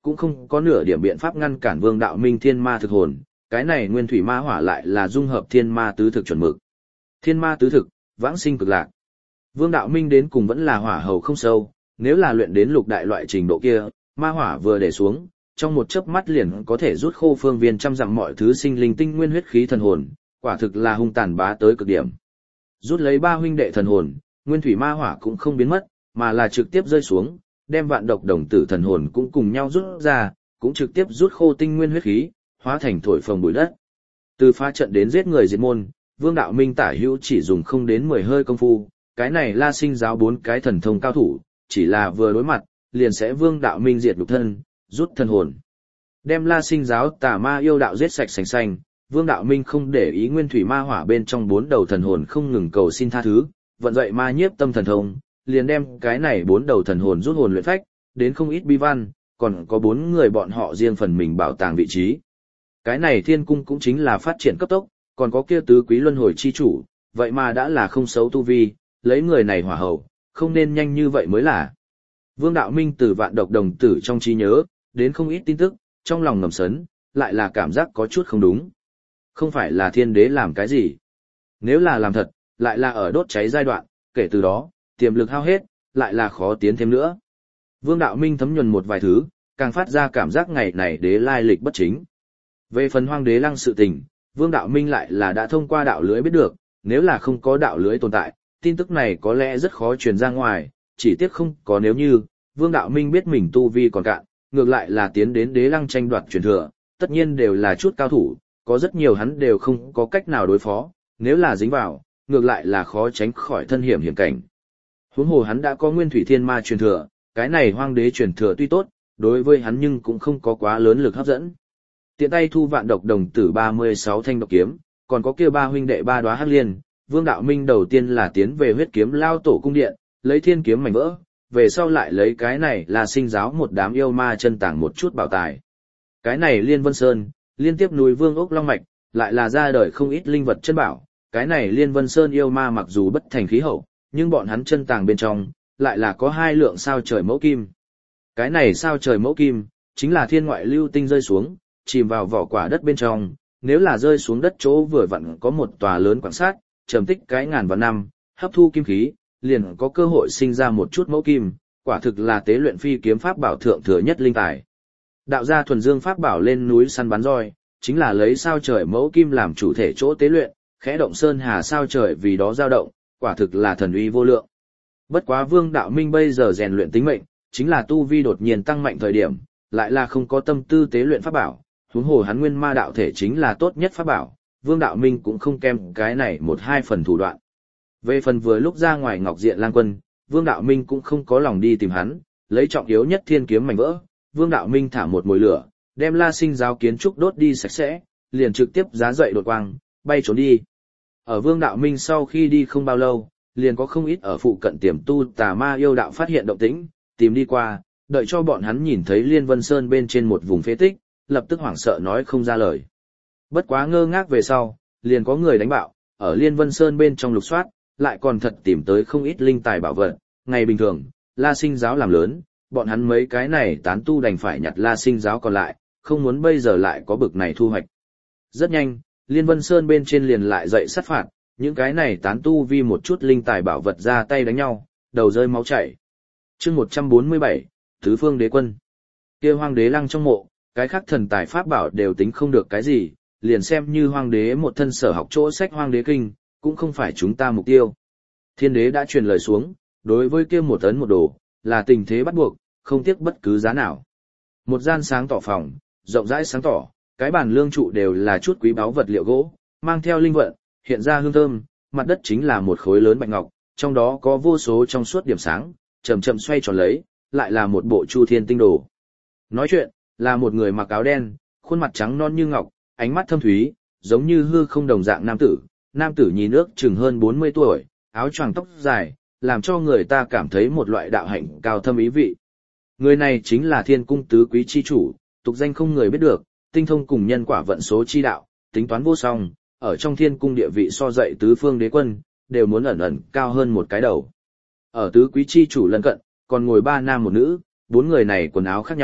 cũng không có nửa điểm biện pháp ngăn cản Vương Đạo Minh thiên ma thực hồn, cái này nguyên thủy ma hỏa lại là dung hợp thiên ma tứ thực chuẩn mực. Thiên ma tứ thực, vãng sinh cực lạc. Vương Đạo Minh đến cùng vẫn là hỏa hầu không sâu, nếu là luyện đến lục đại loại trình độ kia, ma hỏa vừa để xuống, trong một chớp mắt liền có thể rút khô phương viên trăm dặm mọi thứ sinh linh tinh nguyên huyết khí thần hồn, quả thực là hung tàn bá tới cực điểm. Rút lấy ba huynh đệ thần hồn, nguyên thủy ma hỏa cũng không biến mất, mà là trực tiếp rơi xuống, đem vạn độc đồng tử thần hồn cũng cùng nhau rút ra, cũng trực tiếp rút khô tinh nguyên huyết khí, hóa thành thổi phồng bụi đất. Từ phá trận đến giết người diệt môn, Vương Đạo Minh tả hữu chỉ dùng không đến mười hơi công phu, cái này La Sinh giáo bốn cái thần thông cao thủ, chỉ là vừa đối mặt, liền sẽ Vương Đạo Minh diệt nhục thân, rút thần hồn. Đem La Sinh giáo tà ma yêu đạo giết sạch sành xanh, Vương Đạo Minh không để ý nguyên thủy ma hỏa bên trong bốn đầu thần hồn không ngừng cầu xin tha thứ, vận dậy ma nhiếp tâm thần thông, liền đem cái này bốn đầu thần hồn rút hồn luyện phách, đến không ít bi văn, còn có bốn người bọn họ riêng phần mình bảo tàng vị trí. Cái này thiên cung cũng chính là phát triển cấp tốc, còn có kia tứ quý luân hồi chi chủ, vậy mà đã là không xấu tu vi, lấy người này hỏa hậu, không nên nhanh như vậy mới là. Vương Đạo Minh từ vạn độc đồng tử trong trí nhớ, đến không ít tin tức, trong lòng ngầm sấn, lại là cảm giác có chút không đúng. Không phải là thiên đế làm cái gì. Nếu là làm thật, lại là ở đốt cháy giai đoạn, kể từ đó, tiềm lực hao hết, lại là khó tiến thêm nữa. Vương Đạo Minh thấm nhuần một vài thứ, càng phát ra cảm giác ngày này đế lai lịch bất chính. Về phần hoang đế lăng sự tình, Vương Đạo Minh lại là đã thông qua đạo lưới biết được, nếu là không có đạo lưới tồn tại, tin tức này có lẽ rất khó truyền ra ngoài, chỉ tiếc không có nếu như, Vương Đạo Minh biết mình tu vi còn cạn, ngược lại là tiến đến đế lăng tranh đoạt truyền thừa, tất nhiên đều là chút cao thủ, có rất nhiều hắn đều không có cách nào đối phó, nếu là dính vào, ngược lại là khó tránh khỏi thân hiểm hiểm cảnh. Huống hồ hắn đã có nguyên thủy thiên ma truyền thừa, cái này hoang đế truyền thừa tuy tốt, đối với hắn nhưng cũng không có quá lớn lực hấp dẫn. Tiện tay thu vạn độc đồng tử ba mươi sáu thanh độc kiếm, còn có kia ba huynh đệ ba đóa hắc liên, Vương Đạo Minh đầu tiên là tiến về huyết kiếm lao tổ cung điện, lấy thiên kiếm mảnh vỡ, về sau lại lấy cái này là sinh giáo một đám yêu ma chân tàng một chút bảo tài. Cái này Liên Vân Sơn, liên tiếp núi Vương ốc long mạch, lại là ra đời không ít linh vật chân bảo, cái này Liên Vân Sơn yêu ma mặc dù bất thành khí hậu, nhưng bọn hắn chân tàng bên trong, lại là có hai lượng sao trời mẫu kim. Cái này sao trời mẫu kim, chính là thiên ngoại lưu tinh rơi xuống, chìm vào vỏ quả đất bên trong, nếu là rơi xuống đất chỗ vừa vặn có một tòa lớn quan sát, trầm tích cái ngàn vạn năm, hấp thu kim khí, liền có cơ hội sinh ra một chút mẫu kim, quả thực là tế luyện phi kiếm pháp bảo thượng thừa nhất linh tài. Đạo gia thuần dương pháp bảo lên núi săn bắn roi, chính là lấy sao trời mẫu kim làm chủ thể chỗ tế luyện, khẽ động sơn hà sao trời vì đó dao động, quả thực là thần uy vô lượng. Bất quá Vương Đạo Minh bây giờ rèn luyện tính mệnh, chính là tu vi đột nhiên tăng mạnh thời điểm, lại là không có tâm tư tế luyện pháp bảo, huống hồ hắn nguyên ma đạo thể chính là tốt nhất pháp bảo, Vương Đạo Minh cũng không kém cái này một hai phần thủ đoạn. Về phần vừa lúc ra ngoài Ngọc Diện Lang Quân, Vương Đạo Minh cũng không có lòng đi tìm hắn, lấy trọng yếu nhất thiên kiếm mảnh vỡ, Vương Đạo Minh thả một mồi lửa, đem La Sinh giáo kiến trúc đốt đi sạch sẽ, liền trực tiếp giá dậy đột quang, bay trốn đi. Ở Vương Đạo Minh sau khi đi không bao lâu, liền có không ít ở phụ cận tiềm tu tà ma yêu đạo phát hiện động tĩnh, tìm đi qua, đợi cho bọn hắn nhìn thấy Liên Vân Sơn bên trên một vùng phế tích, lập tức hoảng sợ nói không ra lời. Bất quá ngơ ngác về sau, liền có người đánh bạo, ở Liên Vân Sơn bên trong lục soát, lại còn thật tìm tới không ít linh tài bảo vật. Ngày bình thường, La Sinh giáo làm lớn, bọn hắn mấy cái này tán tu đành phải nhặt La Sinh giáo còn lại, không muốn bây giờ lại có bực này thu hoạch. Rất nhanh, Liên Vân Sơn bên trên liền lại dậy sát phạt, những cái này tán tu vì một chút linh tài bảo vật ra tay đánh nhau, đầu rơi máu chảy. Chương một trăm bốn mươi bảy, Tứ Phương Đế Quân. Kia Hoang Đế Lăng trong mộ, cái khác thần tài pháp bảo đều tính không được cái gì, liền xem như Hoang Đế một thân sở học chỗ sách Hoang Đế Kinh, cũng không phải chúng ta mục tiêu. Thiên Đế đã truyền lời xuống, đối với kia một ấn một đồ, là tình thế bắt buộc, không tiếc bất cứ giá nào. Một gian sáng tỏ phòng, rộng rãi sáng tỏ, cái bàn lương trụ đều là chút quý báu vật liệu gỗ, mang theo linh vận, hiện ra hương thơm, mặt đất chính là một khối lớn bạch ngọc, trong đó có vô số trong suốt điểm sáng, chậm chậm xoay tròn lấy, lại là một bộ chu thiên tinh đồ. Nói chuyện, là một người mặc áo đen, khuôn mặt trắng non như ngọc, ánh mắt thâm thúy, giống như hư không đồng dạng nam tử. Nam tử nhìn ước chừng hơn bốn mươi tuổi, áo choàng tóc dài, làm cho người ta cảm thấy một loại đạo hạnh cao thâm ý vị. Người này chính là Thiên Cung tứ quý chi chủ, tục danh không người biết được, tinh thông cùng nhân quả vận số chi đạo, tính toán vô song, ở trong Thiên Cung địa vị so dậy tứ phương đế quân, đều muốn ẩn ẩn cao hơn một cái đầu. Ở tứ quý chi chủ lân cận, còn ngồi ba nam một nữ, bốn người này quần áo khác nhau,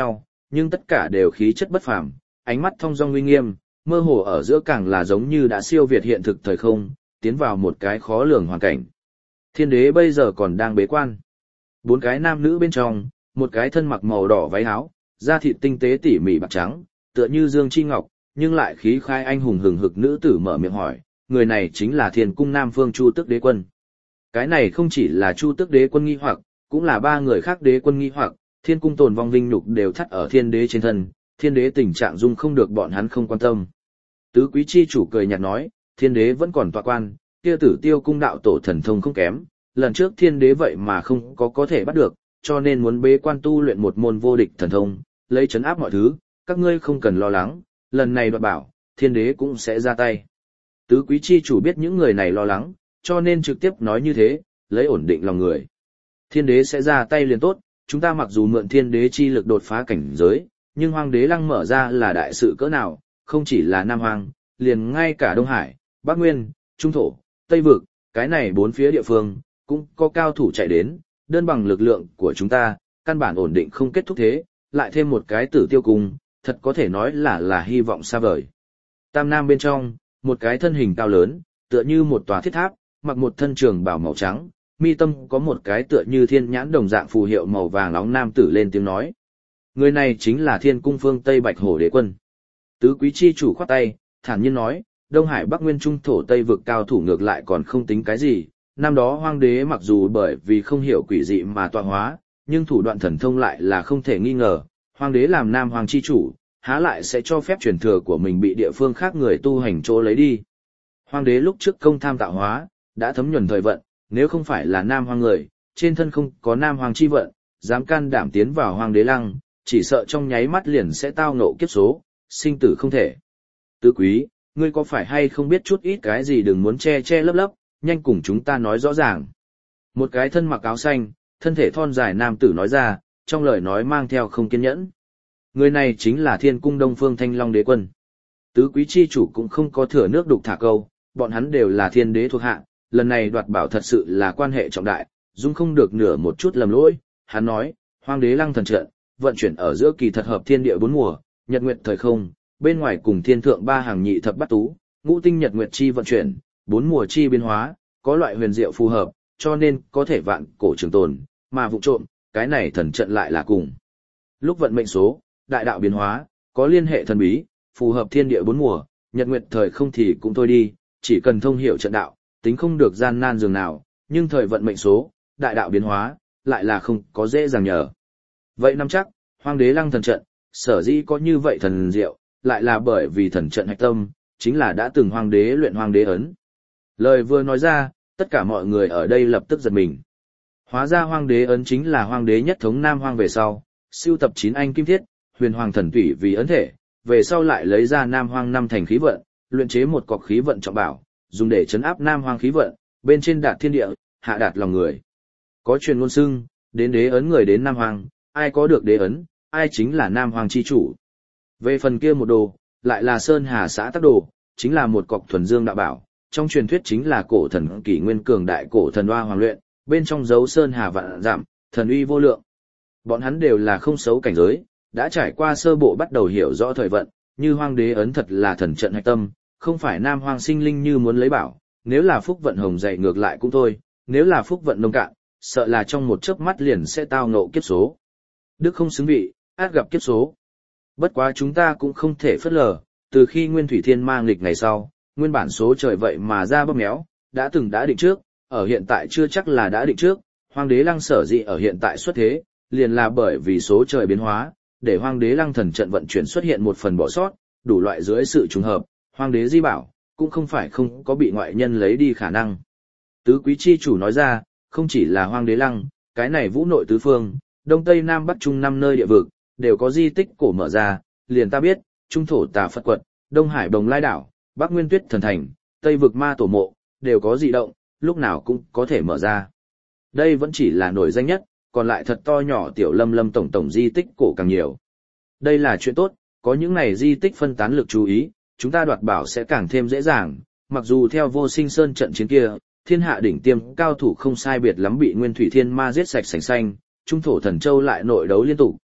nhưng tất cả đều khí chất bất phàm, ánh mắt thong dong uy nghiêm, mơ hồ ở giữa càng là giống như đã siêu việt hiện thực thời không, tiến vào một cái khó lường hoàn cảnh. Thiên đế bây giờ còn đang bế quan. Bốn cái nam nữ bên trong, một cái thân mặc màu đỏ váy áo, da thịt tinh tế tỉ mỉ bạc trắng, tựa như dương chi ngọc, nhưng lại khí khai anh hùng hừng hực nữ tử mở miệng hỏi, người này chính là Thiên cung Nam Phương Chu Tước Đế Quân. Cái này không chỉ là Chu Tước Đế Quân nghi hoặc, cũng là ba người khác đế quân nghi hoặc, Thiên cung tồn vong vinh nhục đều thắt ở thiên đế trên thân, thiên đế tình trạng dung không được bọn hắn không quan tâm. Tứ quý chi chủ cười nhạt nói, thiên đế vẫn còn tọa quan, kia Tử Tiêu cung đạo tổ thần thông không kém, lần trước thiên đế vậy mà không có có thể bắt được, cho nên muốn bế quan tu luyện một môn vô địch thần thông, lấy chấn áp mọi thứ, các ngươi không cần lo lắng, lần này đoạt bảo, thiên đế cũng sẽ ra tay. Tứ quý chi chủ biết những người này lo lắng, cho nên trực tiếp nói như thế, lấy ổn định lòng người. Thiên đế sẽ ra tay liền tốt, chúng ta mặc dù mượn thiên đế chi lực đột phá cảnh giới, nhưng Hoang Đế Lăng mở ra là đại sự cỡ nào, không chỉ là Nam Hoang, liền ngay cả Đông Hải, Bắc Nguyên, Trung Thổ, Tây Vực, cái này bốn phía địa phương, cũng có cao thủ chạy đến, đơn bằng lực lượng của chúng ta, căn bản ổn định không kết thúc thế, lại thêm một cái Tử Tiêu cung, thật có thể nói là là hy vọng xa vời. Tam Nam bên trong, một cái thân hình cao lớn, tựa như một tòa thiết tháp, mặc một thân trường bào màu trắng, mi tâm có một cái tựa như thiên nhãn đồng dạng phù hiệu màu vàng nóng nam tử lên tiếng nói. Người này chính là Thiên cung phương Tây Bạch Hổ Đế Quân. Tứ quý chi chủ khoát tay, thản nhiên nói, Đông Hải Bắc Nguyên Trung Thổ Tây vực cao thủ ngược lại còn không tính cái gì, năm đó Hoang Đế mặc dù bởi vì không hiểu quỷ dị mà tọa hóa, nhưng thủ đoạn thần thông lại là không thể nghi ngờ, Hoang Đế làm Nam Hoàng chi chủ, há lại sẽ cho phép truyền thừa của mình bị địa phương khác người tu hành chỗ lấy đi. Hoang Đế lúc trước công tham tạo hóa, đã thấm nhuần thời vận, nếu không phải là Nam Hoang người, trên thân không có Nam Hoàng chi vận, dám can đảm tiến vào Hoang Đế Lăng, chỉ sợ trong nháy mắt liền sẽ tao ngộ kiếp số, sinh tử không thể. Tứ quý, ngươi có phải hay không biết chút ít cái gì đừng muốn che che lấp lấp, nhanh cùng chúng ta nói rõ ràng. Một cái thân mặc áo xanh, thân thể thon dài nam tử nói ra, trong lời nói mang theo không kiên nhẫn. Người này chính là Thiên cung Đông Phương Thanh Long Đế Quân. Tứ quý chi chủ cũng không có thừa nước đục thả câu, bọn hắn đều là thiên đế thuộc hạ, lần này đoạt bảo thật sự là quan hệ trọng đại, dung không được nửa một chút lầm lỗi. Hắn nói, Hoang Đế Lăng thần trận, vận chuyển ở giữa kỳ thật hợp thiên địa bốn mùa, nhật nguyệt thời không, bên ngoài cùng thiên thượng ba hàng nhị thập bát tú, ngũ tinh nhật nguyệt chi vận chuyển, bốn mùa chi biến hóa, có loại huyền diệu phù hợp, cho nên có thể vạn cổ trường tồn, mà vụ trộm, cái này thần trận lại là cùng. Lúc vận mệnh số, đại đạo biến hóa, có liên hệ thần bí, phù hợp thiên địa bốn mùa, nhật nguyệt thời không thì cũng thôi đi, chỉ cần thông hiểu trận đạo, tính không được gian nan dường nào, nhưng thời vận mệnh số, đại đạo biến hóa, lại là không có dễ dàng nhờ. Vậy năm chắc, Hoang Đế Lăng thần trận, sở dĩ có như vậy thần diệu, lại là bởi vì thần trận hạch tâm, chính là đã từng Hoang Đế luyện Hoang Đế ấn. Lời vừa nói ra, tất cả mọi người ở đây lập tức giật mình. Hóa ra Hoang Đế ấn chính là Hoang Đế nhất thống Nam Hoang về sau, siêu tập chín anh kim thiết, huyền hoàng thần thủy vì ấn thể, về sau lại lấy ra Nam Hoang năm thành khí vận, luyện chế một cọc khí vận trọng bảo, dùng để chấn áp Nam Hoang khí vận, bên trên đạt thiên địa, hạ đạt lòng người. Có truyền ngôn xưng, đến đế ấn người đến Nam Hoang, ai có được đế ấn, ai chính là Nam Hoang chi chủ. Về phần kia một đồ, lại là Sơn Hà xã tắc đồ, chính là một cọc thuần dương đạo bảo, trong truyền thuyết chính là cổ thần kỷ nguyên cường đại cổ thần oa hoàng luyện, bên trong dấu Sơn Hà vạn giảm, thần uy vô lượng. Bọn hắn đều là không xấu cảnh giới, đã trải qua sơ bộ bắt đầu hiểu rõ thời vận, như Hoang Đế ấn thật là thần trận hạch tâm, không phải Nam Hoang sinh linh như muốn lấy bảo, nếu là phúc vận hồng dày ngược lại cũng thôi, nếu là phúc vận nông cạn, sợ là trong một chớp mắt liền sẽ tao ngộ kiếp số. Đức không xứng vị, át gặp kiếp số. Bất quá chúng ta cũng không thể phớt lờ, từ khi Nguyên Thủy Thiên Ma nghịch ngày sau, nguyên bản số trời vậy mà ra bóp méo, đã từng đã định trước, ở hiện tại chưa chắc là đã định trước, Hoang Đế Lăng sở dĩ ở hiện tại xuất thế, liền là bởi vì số trời biến hóa, để Hoang Đế Lăng thần trận vận chuyển xuất hiện một phần bỏ sót, đủ loại dưới sự trùng hợp, Hoang Đế di bảo, cũng không phải không có bị ngoại nhân lấy đi khả năng. Tứ quý chi chủ nói ra, không chỉ là Hoang Đế Lăng, cái này vũ nội tứ phương, đông tây nam bắc trung năm nơi địa vực, đều có di tích cổ mở ra, liền ta biết, trung thổ Tà Phật quật, đông hải Bồng Lai đảo, bắc nguyên Tuyết thần thành, tây vực Ma tổ mộ, đều có dị động, lúc nào cũng có thể mở ra. Đây vẫn chỉ là nổi danh nhất, còn lại thật to nhỏ tiểu lâm lâm tổng tổng di tích cổ càng nhiều. Đây là chuyện tốt, có những này di tích phân tán lực chú ý, chúng ta đoạt bảo sẽ càng thêm dễ dàng, mặc dù theo Vô Sinh Sơn trận chiến kia, thiên hạ đỉnh tiêm cao thủ không sai biệt lắm bị Nguyên Thủy Thiên Ma giết sạch sành xanh, trung thổ Thần Châu lại nội đấu liên tục,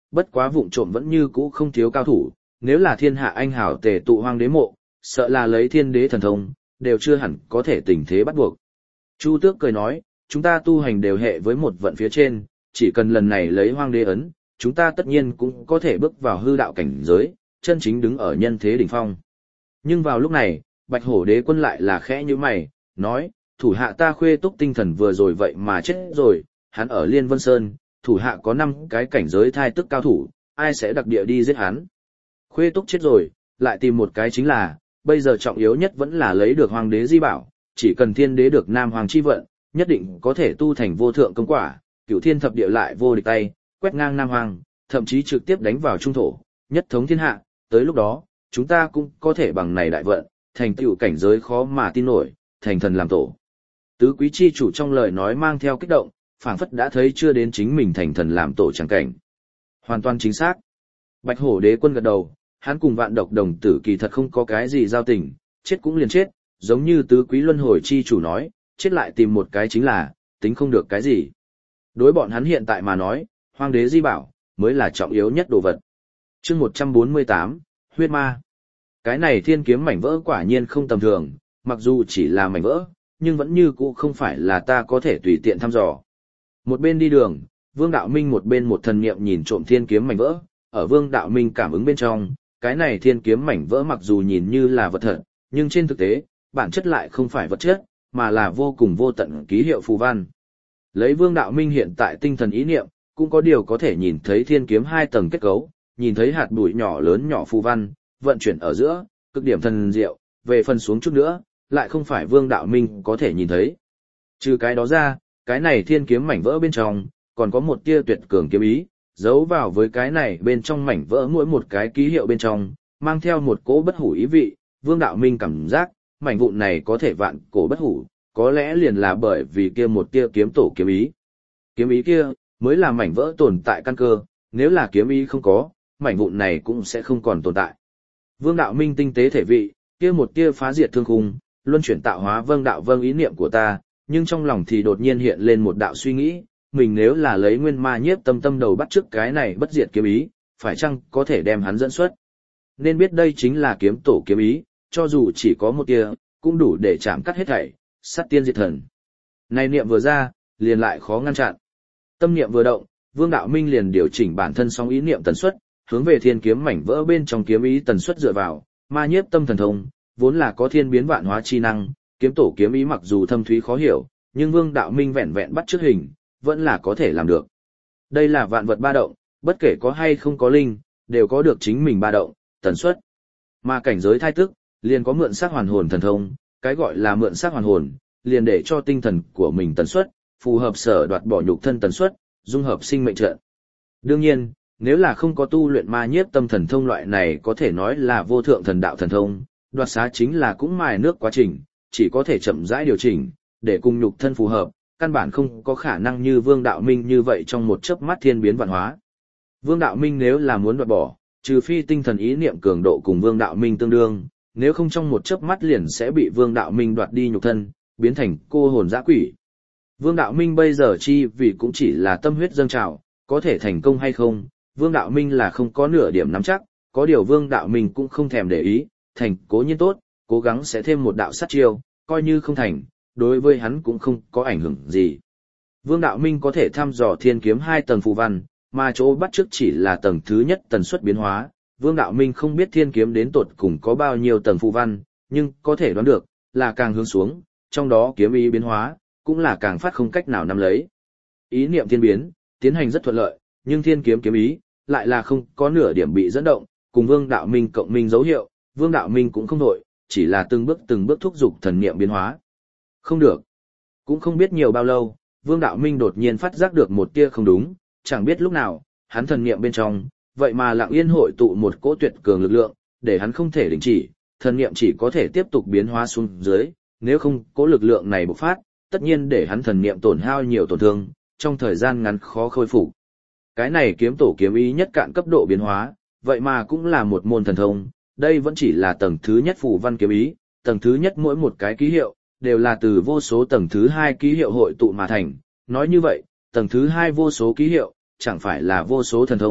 bất quá vụng trộm vẫn như cũ không thiếu cao thủ, nếu là thiên hạ anh hào tề tụ hoang đế mộ, sợ là lấy thiên đế thần thông, đều chưa hẳn có thể tình thế bắt buộc. Chu Tước cười nói, chúng ta tu hành đều hệ với một vận phía trên, chỉ cần lần này lấy hoang đế ấn, chúng ta tất nhiên cũng có thể bước vào hư đạo cảnh giới, chân chính đứng ở nhân thế đỉnh phong. Nhưng vào lúc này, Bạch Hổ đế quân lại là khẽ như mày, nói, thủ hạ ta Khuê Túc tinh thần vừa rồi vậy mà chết rồi, hắn ở Liên Vân Sơn, thủ hạ có năm cái cảnh giới thai tức cao thủ, ai sẽ đặc địa đi giết hắn. Khuê Túc chết rồi, lại tìm một cái chính là, bây giờ trọng yếu nhất vẫn là lấy được hoàng đế di bảo, chỉ cần thiên đế được nam hoàng chi vận, nhất định có thể tu thành vô thượng công quả, cửu thiên thập địa lại vô địch tay, quét ngang nam hoàng, thậm chí trực tiếp đánh vào trung thổ, nhất thống thiên hạ, tới lúc đó, chúng ta cũng có thể bằng này đại vận, thành tựu cảnh giới khó mà tin nổi, thành thần làm tổ. Tứ quý chi chủ trong lời nói mang theo kích động, phảng phất đã thấy chưa đến chính mình thành thần làm tổ chẳng cảnh. Hoàn toàn chính xác. Bạch Hổ đế quân gật đầu, hắn cùng Vạn Độc đồng tử kỳ thật không có cái gì giao tình, chết cũng liền chết, giống như tứ quý luân hồi chi chủ nói, chết lại tìm một cái chính là, tính không được cái gì. Đối bọn hắn hiện tại mà nói, hoàng đế di bảo, mới là trọng yếu nhất đồ vật. chương một trăm bốn mươi tám, huyết ma. Cái này thiên kiếm mảnh vỡ quả nhiên không tầm thường, mặc dù chỉ là mảnh vỡ, nhưng vẫn như cũ không phải là ta có thể tùy tiện thăm dò. Một bên đi đường, Vương Đạo Minh một bên một thần niệm nhìn trộm thiên kiếm mảnh vỡ, ở Vương Đạo Minh cảm ứng bên trong, cái này thiên kiếm mảnh vỡ mặc dù nhìn như là vật thật, nhưng trên thực tế, bản chất lại không phải vật chất, mà là vô cùng vô tận ký hiệu phù văn. Lấy Vương Đạo Minh hiện tại tinh thần ý niệm, cũng có điều có thể nhìn thấy thiên kiếm hai tầng kết cấu, nhìn thấy hạt bụi nhỏ lớn nhỏ phù văn, vận chuyển ở giữa, cực điểm thần diệu, về phần xuống chút nữa, lại không phải Vương Đạo Minh có thể nhìn thấy. Trừ cái đó ra, cái này thiên kiếm mảnh vỡ bên trong, còn có một tia tuyệt cường kiếm ý, giấu vào với cái này bên trong mảnh vỡ mỗi một cái ký hiệu bên trong, mang theo một cỗ bất hủ ý vị, Vương Đạo Minh cảm giác, mảnh vụn này có thể vạn cổ bất hủ, có lẽ liền là bởi vì kia một tia kiếm tổ kiếm ý. Kiếm ý kia, mới là mảnh vỡ tồn tại căn cơ, nếu là kiếm ý không có, mảnh vụn này cũng sẽ không còn tồn tại. Vương Đạo Minh tinh tế thể vị, kia một tia phá diệt thương khung, luân chuyển tạo hóa vâng đạo vâng ý niệm của ta, nhưng trong lòng thì đột nhiên hiện lên một đạo suy nghĩ, mình nếu là lấy nguyên ma nhiếp tâm tâm đầu bắt trước cái này bất diệt kiếm ý, phải chăng có thể đem hắn dẫn xuất. Nên biết đây chính là kiếm tổ kiếm ý, cho dù chỉ có một tia, cũng đủ để chạm cắt hết thảy, sát tiên diệt thần. Này niệm vừa ra, liền lại khó ngăn chặn. Tâm niệm vừa động, Vương Đạo Minh liền điều chỉnh bản thân song ý niệm tần suất, hướng về thiên kiếm mảnh vỡ bên trong kiếm ý tần suất dựa vào, ma nhiếp tâm thần thông, vốn là có thiên biến vạn hóa chi năng, kiếm tổ kiếm ý mặc dù thâm thúy khó hiểu, nhưng Vương Đạo Minh vẹn vẹn bắt chước hình, vẫn là có thể làm được. Đây là vạn vật ba động, bất kể có hay không có linh, đều có được chính mình ba động, tần suất. Mà cảnh giới thai tức, liền có mượn xác hoàn hồn thần thông, cái gọi là mượn xác hoàn hồn, liền để cho tinh thần của mình tần suất, phù hợp sở đoạt bỏ nhục thân tần suất, dung hợp sinh mệnh trận. Đương nhiên, nếu là không có tu luyện ma nhiếp tâm thần thông loại này có thể nói là vô thượng thần đạo thần thông, đoạt xá chính là cũng mài nước quá trình, chỉ có thể chậm rãi điều chỉnh, để cùng nhục thân phù hợp, căn bản không có khả năng như Vương Đạo Minh như vậy trong một chớp mắt thiên biến vạn hóa. Vương Đạo Minh nếu là muốn đoạt bỏ, trừ phi tinh thần ý niệm cường độ cùng Vương Đạo Minh tương đương, nếu không trong một chớp mắt liền sẽ bị Vương Đạo Minh đoạt đi nhục thân, biến thành cô hồn dã quỷ. Vương Đạo Minh bây giờ chi vì cũng chỉ là tâm huyết dâng trào, có thể thành công hay không, Vương Đạo Minh là không có nửa điểm nắm chắc, có điều Vương Đạo Minh cũng không thèm để ý, thành cố nhiên tốt, cố gắng sẽ thêm một đạo sát chiêu, coi như không thành, đối với hắn cũng không có ảnh hưởng gì. Vương Đạo Minh có thể thăm dò thiên kiếm hai tầng phù văn, mà chỗ bắt trước chỉ là tầng thứ nhất tần suất biến hóa. Vương Đạo Minh không biết thiên kiếm đến tột cùng có bao nhiêu tầng phù văn, nhưng có thể đoán được, là càng hướng xuống, trong đó kiếm ý biến hóa, cũng là càng phát không cách nào nắm lấy. Ý niệm thiên biến, tiến hành rất thuận lợi, nhưng thiên kiếm kiếm ý, lại là không có nửa điểm bị dẫn động, cùng Vương Đạo Minh cộng minh dấu hiệu, Vương Đạo Minh cũng không đổi, chỉ là từng bước từng bước thúc giục thần niệm biến hóa. Không được. Cũng không biết nhiều bao lâu, Vương Đạo Minh đột nhiên phát giác được một tia không đúng, chẳng biết lúc nào, hắn thần niệm bên trong, vậy mà lặng yên hội tụ một cỗ tuyệt cường lực lượng, để hắn không thể đình chỉ, thần niệm chỉ có thể tiếp tục biến hóa xuống dưới, nếu không cỗ lực lượng này bộc phát, tất nhiên để hắn thần niệm tổn hao nhiều tổn thương, trong thời gian ngắn khó khôi phục. Cái này kiếm tổ kiếm ý nhất cạn cấp độ biến hóa, vậy mà cũng là một môn thần thông, đây vẫn chỉ là tầng thứ nhất phù văn kiếm ý, tầng thứ nhất mỗi một cái ký hiệu, đều là từ vô số tầng thứ hai ký hiệu hội tụ mà thành. Nói như vậy, tầng thứ hai vô số ký hiệu, chẳng phải là vô số thần thông,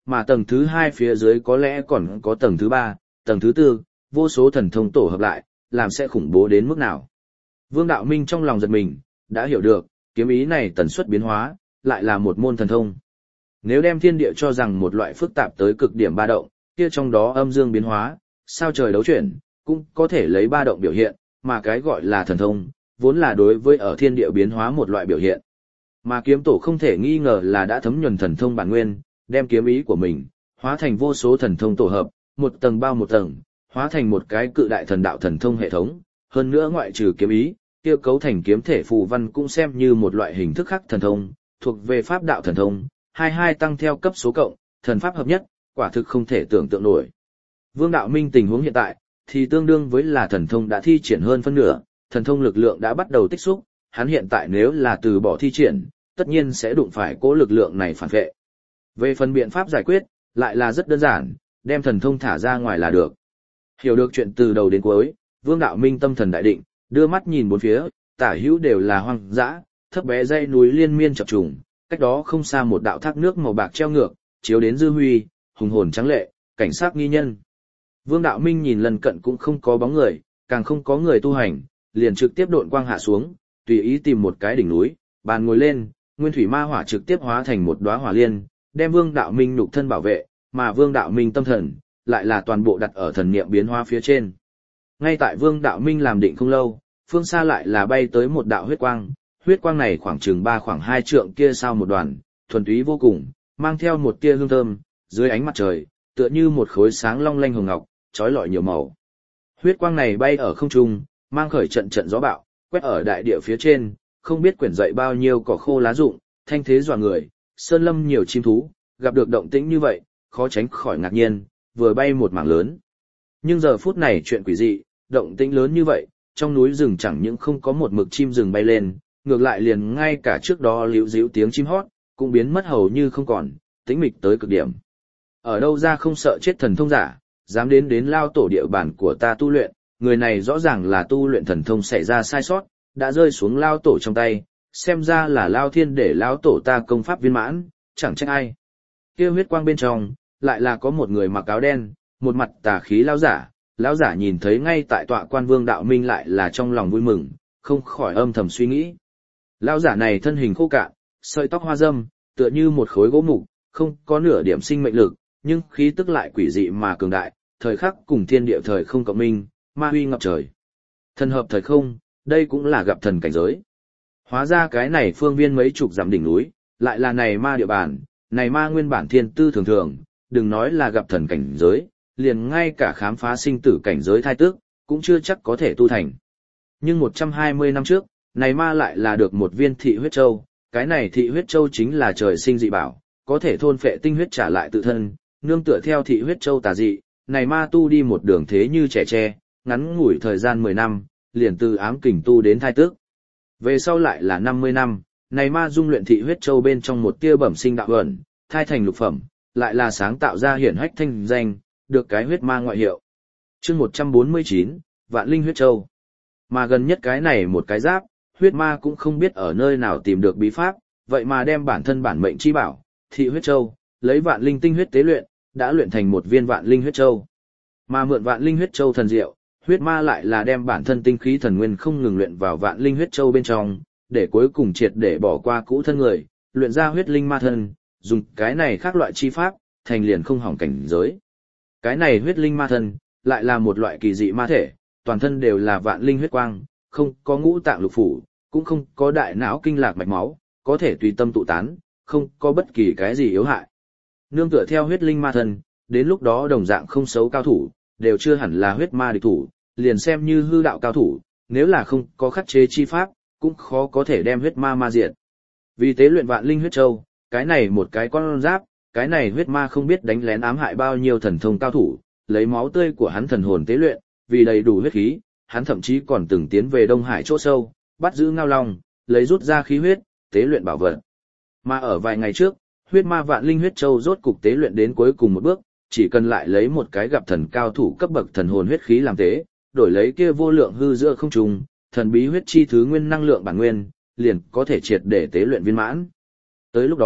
mà tầng thứ hai phía dưới có lẽ còn có tầng thứ ba, tầng thứ tư, vô số thần thông tổ hợp lại, làm sẽ khủng bố đến mức nào. Vương Đạo Minh trong lòng giật mình, đã hiểu được, kiếm ý này tần suất biến hóa, lại là một môn thần thông. Nếu đem thiên địa cho rằng một loại phức tạp tới cực điểm ba động, kia trong đó âm dương biến hóa, sao trời đấu chuyển, cũng có thể lấy ba động biểu hiện, mà cái gọi là thần thông, vốn là đối với ở thiên địa biến hóa một loại biểu hiện. Mà kiếm tổ không thể nghi ngờ là đã thấm nhuần thần thông bản nguyên, đem kiếm ý của mình, hóa thành vô số thần thông tổ hợp, một tầng bao một tầng, hóa thành một cái cự đại thần đạo thần thông hệ thống, hơn nữa ngoại trừ kiếm ý, kia cấu thành kiếm thể phù văn cũng xem như một loại hình thức khác thần thông, thuộc về pháp đạo thần thông, hai hai tăng theo cấp số cộng, thần pháp hợp nhất, quả thực không thể tưởng tượng nổi. Vương Đạo Minh tình huống hiện tại, thì tương đương với là thần thông đã thi triển hơn phân nửa, thần thông lực lượng đã bắt đầu tích xúc, hắn hiện tại nếu là từ bỏ thi triển, tất nhiên sẽ đụng phải cố lực lượng này phản vệ. Về phần biện pháp giải quyết, lại là rất đơn giản, đem thần thông thả ra ngoài là được. Hiểu được chuyện từ đầu đến cuối, Vương Đạo Minh tâm thần đại định, đưa mắt nhìn bốn phía, tả hữu đều là hoang dã, thấp bé dãy núi liên miên chập trùng, cách đó không xa một đạo thác nước màu bạc treo ngược, chiếu đến dư huy, hùng hồn trắng lệ, cảnh sát nghi nhân. Vương Đạo Minh nhìn lần cận cũng không có bóng người, càng không có người tu hành, liền trực tiếp độn quang hạ xuống, tùy ý tìm một cái đỉnh núi, bàn ngồi lên, nguyên thủy ma hỏa trực tiếp hóa thành một đóa hỏa liên, đem Vương Đạo Minh nhục thân bảo vệ, mà Vương Đạo Minh tâm thần lại là toàn bộ đặt ở thần niệm biến hóa phía trên. Ngay tại Vương Đạo Minh làm định không lâu, phương xa lại là bay tới một đạo huyết quang, huyết quang này khoảng chừng ba khoảng hai trượng kia sao một đoàn, thuần túy vô cùng, mang theo một tia hương thơm, dưới ánh mặt trời, tựa như một khối sáng long lanh hồng ngọc, chói lọi nhiều màu. Huyết quang này bay ở không trung, mang khởi trận trận gió bạo, quét ở đại địa phía trên, không biết quyển dậy bao nhiêu cỏ khô lá rụng, thanh thế dọa người, sơn lâm nhiều chim thú, gặp được động tĩnh như vậy, khó tránh khỏi ngạc nhiên, vừa bay một mảng lớn. Nhưng giờ phút này chuyện quỷ dị, động tĩnh lớn như vậy, trong núi rừng chẳng những không có một mực chim rừng bay lên, ngược lại liền ngay cả trước đó líu díu tiếng chim hót, cũng biến mất hầu như không còn, tĩnh mịch tới cực điểm. Ở đâu ra không sợ chết thần thông giả, dám đến đến lao tổ địa bản của ta tu luyện, người này rõ ràng là tu luyện thần thông xảy ra sai sót, đã rơi xuống lao tổ trong tay, xem ra là lao thiên để lao tổ ta công pháp viên mãn, chẳng trách ai. Kia huyết quang bên trong, lại là có một người mặc áo đen, một mặt tà khí lao giả, lão giả nhìn thấy ngay tại tọa quan Vương Đạo Minh lại là trong lòng vui mừng, không khỏi âm thầm suy nghĩ. Lão giả này thân hình khô cạn, sợi tóc hoa râm, tựa như một khối gỗ mục, không có nửa điểm sinh mệnh lực, nhưng khí tức lại quỷ dị mà cường đại, thời khắc cùng thiên địa thời không cộng minh, ma huy ngập trời. Thần hợp thời không, đây cũng là gặp thần cảnh giới. Hóa ra cái này phương viên mấy chục dặm đỉnh núi, lại là này ma địa bàn, này ma nguyên bản thiên tư thường thường, đừng nói là gặp thần cảnh giới, liền ngay cả khám phá sinh tử cảnh giới thai tước, cũng chưa chắc có thể tu thành. Nhưng một trăm hai mươi năm trước, này ma lại là được một viên thị huyết châu, cái này thị huyết châu chính là trời sinh dị bảo, có thể thôn phệ tinh huyết trả lại tự thân, nương tựa theo thị huyết châu tà dị, này ma tu đi một đường thế như trẻ tre, ngắn ngủi thời gian mười năm, liền từ ám kình tu đến thai tước. Về sau lại là năm mươi năm, này ma dung luyện thị huyết châu bên trong một tia bẩm sinh đạo ẩn, thai thành lục phẩm, lại là sáng tạo ra hiển hách thanh danh, được cái huyết ma ngoại hiệu. Chương một trăm bốn mươi chín, Vạn Linh huyết châu. Mà gần nhất cái này một cái giáp, huyết ma cũng không biết ở nơi nào tìm được bí pháp, vậy mà đem bản thân bản mệnh chi bảo, thị huyết châu, lấy vạn linh tinh huyết tế luyện, đã luyện thành một viên vạn linh huyết châu. Mà mượn vạn linh huyết châu thần diệu, huyết ma lại là đem bản thân tinh khí thần nguyên không ngừng luyện vào vạn linh huyết châu bên trong, để cuối cùng triệt để bỏ qua cũ thân người, luyện ra huyết linh ma thân, dùng cái này khác loại chi pháp, thành liền không hỏng cảnh giới. Cái này huyết linh ma thân, lại là một loại kỳ dị ma thể, toàn thân đều là vạn linh huyết quang, không có ngũ tạng lục phủ, cũng không có đại não kinh lạc mạch máu, có thể tùy tâm tụ tán, không có bất kỳ cái gì yếu hại. Nương tựa theo huyết linh ma thân, đến lúc đó đồng dạng không xấu cao thủ, đều chưa hẳn là huyết ma địch thủ, liền xem như hư đạo cao thủ, nếu là không có khắc chế chi pháp, cũng khó có thể đem huyết ma ma diệt. Vì tế luyện vạn linh huyết châu, cái này một cái con giáp, cái này huyết ma không biết đánh lén ám hại bao nhiêu thần thông cao thủ, lấy máu tươi của hắn thần hồn tế luyện, vì đầy đủ huyết khí, hắn thậm chí còn từng tiến về Đông Hải chỗ sâu, bắt giữ ngao long, lấy rút ra khí huyết, tế luyện bảo vật. Mà ở vài ngày trước, huyết ma vạn linh huyết châu rốt cục tế luyện đến cuối cùng một bước, chỉ cần lại lấy một cái gặp thần cao thủ cấp bậc thần hồn huyết khí làm tế, đổi lấy kia vô lượng hư giữa không trùng, thần bí huyết chi thứ nguyên năng lượng bản nguyên, liền có thể triệt để tế luyện viên mãn. Tới lúc đó,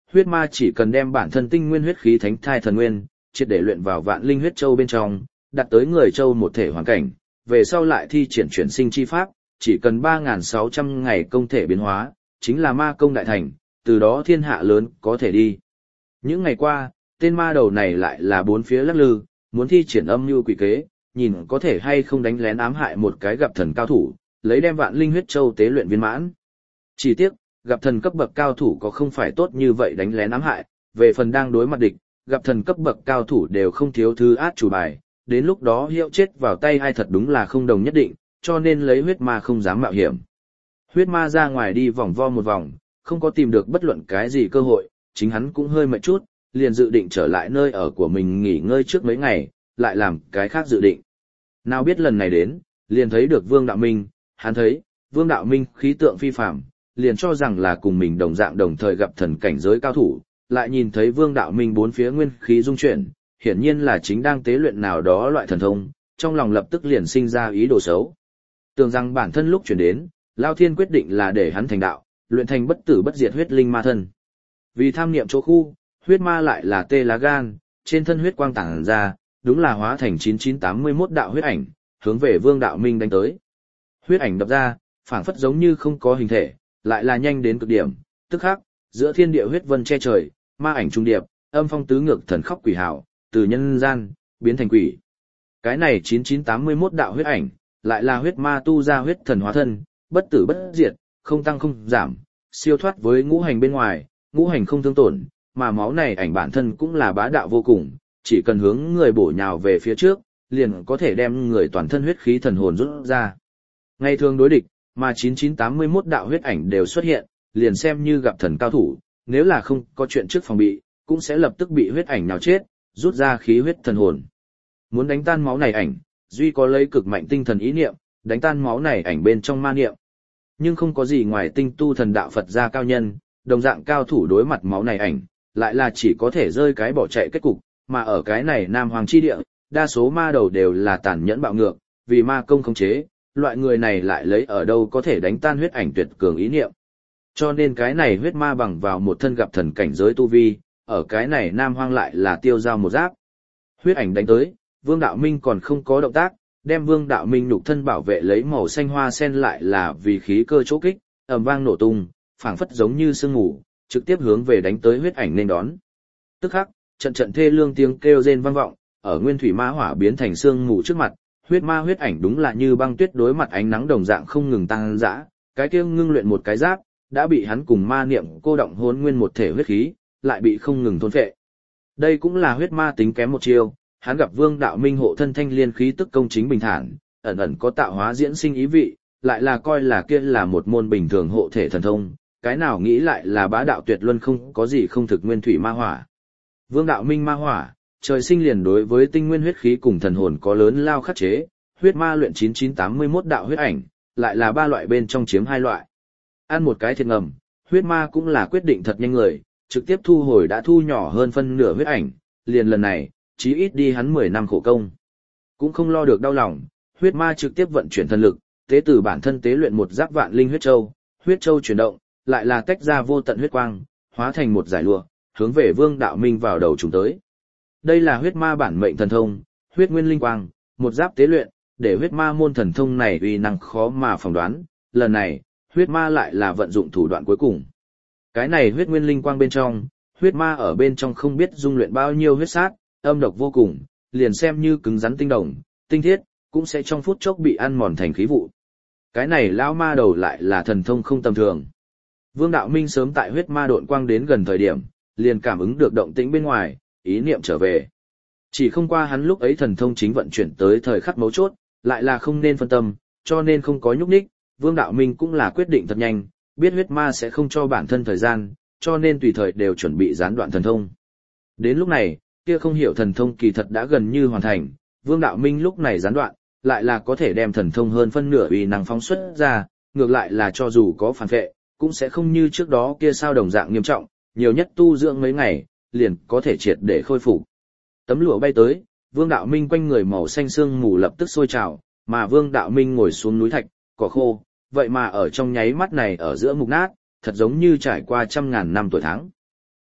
huyết ma chỉ cần đem bản thân tinh nguyên huyết khí thánh thai thần nguyên, triệt để luyện vào vạn linh huyết châu bên trong, đặt tới người châu một thể hoàn cảnh, về sau lại thi triển chuyển sinh chi pháp, chỉ cần ba nghìn sáu trăm ngày công thể biến hóa, chính là ma công đại thành, từ đó thiên hạ lớn có thể đi. Những ngày qua, tên ma đầu này lại là bốn phía lắc lư, muốn thi triển âm mưu quỷ kế, nhìn có thể hay không đánh lén ám hại một cái gặp thần cao thủ, lấy đem vạn linh huyết châu tế luyện viên mãn. Chỉ tiếc, gặp thần cấp bậc cao thủ có không phải tốt như vậy đánh lén ám hại, về phần đang đối mặt địch, gặp thần cấp bậc cao thủ đều không thiếu thứ át chủ bài, đến lúc đó hiệu chết vào tay ai thật đúng là không đồng nhất định, cho nên lấy huyết ma không dám mạo hiểm. Huyết ma ra ngoài đi vòng vo một vòng, không có tìm được bất luận cái gì cơ hội, chính hắn cũng hơi mệt chút, liền dự định trở lại nơi ở của mình nghỉ ngơi trước mấy ngày, lại làm cái khác dự định. Nào biết lần này đến, liền thấy được Vương Đạo Minh, hắn thấy, Vương Đạo Minh khí tượng phi phàm, liền cho rằng là cùng mình đồng dạng đồng thời gặp thần cảnh giới cao thủ, lại nhìn thấy Vương Đạo Minh bốn phía nguyên khí dung chuyển, hiển nhiên là chính đang tế luyện nào đó loại thần thông, trong lòng lập tức liền sinh ra ý đồ xấu. Tưởng rằng bản thân lúc chuyển đến, Lao Thiên quyết định là để hắn thành đạo, luyện thành bất tử bất diệt huyết linh ma thân. Vì tham niệm chỗ khu, huyết ma lại là tê lá gan, trên thân huyết quang tản ra, đúng là hóa thành chín chín tám mươi mốt đạo huyết ảnh, hướng về Vương Đạo Minh đánh tới. Huyết ảnh đập ra, phảng phất giống như không có hình thể, lại là nhanh đến cực điểm, tức khắc, giữa thiên địa huyết vân che trời, ma ảnh trung điệp, âm phong tứ ngược thần khóc quỷ hào, từ nhân gian biến thành quỷ. Cái này chín chín tám mươi mốt đạo huyết ảnh, lại là huyết ma tu ra huyết thần hóa thân, bất tử bất diệt, không tăng không giảm, siêu thoát với ngũ hành bên ngoài, ngũ hành không thương tổn, mà máu này ảnh bản thân cũng là bá đạo vô cùng, chỉ cần hướng người bổ nhào về phía trước, liền có thể đem người toàn thân huyết khí thần hồn rút ra. Ngày thường đối địch, mà chín chín tám mươi mốt đạo huyết ảnh đều xuất hiện, liền xem như gặp thần cao thủ, nếu là không có chuyện trước phòng bị, cũng sẽ lập tức bị huyết ảnh nào chết, rút ra khí huyết thần hồn. Muốn đánh tan máu này ảnh, duy có lấy cực mạnh tinh thần ý niệm, đánh tan máu này ảnh bên trong ma niệm. Nhưng không có gì ngoài tinh tu thần đạo Phật gia cao nhân, đồng dạng cao thủ đối mặt máu này ảnh, lại là chỉ có thể rơi cái bỏ chạy kết cục, mà ở cái này Nam Hoàng chi địa, đa số ma đầu đều là tàn nhẫn bạo ngược, vì ma công khống chế, loại người này lại lấy ở đâu có thể đánh tan huyết ảnh tuyệt cường ý niệm. Cho nên cái này huyết ma bằng vào một thân gặp thần cảnh giới tu vi, ở cái này Nam Hoang lại là tiêu dao một giáp. Huyết ảnh đánh tới, Vương Đạo Minh còn không có động tác, đem Vương Đạo Minh nhục thân bảo vệ lấy màu xanh hoa sen lại là vì khí cơ chỗ kích, ầm vang nổ tung, phảng phất giống như sương mù, trực tiếp hướng về đánh tới huyết ảnh nên đón. Tức khắc, trận trận thê lương tiếng kêu rên vang vọng, ở nguyên thủy ma hỏa biến thành sương mù trước mặt, huyết ma huyết ảnh đúng là như băng tuyết đối mặt ánh nắng đồng dạng không ngừng tăng dã, cái kia ngưng luyện một cái giáp, đã bị hắn cùng ma niệm cô động hỗn nguyên một thể huyết khí, lại bị không ngừng thôn phệ. Đây cũng là huyết ma tính kém một chiêu, hắn gặp Vương Đạo Minh hộ thân thanh liên khí tức công chính bình thản, ẩn ẩn có tạo hóa diễn sinh ý vị, lại là coi là kia là một môn bình thường hộ thể thần thông, cái nào nghĩ lại là bá đạo tuyệt luân không có gì không thực nguyên thủy ma hỏa. Vương Đạo Minh ma hỏa, trời sinh liền đối với tinh nguyên huyết khí cùng thần hồn có lớn lao khắc chế, huyết ma luyện chín chín tám mươi mốt đạo huyết ảnh, lại là ba loại bên trong chiếm hai loại. Ăn một cái thiệt ngầm, huyết ma cũng là quyết định thật nhanh người, trực tiếp thu hồi đã thu nhỏ hơn phân nửa huyết ảnh, liền lần này, chí ít đi hắn mười năm khổ công. Cũng không lo được đau lòng, huyết ma trực tiếp vận chuyển thần lực, tế từ bản thân tế luyện một giáp vạn linh huyết châu, huyết châu chuyển động, lại là tách ra vô tận huyết quang, hóa thành một giải lụa, hướng về Vương Đạo Minh vào đầu trùng tới. Đây là huyết ma bản mệnh thần thông, huyết nguyên linh quang, một giáp tế luyện, để huyết ma môn thần thông này uy năng khó mà phỏng đoán, lần này, huyết ma lại là vận dụng thủ đoạn cuối cùng. Cái này huyết nguyên linh quang bên trong, huyết ma ở bên trong không biết dung luyện bao nhiêu huyết sát, âm độc vô cùng, liền xem như cứng rắn tinh đồng, tinh thiết, cũng sẽ trong phút chốc bị ăn mòn thành khí vụ. Cái này lão ma đầu lại là thần thông không tầm thường. Vương Đạo Minh sớm tại huyết ma độn quang đến gần thời điểm, liền cảm ứng được động tĩnh bên ngoài, ý niệm trở về. Chỉ không qua hắn lúc ấy thần thông chính vận chuyển tới thời khắc mấu chốt, lại là không nên phân tâm, cho nên không có nhúc nhích, Vương Đạo Minh cũng là quyết định thật nhanh, biết huyết ma sẽ không cho bản thân thời gian, cho nên tùy thời đều chuẩn bị gián đoạn thần thông. Đến lúc này, kia không hiểu thần thông kỳ thật đã gần như hoàn thành, Vương Đạo Minh lúc này gián đoạn, lại là có thể đem thần thông hơn phân nửa uy năng phóng xuất ra, ngược lại là cho dù có phản vệ, cũng sẽ không như trước đó kia sao đồng dạng nghiêm trọng, nhiều nhất tu dưỡng mấy ngày, liền có thể triệt để khôi phục. Tấm lụa bay tới, Vương Đạo Minh quanh người màu xanh sương mù lập tức sôi trào, mà Vương Đạo Minh ngồi xuống núi thạch, cỏ khô, vậy mà ở trong nháy mắt này ở giữa mục nát, thật giống như trải qua trăm ngàn năm tuổi tháng.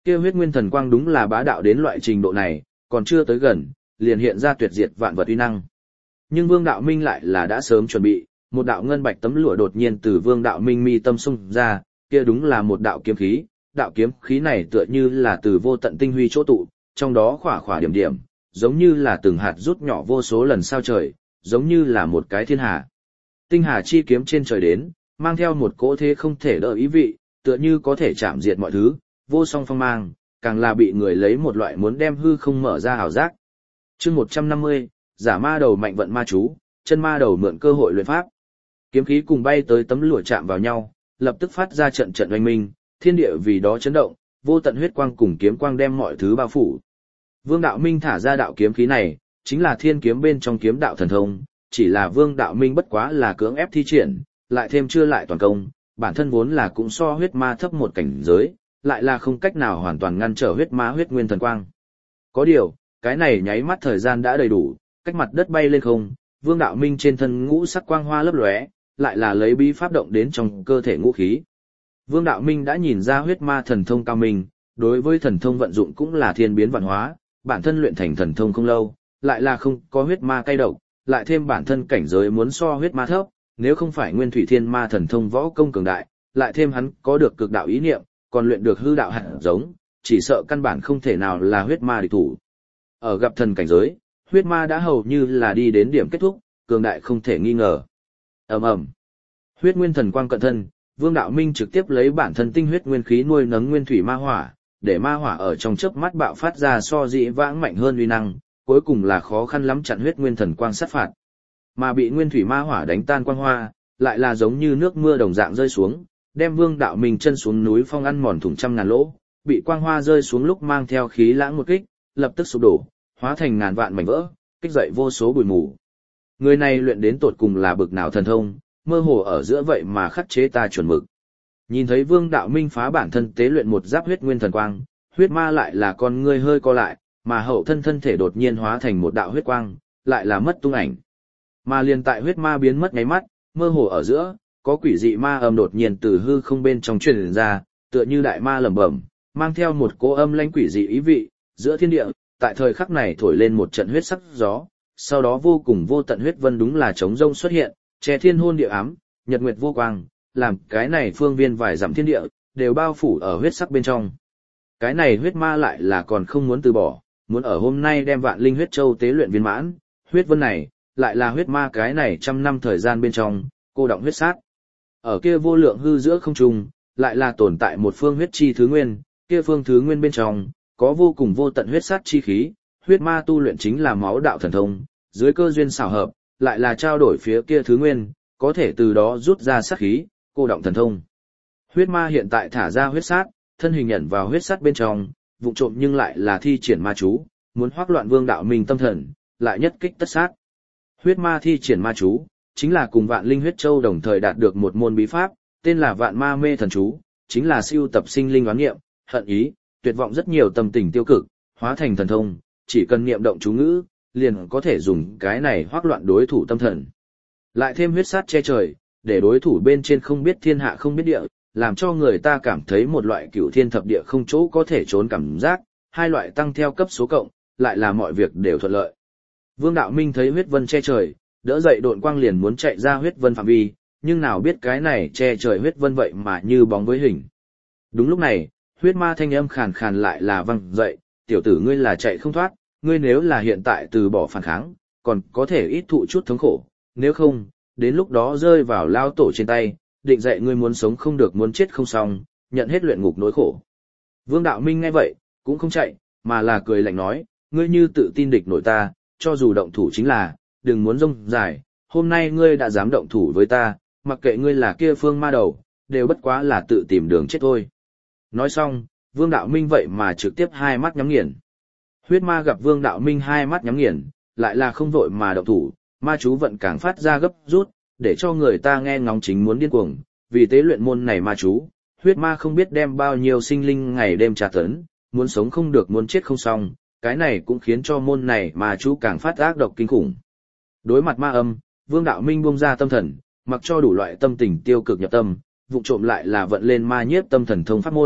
Kia huyết nguyên thần quang đúng là bá đạo đến loại trình độ này, còn chưa tới gần, liền hiện ra tuyệt diệt vạn vật uy năng. Nhưng Vương Đạo Minh lại là đã sớm chuẩn bị, một đạo ngân bạch tấm lụa đột nhiên từ Vương Đạo Minh mi tâm xung ra, kia đúng là một đạo kiếm khí, đạo kiếm khí này tựa như là từ vô tận tinh huy chỗ tụ, trong đó khỏa khỏa điểm điểm, giống như là từng hạt rút nhỏ vô số lần sao trời, giống như là một cái thiên hà. Tinh hà chi kiếm trên trời đến, mang theo một cỗ thế không thể đỡ ý vị, tựa như có thể chạm diệt mọi thứ, vô song phong mang, càng là bị người lấy một loại muốn đem hư không mở ra hào giác. Chương một trăm năm mươi, giả ma đầu mạnh vận ma chú, chân ma đầu mượn cơ hội luyện pháp. Kiếm khí cùng bay tới tấm lụa chạm vào nhau, lập tức phát ra trận trận oanh minh, thiên địa vì đó chấn động, vô tận huyết quang cùng kiếm quang đem mọi thứ bao phủ. Vương Đạo Minh thả ra đạo kiếm khí này, chính là thiên kiếm bên trong kiếm đạo thần thông, chỉ là Vương Đạo Minh bất quá là cưỡng ép thi triển, lại thêm chưa lại toàn công, bản thân vốn là cũng so huyết ma thấp một cảnh giới, lại là không cách nào hoàn toàn ngăn trở huyết ma huyết nguyên thần quang. Có điều, cái này nháy mắt thời gian đã đầy đủ, cách mặt đất bay lên không, Vương Đạo Minh trên thân ngũ sắc quang hoa lấp lóe, lại là lấy bí pháp động đến trong cơ thể ngũ khí. Vương Đạo Minh đã nhìn ra huyết ma thần thông cao minh, đối với thần thông vận dụng cũng là thiên biến vạn hóa, bản thân luyện thành thần thông không lâu, lại là không có huyết ma cay độc, lại thêm bản thân cảnh giới muốn so huyết ma thấp, nếu không phải nguyên thủy thiên ma thần thông võ công cường đại, lại thêm hắn có được cực đạo ý niệm, còn luyện được hư đạo hạt giống, chỉ sợ căn bản không thể nào là huyết ma địch thủ. Ở gặp thần cảnh giới, huyết ma đã hầu như là đi đến điểm kết thúc, cường đại không thể nghi ngờ. Ầm ầm. Huyết nguyên thần quang cận thân, Vương Đạo Minh trực tiếp lấy bản thân tinh huyết nguyên khí nuôi nấng nguyên thủy ma hỏa, để ma hỏa ở trong chớp mắt bạo phát ra so dĩ vãng mạnh hơn uy năng, cuối cùng là khó khăn lắm chặn huyết nguyên thần quang sát phạt. Mà bị nguyên thủy ma hỏa đánh tan quang hoa, lại là giống như nước mưa đồng dạng rơi xuống, đem Vương Đạo Minh chân xuống núi phong ăn mòn thủng trăm ngàn lỗ, bị quang hoa rơi xuống lúc mang theo khí lãng một kích, lập tức sụp đổ, hóa thành ngàn vạn mảnh vỡ, kích dậy vô số bụi mù. Người này luyện đến tột cùng là bực nào thần thông, mơ hồ ở giữa vậy mà khắc chế ta chuẩn mực. Nhìn thấy Vương Đạo Minh phá bản thân tế luyện một giáp huyết nguyên thần quang, huyết ma lại là con ngươi hơi co lại, mà hậu thân thân thể đột nhiên hóa thành một đạo huyết quang, lại là mất tung ảnh. Mà liền tại huyết ma biến mất nháy mắt, mơ hồ ở giữa, có quỷ dị ma âm đột nhiên từ hư không bên trong truyền ra, tựa như đại ma lẩm bẩm, mang theo một cỗ âm lãnh quỷ dị ý vị, giữa thiên địa, tại thời khắc này thổi lên một trận huyết sắc gió, sau đó vô cùng vô tận huyết vân đúng là trống rông xuất hiện, che thiên hôn địa ám, nhật nguyệt vô quang, làm cái này phương viên vài dặm thiên địa, đều bao phủ ở huyết sắc bên trong. Cái này huyết ma lại là còn không muốn từ bỏ, muốn ở hôm nay đem vạn linh huyết châu tế luyện viên mãn, huyết vân này, lại là huyết ma cái này trăm năm thời gian bên trong, cô động huyết sát. Ở kia vô lượng hư giữa không trung, lại là tồn tại một phương huyết chi thứ nguyên, kia phương thứ nguyên bên trong, có vô cùng vô tận huyết sát chi khí, huyết ma tu luyện chính là máu đạo thần thông, dưới cơ duyên xảo hợp, lại là trao đổi phía kia thứ nguyên, có thể từ đó rút ra sát khí, cô động thần thông. Huyết ma hiện tại thả ra huyết sát, thân hình nhận vào huyết sát bên trong, vụ trộm nhưng lại là thi triển ma chú, muốn hoắc loạn Vương Đạo Minh tâm thần, lại nhất kích tất sát. Huyết ma thi triển ma chú, chính là cùng Vạn Linh Huyết Châu đồng thời đạt được một môn bí pháp, tên là Vạn Ma Mê Thần Chú, chính là siêu tập sinh linh oán nghiệm, hận ý, tuyệt vọng rất nhiều tâm tình tiêu cực, hóa thành thần thông, chỉ cần niệm động chú ngữ, liền có thể dùng cái này hoắc loạn đối thủ tâm thần. Lại thêm huyết sát che trời, để đối thủ bên trên không biết thiên hạ không biết địa, làm cho người ta cảm thấy một loại cửu thiên thập địa không chỗ có thể trốn cảm giác, hai loại tăng theo cấp số cộng, lại là mọi việc đều thuận lợi. Vương Đạo Minh thấy huyết vân che trời, đỡ dậy độn quang liền muốn chạy ra huyết vân phạm vi, nhưng nào biết cái này che trời huyết vân vậy mà như bóng với hình. Đúng lúc này, huyết ma thanh âm khàn khàn lại là vang dậy, tiểu tử ngươi là chạy không thoát, ngươi nếu là hiện tại từ bỏ phản kháng, còn có thể ít thụ chút thống khổ, nếu không, đến lúc đó rơi vào lao tổ trên tay, định dạy ngươi muốn sống không được muốn chết không xong, nhận hết luyện ngục nỗi khổ. Vương Đạo Minh nghe vậy, cũng không chạy, mà là cười lạnh nói, ngươi như tự tin địch nổi ta, cho dù động thủ chính là, đừng muốn rông dài, hôm nay ngươi đã dám động thủ với ta, mặc kệ ngươi là kia phương ma đầu, đều bất quá là tự tìm đường chết thôi. Nói xong, Vương Đạo Minh vậy mà trực tiếp hai mắt nhắm nghiền. Huyết ma gặp Vương Đạo Minh hai mắt nhắm nghiền, lại là không vội mà động thủ, ma chú vận càng phát ra gấp rút, để cho người ta nghe ngóng chính muốn điên cuồng, vì tế luyện môn này ma chú, huyết ma không biết đem bao nhiêu sinh linh ngày đêm tra tấn, muốn sống không được muốn chết không xong, cái này cũng khiến cho môn này ma chú càng phát ác độc kinh khủng. Đối mặt ma âm, Vương Đạo Minh buông ra tâm thần, mặc cho đủ loại tâm tình tiêu cực nhập tâm, vụ trộm lại là vận lên ma nhiếp tâm thần thông pháp môn,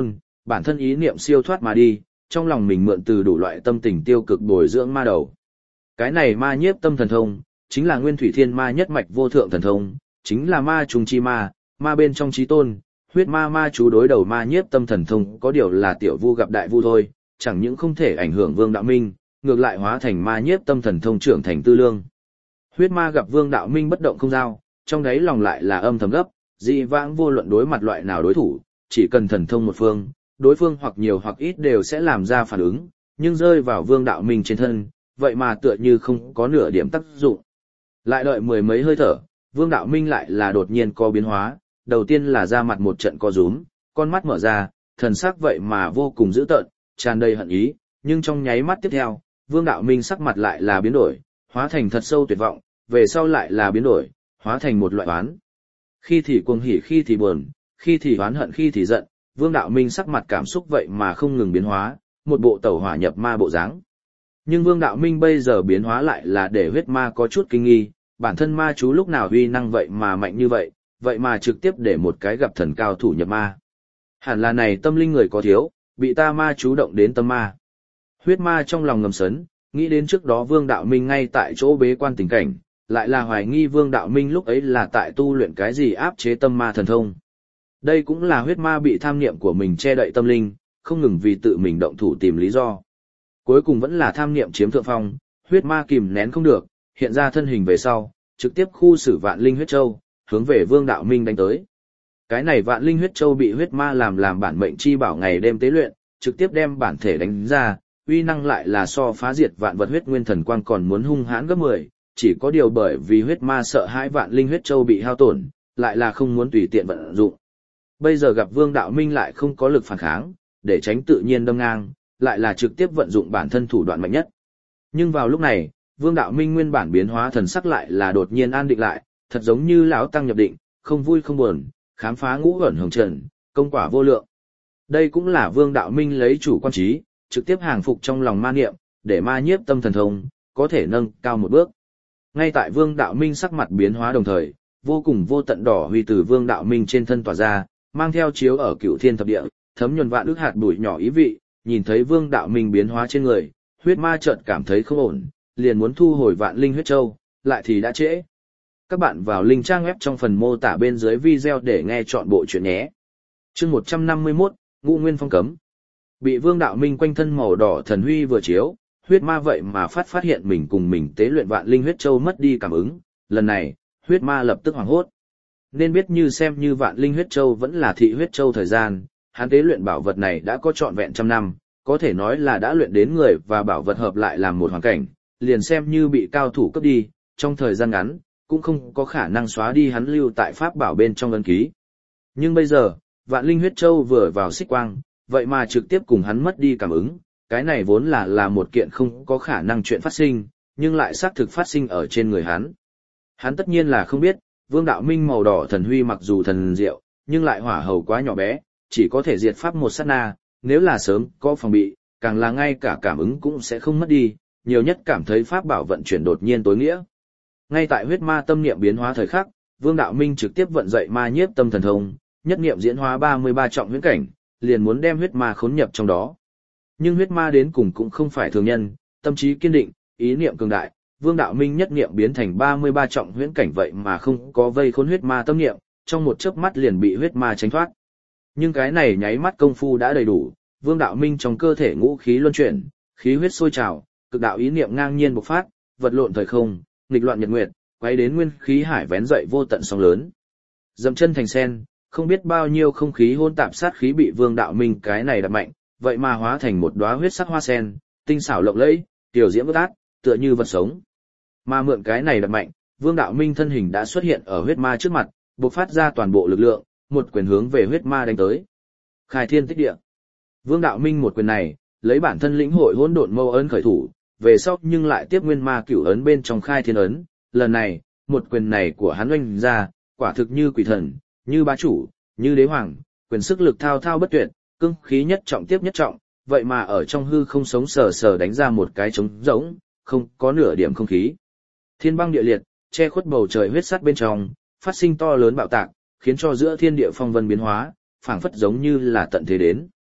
bản thân ý niệm siêu thoát mà đi, trong lòng mình mượn từ đủ loại tâm tình tiêu cực bồi dưỡng ma đầu. Cái này ma nhiếp tâm thần thông, chính là nguyên thủy thiên ma nhất mạch vô thượng thần thông, chính là ma trùng chi ma, ma bên trong chí tôn, huyết ma ma chú đối đầu ma nhiếp tâm thần thông có điều là tiểu vu gặp đại vu thôi, chẳng những không thể ảnh hưởng Vương Đạo Minh, ngược lại hóa thành ma nhiếp tâm thần thông trưởng thành tư lương. Huyết ma gặp Vương Đạo Minh bất động không giao, trong đấy lòng lại là âm thầm gấp, dị vãng vô luận đối mặt loại nào đối thủ, chỉ cần thần thông một phương, đối phương hoặc nhiều hoặc ít đều sẽ làm ra phản ứng, nhưng rơi vào Vương Đạo Minh trên thân, vậy mà tựa như không có nửa điểm tác dụng. Lại đợi mười mấy hơi thở, Vương Đạo Minh lại là đột nhiên có biến hóa, đầu tiên là ra mặt một trận co rúm, con mắt mở ra, thần sắc vậy mà vô cùng dữ tợn, tràn đầy hận ý, nhưng trong nháy mắt tiếp theo, Vương Đạo Minh sắc mặt lại là biến đổi, hóa thành thật sâu tuyệt vọng, về sau lại là biến đổi, hóa thành một loại oán. Khi thì cuồng hỉ khi thì buồn, khi thì oán hận khi thì giận, Vương Đạo Minh sắc mặt cảm xúc vậy mà không ngừng biến hóa, một bộ tẩu hỏa nhập ma bộ dáng. Nhưng Vương Đạo Minh bây giờ biến hóa lại là để huyết ma có chút kinh nghi, bản thân ma chú lúc nào uy năng vậy mà mạnh như vậy, vậy mà trực tiếp để một cái gặp thần cao thủ nhập ma. Hẳn là này tâm linh người có thiếu, bị ta ma chú động đến tâm ma. Huyết ma trong lòng ngầm sấn, nghĩ đến trước đó Vương Đạo Minh ngay tại chỗ bế quan tình cảnh, lại là hoài nghi Vương Đạo Minh lúc ấy là tại tu luyện cái gì áp chế tâm ma thần thông. Đây cũng là huyết ma bị tham niệm của mình che đậy tâm linh, không ngừng vì tự mình động thủ tìm lý do. Cuối cùng vẫn là tham niệm chiếm thượng phong, huyết ma kìm nén không được, hiện ra thân hình về sau, trực tiếp khu xử vạn linh huyết châu, hướng về Vương Đạo Minh đánh tới. Cái này vạn linh huyết châu bị huyết ma làm làm bản mệnh chi bảo ngày đêm tế luyện, trực tiếp đem bản thể đánh ra, uy năng lại là so phá diệt vạn vật huyết nguyên thần quang còn muốn hung hãn gấp mười, chỉ có điều bởi vì huyết ma sợ hãi vạn linh huyết châu bị hao tổn, lại là không muốn tùy tiện vận dụng. Bây giờ gặp Vương Đạo Minh lại không có lực phản kháng, để tránh tự nhiên đâm ngang, lại là trực tiếp vận dụng bản thân thủ đoạn mạnh nhất. Nhưng vào lúc này, Vương Đạo Minh nguyên bản biến hóa thần sắc lại là đột nhiên an định lại, thật giống như lão tăng nhập định, không vui không buồn, khám phá ngũ ẩn hồng trần, công quả vô lượng. Đây cũng là Vương Đạo Minh lấy chủ quan trí, trực tiếp hàng phục trong lòng ma niệm, để ma nhiếp tâm thần thông, có thể nâng cao một bước. Ngay tại Vương Đạo Minh sắc mặt biến hóa đồng thời, vô cùng vô tận đỏ huy từ Vương Đạo Minh trên thân tỏa ra, mang theo chiếu ở cửu thiên thập địa, thấm nhuần vạn ức hạt bụi nhỏ ý vị, nhìn thấy Vương Đạo Minh biến hóa trên người, huyết ma chợt cảm thấy không ổn, liền muốn thu hồi vạn linh huyết châu, lại thì đã trễ. Các bạn vào link trang web trong phần mô tả bên dưới video để nghe chọn bộ chuyện nhé. Chương một trăm năm mươi mốt, Ngũ Nguyên Phong cấm. Bị Vương Đạo Minh quanh thân màu đỏ thần huy vừa chiếu, huyết ma vậy mà phát phát hiện mình cùng mình tế luyện vạn linh huyết châu mất đi cảm ứng, lần này, huyết ma lập tức hoảng hốt. Nên biết như xem như vạn linh huyết châu vẫn là thị huyết châu thời gian, hắn tế luyện bảo vật này đã có trọn vẹn trăm năm, có thể nói là đã luyện đến người và bảo vật hợp lại làm một hoàn cảnh, liền xem như bị cao thủ cướp đi, trong thời gian ngắn, cũng không có khả năng xóa đi hắn lưu tại pháp bảo bên trong ấn ký. Nhưng bây giờ, vạn linh huyết châu vừa vào xích quang, vậy mà trực tiếp cùng hắn mất đi cảm ứng, cái này vốn là là một kiện không có khả năng chuyện phát sinh, nhưng lại xác thực phát sinh ở trên người hắn. Hắn tất nhiên là không biết, Vương Đạo Minh màu đỏ thần huy mặc dù thần diệu, nhưng lại hỏa hầu quá nhỏ bé, chỉ có thể diệt pháp một sát na, nếu là sớm có phòng bị, càng là ngay cả cảm ứng cũng sẽ không mất đi, nhiều nhất cảm thấy pháp bảo vận chuyển đột nhiên tối nghĩa. Ngay tại huyết ma tâm niệm biến hóa thời khắc, Vương Đạo Minh trực tiếp vận dậy ma nhiếp tâm thần thông, nhất niệm diễn hóa ba mươi ba trọng huyễn cảnh, liền muốn đem huyết ma khốn nhập trong đó. Nhưng huyết ma đến cùng cũng không phải thường nhân, tâm trí kiên định, ý niệm cường đại, Vương Đạo Minh nhất niệm biến thành ba mươi ba trọng huyễn cảnh vậy mà không có vây khốn huyết ma tâm niệm, trong một chớp mắt liền bị huyết ma tránh thoát. Nhưng cái này nháy mắt công phu đã đầy đủ, Vương Đạo Minh trong cơ thể ngũ khí luân chuyển, khí huyết sôi trào, cực đạo ý niệm ngang nhiên bộc phát, vật lộn thời không, nghịch loạn nhật nguyệt, quấy đến nguyên khí hải vén dậy vô tận sóng lớn. Dậm chân thành sen, không biết bao nhiêu không khí hỗn tạp sát khí bị Vương Đạo Minh cái này đập mạnh, vậy mà hóa thành một đóa huyết sắc hoa sen, tinh xảo lộng lẫy, tiểu diễm bất át, tựa như vật sống. Mà mượn cái này đập mạnh, Vương Đạo Minh thân hình đã xuất hiện ở huyết ma trước mặt, bộc phát ra toàn bộ lực lượng, một quyền hướng về huyết ma đánh tới. Khai thiên tích địa. Vương Đạo Minh một quyền này, lấy bản thân lĩnh hội hỗn độn mâu ấn khởi thủ, về sau nhưng lại tiếp nguyên ma cửu ấn bên trong khai thiên ấn, lần này, một quyền này của hắn oanh ra, quả thực như quỷ thần, như bá chủ, như đế hoàng, quyền sức lực thao thao bất tuyệt, cương khí nhất trọng tiếp nhất trọng, vậy mà ở trong hư không sống sờ sờ đánh ra một cái trống rỗng, không có nửa điểm không khí. Thiên băng địa liệt, che khuất bầu trời huyết sắt bên trong, phát sinh to lớn bạo tạc, khiến cho giữa thiên địa phong vân biến hóa, phảng phất giống như là tận thế đến.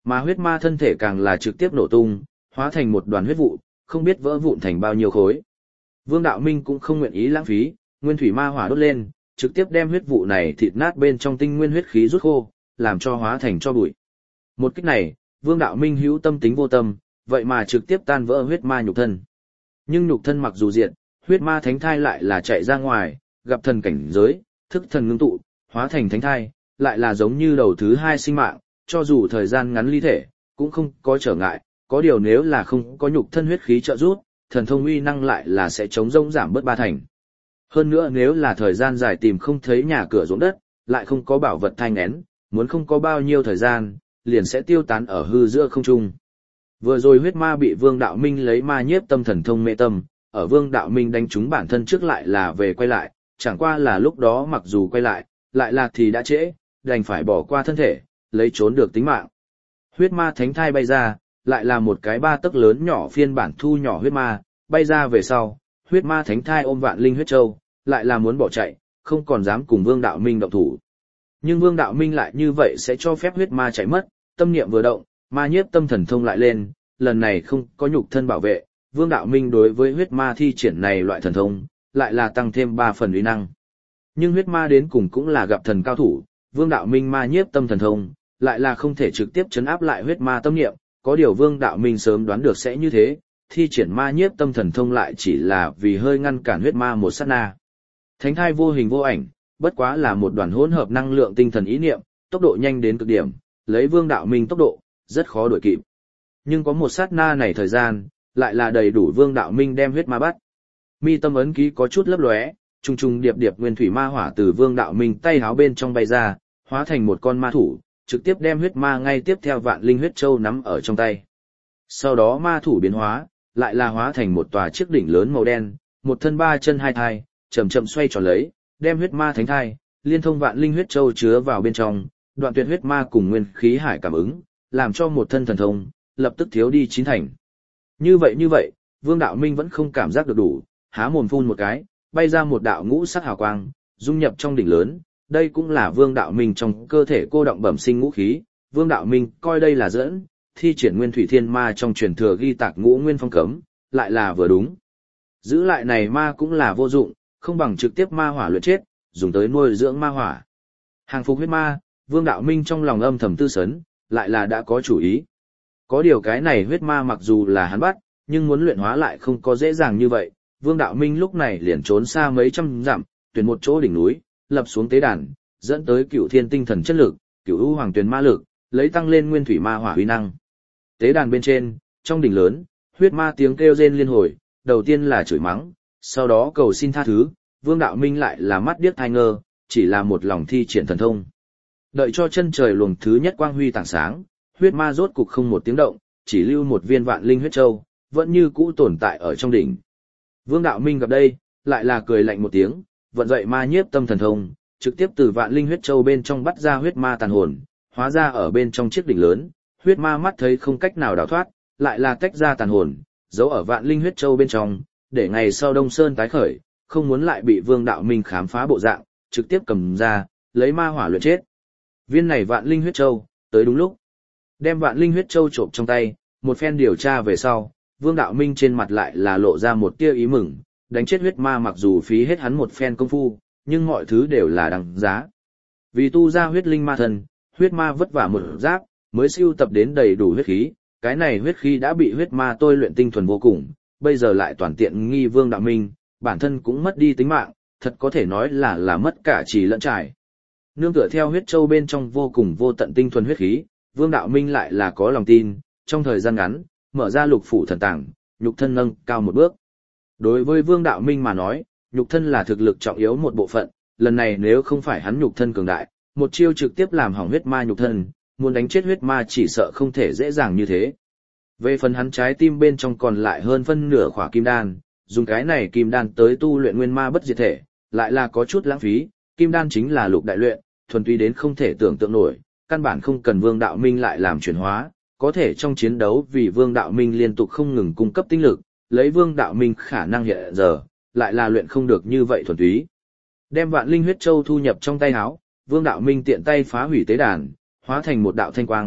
Mà huyết ma thân thể càng là trực tiếp nổ tung, hóa thành một đoàn huyết vụ, không biết vỡ vụn thành bao nhiêu khối. Vương Đạo Minh cũng không nguyện ý lãng phí, nguyên thủy ma hỏa đốt lên, trực tiếp đem huyết vụ này thịt nát bên trong tinh nguyên huyết khí rút khô, làm cho hóa thành cho bụi. Một kích này, Vương Đạo Minh hữu tâm tính vô tâm, vậy mà trực tiếp tan vỡ huyết ma nhục thân. Nhưng nhục thân mặc dù diệt, huyết ma thánh thai lại là chạy ra ngoài, gặp thần cảnh giới, thức thần ngưng tụ, hóa thành thánh thai, lại là giống như đầu thứ hai sinh mạng, cho dù thời gian ngắn ly thể, cũng không có trở ngại, có điều nếu là không có nhục thân huyết khí trợ giúp, thần thông uy năng lại là sẽ chống rông giảm bớt ba thành. Hơn nữa nếu là thời gian dài tìm không thấy nhà cửa ruộng đất, lại không có bảo vật thanh nén, muốn không có bao nhiêu thời gian, liền sẽ tiêu tán ở hư giữa không trung. Vừa rồi huyết ma bị Vương Đạo Minh lấy ma nhiếp tâm thần thông mê tâm, ở Vương Đạo Minh đánh trúng bản thân trước lại là về quay lại, chẳng qua là lúc đó mặc dù quay lại, lại là thì đã trễ, đành phải bỏ qua thân thể, lấy trốn được tính mạng. Huyết ma thánh thai bay ra, lại là một cái ba tấc lớn nhỏ phiên bản thu nhỏ huyết ma, bay ra về sau, huyết ma thánh thai ôm vạn linh huyết châu, lại là muốn bỏ chạy, không còn dám cùng Vương Đạo Minh động thủ. Nhưng Vương Đạo Minh lại như vậy sẽ cho phép huyết ma chạy mất, tâm niệm vừa động, ma nhiếp tâm thần thông lại lên, lần này không có nhục thân bảo vệ, Vương Đạo Minh đối với huyết ma thi triển này loại thần thông, lại là tăng thêm ba phần uy năng. Nhưng huyết ma đến cùng cũng là gặp thần cao thủ, Vương Đạo Minh ma nhiếp tâm thần thông, lại là không thể trực tiếp chấn áp lại huyết ma tâm niệm, có điều Vương Đạo Minh sớm đoán được sẽ như thế, thi triển ma nhiếp tâm thần thông lại chỉ là vì hơi ngăn cản huyết ma một sát na. Thánh thai vô hình vô ảnh, bất quá là một đoàn hỗn hợp năng lượng tinh thần ý niệm, tốc độ nhanh đến cực điểm, lấy Vương Đạo Minh tốc độ, rất khó đuổi kịp. Nhưng có một sát na này thời gian, lại là đầy đủ Vương Đạo Minh đem huyết ma bắt. Mi tâm ấn ký có chút lấp lóe, trùng trùng điệp điệp nguyên thủy ma hỏa từ Vương Đạo Minh tay háo bên trong bay ra, hóa thành một con ma thủ, trực tiếp đem huyết ma ngay tiếp theo vạn linh huyết châu nắm ở trong tay. Sau đó ma thủ biến hóa, lại là hóa thành một tòa chiếc đỉnh lớn màu đen, một thân ba chân hai thai, chậm chậm xoay tròn lấy, đem huyết ma thánh thai, liên thông vạn linh huyết châu chứa vào bên trong, đoạn tuyệt huyết ma cùng nguyên khí hải cảm ứng, làm cho một thân thần thông lập tức thiếu đi chín thành. Như vậy như vậy, Vương Đạo Minh vẫn không cảm giác được đủ, há mồm phun một cái, bay ra một đạo ngũ sắc hào quang, dung nhập trong đỉnh lớn, đây cũng là Vương Đạo Minh trong cơ thể cô động bẩm sinh ngũ khí, Vương Đạo Minh coi đây là dẫn, thi triển nguyên thủy thiên ma trong truyền thừa ghi tạc ngũ nguyên phong cấm, lại là vừa đúng. Giữ lại này ma cũng là vô dụng, không bằng trực tiếp ma hỏa luyện chết, dùng tới nuôi dưỡng ma hỏa. Hàng phục huyết ma, Vương Đạo Minh trong lòng âm thầm tư sấn, lại là đã có chủ ý. Có điều cái này huyết ma mặc dù là hắn bắt, nhưng muốn luyện hóa lại không có dễ dàng như vậy. Vương Đạo Minh lúc này liền trốn xa mấy trăm dặm, tuyển một chỗ đỉnh núi, lập xuống tế đàn, dẫn tới cửu thiên tinh thần chất lực, cửu u hoàng tuyền ma lực, lấy tăng lên nguyên thủy ma hỏa uy năng. Tế đàn bên trên, trong đỉnh lớn, huyết ma tiếng kêu rên liên hồi, đầu tiên là chửi mắng, sau đó cầu xin tha thứ, Vương Đạo Minh lại là mắt điếc thai ngơ, chỉ là một lòng thi triển thần thông. Đợi cho chân trời luồng thứ nhất quang huy tảng sáng, huyết ma rốt cục không một tiếng động, chỉ lưu một viên vạn linh huyết châu, vẫn như cũ tồn tại ở trong đỉnh. Vương Đạo Minh gặp đây, lại là cười lạnh một tiếng, vận dậy ma nhiếp tâm thần thông, trực tiếp từ vạn linh huyết châu bên trong bắt ra huyết ma tàn hồn, hóa ra ở bên trong chiếc đỉnh lớn, huyết ma mắt thấy không cách nào đào thoát, lại là tách ra tàn hồn, giấu ở vạn linh huyết châu bên trong, để ngày sau Đông Sơn tái khởi, không muốn lại bị Vương Đạo Minh khám phá bộ dạng, trực tiếp cầm ra, lấy ma hỏa luyện chết. Viên này vạn linh huyết châu, tới đúng lúc. Đem vạn linh huyết châu trộm trong tay, một phen điều tra về sau, Vương Đạo Minh trên mặt lại là lộ ra một tia ý mừng, đánh chết huyết ma mặc dù phí hết hắn một phen công phu, nhưng mọi thứ đều là đằng giá. Vì tu ra huyết linh ma thần, huyết ma vất vả một giáp, mới siêu tập đến đầy đủ huyết khí, cái này huyết khí đã bị huyết ma tôi luyện tinh thuần vô cùng, bây giờ lại toàn tiện nghi Vương Đạo Minh, bản thân cũng mất đi tính mạng, thật có thể nói là là mất cả trì lẫn trải. Nương tựa theo huyết châu bên trong vô cùng vô tận tinh thuần huyết khí, Vương Đạo Minh lại là có lòng tin, trong thời gian ngắn, mở ra lục phủ thần tàng, nhục thân nâng cao một bước. Đối với Vương Đạo Minh mà nói, nhục thân là thực lực trọng yếu một bộ phận, lần này nếu không phải hắn nhục thân cường đại, một chiêu trực tiếp làm hỏng huyết ma nhục thân, muốn đánh chết huyết ma chỉ sợ không thể dễ dàng như thế. Về phần hắn trái tim bên trong còn lại hơn phân nửa khỏa kim đan, dùng cái này kim đan tới tu luyện nguyên ma bất diệt thể, lại là có chút lãng phí, kim đan chính là lục đại luyện, thuần túy đến không thể tưởng tượng nổi, căn bản không cần Vương Đạo Minh lại làm chuyển hóa, có thể trong chiến đấu vì Vương Đạo Minh liên tục không ngừng cung cấp tinh lực, lấy Vương Đạo Minh khả năng hiện giờ, lại là luyện không được như vậy thuần túy. Đem vạn linh huyết châu thu nhập trong tay áo, Vương Đạo Minh tiện tay phá hủy tế đàn, hóa thành một đạo thanh quang,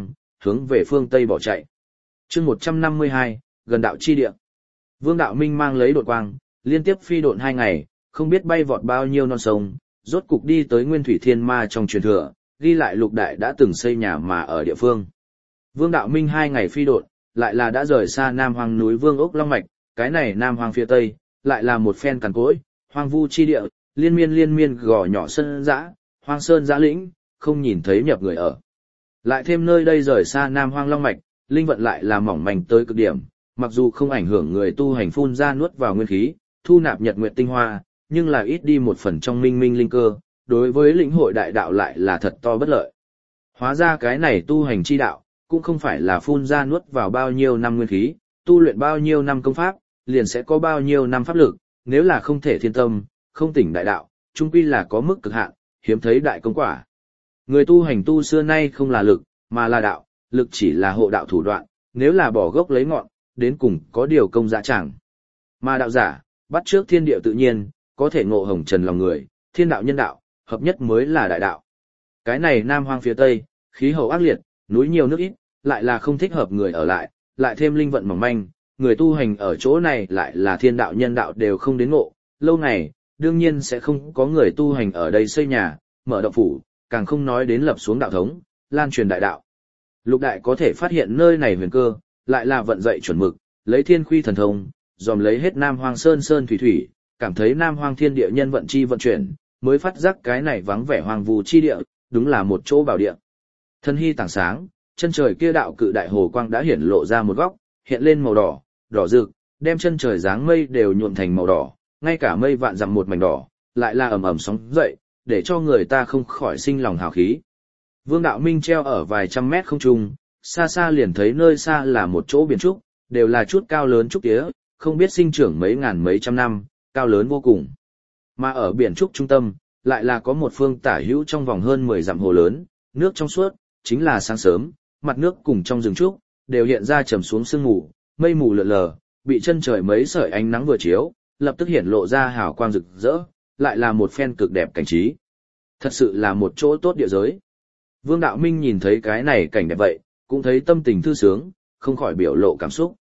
hướng về phương Tây bỏ chạy. chương một trăm năm mươi hai, gần đạo chi địa. Vương Đạo Minh mang lấy đột quang, liên tiếp phi độn hai ngày, không biết bay vọt bao nhiêu non sông, rốt cục đi tới Nguyên Thủy Thiên Ma trong truyền thừa, ghi lại lục đại đã từng xây nhà mà ở địa phương. Vương Đạo Minh hai ngày phi độn, lại là đã rời xa Nam Hoang núi Vương Ốc Long Mạch, cái này Nam Hoang phía Tây, lại là một phen cằn cỗi, hoang vu chi địa, liên miên liên miên gò nhỏ sơn dã, hoang sơn dã lĩnh, không nhìn thấy nhập người ở. Lại thêm nơi đây rời xa Nam Hoang Long Mạch, linh vận lại là mỏng manh tới cực điểm, mặc dù không ảnh hưởng người tu hành phun ra nuốt vào nguyên khí, thu nạp nhật nguyệt tinh hoa, nhưng là ít đi một phần trong minh minh linh cơ, đối với lĩnh hội đại đạo lại là thật to bất lợi. Hóa ra cái này tu hành chi đạo, cũng không phải là phun ra nuốt vào bao nhiêu năm nguyên khí, tu luyện bao nhiêu năm công pháp, liền sẽ có bao nhiêu năm pháp lực, nếu là không thể thiên tâm, không tỉnh đại đạo, chung quy là có mức cực hạn, hiếm thấy đại công quả. Người tu hành tu xưa nay không là lực, mà là đạo, lực chỉ là hộ đạo thủ đoạn, nếu là bỏ gốc lấy ngọn, đến cùng có điều công dã chẳng. Mà đạo giả, bắt trước thiên địa tự nhiên, có thể ngộ hồng trần lòng người, thiên đạo nhân đạo, hợp nhất mới là đại đạo. Cái này Nam Hoang phía Tây, khí hậu ác liệt, núi nhiều nước ít, lại là không thích hợp người ở lại, lại thêm linh vận mỏng manh, người tu hành ở chỗ này lại là thiên đạo nhân đạo đều không đến ngộ, lâu ngày, đương nhiên sẽ không có người tu hành ở đây xây nhà, mở động phủ, càng không nói đến lập xuống đạo thống, lan truyền đại đạo. Lục đại có thể phát hiện nơi này huyền cơ, lại là vận dậy chuẩn mực, lấy thiên khuy thần thông, dòm lấy hết Nam Hoang sơn sơn thủy thủy, cảm thấy Nam Hoang thiên địa nhân vận chi vận chuyển, mới phát giác cái này vắng vẻ hoang vu chi địa, đúng là một chỗ bảo địa. Thân hy tảng sáng, chân trời kia đạo cự đại hồ quang đã hiển lộ ra một góc, hiện lên màu đỏ, đỏ rực, đem chân trời dáng mây đều nhuộm thành màu đỏ, ngay cả mây vạn dặm một mảnh đỏ, lại là ầm ầm sóng dậy, để cho người ta không khỏi sinh lòng hào khí. Vương Đạo Minh treo ở vài trăm mét không trung, xa xa liền thấy nơi xa là một chỗ biển trúc, đều là chút cao lớn trúc tía, không biết sinh trưởng mấy ngàn mấy trăm năm, cao lớn vô cùng. Mà ở biển trúc trung tâm, lại là có một phương tả hữu trong vòng hơn mười dặm hồ lớn, nước trong suốt, chính là sáng sớm, mặt nước cùng trong rừng trúc, đều hiện ra trầm xuống sương mù, mây mù lượn lờ, bị chân trời mấy sợi ánh nắng vừa chiếu, lập tức hiển lộ ra hào quang rực rỡ, lại là một phen cực đẹp cảnh trí. Thật sự là một chỗ tốt địa giới. Vương Đạo Minh nhìn thấy cái này cảnh đẹp vậy, cũng thấy tâm tình thư sướng, không khỏi biểu lộ cảm xúc.